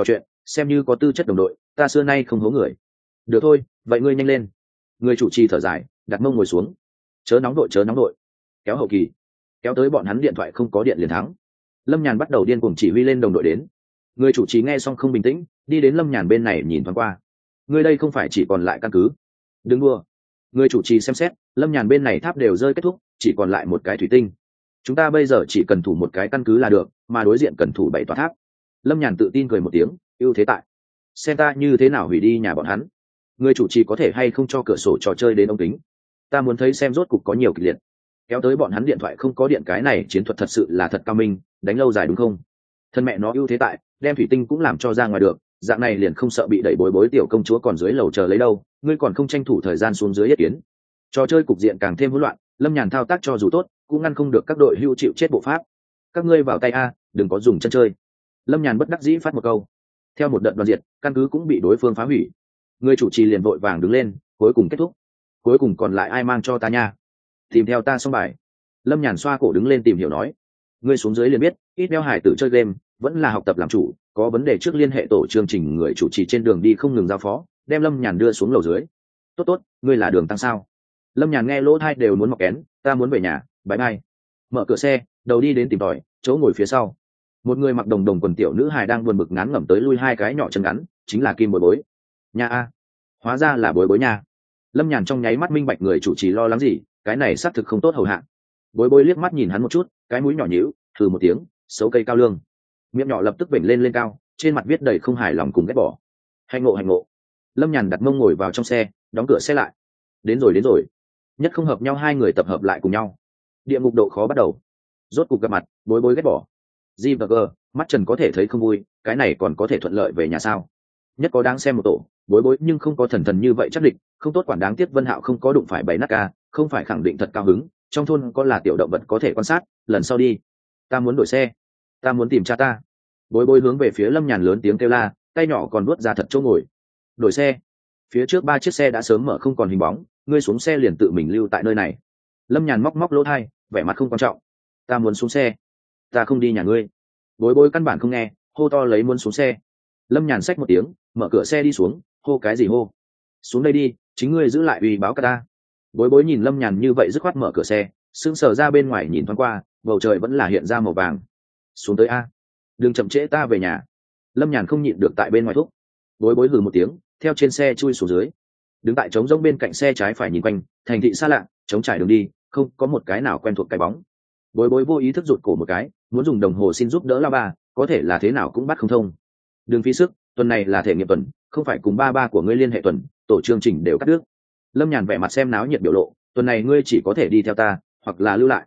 xem như có tư chất đồng đội, ta xưa nay không hố người. Được thôi, vậy ngươi nhanh lên. Người chủ trì thở dài, đặt mông ngồi xuống. Chớ nóng đội, kéo hậu kỳ, kéo tới bọn hắn điện thoại không có điện liền thắng. Lâm Nhàn bắt đầu điên cuồng chỉ huy lên đồng đội đến. Người chủ trì nghe xong không bình tĩnh, đi đến Lâm Nhàn bên này nhìn thoáng qua. Ngươi đây không phải chỉ còn lại căn cứ. Đừng đua. Người chủ trì xem xét, Lâm Nhàn bên này tháp đều rơi kết thúc, chỉ còn lại một cái thủy tinh. Chúng ta bây giờ chỉ cần thủ một cái căn cứ là được, mà đối diện cần thủ 7 tòa tháp. Lâm Nhàn tự tin cười một tiếng, ưu thế tại. Xem ta như thế nào hủy đi nhà bọn hắn. Người chủ trì có thể hay không cho cửa sổ trò chơi đến ống kính. Ta muốn thấy xem rốt cục có nhiều kịch liệt. Kéo tới bọn hắn điện thoại không có điện, cái này chiến thuật thật sự là thật cao minh, đánh lâu dài đúng không? Thân mẹ nó ưu thế tại, đem thủy tinh cũng làm cho ra ngoài được, dạng này liền không sợ bị đẩy bối bối tiểu công chúa còn dưới lầu chờ lấy đâu, ngươi còn không tranh thủ thời gian xuống dưới ý kiến. Trò chơi cục diện càng thêm hỗn loạn, Lâm Nhàn thao tác cho dù tốt, cũng ngăn không được các đội hưu chịu chết bộ pháp. Các ngươi vào tay a, đừng có dùng chân chơi. Lâm Nhàn bất đắc dĩ phát một câu. Theo một đợt đoàn diệt, căn cứ cũng bị đối phương phá hủy. Người chủ trì liền vội vàng đứng lên, cuối cùng kết thúc. Cuối cùng còn lại ai mang cho ta nha? Tìm theo ta xong bài. Lâm Nhàn xoa cổ đứng lên tìm hiểu nói. Ngươi xuống dưới liền biết, ít đeo hải tử chơi game, vẫn là học tập làm chủ, có vấn đề trước liên hệ tổ chương trình. Người chủ trì trên đường đi không ngừng giao phó, đem Lâm Nhàn đưa xuống lầu dưới. Tốt, ngươi là Đường Tăng sao? Lâm Nhàn nghe lỗ tai đều muốn mọc kén, ta muốn về nhà, bye bye. Mở cửa xe, đầu đi đến tìm tòi, chỗ ngồi phía sau. Một người mặc đồng đồng quần tiểu nữ hài đang buồn bực ngán ngẩm tới lui hai cái nhỏ chân ngắn, chính là Kim Bối Bối. Nhà a, hóa ra là Bối Bối nha. Lâm Nhàn trong nháy mắt minh bạch người chủ trì lo lắng gì, cái này xác thực không tốt hầu hạ. Bối Bối liếc mắt nhìn hắn một chút, cái mũi nhỏ nhíu, thừ một tiếng, xấu cây cao lương. Miệng nhỏ lập tức vểnh lên cao, trên mặt viết đầy không hài lòng cùng ghét bỏ. Hành ngộ. Lâm Nhàn đặt mông ngồi vào trong xe, đóng cửa xe lại. Đến rồi. Nhất không hợp nhau hai người tập hợp lại cùng nhau. Địa ngục độ khó bắt đầu. Rốt cục gặp mặt, Bối Bối ghét bỏ. G và G, mắt Trần có thể thấy không vui, cái này còn có thể thuận lợi về nhà sao? Nhất có đáng xem một tổ, Bối Bối nhưng không có thần như vậy chắc định, không tốt quản đáng tiếc Vân Hạo không có đụng phải 7 nát ca, không phải khẳng định thật cao hứng, trong thôn có là tiểu động vật có thể quan sát, lần sau đi. Ta muốn đổi xe, ta muốn tìm cha ta. Bối Bối hướng về phía Lâm Nhàn lớn tiếng kêu la, tay nhỏ còn vuốt ra thật chỗ ngồi. Đổi xe. Phía trước 3 chiếc xe đã sớm mở không còn hình bóng, ngươi xuống xe liền tự mình lưu tại nơi này. Lâm Nhàn móc lỗ tai, vẻ mặt không quan trọng. Ta muốn xuống xe, ta không đi nhà ngươi. Bối Bối căn bản không nghe, hô to lấy muốn xuống xe. Lâm Nhàn xách một tiếng, mở cửa xe đi xuống, hô cái gì hô? Xuống đây đi, chính ngươi giữ lại uy báo cả ta. Bối Bối nhìn Lâm Nhàn như vậy dứt khoát mở cửa xe, sững sờ ra bên ngoài nhìn thoáng qua, bầu trời vẫn là hiện ra màu vàng. Xuống tới a, đừng chậm trễ ta về nhà. Lâm Nhàn không nhịn được tại bên ngoài thúc. Bối Bối hừ một tiếng, theo trên xe chui xuống dưới. Đứng tại trống rỗng bên cạnh xe trái phải nhìn quanh, thành thị xa lạ, trống trải đường đi, không có một cái nào quen thuộc cái bóng. Bối Bối vô ý thức rụt cổ một cái, muốn dùng đồng hồ xin giúp đỡ la ba, có thể là thế nào cũng bắt không thông. Đừng phí sức, tuần này là thể nghiệm tuần, không phải cùng ba của ngươi liên hệ tuần, tổ chương trình đều cắt đứt. Lâm Nhàn vẻ mặt xem náo nhiệt biểu lộ, tuần này ngươi chỉ có thể đi theo ta, hoặc là lưu lại.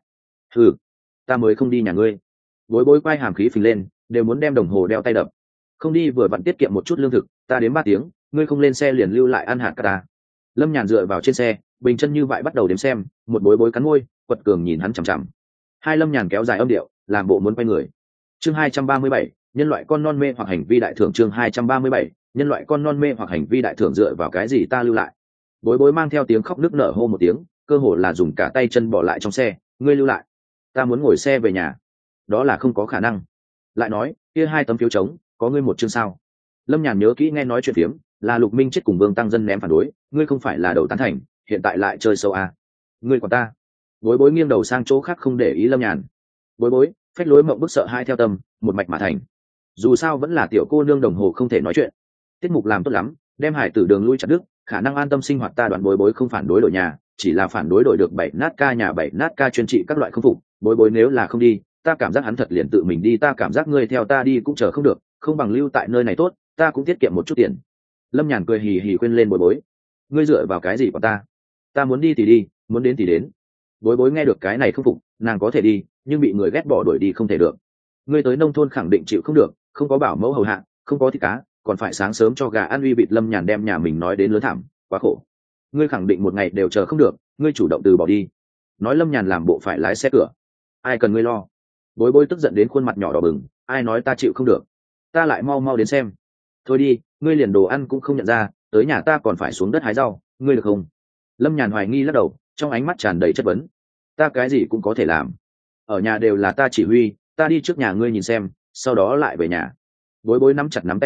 Ta mới không đi nhà ngươi. Bối Bối quay hàm khí phình lên, đều muốn đem đồng hồ đeo tay đập. Không đi vừa vặn tiết kiệm một chút lương thực, ta đến 3 tiếng, ngươi không lên xe liền lưu lại ăn hạt cả ta. Lâm Nhàn dựa vào trên xe, bình chân như vậy bắt đầu đếm xem, một Bối cắn môi, quật cường nhìn hắn chằm chằm. Hai Lâm Nhàn kéo dài âm điệu, làm bộ muốn quay người. Chương 237, nhân loại con non mê hoặc hành vi đại thưởng. Chương 237, nhân loại con non mê hoặc hành vi đại thưởng dựa vào cái gì ta lưu lại? Bối mang theo tiếng khóc nức nở hô một tiếng, cơ hồ là dùng cả tay chân bỏ lại trong xe, ngươi lưu lại, ta muốn ngồi xe về nhà. Đó là không có khả năng. Lại nói, kia 2 tấm phiếu trống, có ngươi một chương sao? Lâm Nhàn nhớ kỹ nghe nói chuyện phiếm, là Lục Minh chết cùng Vương Tăng Dân ném phản đối, ngươi không phải là đầu tán thành, hiện tại lại chơi sâu à? Ngươi còn ta? Bối nghiêng đầu sang chỗ khác không để ý Lâm Nhàn. Bối phách lối mộng bức sợ hai theo tâm, một mạch mà thành. Dù sao vẫn là tiểu cô nương đồng hồ không thể nói chuyện. Tiết mục làm tốt lắm, đem hải tử đường lui chặt đứt, khả năng an tâm sinh hoạt ta đoán Bối không phản đối đổi nhà, chỉ là phản đối đổi được 7 nát ca nhà 7 nát ca chuyên trị các loại không phục. Bối nếu là không đi, ta cảm giác hắn thật liền tự mình đi, ta cảm giác ngươi theo ta đi cũng chờ không được, không bằng lưu tại nơi này tốt, ta cũng tiết kiệm một chút tiền. Lâm Nhàn cười hì hì khuyên lên Bối, ngươi dựa vào cái gì của ta muốn đi thì đi, muốn đến thì đến. Bối nghe được cái này không phục, nàng có thể đi, nhưng bị người ghét bỏ đuổi đi không thể được. Ngươi tới nông thôn khẳng định chịu không được, không có bảo mẫu hầu hạ, không có thịt cá, còn phải sáng sớm cho gà ăn uy vịt. Lâm Nhàn đem nhà mình nói đến lớn thảm, quá khổ. Ngươi khẳng định một ngày đều chờ không được, ngươi chủ động từ bỏ đi. Nói Lâm Nhàn làm bộ phải lái xe cửa. Ai cần ngươi lo. Bối tức giận đến khuôn mặt nhỏ đỏ bừng, ai nói ta chịu không được, ta lại mau đến xem. Thôi đi, ngươi liền đồ ăn cũng không nhận ra, tới nhà ta còn phải xuống đất hái rau, ngươi được không? Lâm Nhàn hoài nghi lắc đầu, trong ánh mắt tràn đầy chất vấn. Ta cái gì cũng có thể làm, ở nhà đều là ta chỉ huy, ta đi trước nhà ngươi nhìn xem, sau đó lại về nhà. Bối nắm chặt nắm tay nhỏ,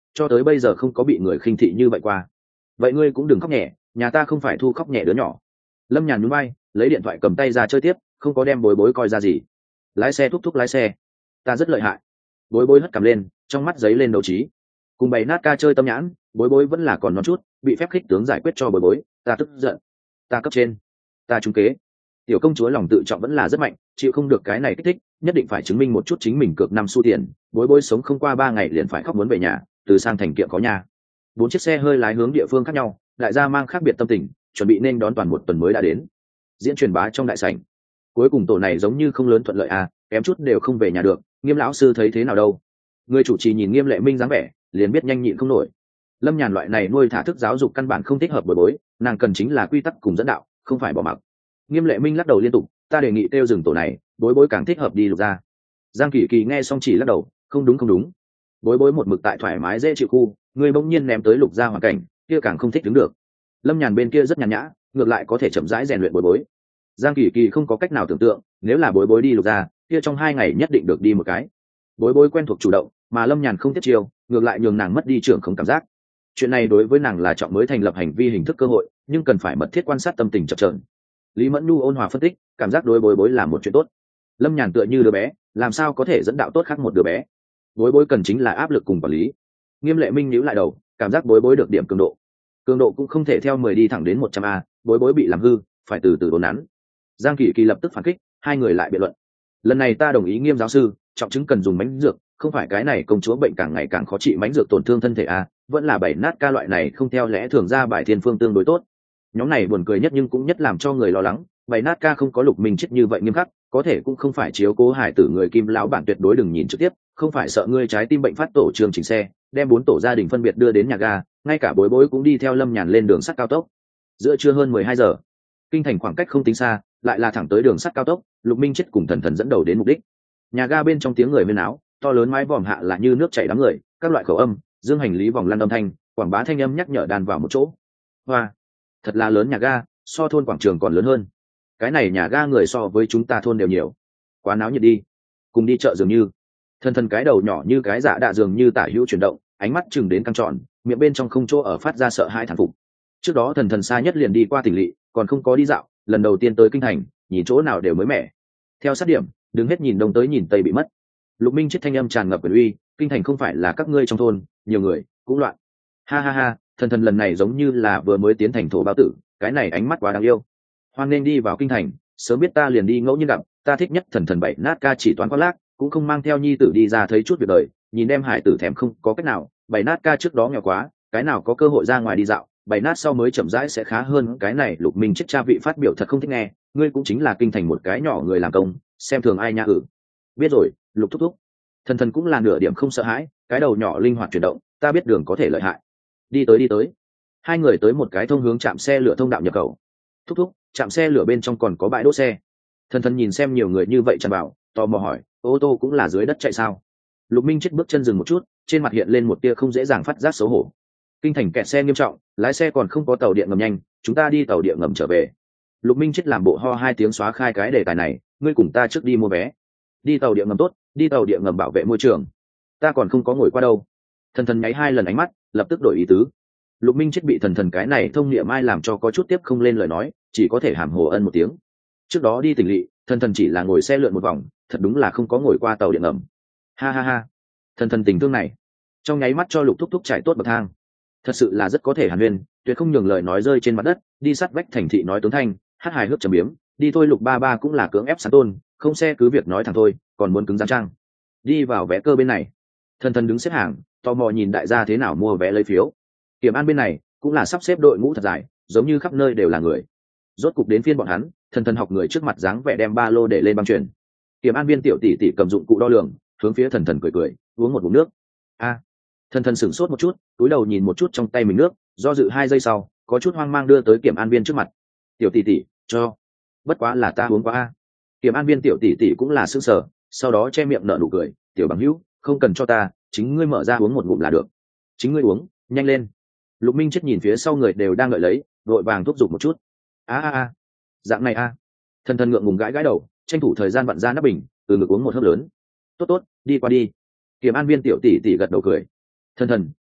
cho tới bây giờ không có bị người khinh thị như vậy qua. Vậy ngươi cũng đừng khóc nhẹ, nhà ta không phải thu khóc nhẹ đứa nhỏ. Lâm Nhàn nhún vai, lấy điện thoại cầm tay ra chơi tiếp, không có đem bối bối coi ra gì. Lái xe thúc thúc lái xe, ta rất lợi hại. Bối bối hất cằm lên, trong mắt giấy lên đấu trí. Cùng bày nát ca chơi tâm nhãn, bối bối vẫn là còn non chút, bị phép khích tướng giải quyết cho bối bối. Ta tức giận, ta cấp trên, ta trúng kế. Tiểu công chúa lòng tự trọng vẫn là rất mạnh, chịu không được cái này kích thích, nhất định phải chứng minh một chút chính mình cược 5 xu tiền. Bối bối sống không qua 3 ngày liền phải khóc muốn về nhà, từ sang thành kiệm có nhà. 4 chiếc xe hơi lái hướng địa phương khác nhau, đại gia mang khác biệt tâm tình, chuẩn bị nên đón toàn một tuần mới đã đến. Diễn truyền bá trong đại sảnh. Cuối cùng tổ này giống như không lớn thuận lợi à, kém chút đều không về nhà được. Nghiêm lão sư thấy thế nào đâu? Người chủ trì nhìn Nghiêm Lệ Minh dáng vẻ, liền biết nhanh nhịn không nổi. Lâm Nhàn loại này nuôi thả thức giáo dục căn bản không thích hợp bối bối, nàng cần chính là quy tắc cùng dẫn đạo, không phải bỏ mặc. Nghiêm Lệ Minh lắc đầu liên tục, ta đề nghị tiêu dừng tổ này, bối bối càng thích hợp đi Lục gia. Giang Kỳ Kỳ nghe xong chỉ lắc đầu, không đúng không đúng. Bối bối một mực tại thoải mái dễ chịu khu, người bỗng nhiên ném tới Lục gia hoàn cảnh, kia càng không thích đứng được. Lâm Nhàn bên kia rất nhàn nhã, ngược lại có thể chậm rãi rèn luyện bối bối. Giang Kỳ Kỳ không có cách nào tưởng tượng, nếu là bối bối đi Lục gia, kia trong 2 ngày nhất định được đi một cái. Bối bối quen thuộc chủ động, mà Lâm Nhàn không tiếp chiêu, ngược lại nhường nàng mất đi trưởng không cảm giác. Chuyện này đối với nàng là trọng mới thành lập hành vi hình thức cơ hội, nhưng cần phải mật thiết quan sát tâm tình chập chờn. Lý Mẫn Nhu ôn hòa phân tích, cảm giác đối bối bối là một chuyện tốt. Lâm Nhàn tựa như đứa bé, làm sao có thể dẫn đạo tốt khác một đứa bé. Bối bối cần chính là áp lực cùng quản lý. Nghiêm Lệ Minh nhíu lại đầu, cảm giác bối bối được điểm cường độ. Cường độ cũng không thể theo 10 đi thẳng đến 100 a, bối bối bị làm hư, phải từ từ đốn nắn. Giang Kỳ Kỳ lập tức phản kích, hai người lại biện luận. Lần này ta đồng ý Nghiêm giáo sư, trọng chứng cần dùng mánh dược, không phải cái này công chúa bệnh càng ngày càng khó trị, mánh dược tổn thương thân thể a, vẫn là bảy nát ca loại này không theo lẽ thường ra bài thiên phương tương đối tốt. Nhóm này buồn cười nhất nhưng cũng nhất làm cho người lo lắng, bảy nát ca không có Lục Minh chết như vậy nghiêm khắc, có thể cũng không phải chiếu cố hải tử người Kim lão bản tuyệt đối đừng nhìn trực tiếp, không phải sợ ngươi trái tim bệnh phát tổ trường chỉnh xe, đem 4 tổ gia đình phân biệt đưa đến nhà ga, ngay cả bối bối cũng đi theo Lâm Nhàn lên đường sắt cao tốc. Giữa trưa hơn 12 giờ, kinh thành khoảng cách không tính xa, lại là thẳng tới đường sắt cao tốc, Lục Minh chết cùng Thần Thần dẫn đầu đến mục đích. Nhà ga bên trong tiếng người huyên náo, to lớn mái vòm hạ là như nước chảy đám người, các loại khẩu âm, dương hành lý vòng lăn âm thanh, quảng bá thanh âm nhắc nhở đàn vào một chỗ. Hoa, thật là lớn nhà ga, so thôn quảng trường còn lớn hơn. Cái này nhà ga người so với chúng ta thôn đều nhiều, quá náo nhiệt đi. Cùng đi chợ dường như. Thần Thần cái đầu nhỏ như cái dạ đạ dường như tả hữu chuyển động, ánh mắt chừng đến căng tròn, miệng bên trong không chỗ ở phát ra sợ hãi thán phục. Trước đó Thần Thần xa nhất liền đi qua tỉnh lỵ, còn không có đi dạo, lần đầu tiên tới kinh thành, nhìn chỗ nào đều mới mẻ. Theo sát điểm, đứng hết nhìn đông tới nhìn tây bị mất. Lục Minh chết thanh âm tràn ngập quyền uy, kinh thành không phải là các ngươi trong thôn, nhiều người cũng loạn. Ha ha ha, Thần Thần lần này giống như là vừa mới tiến thành thổ báo tử, cái này ánh mắt quá đáng yêu. Hoan nên đi vào kinh thành, sớm biết ta liền đi ngẫu nhiên gặp, ta thích nhất Thần Thần bảy nát ca chỉ toán khoác lác, cũng không mang theo nhi tử đi ra thấy chút việc đời, nhìn em hải tử thèm không có cách nào, bảy nát ca trước đó nghèo quá, cái nào có cơ hội ra ngoài đi dạo, bảy nát sau mới chậm rãi sẽ khá hơn. Cái này Lục Minh chết cha vị phát biểu thật không thích nghe, ngươi cũng chính là kinh thành một cái nhỏ người làm công, xem thường ai nha. Biết rồi, Lục thúc thúc. Thần Thần cũng là nửa điểm không sợ hãi, cái đầu nhỏ linh hoạt chuyển động, ta biết đường có thể lợi hại. Đi tới. Hai người tới một cái thông hướng trạm xe lửa thông đạo nhập khẩu. Thúc thúc, trạm xe lửa bên trong còn có bãi đỗ xe. Thần Thần nhìn xem nhiều người như vậy tràn vào, tò mò hỏi, ô tô cũng là dưới đất chạy sao? Lục Minh chết bước chân dừng một chút, trên mặt hiện lên một tia không dễ dàng phát giác xấu hổ. Kinh thành kẹt xe nghiêm trọng, lái xe còn không có tàu điện ngầm nhanh, chúng ta đi tàu điện ngầm trở về. Lục Minh chết làm bộ ho 2 tiếng xóa khai cái đề tài này, ngươi cùng ta trước đi mua vé. Đi tàu điện ngầm tốt, đi tàu điện ngầm bảo vệ môi trường. Ta còn không có ngồi qua đâu. Thần Thần nháy 2 lần ánh mắt, lập tức đổi ý tứ. Lục Minh chết bị Thần Thần cái này thông niệm ai làm cho có chút tiếp không lên lời nói, chỉ có thể hàm hồ ân một tiếng. Trước đó đi tỉnh lỵ, Thần Thần chỉ là ngồi xe lượn một vòng, thật đúng là không có ngồi qua tàu điện ngầm. Ha ha ha, Thần Thần tình thương này, trong nháy mắt cho Lục thúc thúc trải tốt bậc thang. Thật sự là rất có thể hàn huyên, tuyệt không nhường lời nói rơi trên mặt đất, đi sát vách thành thị nói tướng thanh, hát hài hước trầm biếm, đi thôi. Lục ba ba cũng là cưỡng ép sán tôn, không xe cứ việc nói thẳng thôi, còn muốn cứng rắn trang. Đi vào vé cơ bên này, Thần Thần đứng xếp hàng, tò mò nhìn đại gia thế nào mua vé lấy phiếu. Kiểm an bên này cũng là sắp xếp đội ngũ thật dài, giống như khắp nơi đều là người. Rốt cục đến phiên bọn hắn, Thần Thần học người trước mặt dáng vẻ đem ba lô để lên băng truyền. Kiểm an viên tiểu tỷ tỷ cầm dụng cụ đo lường, hướng phía Thần Thần cười, uống một ngụm nước. A. Thần Thần sửng sốt một chút, cúi đầu nhìn một chút trong tay mình nước, do dự 2 giây sau, có chút hoang mang đưa tới kiểm an viên trước mặt. Tiểu tỷ tỷ, cho. Bất quá là ta uống quá a. Kiểm an viên tiểu tỷ tỷ cũng là sững sờ, sau đó che miệng nở nụ cười, tiểu bằng hữu, không cần cho ta, chính ngươi mở ra uống một ngụm là được. Chính ngươi uống, nhanh lên. Lục Minh chết nhìn phía sau người đều đang đợi lấy, vội vàng thúc giục một chút. A, dạng này a. Thần Thần ngượng ngùng gãi đầu, tranh thủ thời gian vặn ra nắp bình, từ ngực uống một hớp lớn. Tốt, đi qua đi. Kiểm an viên tiểu tỷ tỷ gật đầu cười. Thần Thần,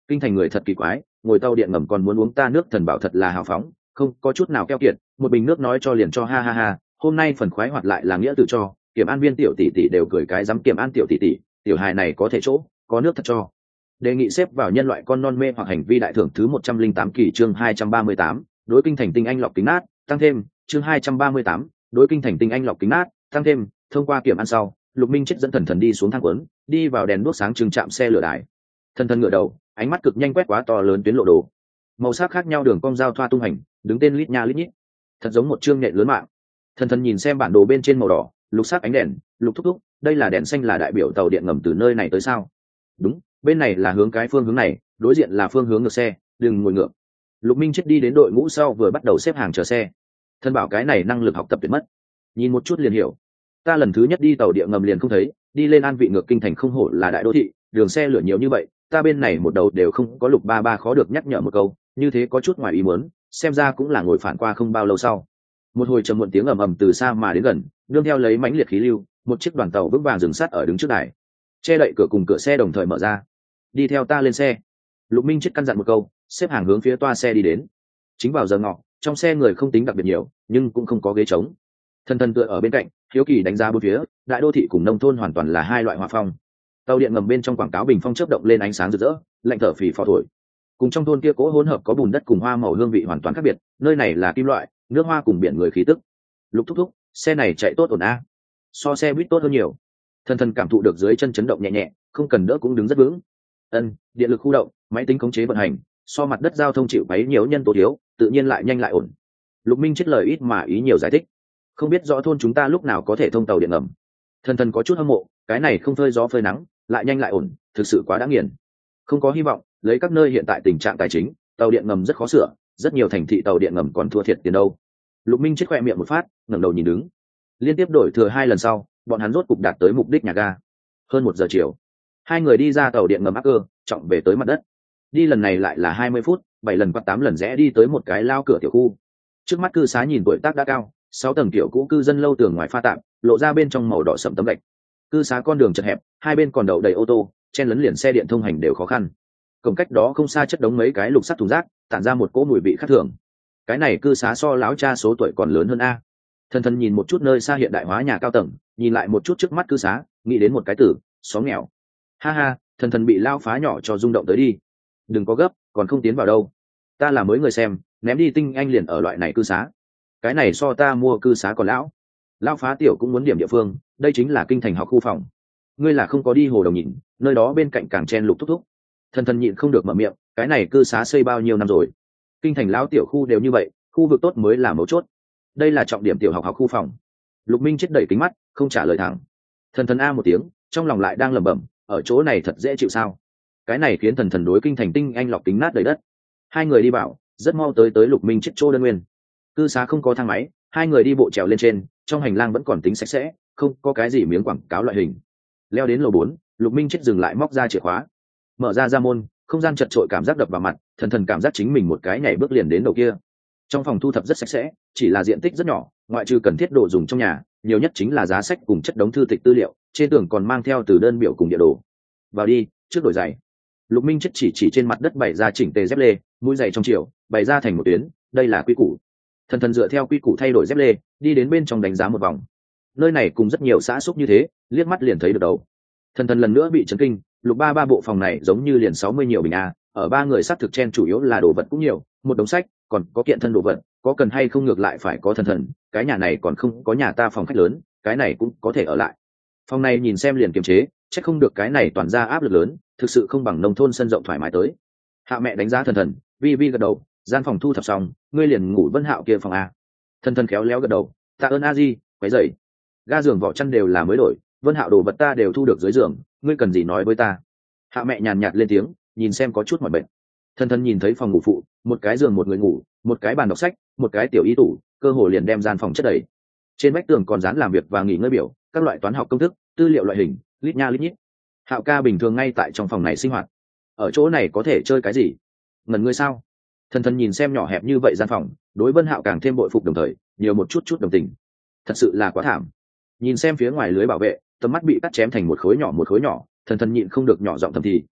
Kinh thành người thật kỳ quái, ngồi tàu điện ngầm còn muốn uống ta nước thần bảo thật là hào phóng, không có chút nào keo kiệt, một bình nước nói cho liền cho, ha ha ha. Hôm nay phần khoái hoạt lại là nghĩa tự cho, kiểm an viên tiểu tỷ tỷ đều cười cái dám kiểm an tiểu tỷ tỷ, tiểu hài này có thể chỗ, có nước thật cho. Đề nghị xếp vào nhân loại con non mê hoặc hành vi đại thưởng thứ 108 kỳ, chương 238, đối kinh thành tinh anh lọc kính nát, tăng thêm, chương 238, đối kinh thành tinh anh lọc kính nát, tăng thêm. Thông qua kiểm ăn sau, Lục Minh chết dẫn thần thần đi xuống thang cuốn, đi vào đèn đuốc sáng trưng chạm xe lửa đài. Thần thần ngửa đầu, ánh mắt cực nhanh quét quá to lớn tuyến lộ đồ, màu sắc khác nhau đường cong giao thoa tung hành, đứng tên lít nha lít nhít, thật giống một chương nhện lớn mạng. Thần thần nhìn xem bản đồ bên trên màu đỏ lục sắc ánh đèn, Lục thúc thúc, đây là đèn xanh là đại biểu tàu điện ngầm từ nơi này tới sao? Đúng, bên này là hướng cái phương hướng này, đối diện là phương hướng ngược xe, đừng ngồi ngược. Lục Minh chết đi đến đội ngũ sau vừa bắt đầu xếp hàng chờ xe. Thân bảo cái này năng lực học tập tuyệt mất, nhìn một chút liền hiểu. Ta lần thứ nhất đi tàu điện ngầm liền không thấy, đi lên An Vị ngược kinh thành không hổ là đại đô thị, đường xe lửa nhiều như vậy, ta bên này một đầu đều không có. Lục ba ba khó được nhắc nhở một câu, như thế có chút ngoài ý muốn, xem ra cũng là ngồi phản qua không bao lâu sau. Một hồi trầm muộn tiếng ầm ầm từ xa mà đến gần, nương theo lấy mãnh liệt khí lưu, một chiếc đoàn tàu vững vàng dừng sát ở đứng trước đài, che đậy cửa cùng cửa xe đồng thời mở ra. Đi theo ta lên xe. Lục Minh chết căn dặn một câu, xếp hàng hướng phía toa xe đi đến. Chính vào giờ ngọ, trong xe người không tính đặc biệt nhiều, nhưng cũng không có ghế trống. Thần thần tựa ở bên cạnh, hiếu kỳ đánh giá bốn phía, đại đô thị cùng nông thôn hoàn toàn là hai loại hòa phong. Tàu điện ngầm bên trong quảng cáo bình phong chớp động lên ánh sáng rực rỡ, lạnh thở phì phò thổi. Cùng trong thôn kia cố hỗn hợp có bùn đất cùng hoa màu hương vị hoàn toàn khác biệt, nơi này là kim loại, nước hoa cùng biển người khí tức. Lục thúc thúc, xe này chạy tốt ổn a. So xe buýt tốt hơn nhiều. Thần thần cảm thụ được dưới chân chấn động nhẹ nhẹ, không cần đỡ cũng đứng rất vững. Điện lực khu động, máy tính khống chế vận hành, so mặt đất giao thông chịu bấy nhiều nhân tố thiếu, tự nhiên lại nhanh lại ổn. Lục Minh chết lời ít mà ý nhiều giải thích. Không biết rõ thôn chúng ta lúc nào có thể thông tàu điện ngầm. Thần thần có chút hâm mộ, cái này không phơi gió phơi nắng, lại nhanh lại ổn, thực sự quá đã nghiền. Không có hy vọng, lấy các nơi hiện tại tình trạng tài chính, tàu điện ngầm rất khó sửa, rất nhiều thành thị tàu điện ngầm còn thua thiệt tiền đâu. Lục Minh chết khỏe miệng một phát, ngẩng đầu nhìn đứng. Liên tiếp đổi thừa 2 lần sau, bọn hắn rốt cục đạt tới mục đích nhà ga. Hơn 1 giờ chiều, hai người đi ra tàu điện ngầm ác cơ, trọng về tới mặt đất. Đi lần này lại là 20 phút, 7 lần hoặc 8 lần rẽ đi tới một cái lao cửa tiểu khu. Trước mắt cư xá nhìn tuổi tác đã cao, 6 tầng tiểu cũ cư dân lâu, tường ngoài pha tạm, lộ ra bên trong màu đỏ sẫm tấm gạch. Cư xá con đường chật hẹp, hai bên còn đậu đầy ô tô, chen lấn liền xe điện thông hành đều khó khăn. Cổng cách đó không xa chất đống mấy cái lục sắt thùng rác, tản ra một cỗ mùi vị khác thường. Cái này cư xá so lão cha số tuổi còn lớn hơn a. Thần thần nhìn một chút nơi xa hiện đại hóa nhà cao tầng, nhìn lại một chút trước mắt cư xá, nghĩ đến một cái từ xóm nghèo. Ha ha, thần thần bị lao phá nhỏ cho rung động tới đi. Đừng có gấp, còn không tiến vào đâu. Ta là mới người xem, ném đi tinh anh liền ở loại này cư xá. Cái này so ta mua cư xá còn lão. Lao phá tiểu cũng muốn điểm địa phương, đây chính là kinh thành học khu phòng. Ngươi là không có đi hồ đồng nhìn, nơi đó bên cạnh càng chen lục thúc thúc. Thần thần nhịn không được mở miệng, cái này cư xá xây bao nhiêu năm rồi? Kinh thành lão tiểu khu đều như vậy, khu vực tốt mới là mấu chốt. Đây là trọng điểm tiểu học học khu phòng. Lục Minh chết đẩy kính mắt, không trả lời thẳng. Thần thần a một tiếng, trong lòng lại đang lẩm bẩm, ở chỗ này thật dễ chịu sao? Cái này khiến thần thần đối kinh thành tinh anh lọc kính nát đầy đất. Hai người đi vào, rất mau tới Lục Minh chết chỗ đơn nguyên. Cư xá không có thang máy, hai người đi bộ trèo lên trên, trong hành lang vẫn còn tính sạch sẽ, không có cái gì miếng quảng cáo loại hình. Leo đến lầu 4, Lục Minh chết dừng lại, móc ra chìa khóa, mở ra môn, không gian chật trội cảm giác đập vào mặt, thần thần cảm giác chính mình một cái nhảy bước liền đến đầu kia. Trong phòng thu thập rất sạch sẽ, chỉ là diện tích rất nhỏ, ngoại trừ cần thiết đồ dùng trong nhà, nhiều nhất chính là giá sách cùng chất đống thư tịch tư liệu, trên tường còn mang theo từ đơn biểu cùng địa đồ. Vào đi, trước đổi giày. Lục Minh chất chỉ trên mặt đất bày ra chỉnh tề dép lê, mũi giày trong chiều, bày ra thành một tuyến, đây là quy củ. Thần thần dựa theo quy củ thay đổi dép lê, đi đến bên trong đánh giá một vòng. Nơi này cùng rất nhiều xã xúc như thế, liếc mắt liền thấy được đầu. Thần thần lần nữa bị chấn kinh, Lục ba ba bộ phòng này giống như liền 60 nhiều bình a, ở ba người sát thực chen chủ yếu là đồ vật cũng nhiều, một đống sách, còn có kiện thân đồ vật, có cần hay không ngược lại phải có thần thần, cái nhà này còn không có nhà ta phòng khách lớn, cái này cũng có thể ở lại. Phòng này nhìn xem liền kiềm chế, chắc không được cái này toàn ra áp lực lớn, thực sự không bằng nông thôn sân rộng thoải mái tới. Hạ mẹ đánh giá thần thần, vi vi gật đầu, gian phòng thu thập xong, ngươi liền ngủ Vân Hạo kia phòng a. Thần thần khéo léo gật đầu, tạ ơn a di, quấy rầy. Ga giường vỏ chăn đều là mới đổi, Vân Hạo đồ vật ta đều thu được dưới giường, ngươi cần gì nói với ta. Hạ mẹ nhàn nhạt lên tiếng, nhìn xem có chút mỏi bệnh. Thần thần nhìn thấy phòng ngủ phụ, một cái giường một người ngủ, một cái bàn đọc sách, một cái tiểu y tủ, cơ hồ liền đem gian phòng chất đầy. Trên vách tường còn dán làm việc và nghỉ ngơi biểu, các loại toán học công thức, tư liệu loại hình, lít nha lít nhít. Hạo ca bình thường ngay tại trong phòng này sinh hoạt, ở chỗ này có thể chơi cái gì? Ngẩn ngươi sao? Thần thần nhìn xem nhỏ hẹp như vậy gian phòng, đối Vân Hạo càng thêm bội phục, đồng thời nhiều một chút đồng tình. Thật sự là quá thảm. Nhìn xem phía ngoài lưới bảo vệ, tầm mắt bị cắt chém thành một khối nhỏ, thần thần nhịn không được nhỏ giọng thầm thì,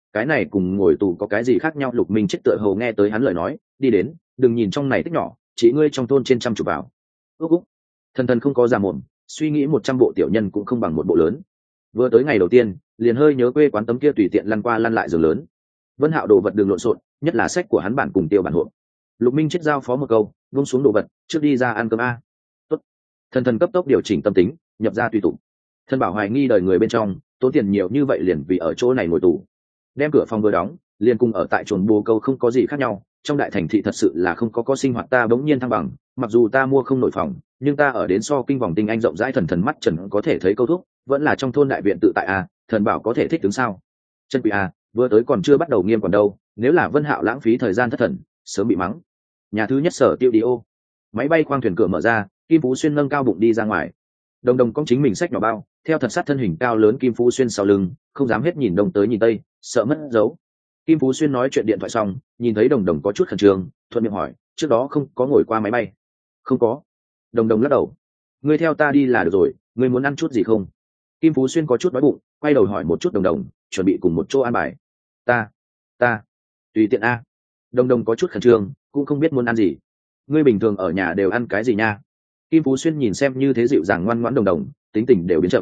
cái này cùng ngồi tù có cái gì khác nhau. Lục Minh chết tựa hồ nghe tới hắn lời nói, đi đến, đừng nhìn trong này tích nhỏ, chỉ ngươi trong thôn trên trăm chục vào. Úc úc. Thần thần không có giả mồm, suy nghĩ 100 bộ tiểu nhân cũng không bằng một bộ lớn. Vừa tới ngày đầu tiên, liền hơi nhớ quê quán tấm kia tùy tiện lăn qua lăn lại giường lớn. Vân Hạo đồ vật đường lộn xộn, nhất là sách của hắn bản cùng tiêu bản hộp. Lục Minh chết giao phó một câu, buông xuống đồ vật, trước đi ra ăn cơm a. Tốt. Thần thần cấp tốc điều chỉnh tâm tính, nhập ra tùy tụng. Thân bảo hoài nghi đời người bên trong, tốn tiền nhiều như vậy liền vì ở chỗ này ngồi tù. Đem cửa phòng vừa đóng, liền cùng ở tại chuồng bồ câu không có gì khác nhau. Trong đại thành thị thật sự là không có sinh hoạt ta bỗng nhiên thăng bằng, mặc dù ta mua không nổi phòng, nhưng ta ở đến so kinh vòng tinh anh rộng rãi. Thần thần mắt trần có thể thấy câu thúc, vẫn là trong thôn đại viện tự tại a. Thần bảo có thể thích đứng sao? Chân quỷ a, vừa tới còn chưa bắt đầu nghiêm còn đâu, nếu là Vân Hạo lãng phí thời gian thất thần, sớm bị mắng. Nhà thứ nhất Sở Tiêu Đi ô. Máy bay khoang thuyền cửa mở ra, Kim Phú Xuyên nâng cao bụng đi ra ngoài. Đồng đồng cong chính mình xách nhỏ bao, theo thật sát thân hình cao lớn Kim Phú Xuyên sau lưng, không dám hết nhìn đông tới nhìn tây, sợ mất dấu. Kim Phú Xuyên nói chuyện điện thoại xong, nhìn thấy đồng đồng có chút khẩn trương, thuận miệng hỏi, trước đó không có ngồi qua máy bay? Không có. Đồng đồng lắc đầu. Ngươi theo ta đi là được rồi, ngươi muốn ăn chút gì không? Kim Phú Xuyên có chút đói bụng, quay đầu hỏi một chút đồng đồng, chuẩn bị cùng một chỗ ăn bài. Ta tùy tiện a. Đồng đồng có chút khẩn trương, cũng không biết muốn ăn gì. Ngươi bình thường ở nhà đều ăn cái gì nha? Kim Phú Xuyên nhìn xem như thế dịu dàng ngoan ngoãn đồng đồng, tính tình đều biến chậm.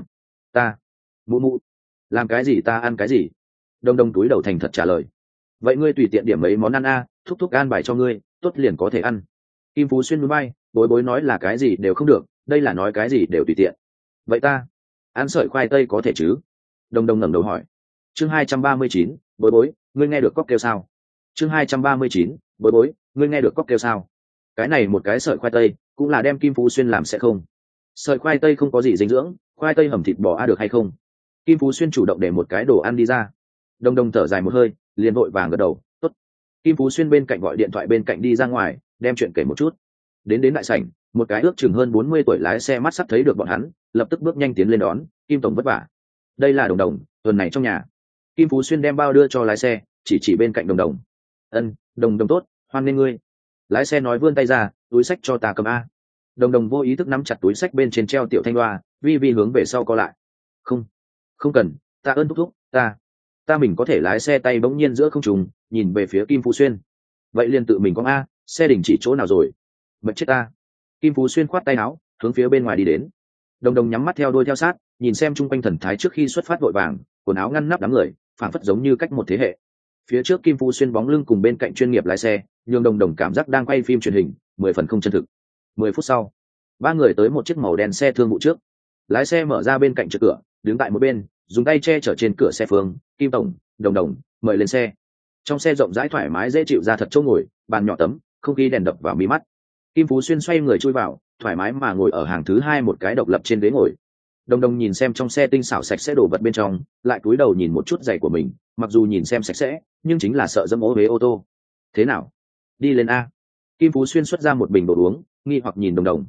Mụ mụ, làm cái gì ta ăn cái gì. Đồng đồng túi đầu thành thật trả lời. Vậy ngươi tùy tiện điểm mấy món ăn a, thúc thúc an bài cho ngươi, tốt liền có thể ăn. Kim Phú Xuyên núi bay, bối bối nói là cái gì đều không được, đây là nói cái gì đều tùy tiện. Vậy ta ăn sợi khoai tây có thể chứ? Đồng đồng ngẩng đầu hỏi. Chương 239, bối bối, ngươi nghe được cóc kêu sao? Chương 239, bối bối, ngươi nghe được cóc kêu sao? Cái này một cái sợi khoai tây, cũng là đem Kim Phú Xuyên làm sẽ không? Sợi khoai tây không có gì dinh dưỡng, khoai tây hầm thịt bò a được hay không? Kim Phú Xuyên chủ động để một cái đồ ăn đi ra. Đồng đồng thở dài một hơi, liền vội vàng gật đầu, tốt. Kim Phú Xuyên bên cạnh gọi điện thoại bên cạnh đi ra ngoài, đem chuyện kể một chút. Đến đại sảnh, một cái ước chừng hơn 40 tuổi lái xe mắt sắp thấy được bọn hắn, lập tức bước nhanh tiến lên đón. Kim tổng vất vả. Đây là đồng đồng, tuần này trong nhà. Kim Phú Xuyên đem bao đưa cho lái xe, chỉ bên cạnh đồng đồng. Đồng đồng tốt, hoan nghênh ngươi. Lái xe nói vươn tay ra, túi sách cho ta cầm a. Đồng đồng vô ý thức nắm chặt túi sách bên trên treo tiểu thanh loa, vi hướng về sau co lại. Không cần, ta ơn thúc thúc, ta mình có thể lái xe. Tay bỗng nhiên giữa không trung, nhìn về phía Kim Phú Xuyên. Vậy liền tự mình có a, xe đình chỉ chỗ nào rồi? Mệt chết ta. Kim Phú Xuyên khoát tay áo, hướng phía bên ngoài đi đến. Đồng đồng nhắm mắt theo đuôi theo sát, nhìn xem chung quanh thần thái trước khi xuất phát vội vàng, quần áo ngăn nắp đám người, phảng phất giống như cách một thế hệ. Phía trước Kim Phú Xuyên bóng lưng cùng bên cạnh chuyên nghiệp lái xe, nhường đồng đồng cảm giác đang quay phim truyền hình, 10 phần không chân thực. 10 phút sau, ba người tới một chiếc màu đen xe thương vụ trước. Lái xe mở ra bên cạnh trước cửa, đứng tại một bên, dùng tay che chở trên cửa xe phương. Kim tổng, đồng mời lên xe. Trong xe rộng rãi thoải mái dễ chịu ra thật chỗ ngồi, bàn nhỏ tấm, không khí đèn đập vào mí mắt. Kim Phú Xuyên xoay người chui vào, thoải mái mà ngồi ở hàng thứ hai một cái độc lập trên ghế ngồi. Đồng nhìn xem trong xe tinh xảo sạch sẽ đồ vật bên trong, lại cúi đầu nhìn một chút giày của mình, mặc dù nhìn xem sạch sẽ, nhưng chính là sợ dẫm ố huế ô tô. Thế nào? Đi lên a. Kim Phú Xuyên xuất ra một bình đồ uống, nghi hoặc nhìn đồng.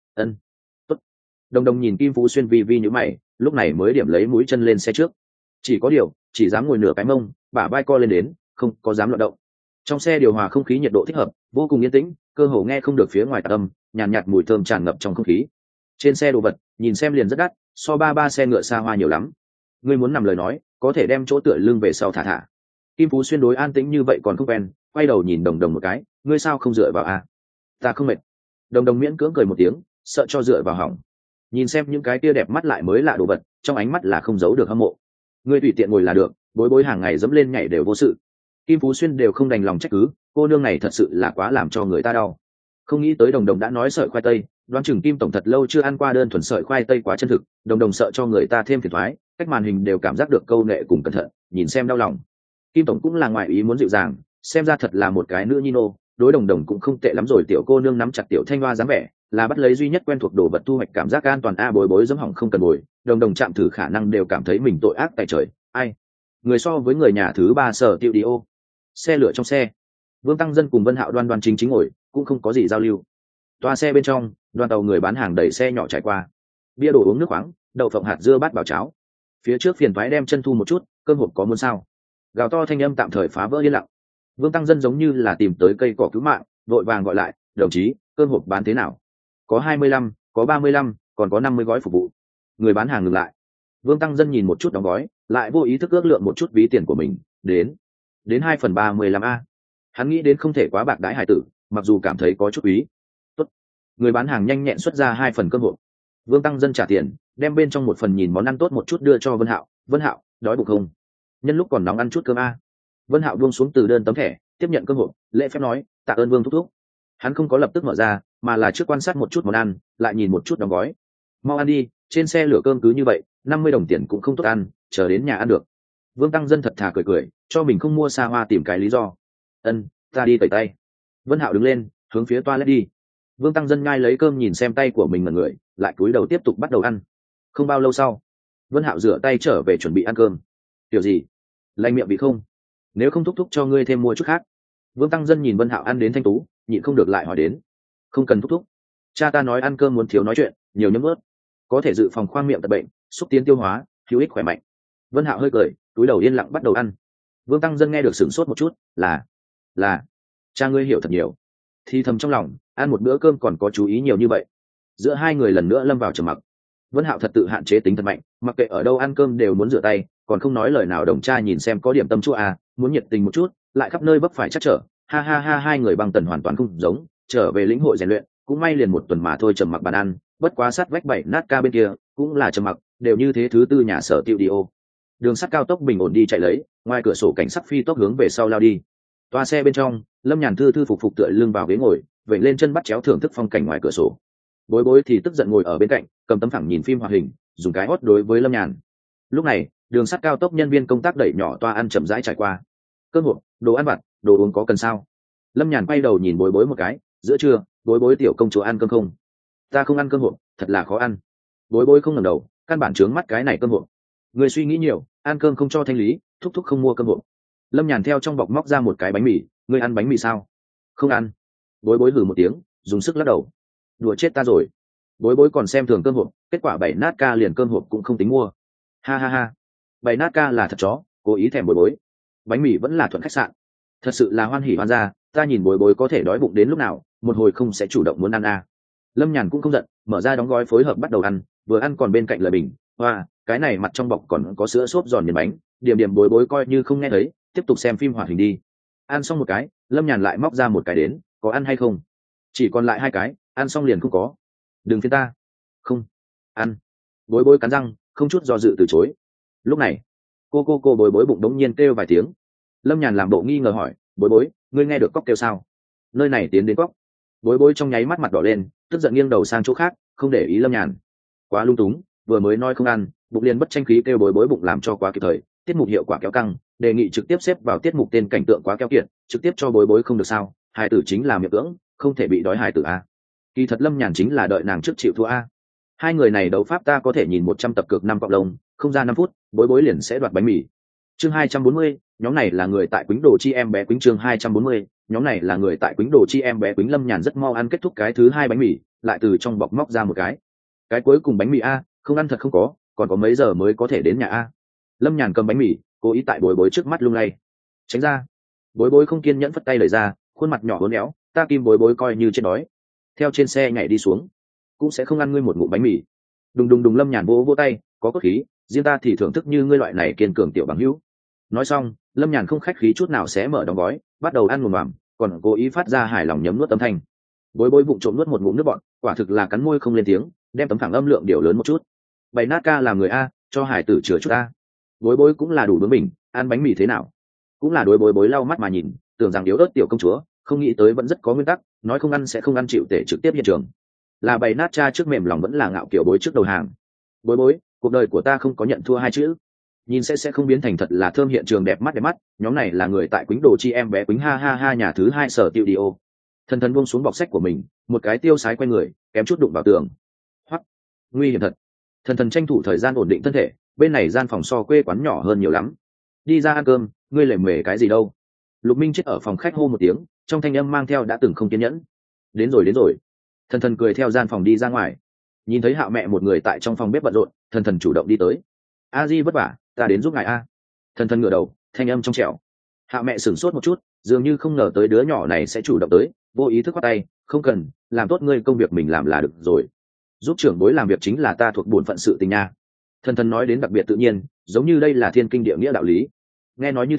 Tốt. Đồng nhìn Kim Phú Xuyên vi như mày, lúc này mới điểm lấy mũi chân lên xe trước. Chỉ có điều, chỉ dám ngồi nửa cái mông, bả vai co lên đến, không có dám loạn động. Trong xe điều hòa không khí nhiệt độ thích hợp, vô cùng yên tĩnh, cơ hồ nghe không được phía ngoài tạp âm, nhàn mùi thơm tràn ngập trong không khí. Trên xe đồ vật, nhìn xem liền rất đắt, so ba xe ngựa xa hoa nhiều lắm. Ngươi muốn nằm lời nói, có thể đem chỗ tựa lưng về sau thả. Kim Phú Xuyên đối an tĩnh như vậy còn không quen, quay đầu nhìn đồng một cái, ngươi sao không dựa vào a? Ta không mệt. Đồng miễn cưỡng cười một tiếng, sợ cho dựa vào hỏng. Nhìn xem những cái tia đẹp mắt lại mới lạ đồ vật, trong ánh mắt là không giấu được hâm mộ. Ngươi tùy tiện ngồi là được, bối hàng ngày dẫm lên nhảy đều vô sự. Kim Phú Xuyên đều không đành lòng trách cứ, cô nương này thật sự là quá làm cho người ta đau. Không nghĩ tới đồng đã nói sợi khoai tây, đoán chừng Kim tổng thật lâu chưa ăn qua đơn thuần sợi khoai tây quá chân thực. Đồng sợ cho người ta thêm phiền toái, cách màn hình đều cảm giác được câu nệ cùng cẩn thận, nhìn xem đau lòng. Kim tổng cũng là ngoại ý muốn dịu dàng, xem ra thật là một cái nữ nhi nô. Đối đồng cũng không tệ lắm rồi. Tiểu cô nương nắm chặt tiểu thanh hoa dáng vẻ, là bắt lấy duy nhất quen thuộc đồ vật, thu hoạch cảm giác an toàn a. Bối dẫm hỏng không cần bồi, đồng chạm thử khả năng đều cảm thấy mình tội ác tại trời. Ai người so với người nhà thứ ba Sở Tiêu Đi ô. Xe lửa trong xe, Vương Tăng Dân cùng Vân Hạo đoan chính ngồi, cũng không có gì giao lưu. Toa xe bên trong, đoàn tàu người bán hàng đẩy xe nhỏ trải qua, bia đồ uống nước khoáng, đậu phộng hạt dưa bát bảo cháo. Phía trước phiền thoái đem chân thu một chút, cơm hộp có muốn sao? Gào to thanh âm tạm thời phá vỡ yên lặng. Vương Tăng Dân giống như là tìm tới cây cỏ cứu mạng, vội vàng gọi lại, đồng chí, cơm hộp bán thế nào? Có 25, có 35, còn có 50 gói phục vụ. Người bán hàng ngừng lại. Vương Tăng Dân nhìn một chút đóng gói, lại vô ý thức ước lượng một chút ví tiền của mình, đến 2/35 a. Hắn nghĩ đến không thể quá bạc đãi hải tử, mặc dù cảm thấy có chút quý. Tốt. Người bán hàng nhanh nhẹn xuất ra 2 phần cơm hộp. Vương Tăng Dân trả tiền, đem bên trong một phần nhìn món ăn tốt một chút đưa cho Vân Hạo. Vân Hạo, đói bụng không? Nhân lúc còn nóng ăn chút cơm a. Vân Hạo buông xuống từ đơn tấm thẻ, tiếp nhận cơm hộp, lễ phép nói, tạ ơn Vương thúc thúc. Hắn không có lập tức mở ra, mà là trước quan sát một chút món ăn, lại nhìn một chút đóng gói. Mau ăn đi, trên xe lửa cơm cứ như vậy, 50 đồng tiền cũng không tốt ăn, chờ đến nhà ăn được. Vương Tăng Dân thật thà cười cười, cho mình không mua xa hoa tìm cái lý do. Ân, ta đi tẩy tay. Vân Hạo đứng lên, hướng phía toilet đi. Vương Tăng Dân ngay lấy cơm nhìn xem tay của mình ngẩn người, lại cúi đầu tiếp tục bắt đầu ăn. Không bao lâu sau, Vân Hạo rửa tay trở về chuẩn bị ăn cơm. Tiểu gì? Lanh miệng bị không? Nếu không thúc thúc cho ngươi thêm mua chút khác. Vương Tăng Dân nhìn Vân Hạo ăn đến thanh tú, nhịn không được lại hỏi đến. Không cần thúc thúc. Cha ta nói ăn cơm muốn thiếu nói chuyện, nhiều nhấm ướt, có thể dự phòng khoang miệng tật bệnh, xúc tiến tiêu hóa, hữu ích khỏe mạnh. Vân Hạo hơi cười, cúi đầu yên lặng bắt đầu ăn. Vương Tăng Dân nghe được sửng sốt một chút, là cha ngươi hiểu thật nhiều. Thì thầm trong lòng, ăn một bữa cơm còn có chú ý nhiều như vậy. Giữa hai người lần nữa lâm vào trầm mặc. Vân Hạo thật tự hạn chế tính thật mạnh, mặc kệ ở đâu ăn cơm đều muốn rửa tay, còn không nói lời nào. Đồng cha nhìn xem có điểm tâm chua à, muốn nhiệt tình một chút, lại khắp nơi vấp phải chắc trở. Ha ha ha, hai người băng tần hoàn toàn không giống, trở về lĩnh hội rèn luyện, cũng may liền một tuần mà thôi. Trầm mặc bàn ăn, bất quá sát vách bảy nát ca bên kia cũng là trầm mặc, đều như thế. Thứ tư nhà sở tiêu đi ô, đường sắt cao tốc bình ổn đi chạy lấy, ngoài cửa sổ cảnh sát phi tốc hướng về sau lao đi. Toa xe bên trong, Lâm Nhàn thư thư phục phục tựa lưng vào ghế ngồi, vẩy lên chân bắt chéo thưởng thức phong cảnh ngoài cửa sổ. Bối Bối thì tức giận ngồi ở bên cạnh, cầm tấm phẳng nhìn phim hoạt hình, dùng cái hót đối với Lâm Nhàn. Lúc này, đường sắt cao tốc nhân viên công tác đẩy nhỏ toa ăn chậm rãi trải qua. Cơm hộp, đồ ăn vặt, đồ uống có cần sao? Lâm Nhàn quay đầu nhìn Bối Bối một cái, giữa trưa, Bối Bối tiểu công chúa ăn cơm không? Ta không ăn cơm hộp, thật là khó ăn. Bối Bối không ngẩng đầu, căn bản trướng mắt cái này cơm hộp. Người suy nghĩ nhiều, ăn cơm không cho thanh lý, thúc thúc không mua cơm hộp. Lâm Nhàn theo trong bọc móc ra một cái bánh mì. Ngươi ăn bánh mì sao? Không ăn. Bối Bối hừ một tiếng, dùng sức lắc đầu. Đùa chết ta rồi. Bối Bối còn xem thường cơm hộp, kết quả bảy nát ca liền cơm hộp cũng không tính mua. Ha ha ha, bảy nát ca là thật chó, cố ý thèm Bối Bối. Bánh mì vẫn là thuận khách sạn, thật sự là hoan hỉ hoan gia. Ta nhìn Bối Bối có thể đói bụng đến lúc nào, một hồi không sẽ chủ động muốn ăn à. Lâm Nhàn cũng không giận, mở ra đóng gói phối hợp bắt đầu ăn, vừa ăn còn bên cạnh lời bình. Hoa, cái này mặt trong bọc còn có sữa xốp giòn miền bánh. Điểm điểm Bối Bối coi như không nghe thấy, tiếp tục xem phim hoạt hình đi. Ăn xong một cái, Lâm Nhàn lại móc ra một cái đến, có ăn hay không? Chỉ còn lại 2 cái, ăn xong liền không có. Đừng phiền ta. Không ăn. Bối Bối cắn răng, không chút do dự từ chối. Lúc này, cô Bối Bối bụng đống nhiên kêu vài tiếng. Lâm Nhàn làm bộ nghi ngờ hỏi, Bối Bối, ngươi nghe được cóc kêu sao? Nơi này tiến đến cóc. Bối Bối trong nháy mắt mặt đỏ lên, tức giận nghiêng đầu sang chỗ khác, không để ý Lâm Nhàn. Quá lung túng, vừa mới nói không ăn, bụng liền bất tranh khí kêu Bối Bối bụng làm cho quá kịp thời, tiết mục hiệu quả kéo căng, đề nghị trực tiếp xếp vào tiết mục tên cảnh tượng quá keo kiệt, trực tiếp cho Bối Bối không được sao? Hài tử chính là miệng cưỡng, không thể bị đói hài tử a. Kỳ thật Lâm Nhàn chính là đợi nàng trước chịu thua a. Hai người này đấu pháp ta có thể nhìn 100 tập cược 5 cọc lông, không ra 5 phút, Bối Bối liền sẽ đoạt bánh mì. Chương 240, nhóm này là người tại Quýnh Đồ Chi Em Bé Quýnh. Chương 240, nhóm này là người tại Quýnh Đồ Chi Em Bé Quýnh. Lâm Nhàn rất mau ăn kết thúc cái thứ 2 bánh mì, lại từ trong bọc móc ra một cái cuối cùng bánh mì a, không ăn thật không có, còn có mấy giờ mới có thể đến nhà a. Lâm Nhàn cầm bánh mì, cố ý tại Bối Bối trước mắt lung lay. Tránh ra. Bối Bối không kiên nhẫn phất tay đẩy ra, khuôn mặt nhỏ uốn éo, ta kim Bối Bối coi như chết đói. Theo trên xe nhảy đi xuống, cũng sẽ không ăn ngươi một ngụm bánh mì. Đùng đùng đùng. Lâm Nhàn vỗ vỗ tay, có cốt khí, riêng ta thì thưởng thức như ngươi loại này kiên cường tiểu bằng hữu. Nói xong, Lâm Nhàn không khách khí chút nào xé mở đóng gói, bắt đầu ăn ngồm ngoàm, còn cố ý phát ra hài lòng nhấm nuốt âm thanh. Bối Bối vụng trộm nuốt một ngụm nước bọt, quả thực là cắn môi không lên tiếng, đem tấm phẳng âm lượng điều lớn một chút. Bày nát ca làm người a, cho hải tử chừa chút a. Bối Bối cũng là đủ bướng mình, ăn bánh mì thế nào cũng là đối Bối Bối lau mắt mà nhìn, tưởng rằng yếu ớt tiểu công chúa, không nghĩ tới vẫn rất có nguyên tắc, nói không ăn sẽ không ăn, chịu tể trực tiếp hiện trường. Là bày nát cha trước mềm lòng vẫn là ngạo kiểu Bối trước đầu hàng. Bối Bối, cuộc đời của ta không có nhận thua 2 chữ, nhìn sẽ không biến thành thật là thơm hiện trường đẹp mắt. Nhóm này là người tại Quýnh Đồ Chi Em Bé Quýnh. Ha ha ha. Nhà thứ 2 sở tiêu đi ô. Thần thần buông xuống bọc sách của mình, một cái tiêu sái quay người, kém chút đụng vào tường. Hoắc, nguy hiểm thật. Thần thần tranh thủ thời gian ổn định thân thể, bên này gian phòng so quê quán nhỏ hơn nhiều lắm. Đi ra ăn cơm, ngươi lề mề cái gì đâu? Lục Minh chết ở phòng khách hô một tiếng, trong thanh âm mang theo đã từng không kiên nhẫn. Đến rồi. Thần thần cười theo gian phòng đi ra ngoài, nhìn thấy Hạo mẹ một người tại trong phòng bếp bận rộn, thần thần chủ động đi tới. A Di vất vả, ta đến giúp ngài a. Thần thần ngửa đầu, thanh âm trong trẻo. Hạo mẹ sửng sốt một chút, dường như không ngờ tới đứa nhỏ này sẽ chủ động tới, vô ý thức khoát tay, không cần, làm tốt ngươi công việc mình làm là được rồi. Giúp trưởng bối làm việc chính là ta thuộc bổn phận sự tình nha. Thần thần nói đến đặc biệt tự nhiên, giống như đây là thiên kinh địa nghĩa đạo lý. Nghe nói như thế,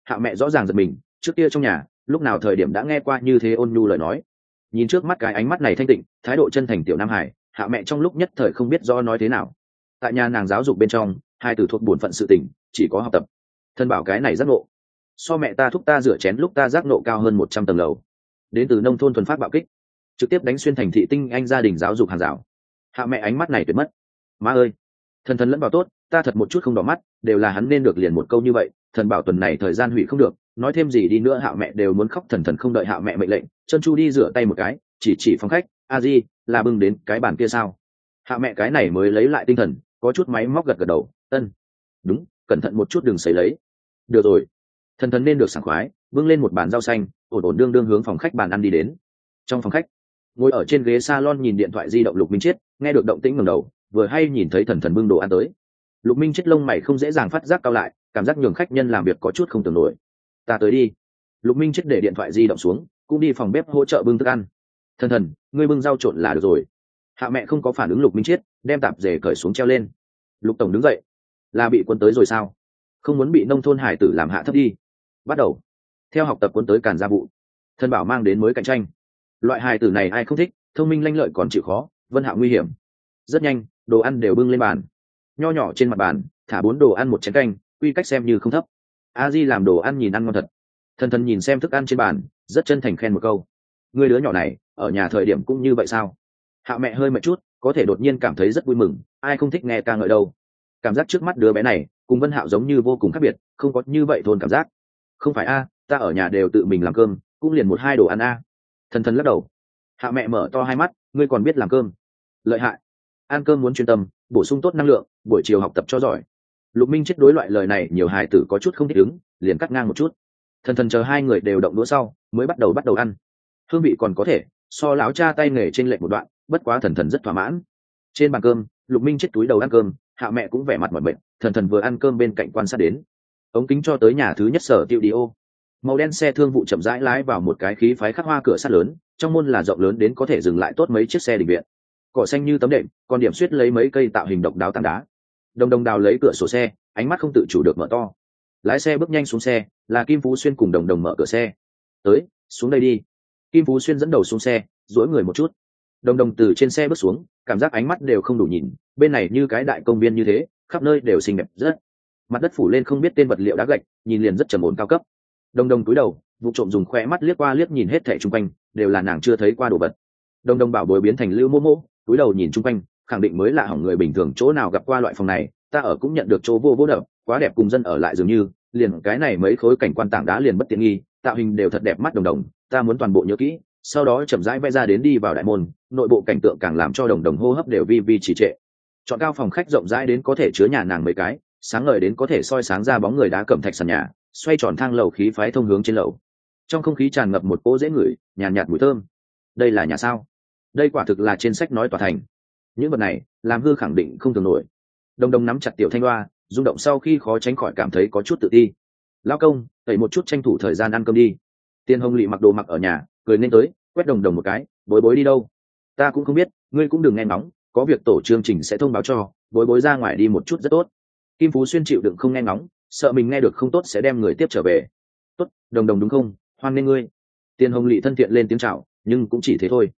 Hạ mẹ rõ ràng giật mình, trước kia trong nhà lúc nào thời điểm đã nghe qua như thế ôn nhu lời nói. Nhìn trước mắt cái ánh mắt này thanh tịnh, thái độ chân thành tiểu nam hải, Hạ mẹ trong lúc nhất thời không biết do nói thế nào. Tại nhà nàng giáo dục bên trong, hai từ thuộc bổn phận sự tình, chỉ có học tập. Thân bảo cái này giác ngộ, so mẹ ta thúc ta rửa chén lúc ta giác ngộ cao hơn 100 tầng lầu. Đến từ nông thôn thuần phát bạo kích, trực tiếp đánh xuyên thành thị tinh anh gia đình giáo dục hàng rào. Hạ mẹ ánh mắt này tuyệt mất. Má ơi, thần thần lẫn vào tốt, ta thật một chút không đỏ mắt, đều là hắn nên được liền một câu như vậy. Thần bảo tuần này thời gian hủy không được, nói thêm gì đi nữa Hạ mẹ đều muốn khóc. Thần thần không đợi Hạ mẹ mệnh lệnh, chân chu đi rửa tay một cái, chỉ phòng khách. A di, là bưng đến cái bàn kia sao? Hạ mẹ cái này mới lấy lại tinh thần, có chút máy móc gật gật đầu. Ân, đúng, cẩn thận một chút đừng sấy lấy. Được rồi. Thần thần nên được sảng khoái, bưng lên một bàn rau xanh, ổn ổn đương đương hướng phòng khách bàn ăn đi đến. Trong phòng khách, ngồi ở trên ghế salon nhìn điện thoại di động Lục Minh Chiết, nghe được động tĩnh ngẩng đầu, vừa hay nhìn thấy thần thần bưng đồ ăn tới. Lục Minh Chiết lông mày không dễ dàng phát giác cao lại, cảm giác nhường khách nhân làm việc có chút không tưởng nổi. Ta tới đi. Lục Minh Chiết để điện thoại di động xuống, cũng đi phòng bếp hỗ trợ bưng thức ăn. Thần thần, ngươi bưng rau trộn là được rồi. Hạ mẹ không có phản ứng Lục Minh Chiết, đem tạp dề cởi xuống treo lên. Lục tổng đứng dậy. Là bị cuốn tới rồi sao? Không muốn bị nông thôn hải tử làm hạ thấp đi. Bắt đầu. Theo học tập cuốn tới càn gia vụ. Thần bảo mang đến mới cạnh tranh. Loại hài tử này ai không thích, thông minh lanh lợi còn chịu khó, Vân Hạo nguy hiểm. Rất nhanh, đồ ăn đều bưng lên bàn. Nho nhỏ trên mặt bàn, thả 4 đồ ăn một chén canh, quy cách xem như không thấp. A Di làm đồ ăn nhìn ăn ngon thật. Thần thần nhìn xem thức ăn trên bàn, rất chân thành khen một câu. Người đứa nhỏ này, ở nhà thời điểm cũng như vậy sao? Hạ mẹ hơi mệt chút, có thể đột nhiên cảm thấy rất vui mừng, ai không thích nghe ca ngợi đâu. Cảm giác trước mắt đứa bé này, cùng Vân Hạo giống như vô cùng khác biệt, không có như vậy thôn cảm giác. Không phải a, ta ở nhà đều tự mình làm cơm, cũng liền 1-2 đồ ăn a. Thần thần lắc đầu. Hạ mẹ mở to hai mắt, ngươi còn biết làm cơm? Lợi hại. Ăn cơm muốn chuyên tâm, bổ sung tốt năng lượng, buổi chiều học tập cho giỏi. Lục Minh Chiết đối loại lời này nhiều hài tử có chút không thích ứng, liền cắt ngang một chút. Thần thần chờ hai người đều động đũa sau, mới bắt đầu ăn. Hương vị còn có thể, so lão cha tay nghề trên lệch một đoạn, bất quá thần thần rất thỏa mãn. Trên bàn cơm, Lục Minh Chiết túi đầu ăn cơm, Hạ mẹ cũng vẻ mặt mỏi mệt, thần thần vừa ăn cơm bên cạnh quan sát đến. Ống kính cho tới nhà thứ nhất Sở Tiêu Đi Ô. Màu đen xe thương vụ chậm rãi lái vào một cái khí phái khắc hoa cửa sắt lớn, trong môn là rộng lớn đến có thể dừng lại tốt mấy chiếc xe đình viện. Cỏ xanh như tấm đệm, còn điểm xuyết lấy mấy cây tạo hình độc đáo tảng đá. Đồng đồng đào lấy cửa sổ xe, ánh mắt không tự chủ được mở to. Lái xe bước nhanh xuống xe, là Kim Phú Xuyên cùng đồng đồng mở cửa xe. Tới, xuống đây đi. Kim Phú Xuyên dẫn đầu xuống xe, duỗi người một chút. Đồng đồng từ trên xe bước xuống, cảm giác ánh mắt đều không đủ nhìn, bên này như cái đại công viên như thế, khắp nơi đều xinh đẹp rất. Mặt đất phủ lên không biết tên vật liệu đá gạch, nhìn liền rất trầm ổn cao cấp. Đồng đồng cúi đầu, vụ trộm dùng khoe mắt liếc qua liếc nhìn hết thảy chung quanh, đều là nàng chưa thấy qua đồ vật. Đồng đồng bảo bối biến thành Lưu Mô Mô, cúi đầu nhìn chung quanh, khẳng định mới lạ hỏng người bình thường chỗ nào gặp qua loại phòng này, ta ở cũng nhận được chỗ vô vô đập, quá đẹp cùng dân ở lại dường như, liền cái này mấy khối cảnh quan tảng đá liền bất tiện nghi, tạo hình đều thật đẹp mắt đồng đồng, ta muốn toàn bộ nhớ kỹ, sau đó chậm rãi vẽ ra đến đi vào đại môn, nội bộ cảnh tượng càng làm cho đồng đồng hô hấp đều vi vi trì trệ. Chọn cao phòng khách rộng rãi đến có thể chứa nhà nàng mấy cái, sáng ngời đến có thể soi sáng ra bóng người đá cẩm thạch sàn nhà, xoay tròn thang lầu khí phái thông hướng trên lầu. Trong không khí tràn ngập một cỗ dễ ngửi, nhàn nhạt mùi thơm. Đây là nhà sao? Đây quả thực là trên sách nói tòa thành. Những vật này, làm hư khẳng định không thường nổi. Đồng đồng nắm chặt tiểu thanh loa, rung động sau khi khó tránh khỏi cảm thấy có chút tự ti. Lao công, tẩy một chút tranh thủ thời gian ăn cơm đi. Tiên Hồng Lị mặc đồ mặc ở nhà, cười nên tới, quét đồng đồng một cái, bối bối đi đâu? Ta cũng không biết, ngươi cũng đừng nghe ngóng, có việc tổ chương trình sẽ thông báo cho, bối bối ra ngoài đi một chút rất tốt. Kim Phú Xuyên chịu đựng không nghe ngóng, sợ mình nghe được không tốt sẽ đem người tiếp trở về. Tốt, đồng đồng đúng không? Hoan nghênh ngươi. Tiên Hồng Lị thân thiện lên tiếng chào, nhưng cũng chỉ thế thôi.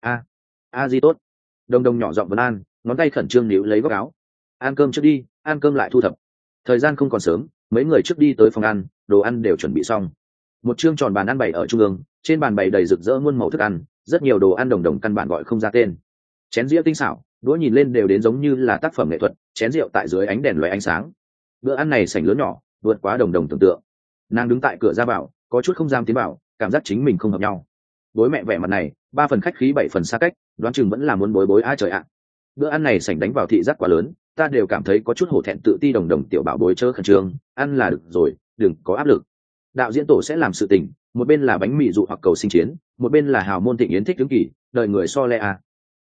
A Di tốt. Đồng đồng nhỏ giọng vấn an, ngón tay khẩn trương níu lấy góc áo. Ăn cơm trước đi, ăn cơm lại thu thập. Thời gian không còn sớm, mấy người trước đi tới phòng ăn, đồ ăn đều chuẩn bị xong. Một chương tròn bàn ăn bày ở trung ương, trên bàn bày đầy rực rỡ muôn màu thức ăn, rất nhiều đồ ăn đồng đồng căn bản gọi không ra tên. Chén dĩa tinh xảo, đũa nhìn lên đều đến giống như là tác phẩm nghệ thuật, chén rượu tại dưới ánh đèn loé ánh sáng. Bữa ăn này sảnh lớn nhỏ, vượt quá đồng đồng tưởng tượng. Nàng đứng tại cửa ra vào, có chút không dám tiến vào, cảm giác chính mình không hợp nhau. Bối mẹ vẻ mặt này, 3 phần khách khí 7 phần xa cách, đoán chừng vẫn là muốn bối bối ai trời ạ. Bữa ăn này sảnh đánh vào thị giác quá lớn, ta đều cảm thấy có chút hổ thẹn tự ti đồng đồng tiểu bảo bối chớ khẩn trương, ăn là được rồi, đừng có áp lực. Đạo diễn tổ sẽ làm sự tình, một bên là bánh mì dụ hoặc cầu sinh chiến, một bên là hào môn thịnh yến thích tướng kỳ, đời người so le à.